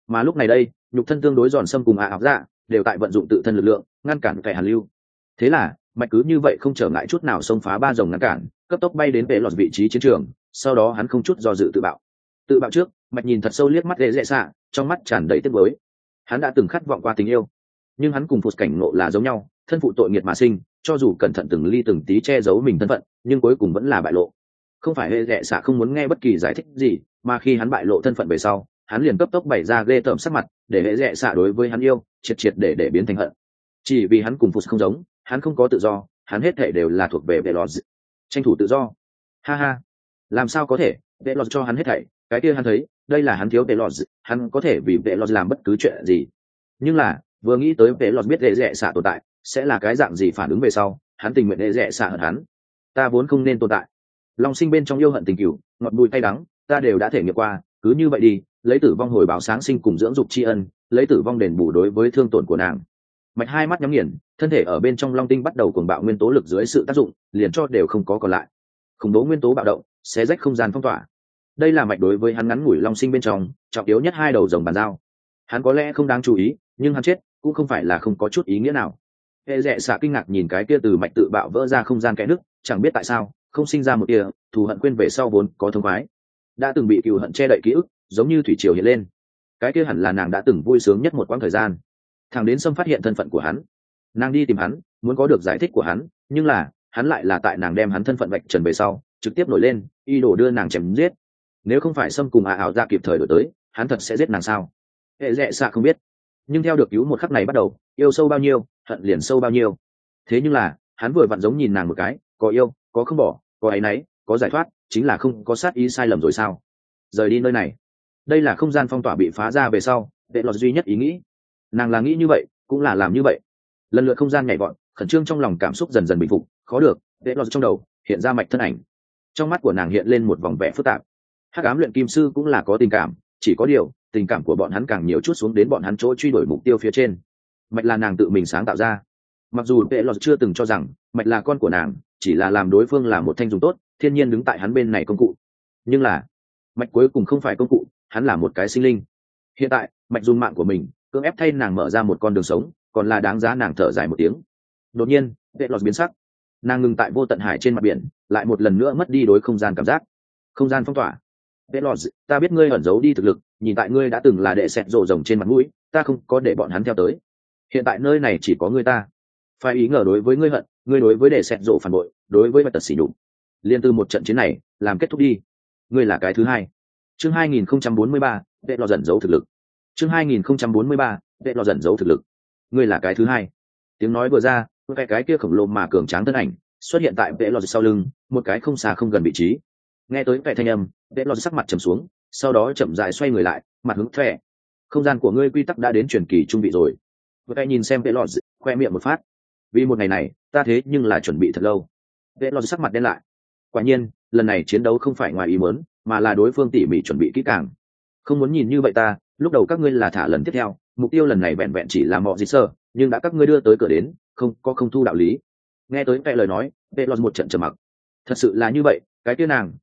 mà lúc này đây nhục thân tương đối giòn xâm cùng ảo dạ đều tại vận dụng tự thân lực lượng ngăn cản kẻ hàn lưu. Thế là mạch cứ như vậy không trở ngại chút nào xông phá ba dòng ngăn cản, cấp tốc bay đến vệ lọt vị trí chiến trường. Sau đó hắn không chút do dự tự bạo trước, mạch nhìn thật sâu liếc mắt dễ xạ, trong mắt tràn đầy tiếc nuối. Hắn đã từng khát vọng qua tình yêu, nhưng hắn cùng phụt cảnh ngộ là giống nhau, thân phụ tội nghiệt mà sinh, cho dù cẩn thận từng ly từng tí che giấu mình thân phận, nhưng cuối cùng vẫn là bại lộ. Không phải hệ dễ xạ không muốn nghe bất kỳ giải thích gì, mà khi hắn bại lộ thân phận về sau, hắn liền cấp tốc bày ra ghê tởm sắc mặt, để hệ dễ xạ đối với hắn yêu triệt để biến thành hận. Chỉ vì hắn cùng phụt không giống, hắn không có tự do, hắn hết thảy đều là thuộc về vệ lọt, tranh thủ tự do. Ha ha, làm sao có thể, vệ lọt cho hắn hết thảy, cái kia hắn thấy đây là hắn thiếu vệ lọt, hắn có thể vì vệ lọt làm bất cứ chuyện gì. Nhưng là vừa nghĩ tới vệ lọt biết hệ dễ xạ tồn tại sẽ là cái dạng gì phản ứng về sau, hắn tình nguyện hệ dễ xạ hận hắn. Ta vốn không nên tồn tại. Long sinh bên trong yêu hận tình cửu, ngọt bùi cay đắng, ta đều đã thể nghiệm qua, cứ như vậy đi, lấy tử vong hồi báo sáng sinh cùng dưỡng dục tri ân, lấy tử vong đền bù đối với thương tổn của nàng. Mạch hai mắt nhắm nghiền, thân thể ở bên trong long tinh bắt đầu cuồng bạo nguyên tố lực dưới sự tác dụng, liền cho đều không có còn lại. Khủng bố nguyên tố bạo động, xé rách không gian phong tỏa. Đây là mạch đối với hắn ngắn ngủi long sinh bên trong trọng yếu nhất hai đầu rồng bàn giao. Hắn có lẽ không đáng chú ý, nhưng hắn chết cũng không phải là không có chút ý nghĩa nào. Hệ Dẹ xạ kinh ngạc nhìn cái kia từ mạch tự bạo vỡ ra không gian kẽ nứt, chẳng biết tại sao không sinh ra một tia thù hận quên về sau vốn có thông khoái. Đã từng bị cừu hận che đậy ký ức, giống như thủy triều hiện lên. Cái kia hẳn là nàng đã từng vui sướng nhất một quãng thời gian. Thằng đến Sâm phát hiện thân phận của hắn, nàng đi tìm hắn, muốn có được giải thích của hắn, nhưng là hắn lại là tại nàng đem hắn thân phận vạch trần về sau, trực tiếp nổi lên, y đổ đưa nàng chém giết. Nếu không phải Sâm cùng ảo ra kịp thời đổi tới, hắn thật sẽ giết nàng sao? Hệ Dẹ xạ không biết, nhưng theo được cứu một khắc này bắt đầu, yêu sâu bao nhiêu, hận liền sâu bao nhiêu. Thế nhưng là hắn vừa vặn giống nhìn nàng một cái, có yêu, có không bỏ, có áy náy, có giải thoát, chính là không có sát ý sai lầm rồi sao? Rời đi nơi này. Đây là không gian phong tỏa bị phá ra về sau, vệ lọt duy nhất ý nghĩ. Nàng là nghĩ như vậy, cũng là làm như vậy. Lần lượt không gian nhảy vọt, khẩn trương trong lòng cảm xúc dần dần bình phục, khó được, vệ lọt trong đầu hiện ra mạch thân ảnh. Trong mắt của nàng hiện lên một vòng vẻ phức tạp. Hắc ám luyện kim sư cũng là có tình cảm, chỉ có điều tình cảm của bọn hắn càng nhiều chút xuống đến bọn hắn chỗ truy đuổi mục tiêu phía trên. Mạch là nàng tự mình sáng tạo ra. Mặc dù vệ lọt chưa từng cho rằng mạch là con của nàng, chỉ là làm đối phương là một thanh dùng tốt, thiên nhiên đứng tại hắn bên này công cụ. Nhưng là mạch cuối cùng không phải công cụ, hắn là một cái sinh linh. Hiện tại mạch dùng mạng của mình cưỡng ép thay nàng mở ra một con đường sống, còn là đáng giá nàng thở dài một tiếng. Đột nhiên vệ lọt biến sắc, nàng ngừng tại vô tận hải trên mặt biển, lại một lần nữa mất đi đối không gian cảm giác. Không gian phong tỏa. Vệ lọt, ta biết ngươi ẩn giấu đi thực lực, nhìn tại ngươi đã từng là đệ sẹt rồ rồng trên mặt mũi, ta không có để bọn hắn theo tới. Hiện tại nơi này chỉ có ngươi ta. Phải ý ngờ đối với ngươi hận, ngươi đối với đệ sẹt rồ phản bội, đối với vật tật xỉ nhục. Liên từ một trận chiến này làm kết thúc đi. Ngươi là cái thứ hai. Chương 2043, vệ lọt dần giấu thực lực. Chương 2043, vệ lọt dần giấu thực lực. Ngươi là cái thứ hai. Tiếng nói vừa ra, một cái kia khổng lồ mà cường tráng thân ảnh xuất hiện tại vệ lọt sau lưng, một cái không xa không gần vị trí. Nghe tới vẻ thanh âm, vệ lọt sắc mặt trầm xuống, sau đó chậm rãi xoay người lại, mặt hướng thẻ. Không gian của ngươi quy tắc đã đến truyền kỳ trung vị rồi. Vừa cái nhìn xem vệ lọt, khoe miệng một phát. Vì một ngày này, ta thế nhưng là chuẩn bị thật lâu. Vệ lọt sắc mặt đen lại. Quả nhiên, lần này chiến đấu không phải ngoài ý muốn, mà là đối phương tỉ mỉ chuẩn bị kỹ càng. Không muốn nhìn như vậy ta, lúc đầu các ngươi là thả lần tiếp theo, mục tiêu lần này vẹn vẹn chỉ là mọ gì sơ, nhưng đã các ngươi đưa tới cửa đến, không thu đạo lý. Nghe tới vẻ lời nói, vệ lọt một trận trầm mặc. Thật sự là như vậy, cái kia nàng,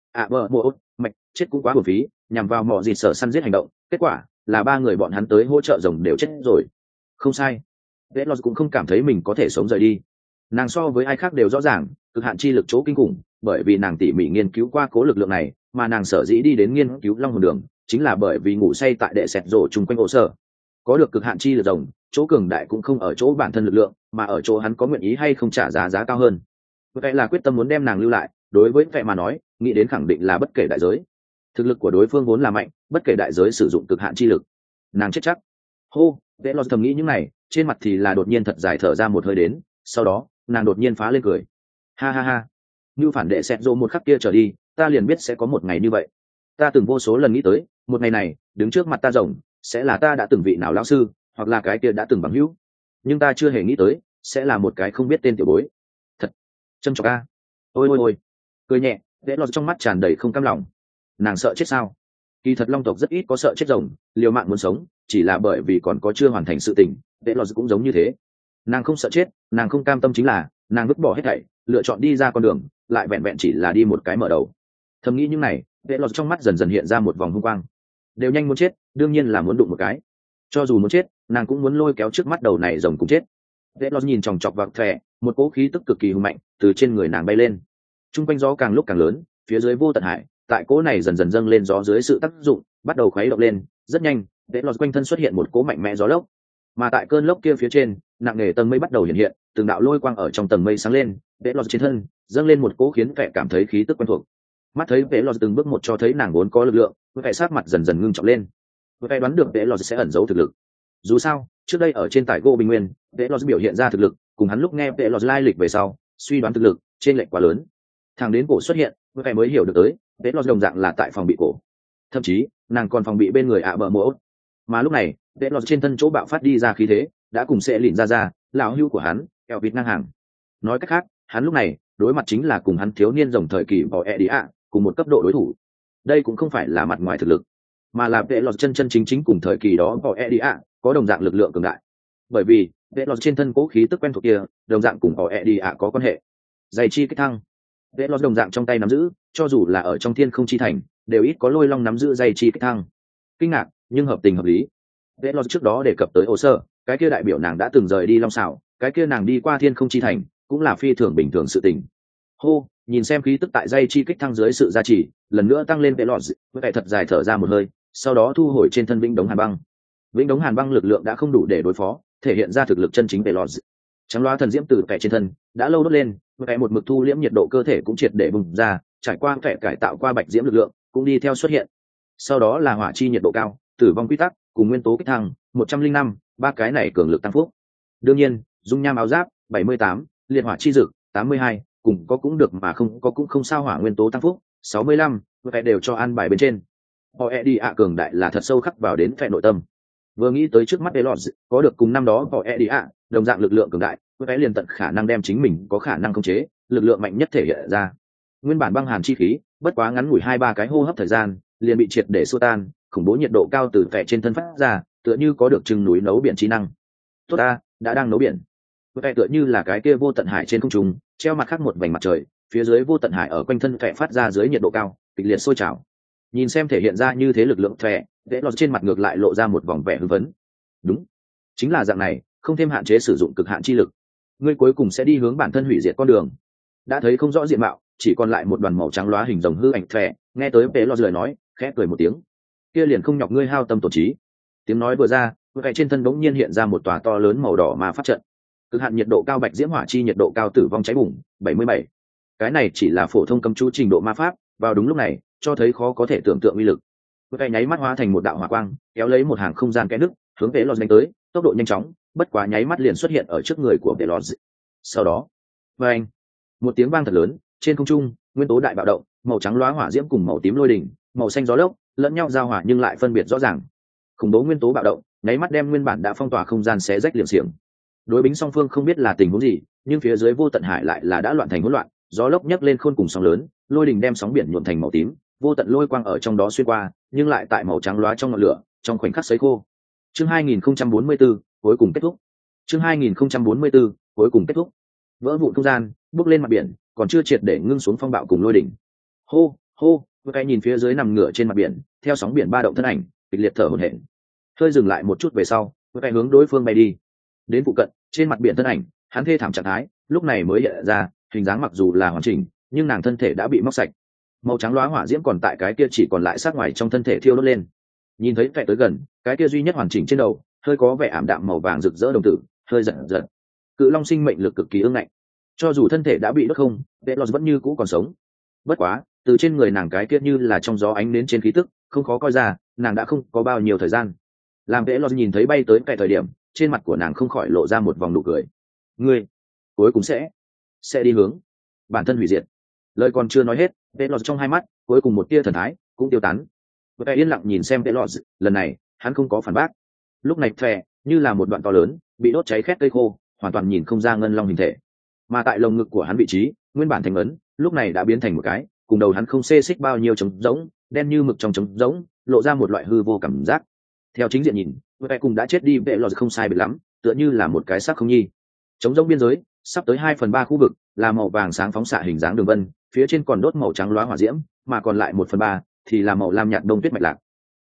mạch chết cũng quá bổ phí, nhằm vào mọ gì sở săn giết hành động, kết quả là ba người bọn hắn tới hỗ trợ rồng đều chết rồi. Không sai, vệ lọt cũng không cảm thấy mình có thể sống rời đi. Nàng so với ai khác đều rõ ràng cực hạn chi lực chỗ kinh khủng, bởi vì nàng tỉ mỉ nghiên cứu qua cố lực lượng này, mà nàng sở dĩ đi đến nghiên cứu long hồn đường chính là bởi vì ngủ say tại đệ sẹt rổ chung quanh ổ sở. Có được cực hạn chi lực rồng, chỗ cường đại cũng không ở chỗ bản thân lực lượng, mà ở chỗ hắn có nguyện ý hay không trả giá cao hơn. Vậy là quyết tâm muốn đem nàng lưu lại, đối với vậy mà nói, nghĩ đến khẳng định là bất kể đại giới. Thực lực của đối phương vốn là mạnh, bất kể đại giới sử dụng cực hạn chi lực, nàng chết chắc. Hô, vệ lọt thầm nghĩ những này, trên mặt thì là đột nhiên thật dài thở ra một hơi đến, sau đó nàng đột nhiên phá lên cười. Ha ha ha, như phản đệ sẹt rộ một khắc kia trở đi, ta liền biết sẽ có một ngày như vậy. Ta từng vô số lần nghĩ tới, một ngày này đứng trước mặt ta rồng sẽ là ta đã từng vị nào lão sư, hoặc là cái kia đã từng bằng hữu, nhưng ta chưa hề nghĩ tới sẽ là một cái không biết tên tiểu bối. Thật châm chọc a. Ôi ôi ôi, cười nhẹ, vệ lọt trong mắt tràn đầy không cam lòng. Nàng sợ chết sao? Kỳ thật long tộc rất ít có sợ chết rồng, liều mạng muốn sống chỉ là bởi vì còn có chưa hoàn thành sự tình. Vệ lọt cũng giống như thế, nàng không sợ chết, nàng không cam tâm chính là nàng vứt bỏ hết thảy, lựa chọn đi ra con đường, lại vẹn vẹn chỉ là đi một cái mở đầu. Thầm nghĩ những này, vệ lọt trong mắt dần dần hiện ra một vòng hung quang. Đều nhanh muốn chết, đương nhiên là muốn đụng một cái. cho dù muốn chết nàng cũng muốn lôi kéo trước mắt đầu này rồng cùng chết. Vệ lọt nhìn chòng chọc vào thẻ, một cỗ khí tức cực kỳ hùng mạnh từ trên người nàng bay lên. Trung quanh gió càng lúc càng lớn, phía dưới vô tận hải, tại cỗ này dần dần dâng lên gió dưới sự tác dụng, bắt đầu khuấy động lên, rất nhanh, vệ lọt quanh thân xuất hiện một cỗ mạnh mẽ gió lốc. Mà tại cơn lốc kia phía trên, nặng nề tầng mây bắt đầu hiện hiện, từng đạo lôi quang ở trong tầng mây sáng lên, vệ lọt trên thân dâng lên một cỗ khiến vẻ cảm thấy khí tức quen thuộc. Mắt thấy vệ lọt từng bước một cho thấy nàng vốn có lực lượng, vẻ sát mặt dần dần ngưng trọng lên. Vệ đoán được vệ lọt sẽ ẩn giấu thực lực. Dù sao, trước đây ở trên tải gỗ bình nguyên, vệ lọt biểu hiện ra thực lực, cùng hắn lúc nghe vệ lọt lai lịch về sau, suy đoán thực lực trên lệch quá lớn. Thằng đến cổ xuất hiện, vệ mới hiểu được tới, vệ lọt đồng dạng là tại phòng bị cổ. Thậm chí, nàng còn phòng bị bên người bờ mộ. Mà lúc này, vệ lọt trên thân chỗ bạo phát đi ra khí thế, đã cùng sẽ lịn ra, lão hưu của hắn, eo vịt ngang hàng. Nói cách khác, hắn lúc này đối mặt chính là cùng hắn thiếu niên rồng thời kỳ bỏ đi ạ, cùng một cấp độ đối thủ. Đây cũng không phải là mặt ngoài thực lực, mà là vệ lọt chân chân chính chính cùng thời kỳ đó bỏ đi ạ có đồng dạng lực lượng cường đại. Bởi vì vệ lọt trên thân cố khí tức quen thuộc kia đồng dạng cùng bỏ đi ạ có quan hệ. Dày chi kích thăng, vệ lọt đồng dạng trong tay nắm giữ, cho dù là ở trong thiên không chi thành đều ít có lôi long nắm giữ dày chi kích thăng. Kinh ngạc nhưng hợp tình hợp lý. Vệ lọt trước đó đề cập tới hồ sơ, cái kia đại biểu nàng đã từng rời đi long xảo, cái kia nàng đi qua thiên không chi thành cũng là phi thường bình thường sự tình. Hô, nhìn xem khí tức tại dây chi kích thăng dưới sự gia trì lần nữa tăng lên vệ lọt, với vẻ thật dài thở ra một hơi, sau đó thu hồi trên thân vĩnh đống hàn băng. Vĩnh đống hàn băng lực lượng đã không đủ để đối phó, thể hiện ra thực lực chân chính vệ lọt. Trắng loa thần diễm từ vẻ trên thân đã lâu đốt lên, vẻ một mực thu liễm nhiệt độ cơ thể cũng triệt để bùng ra, trải qua vẻ cải tạo qua bạch diễm lực lượng cũng đi theo xuất hiện. Sau đó là hỏa chi nhiệt độ cao, tử vong quy tắc cùng nguyên tố kích thăng 105, ba cái này cường lực tăng phúc. Đương nhiên, dung nham áo giáp 78, liệt hỏa chi dực 82, cùng có cũng được mà không có cũng không sao, hỏa nguyên tố tăng phúc 65, vẻ đều cho an bài bên trên. Họ đi ạ cường đại là thật sâu khắc vào đến vẻ nội tâm. Vừa nghĩ tới trước mắt Elot có được cùng năm đó họ đi ạ đồng dạng lực lượng cường đại, vẻ liền tận khả năng đem chính mình có khả năng khống chế lực lượng mạnh nhất thể hiện ra. Nguyên bản băng hàn chi khí, bất quá ngắn ngủi 2-3 cái hô hấp thời gian, liền bị triệt để xua tan, khủng bố nhiệt độ cao từ vẻ trên thân phát ra, tựa như có được chừng núi nấu biển trí năng. Tốt ta, đã đang nấu biển. Vẻ tựa như là cái kia vô tận hải trên không trung, treo mặt khác một vành mặt trời, phía dưới vô tận hải ở quanh thân vẻ phát ra dưới nhiệt độ cao, kịch liệt sôi trào. Nhìn xem thể hiện ra như thế lực lượng vẻ, vẽ lọt trên mặt ngược lại lộ ra một vòng vẻ hưng phấn. Đúng, chính là dạng này, không thêm hạn chế sử dụng cực hạn chi lực, ngươi cuối cùng sẽ đi hướng bản thân hủy diệt con đường. Đã thấy không rõ diện mạo, chỉ còn lại một đoàn màu trắng lóa hình rồng hư ảnh vẻ, nghe tới vẽ lọt lời nói, khẽ cười một tiếng. Kia liền không nhọc ngươi hao tâm tổn trí. Tiếng nói vừa ra, vẻ trên thân bỗng nhiên hiện ra một tòa to lớn màu đỏ ma pháp trận. Cực hạn nhiệt độ cao bạch diễm hỏa chi nhiệt độ cao tử vong cháy bùng 77. Cái này chỉ là phổ thông cấm chú trình độ ma pháp, vào đúng lúc này cho thấy khó có thể tưởng tượng uy lực. Cái nháy mắt hóa thành một đạo hỏa quang, kéo lấy một hàng không gian kẽ nứt, hướng về lọt đánh tới, tốc độ nhanh chóng, bất quá nháy mắt liền xuất hiện ở trước người của vệ lọt. Sau đó, vang, một tiếng vang thật lớn, trên không trung, nguyên tố đại bạo động, màu trắng lóa hỏa diễm cùng màu tím lôi đỉnh, màu xanh gió lốc, lẫn nhau giao hòa nhưng lại phân biệt rõ ràng. Khủng bố nguyên tố bạo động, nháy mắt đem nguyên bản đã phong tỏa không gian xé rách liệm xiềng. Đối bính song phương không biết là tình huống gì, nhưng phía dưới vô tận hải lại là đã loạn thành hỗn loạn, gió lốc nhấc lên khôn cùng sóng lớn, lôi đỉnh đem sóng biển nhuộm thành màu tím, vô tận lôi quang ở trong đó xuyên qua, nhưng lại tại màu trắng lóa trong ngọn lửa, trong khoảnh khắc sấy khô. Chương 2044, cuối cùng kết thúc. Chương 2044, cuối cùng kết thúc. Vỡ vụn không gian, bước lên mặt biển, còn chưa triệt để ngưng xuống phong bạo cùng lôi đỉnh. Hô, hô, với cái nhìn phía dưới nằm ngửa trên mặt biển, theo sóng biển ba động thân ảnh, kịch liệt thở hổn hển. Hơi dừng lại một chút về sau, với cái hướng đối phương bay đi. Đến phụ cận, trên mặt biển thân ảnh, hắn thê thảm trạng thái, lúc này mới hiện ra, hình dáng mặc dù là hoàn chỉnh, nhưng nàng thân thể đã bị móc sạch. Màu trắng lóa hỏa diễm còn tại cái kia chỉ còn lại sát ngoài trong thân thể thiêu đốt lên. Nhìn thấy vẻ tới gần, cái kia duy nhất hoàn chỉnh trên đầu, hơi có vẻ ảm đạm màu vàng rực rỡ đồng tử, hơi giật giật. Cự long sinh mệnh lực cực kỳ ương ngạnh, cho dù thân thể đã bị đốt không, Velos vẫn như cũ còn sống. Bất quá, từ trên người nàng cái kia như là trong gió ánh đến trên khí tức, không khó coi ra, nàng đã không có bao nhiêu thời gian. Làm Velos nhìn thấy bay tới cái thời điểm, trên mặt của nàng không khỏi lộ ra một vòng nụ cười. Ngươi, cuối cùng sẽ đi hướng bản thân hủy diệt. Lời còn chưa nói hết, Velos trong hai mắt cuối cùng một tia thần thái cũng tiêu tán. Vẻ yên lặng nhìn xem Velos, lần này hắn không có phản bác. Lúc này Thè như là một đoạn to lớn bị đốt cháy khét cây khô, hoàn toàn nhìn không ra ngân long hình thể. Mà tại lồng ngực của hắn vị trí, nguyên bản thành ấn, lúc này đã biến thành một cái, cùng đầu hắn không xê xích bao nhiêu trống rỗng, đen như mực trong trống rỗng, lộ ra một loại hư vô cảm giác. Theo chính diện nhìn, Vẻ cùng đã chết đi Velos không sai biệt lắm, tựa như là một cái xác không nhi. Trống rỗng biên giới, sắp tới 2/3 khu vực là màu vàng sáng phóng xạ hình dáng đường vân, phía trên còn đốt màu trắng lóa hỏa diễm, mà còn lại 1/3 thì là màu lam nhạt đông tuyết mạch lạc.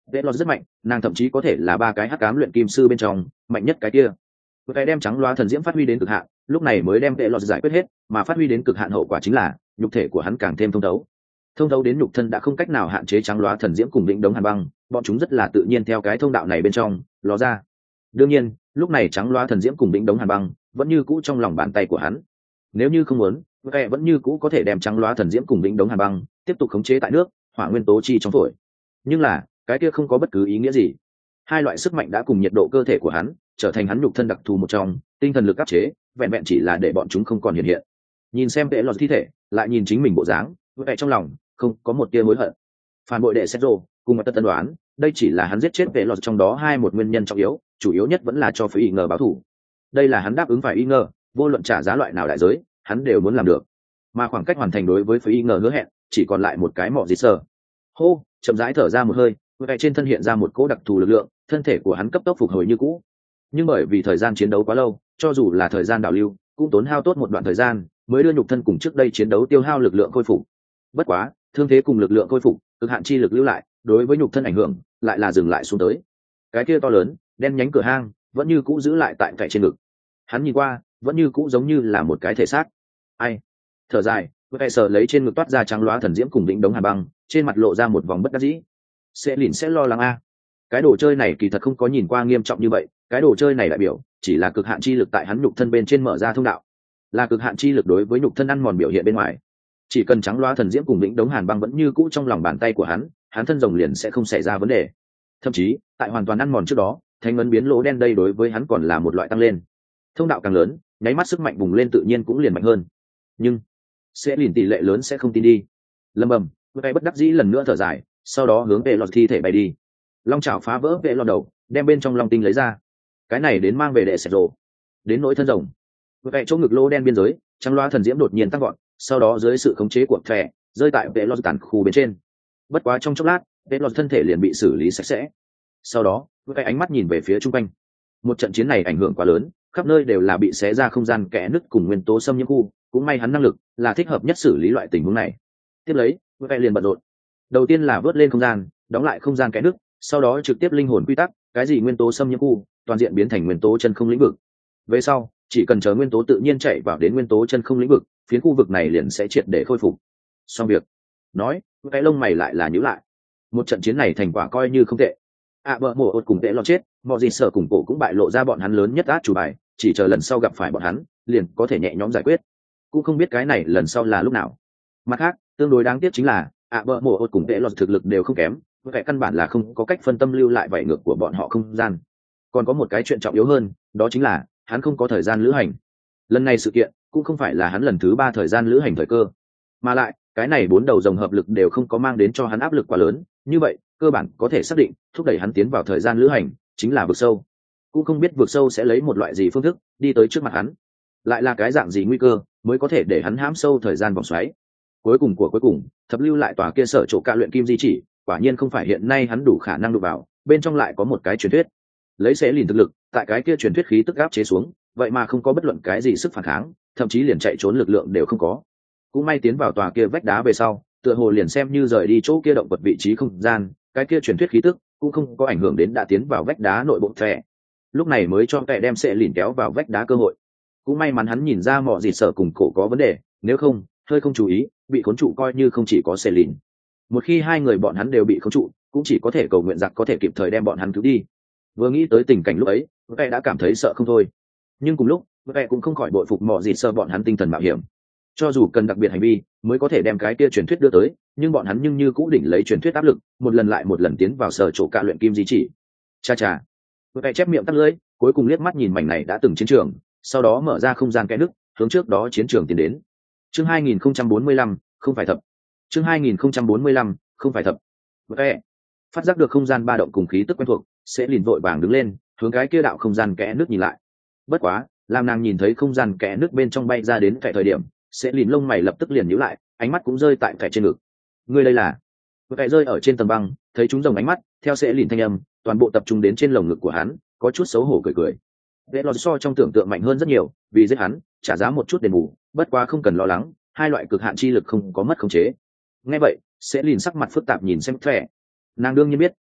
Vệ lọt rất mạnh, nàng thậm chí có thể là ba cái hắc ám luyện kim sư bên trong mạnh nhất cái kia. Vệ đem trắng loá thần diễm phát huy đến cực hạn, lúc này mới đem vệ lọt giải quyết hết, mà phát huy đến cực hạn hậu quả chính là nhục thể của hắn càng thêm thông thấu đến nhục thân đã không cách nào hạn chế trắng loá thần diễm cùng đỉnh đống hàn băng, bọn chúng rất là tự nhiên theo cái thông đạo này bên trong ló ra. Đương nhiên, lúc này trắng loá thần diễm cùng đỉnh đống hàn băng vẫn như cũ trong lòng bàn tay của hắn. Nếu như không muốn, vệ vẫn như cũ có thể đem trắng loá thần diễm cùng đỉnh đống hàn băng tiếp tục khống chế tại nước hỏa nguyên tố chi trong phổi. Nhưng là cái kia không có bất cứ ý nghĩa gì. Hai loại sức mạnh đã cùng nhiệt độ cơ thể của hắn trở thành hắn nhục thân đặc thù một trong, tinh thần lực áp chế vẹn vẹn chỉ là để bọn chúng không còn hiện hiện. Nhìn xem vệ lọt thi thể, lại nhìn chính mình bộ dáng, vệ trong lòng không có một tia hối hận. Phản bội đệ Sergio cùng một tân đoán, đây chỉ là hắn giết chết vệ lọt trong đó một nguyên nhân trọng yếu, chủ yếu nhất vẫn là cho phải y ngờ báo thù. Đây là hắn đáp ứng phải y ngờ, vô luận trả giá loại nào đại giới, hắn đều muốn làm được. Mà khoảng cách hoàn thành đối với phải y ngờ hứa hẹn, chỉ còn lại một cái mỏ gì sờ. Hô, chậm rãi thở ra một hơi, vệ trên thân hiện ra một cỗ đặc thù lực lượng, thân thể của hắn cấp tốc phục hồi như cũ. Nhưng bởi vì thời gian chiến đấu quá lâu, cho dù là thời gian đảo lưu, cũng tốn hao tốt một đoạn thời gian mới đưa nhục thân cùng trước đây chiến đấu tiêu hao lực lượng khôi phục. Bất quá, thương thế cùng lực lượng khôi phục, cực hạn chi lực lưu lại, đối với nhục thân ảnh hưởng lại là dừng lại xuống tới. Cái kia to lớn, đen nhánh cửa hang vẫn như cũ giữ lại tại trên ngực. Hắn nhìn qua, vẫn như cũ giống như là một cái thể xác. Ai? Thở dài, vệ sờ lấy trên ngực toát ra trắng loá thần diễm cùng đỉnh đống hàn băng, trên mặt lộ ra một vòng bất đắc dĩ. Sẽ lìn sẽ lo lắng a. Cái đồ chơi này kỳ thật không có nhìn qua nghiêm trọng như vậy, cái đồ chơi này đại biểu chỉ là cực hạn chi lực tại hắn nhục thân bên trên mở ra thông đạo, là cực hạn chi lực đối với nhục thân ăn mòn biểu hiện bên ngoài. Chỉ cần trắng loá thần diễm cùng đỉnh đống hàn băng vẫn như cũ trong lòng bàn tay của hắn thân rồng liền sẽ không xảy ra vấn đề. Thậm chí tại hoàn toàn ăn mòn trước đó, thánh ấn biến lỗ đen đây đối với hắn còn là một loại tăng lên. Thông đạo càng lớn, nháy mắt sức mạnh bùng lên tự nhiên cũng liền mạnh hơn. Nhưng sẽ liền tỷ lệ lớn sẽ không tin đi. Lâm bầm, vệ bất đắc dĩ lần nữa thở dài, sau đó hướng về lọt thi thể bay đi. Long chảo phá vỡ vệ lọt đầu, đem bên trong long tinh lấy ra. Cái này đến mang về để xẹt rồ. Đến nỗi thân rồng, vệ chỗ ngực lỗ đen biên giới, trắng loá thần diễm đột nhiên tăng gọn, sau đó dưới sự khống chế của thẻ, rơi tại vệ lọt tản khu bên trên. Bất quá trong chốc lát, vệ lọt thân thể liền bị xử lý sạch sẽ. Sau đó, vệ ánh mắt nhìn về phía trung quanh. Một trận chiến này ảnh hưởng quá lớn, khắp nơi đều là bị xé ra không gian kẽ nứt cùng nguyên tố xâm nhiễm khu, cũng may hắn năng lực là thích hợp nhất xử lý loại tình huống này. Tiếp lấy, vệ liền bận rộn. Đầu tiên là vớt lên không gian, đóng lại không gian kẽ nứt, sau đó trực tiếp linh hồn quy tắc, cái gì nguyên tố xâm nhiễm khu, toàn diện biến thành nguyên tố chân không lĩnh vực. Về sau, chỉ cần chờ nguyên tố tự nhiên chạy vào đến nguyên tố chân không lĩnh vực, phiến khu vực này liền sẽ triệt để khôi phục. Xong việc. Nói, cái lông mày lại là nhíu lại. Một trận chiến này thành quả coi như không tệ. Bờ mổ ột cùng tệ lo chết, mọi gì sở cùng cổ cũng bại lộ ra bọn hắn lớn nhất át chủ bài, chỉ chờ lần sau gặp phải bọn hắn, liền có thể nhẹ nhõm giải quyết. Cũng không biết cái này lần sau là lúc nào. Mặt khác, tương đối đáng tiếc chính là, bờ mổ ột cùng tệ lo thực lực đều không kém, vậy căn bản là không có cách phân tâm lưu lại vảy ngược của bọn họ không gian. Còn có một cái chuyện trọng yếu hơn, đó chính là hắn không có thời gian lữ hành. Lần này sự kiện cũng không phải là hắn lần thứ 3 thời gian lữ hành thời cơ, mà lại cái này 4 đầu dòng hợp lực đều không có mang đến cho hắn áp lực quá lớn, như vậy cơ bản có thể xác định thúc đẩy hắn tiến vào thời gian lữ hành chính là vực sâu. Cũng không biết vực sâu sẽ lấy một loại gì phương thức đi tới trước mặt hắn, lại là cái dạng gì nguy cơ mới có thể để hắn hãm sâu thời gian vòng xoáy. Cuối cùng thập lưu lại tòa kia sở chỗ cả luyện kim di chỉ, quả nhiên không phải hiện nay hắn đủ khả năng đụng vào, bên trong lại có một cái truyền thuyết. Lấy sẽ lìn thực lực, tại cái kia truyền thuyết khí tức áp chế xuống, vậy mà không có bất luận cái gì sức phản kháng, thậm chí liền chạy trốn lực lượng đều không có. Cũng may tiến vào tòa kia vách đá về sau, tựa hồ liền xem như rời đi chỗ kia động vật vị trí không gian, cái kia truyền thuyết khí tức cũng không có ảnh hưởng đến đã tiến vào vách đá nội bộ thẻ. Lúc này mới cho kẻ đem sẽ lìn kéo vào vách đá cơ hội. Cũng may mắn hắn nhìn ra mọi gì sợ cùng cổ có vấn đề, nếu không, hơi không chú ý, bị khốn trụ coi như không chỉ có sẽ lìn. Một khi hai người bọn hắn đều bị khống trụ, cũng chỉ có thể cầu nguyện giặc có thể kịp thời đem bọn hắn cứu đi. Vừa nghĩ tới tình cảnh lúc ấy, vệ đã cảm thấy sợ không thôi. Nhưng cùng lúc, vệ cũng không khỏi bội phục mọ gì sơ bọn hắn tinh thần mạo hiểm. Cho dù cần đặc biệt hành vi mới có thể đem cái kia truyền thuyết đưa tới, nhưng bọn hắn nhưng như cũ đỉnh lấy truyền thuyết áp lực, một lần lại một lần tiến vào sở chỗ cả luyện kim di chỉ. Cha, vệ chép miệng tắt lưỡi, cuối cùng liếc mắt nhìn mảnh này đã từng chiến trường, sau đó mở ra không gian kẽ nứt, hướng trước đó chiến trường tiến đến. Chương 2045, không phải thập. Chương 2045, không phải thập. Vệ phát giác được không gian ba động cùng khí tức quen thuộc, sẽ liền vội vàng đứng lên, hướng cái kia đạo không gian kẽ nước nhìn lại. Bất quá, làm nàng nhìn thấy không gian kẽ nước bên trong bay ra đến cái thời điểm, sẽ liền lông mày lập tức liền nhíu lại, ánh mắt cũng rơi tại cái trên ngực. Người đây là? Cái rơi ở trên tầng băng, thấy chúng rồng ánh mắt, theo sẽ liền thanh âm, toàn bộ tập trung đến trên lồng ngực của hắn, có chút xấu hổ cười cười. Vệ lọt so trong tưởng tượng mạnh hơn rất nhiều, vì giết hắn, trả giá một chút đền bù, bất quá không cần lo lắng, hai loại cực hạn chi lực không có mất khống chế. Nghe vậy, sẽ liền sắc mặt phức tạp nhìn xem thẻ. Nàng đương nhiên biết,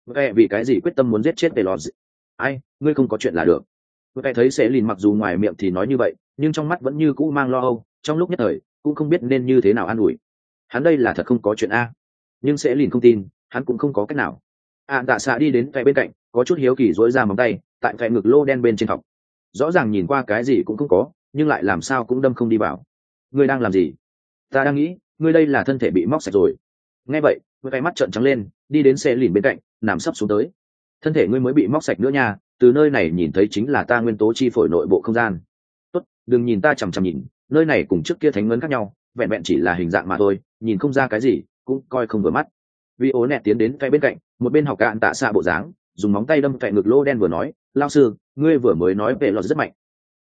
Vẽ vì cái gì quyết tâm muốn giết chết tề lò. Ai, ngươi không có chuyện là được. Vẽ thấy sẽ lìn mặc dù ngoài miệng thì nói như vậy nhưng trong mắt vẫn như cũ mang lo âu, trong lúc nhất thời cũng không biết nên như thế nào an ủi. Hắn đây là thật không có chuyện a. Nhưng sẽ lìn không tin, hắn cũng không có cách nào. Tạ xạ đi đến vẽ bên cạnh, có chút hiếu kỳ dối ra móng tay tại vẽ ngực lô đen bên trên thọc. Rõ ràng nhìn qua cái gì cũng không có nhưng lại làm sao cũng đâm không đi vào. Ngươi đang làm gì? Ta đang nghĩ ngươi đây là thân thể bị móc sạch rồi. Nghe vậy với cái mắt trợn trắng lên, đi đến xe lìn bên cạnh nằm sấp xuống tới. Thân thể ngươi mới bị móc sạch nữa nha, từ nơi này nhìn thấy chính là ta nguyên tố chi phổi nội bộ không gian. Tốt, đừng nhìn ta chằm chằm nhìn, nơi này cùng trước kia thánh ngấn khác nhau, vẹn vẹn chỉ là hình dạng mà thôi, nhìn không ra cái gì, cũng coi không vừa mắt. Vì ố nẹt tiến đến cái bên cạnh, một bên học cạn tạ xạ bộ dáng, dùng móng tay đâm vẹn ngực lô đen vừa nói, lao sư, ngươi vừa mới nói về lọt rất mạnh.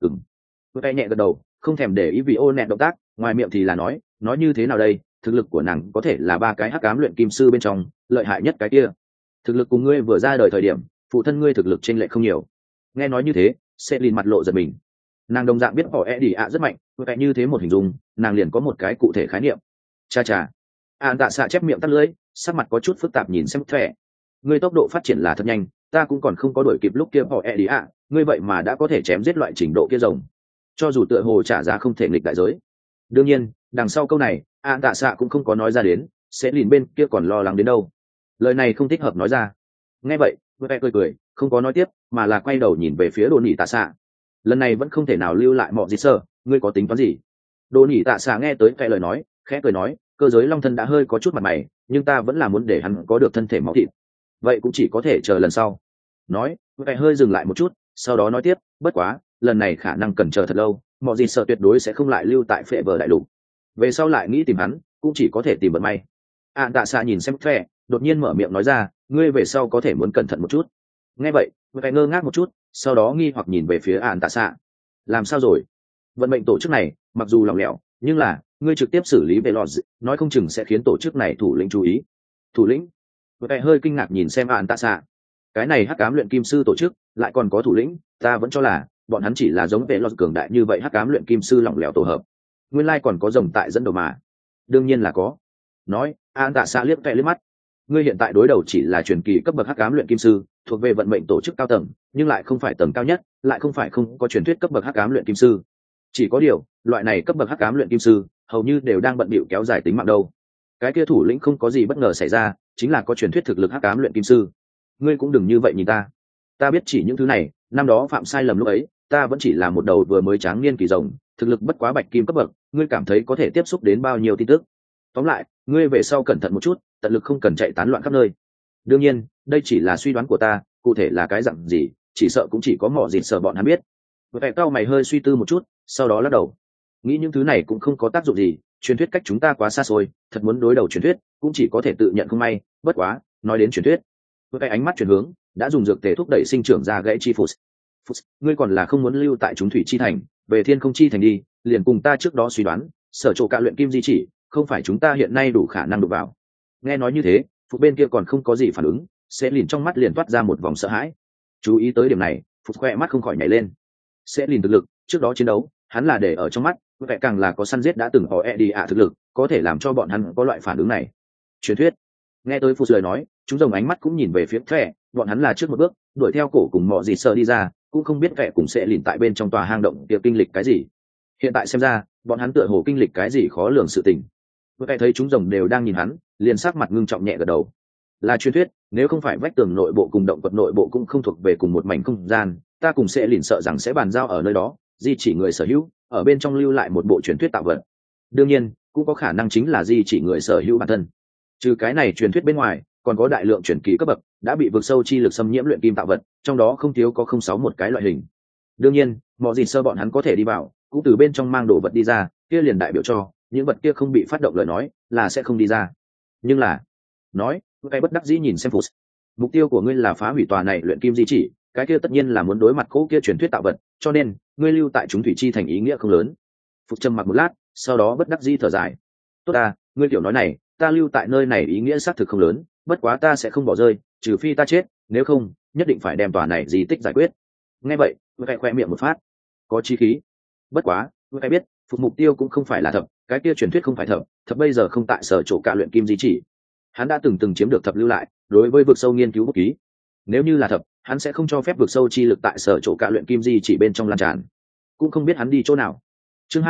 Vừa tay nhẹ gật đầu, không thèm để ý vì ô nẹt động tác, ngoài miệng thì là nói như thế nào đây, thực lực của nàng có thể là ba cái hắc ám luyện kim sư bên trong lợi hại nhất cái kia. Thực lực cùng ngươi vừa ra đời thời điểm phụ thân ngươi thực lực chênh lệch không nhiều. Nghe nói như thế sẽ lìn mặt lộ giật mình. Nàng đồng dạng biết họ e đi ạ rất mạnh, vậy như thế một hình dung nàng liền có một cái cụ thể khái niệm. Cha cha. Tạ xạ chép miệng tắt lưỡi, sắc mặt có chút phức tạp nhìn xem thẻ. Ngươi tốc độ phát triển là thật nhanh, ta cũng còn không có đuổi kịp lúc kia họ e đi ạ, ngươi vậy mà đã có thể chém giết loại trình độ kia rồng, cho dù tựa hồ trả giá không thể nghịch đại giới. Đương nhiên đằng sau câu này Tạ xạ cũng không có nói ra đến, sẽ lìn bên kia còn lo lắng đến đâu. Lời này không thích hợp nói ra. Nghe vậy vừa cười không có nói tiếp mà là quay đầu nhìn về phía đồ nỉ tạ xạ. Lần này vẫn không thể nào lưu lại mọi gì sơ, ngươi có tính toán gì? Đồ nỉ tạ xạ nghe tới lời nói khẽ cười nói, cơ giới long thân đã hơi có chút mặt mày nhưng ta vẫn là muốn để hắn có được thân thể máu thịt, vậy cũng chỉ có thể chờ lần sau. Nói vừa hơi dừng lại một chút, sau đó nói tiếp, bất quá lần này khả năng cần chờ thật lâu, mọi gì sợ tuyệt đối sẽ không lại lưu tại phệ vờ đại lục, về sau lại nghĩ tìm hắn cũng chỉ có thể tìm vận may. Tạ xạ nhìn xem phe đột nhiên mở miệng nói ra, ngươi về sau có thể muốn cẩn thận một chút. Nghe vậy phải ngơ ngác một chút, sau đó nghi hoặc nhìn về phía Tạ xạ. Làm sao rồi? Vận mệnh tổ chức này mặc dù lỏng lẻo nhưng là ngươi trực tiếp xử lý về lọt, nói không chừng sẽ khiến tổ chức này thủ lĩnh chú ý. Thủ lĩnh? Phải hơi kinh ngạc nhìn xem Tạ xạ. Cái này hắc ám luyện kim sư tổ chức lại còn có thủ lĩnh, ta vẫn cho là bọn hắn chỉ là giống về lọt cường đại như vậy hắc ám luyện kim sư lỏng lẻo tổ hợp, nguyên lai còn có rồng tại dẫn đầu mà. Đương nhiên là có. Nói Tạ xạ liếc liếc mắt, ngươi hiện tại đối đầu chỉ là truyền kỳ cấp bậc hắc ám luyện kim sư, thuộc về vận mệnh tổ chức cao tầng nhưng lại không phải tầng cao nhất, lại không phải không có truyền thuyết cấp bậc hắc ám luyện kim sư. Chỉ có điều loại này cấp bậc hắc ám luyện kim sư hầu như đều đang bận bịu kéo dài tính mạng đâu. Cái kia thủ lĩnh không có gì bất ngờ xảy ra, chính là có truyền thuyết thực lực hắc ám luyện kim sư. Ngươi cũng đừng như vậy nhìn ta, ta biết chỉ những thứ này, năm đó phạm sai lầm lúc ấy ta vẫn chỉ là một đầu vừa mới tráng niên kỳ rồng, thực lực bất quá bạch kim cấp bậc, ngươi cảm thấy có thể tiếp xúc đến bao nhiêu tin tức. Tóm lại ngươi về sau cẩn thận một chút, tận lực không cần chạy tán loạn khắp nơi. Đương nhiên đây chỉ là suy đoán của ta, cụ thể là cái dặn gì chỉ sợ cũng chỉ có mỏ dịt sợ bọn hắn biết. Vậy cao mày hơi suy tư một chút, sau đó lắc đầu, nghĩ những thứ này cũng không có tác dụng gì, truyền thuyết cách chúng ta quá xa xôi, thật muốn đối đầu truyền thuyết cũng chỉ có thể tự nhận không may. Bất quá nói đến truyền thuyết, với cái ánh mắt chuyển hướng đã dùng dược tề thúc đẩy sinh trưởng ra gãy chi phụt. Ngươi còn là không muốn lưu tại chúng thủy chi thành, về thiên không chi thành đi, liền cùng ta trước đó suy đoán sở chỗ cạ luyện kim di chỉ không phải chúng ta hiện nay đủ khả năng đụng vào. Nghe nói như thế phục bên kia còn không có gì phản ứng, sẽ lìn trong mắt liền toát ra một vòng sợ hãi. Chú ý tới điểm này phục khoe mắt không khỏi nhảy lên. Sẽ lìn thực lực trước đó chiến đấu hắn là để ở trong mắt, vẻ càng là có săn giết đã từng họ đi ạ thực lực có thể làm cho bọn hắn có loại phản ứng này. Truyền thuyết. Nghe tới phục lời nói, chúng rồng ánh mắt cũng nhìn về phía thẻ, bọn hắn là trước một bước đuổi theo cổ cùng mọ gì sợ đi ra, cũng không biết vẻ cùng sẽ lìn tại bên trong tòa hang động kia kinh lịch cái gì. Hiện tại xem ra bọn hắn tựa hồ kinh lịch cái gì khó lường sự tình. Vẻ thấy chúng rồng đều đang nhìn hắn, liền sắc mặt ngưng trọng nhẹ gật đầu. Là truyền thuyết, nếu không phải vách tường nội bộ cùng động vật nội bộ cũng không thuộc về cùng một mảnh không gian, ta cùng sẽ lìn sợ rằng sẽ bàn giao ở nơi đó, di chỉ người sở hữu ở bên trong lưu lại một bộ truyền thuyết tạo vật. Đương nhiên cũng có khả năng chính là di chỉ người sở hữu bản thân. Trừ cái này truyền thuyết bên ngoài, còn có đại lượng truyền kỳ cấp bậc đã bị vực sâu chi lực xâm nhiễm luyện kim tạo vật, trong đó không thiếu có 06 một cái loại hình. Đương nhiên mọi gì sơ bọn hắn có thể đi vào cũng từ bên trong mang đồ vật đi ra, kia liền đại biểu cho những vật kia không bị phát động lời nói là sẽ không đi ra. Nhưng là nói cái bất đắc dĩ nhìn xem phụt, mục tiêu của ngươi là phá hủy tòa này luyện kim di chỉ, cái kia tất nhiên là muốn đối mặt cỗ kia truyền thuyết tạo vật, cho nên ngươi lưu tại chúng thủy chi thành ý nghĩa không lớn. Phụt trầm mặc một lát, sau đó bất đắc dĩ thở dài. Tốt ta, ngươi kiểu nói này ta lưu tại nơi này ý nghĩa xác thực không lớn, bất quá ta sẽ không bỏ rơi, trừ phi ta chết, nếu không nhất định phải đem tòa này di tích giải quyết. Nghe vậy cái khoe miệng một phát, có chí khí. Bất quá cái biết phục mục tiêu cũng không phải là thập, cái kia truyền thuyết không phải thập bây giờ không tại sở chỗ cả luyện kim di chỉ, hắn đã từng chiếm được thập lưu lại đối với vực sâu nghiên cứu bút ký. Nếu như là thật, hắn sẽ không cho phép vực sâu chi lực tại sở chỗ cả luyện kim di chỉ bên trong lan tràn. Cũng không biết hắn đi chỗ nào. Chương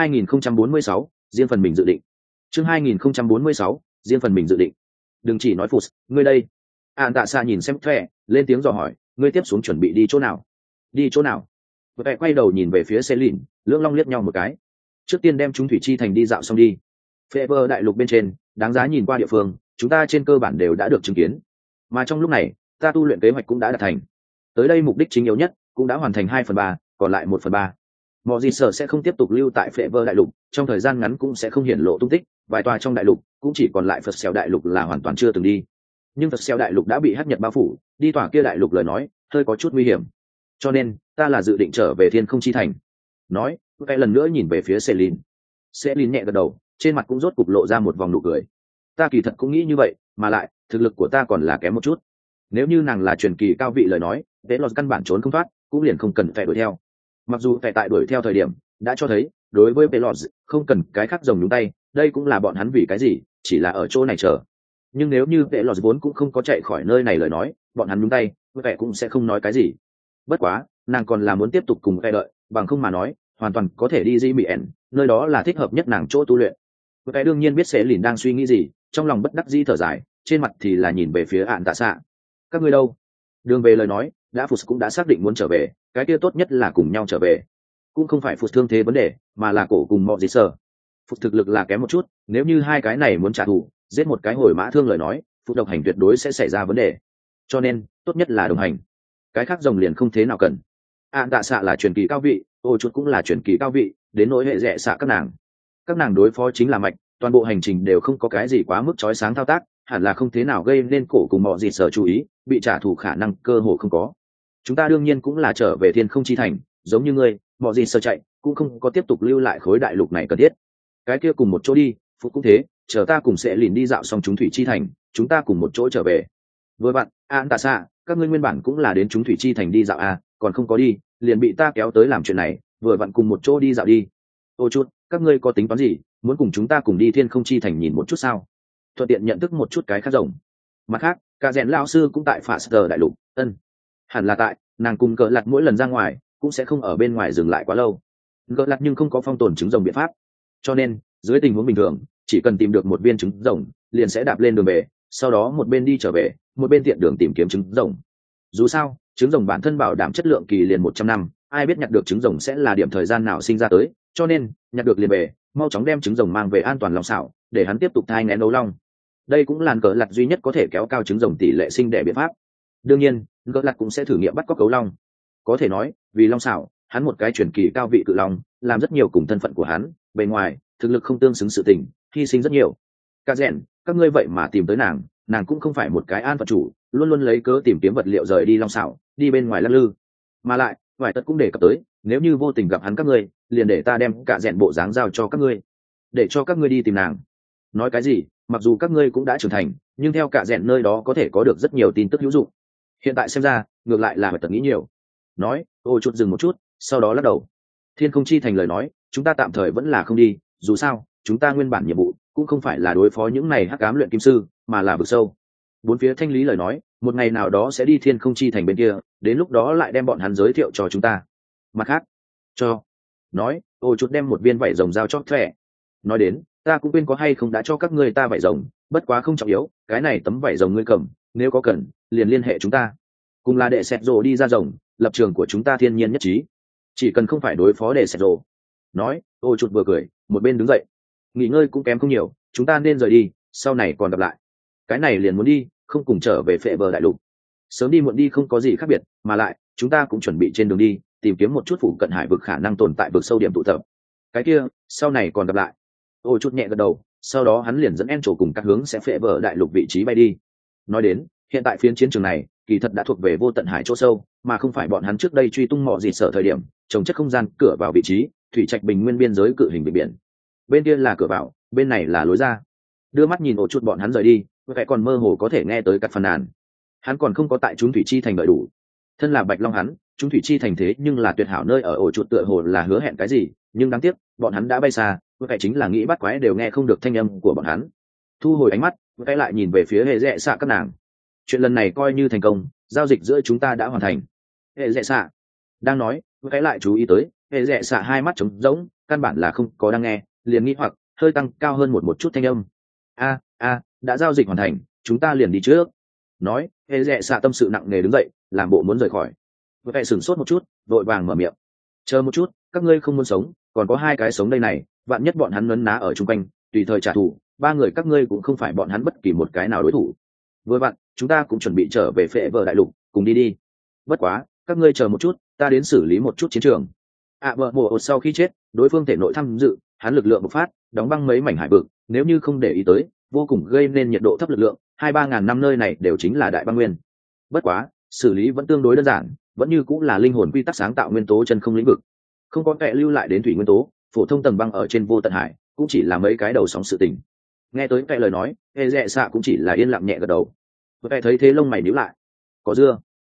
2046, riêng phần mình dự định. Chương 2046, riêng phần mình dự định. Đừng chỉ nói phụt, ngươi đây. An Tạ Xạ nhìn xem Thẻ, lên tiếng dò hỏi, ngươi tiếp xuống chuẩn bị đi chỗ nào? Đi chỗ nào? Thẻ quay đầu nhìn về phía Celine, lưỡng long liếc nhau một cái. Trước tiên đem chúng thủy chi thành đi dạo xong đi. Phệ Bơ đại lục bên trên, đáng giá nhìn qua địa phương, chúng ta trên cơ bản đều đã được chứng kiến. Mà trong lúc này, ta tu luyện kế hoạch cũng đã đạt thành. Tới đây mục đích chính yếu nhất cũng đã hoàn thành 2/3, còn lại 1/3. Mọi gì sở sẽ không tiếp tục lưu tại Phệ Vơ đại lục, trong thời gian ngắn cũng sẽ không hiển lộ tung tích, vài tòa trong đại lục cũng chỉ còn lại Phật Xẻo đại lục là hoàn toàn chưa từng đi. Nhưng Phật Xẻo đại lục đã bị hắc nhật bao phủ, đi tòa kia đại lục lời nói, hơi có chút nguy hiểm. Cho nên, ta là dự định trở về Thiên Không Chi Thành. Nói, cái lần nữa nhìn về phía Celine. Celine nhẹ gật đầu, trên mặt cũng rốt cục lộ ra một vòng nụ cười. Ta kỳ thật cũng nghĩ như vậy, mà lại, thực lực của ta còn là kém một chút. Nếu như nàng là truyền kỳ cao vị lời nói, thế lọt căn bản trốn không thoát, cũng liền không cần phải đuổi theo. Mặc dù tại đuổi theo thời điểm đã cho thấy đối với Pelos không cần cái khác rồng nhúng tay, đây cũng là bọn hắn vì cái gì chỉ là ở chỗ này chờ. Nhưng nếu như Pelos vốn cũng không có chạy khỏi nơi này lời nói, bọn hắn nhúng tay vẻ cũng sẽ không nói cái gì. Bất quá nàng còn là muốn tiếp tục cùng vẻ đợi, bằng không mà nói hoàn toàn có thể đi di mỹ ẻn, nơi đó là thích hợp nhất nàng chỗ tu luyện. Vẻ đương nhiên biết sẽ lìn đang suy nghĩ gì, trong lòng bất đắc dĩ thở dài, trên mặt thì là nhìn về phía Ản Tạ Xạ. Các ngươi đâu? Đường về lời nói đã Phụt cũng đã xác định muốn trở về, cái kia tốt nhất là cùng nhau trở về. Cũng không phải Phụt thương thế vấn đề, mà là cổ cùng mọi gì sợ. Phụt thực lực là kém một chút, nếu như hai cái này muốn trả thù, giết một cái hồi mã thương lời nói, Phụt độc hành tuyệt đối sẽ xảy ra vấn đề. Cho nên tốt nhất là đồng hành, cái khác rồng liền không thế nào cần. Ản Tạ Xạ là truyền kỳ cao vị, ô chút cũng là truyền kỳ cao vị, đến nỗi hệ rẻ xạ các nàng đối phó chính là mạch, toàn bộ hành trình đều không có cái gì quá mức chói sáng thao tác, hẳn là không thế nào gây nên cổ cùng mọi gì sợ chú ý, bị trả thù khả năng cơ hồ không có. Chúng ta đương nhiên cũng là trở về Thiên Không Chi Thành, giống như ngươi, mọi gì sợ chạy cũng không có tiếp tục lưu lại khối đại lục này cần thiết. Cái kia cùng một chỗ đi, Phúc cũng thế, chờ ta cùng sẽ lìn đi dạo xong chúng thủy chi thành, chúng ta cùng một chỗ trở về. Vừa bạn, An Tạ Xạ, các ngươi nguyên bản cũng là đến chúng thủy chi thành đi dạo à, còn không có đi, liền bị ta kéo tới làm chuyện này, vừa vặn cùng một chỗ đi dạo đi. Ô chút, các ngươi có tính toán gì, muốn cùng chúng ta cùng đi Thiên Không Chi Thành nhìn một chút sao? Thuận tiện nhận thức một chút cái khác rồng. Mặt khác, cả rèn lão sư cũng tại Phả Sở đại lục, hẳn là tại, nàng cùng Cờ Lật mỗi lần ra ngoài cũng sẽ không ở bên ngoài dừng lại quá lâu. Cờ Lật nhưng không có phong tồn trứng rồng biện pháp, cho nên dưới tình huống bình thường chỉ cần tìm được một viên trứng rồng liền sẽ đạp lên đường về, sau đó một bên đi trở về, một bên tiện đường tìm kiếm trứng rồng. Dù sao trứng rồng bản thân bảo đảm chất lượng kỳ liền 100 năm, ai biết nhặt được trứng rồng sẽ là điểm thời gian nào sinh ra tới, cho nên nhặt được liền về, mau chóng đem trứng rồng mang về an toàn lòng xảo, để hắn tiếp tục thai nghén đấu long. Đây cũng là Cờ Lật duy nhất có thể kéo cao trứng rồng tỷ lệ sinh đẻ biện pháp. Đương nhiên Cờ Lật cũng sẽ thử nghiệm bắt cóc gấu long. Có thể nói vì long xảo, hắn một cái truyền kỳ cao vị cự long, làm rất nhiều cùng thân phận của hắn bề ngoài thực lực không tương xứng sự tình, hy sinh rất nhiều. Cả rèn, các ngươi vậy mà tìm tới nàng, nàng cũng không phải một cái an phận chủ, luôn luôn lấy cớ tìm kiếm vật liệu rời đi long xảo, đi bên ngoài lắc lư. Mà lại vài tật cũng đề cập tới, nếu như vô tình gặp hắn các ngươi, liền để ta đem cả rèn bộ dáng giao cho các ngươi, để cho các ngươi đi tìm nàng. Nói cái gì, mặc dù các ngươi cũng đã trưởng thành, nhưng theo cả rèn nơi đó có thể có được rất nhiều tin tức hữu dụng. Hiện tại xem ra ngược lại là phải tật nghĩ nhiều. Nói ô chút dừng một chút, sau đó lắc đầu. Thiên Không Chi Thành lời nói, chúng ta tạm thời vẫn là không đi, dù sao chúng ta nguyên bản nhiệm vụ cũng không phải là đối phó những này hắc ám luyện kim sư, mà là vực sâu. Bốn phía thanh lý lời nói, một ngày nào đó sẽ đi Thiên Không Chi Thành bên kia, đến lúc đó lại đem bọn hắn giới thiệu cho chúng ta. Mặt khác, nói ô chút đem một viên vảy rồng giao cho Thẻ. Nói đến, ta cũng quên có hay không đã cho các ngươi ta vảy rồng, bất quá không trọng yếu, cái này tấm vảy rồng ngươi cầm, nếu có cần liền liên hệ chúng ta. Cùng là đệ sẹt rồ đi ra rồng, lập trường của chúng ta thiên nhiên nhất trí, chỉ cần không phải đối phó đệ sẹt rồ. Nói ô chút vừa cười, một bên đứng dậy. Nghỉ ngơi cũng kém không nhiều, chúng ta nên rời đi, sau này còn gặp lại. Cái này liền muốn đi, không cùng trở về Phệ Bờ đại lục. Sớm đi muộn đi không có gì khác biệt, mà lại chúng ta cũng chuẩn bị trên đường đi tìm kiếm một chút phủ cận hải vực khả năng tồn tại vực sâu điểm tụ tập. Cái kia sau này còn gặp lại. Ô chút nhẹ gật đầu, sau đó hắn liền dẫn En trổ cùng các hướng sẽ Phệ Bờ đại lục vị trí bay đi. Nói đến, hiện tại phiến chiến trường này kỳ thật đã thuộc về vô tận hải chỗ sâu, mà không phải bọn hắn trước đây truy tung mọ gì sợ thời điểm trồng chất không gian cửa vào vị trí thủy trạch bình nguyên biên giới cự hình bình biển. Bên kia là cửa vào, bên này là lối ra. Đưa mắt nhìn ổ chút bọn hắn rời đi, vậy còn mơ hồ có thể nghe tới cắt phàn nàn. Hắn còn không có tại chúng thủy chi thành đợi đủ. Thân là Bạch Long hắn, chúng thủy chi thành thế nhưng là tuyệt hảo nơi ở, ổ chuột tựa hồ là hứa hẹn cái gì, nhưng đáng tiếc bọn hắn đã bay xa, vậy chính là nghĩ bắt quái đều nghe không được thanh âm của bọn hắn. Thu hồi ánh mắt, vậy lại nhìn về phía hệ rẽ xạ các nàng. chuyện lần này coi như thành công, giao dịch giữa chúng ta đã hoàn thành. Hệ Rẽ xạ đang nói, cái lại chú ý tới hệ Rẽ xạ hai mắt trống rỗng, căn bản là không có đang nghe, liền nghĩ hoặc hơi tăng cao hơn một chút thanh âm. Đã giao dịch hoàn thành, chúng ta liền đi trước. Nói hệ Rẽ xạ tâm sự nặng nề đứng dậy, làm bộ muốn rời khỏi. Cái sửng sốt một chút, vội vàng mở miệng. Chờ một chút, các ngươi không muốn sống, còn có hai cái sống đây này, vạn nhất bọn hắn nấn ná ở chung quanh, tùy thời trả thù, ba người các ngươi cũng không phải bọn hắn bất kỳ một cái nào đối thủ. Vừa vặn, chúng ta cũng chuẩn bị trở về Phệ Vợ đại lục, cùng đi đi. Bất quá, các ngươi chờ một chút, ta đến xử lý một chút chiến trường. Vợ mùa sau khi chết, đối phương thể nội tham dự, hắn lực lượng bộc phát, đóng băng mấy mảnh hải vực, nếu như không để ý tới, vô cùng gây nên nhiệt độ thấp lực lượng, 2-3 ngàn năm nơi này đều chính là đại băng nguyên. Bất quá, xử lý vẫn tương đối đơn giản, vẫn như cũng là linh hồn quy tắc sáng tạo nguyên tố chân không lĩnh vực, không có kẻ lưu lại đến thủy nguyên tố, phổ thông tầng băng ở trên vô tận hải, cũng chỉ là mấy cái đầu sóng sự tình. Nghe tới cái lời nói, hệ Rẽ xạ cũng chỉ là yên lặng nhẹ gật đầu. Vậy thấy thế lông mày nhíu lại. Có dưa.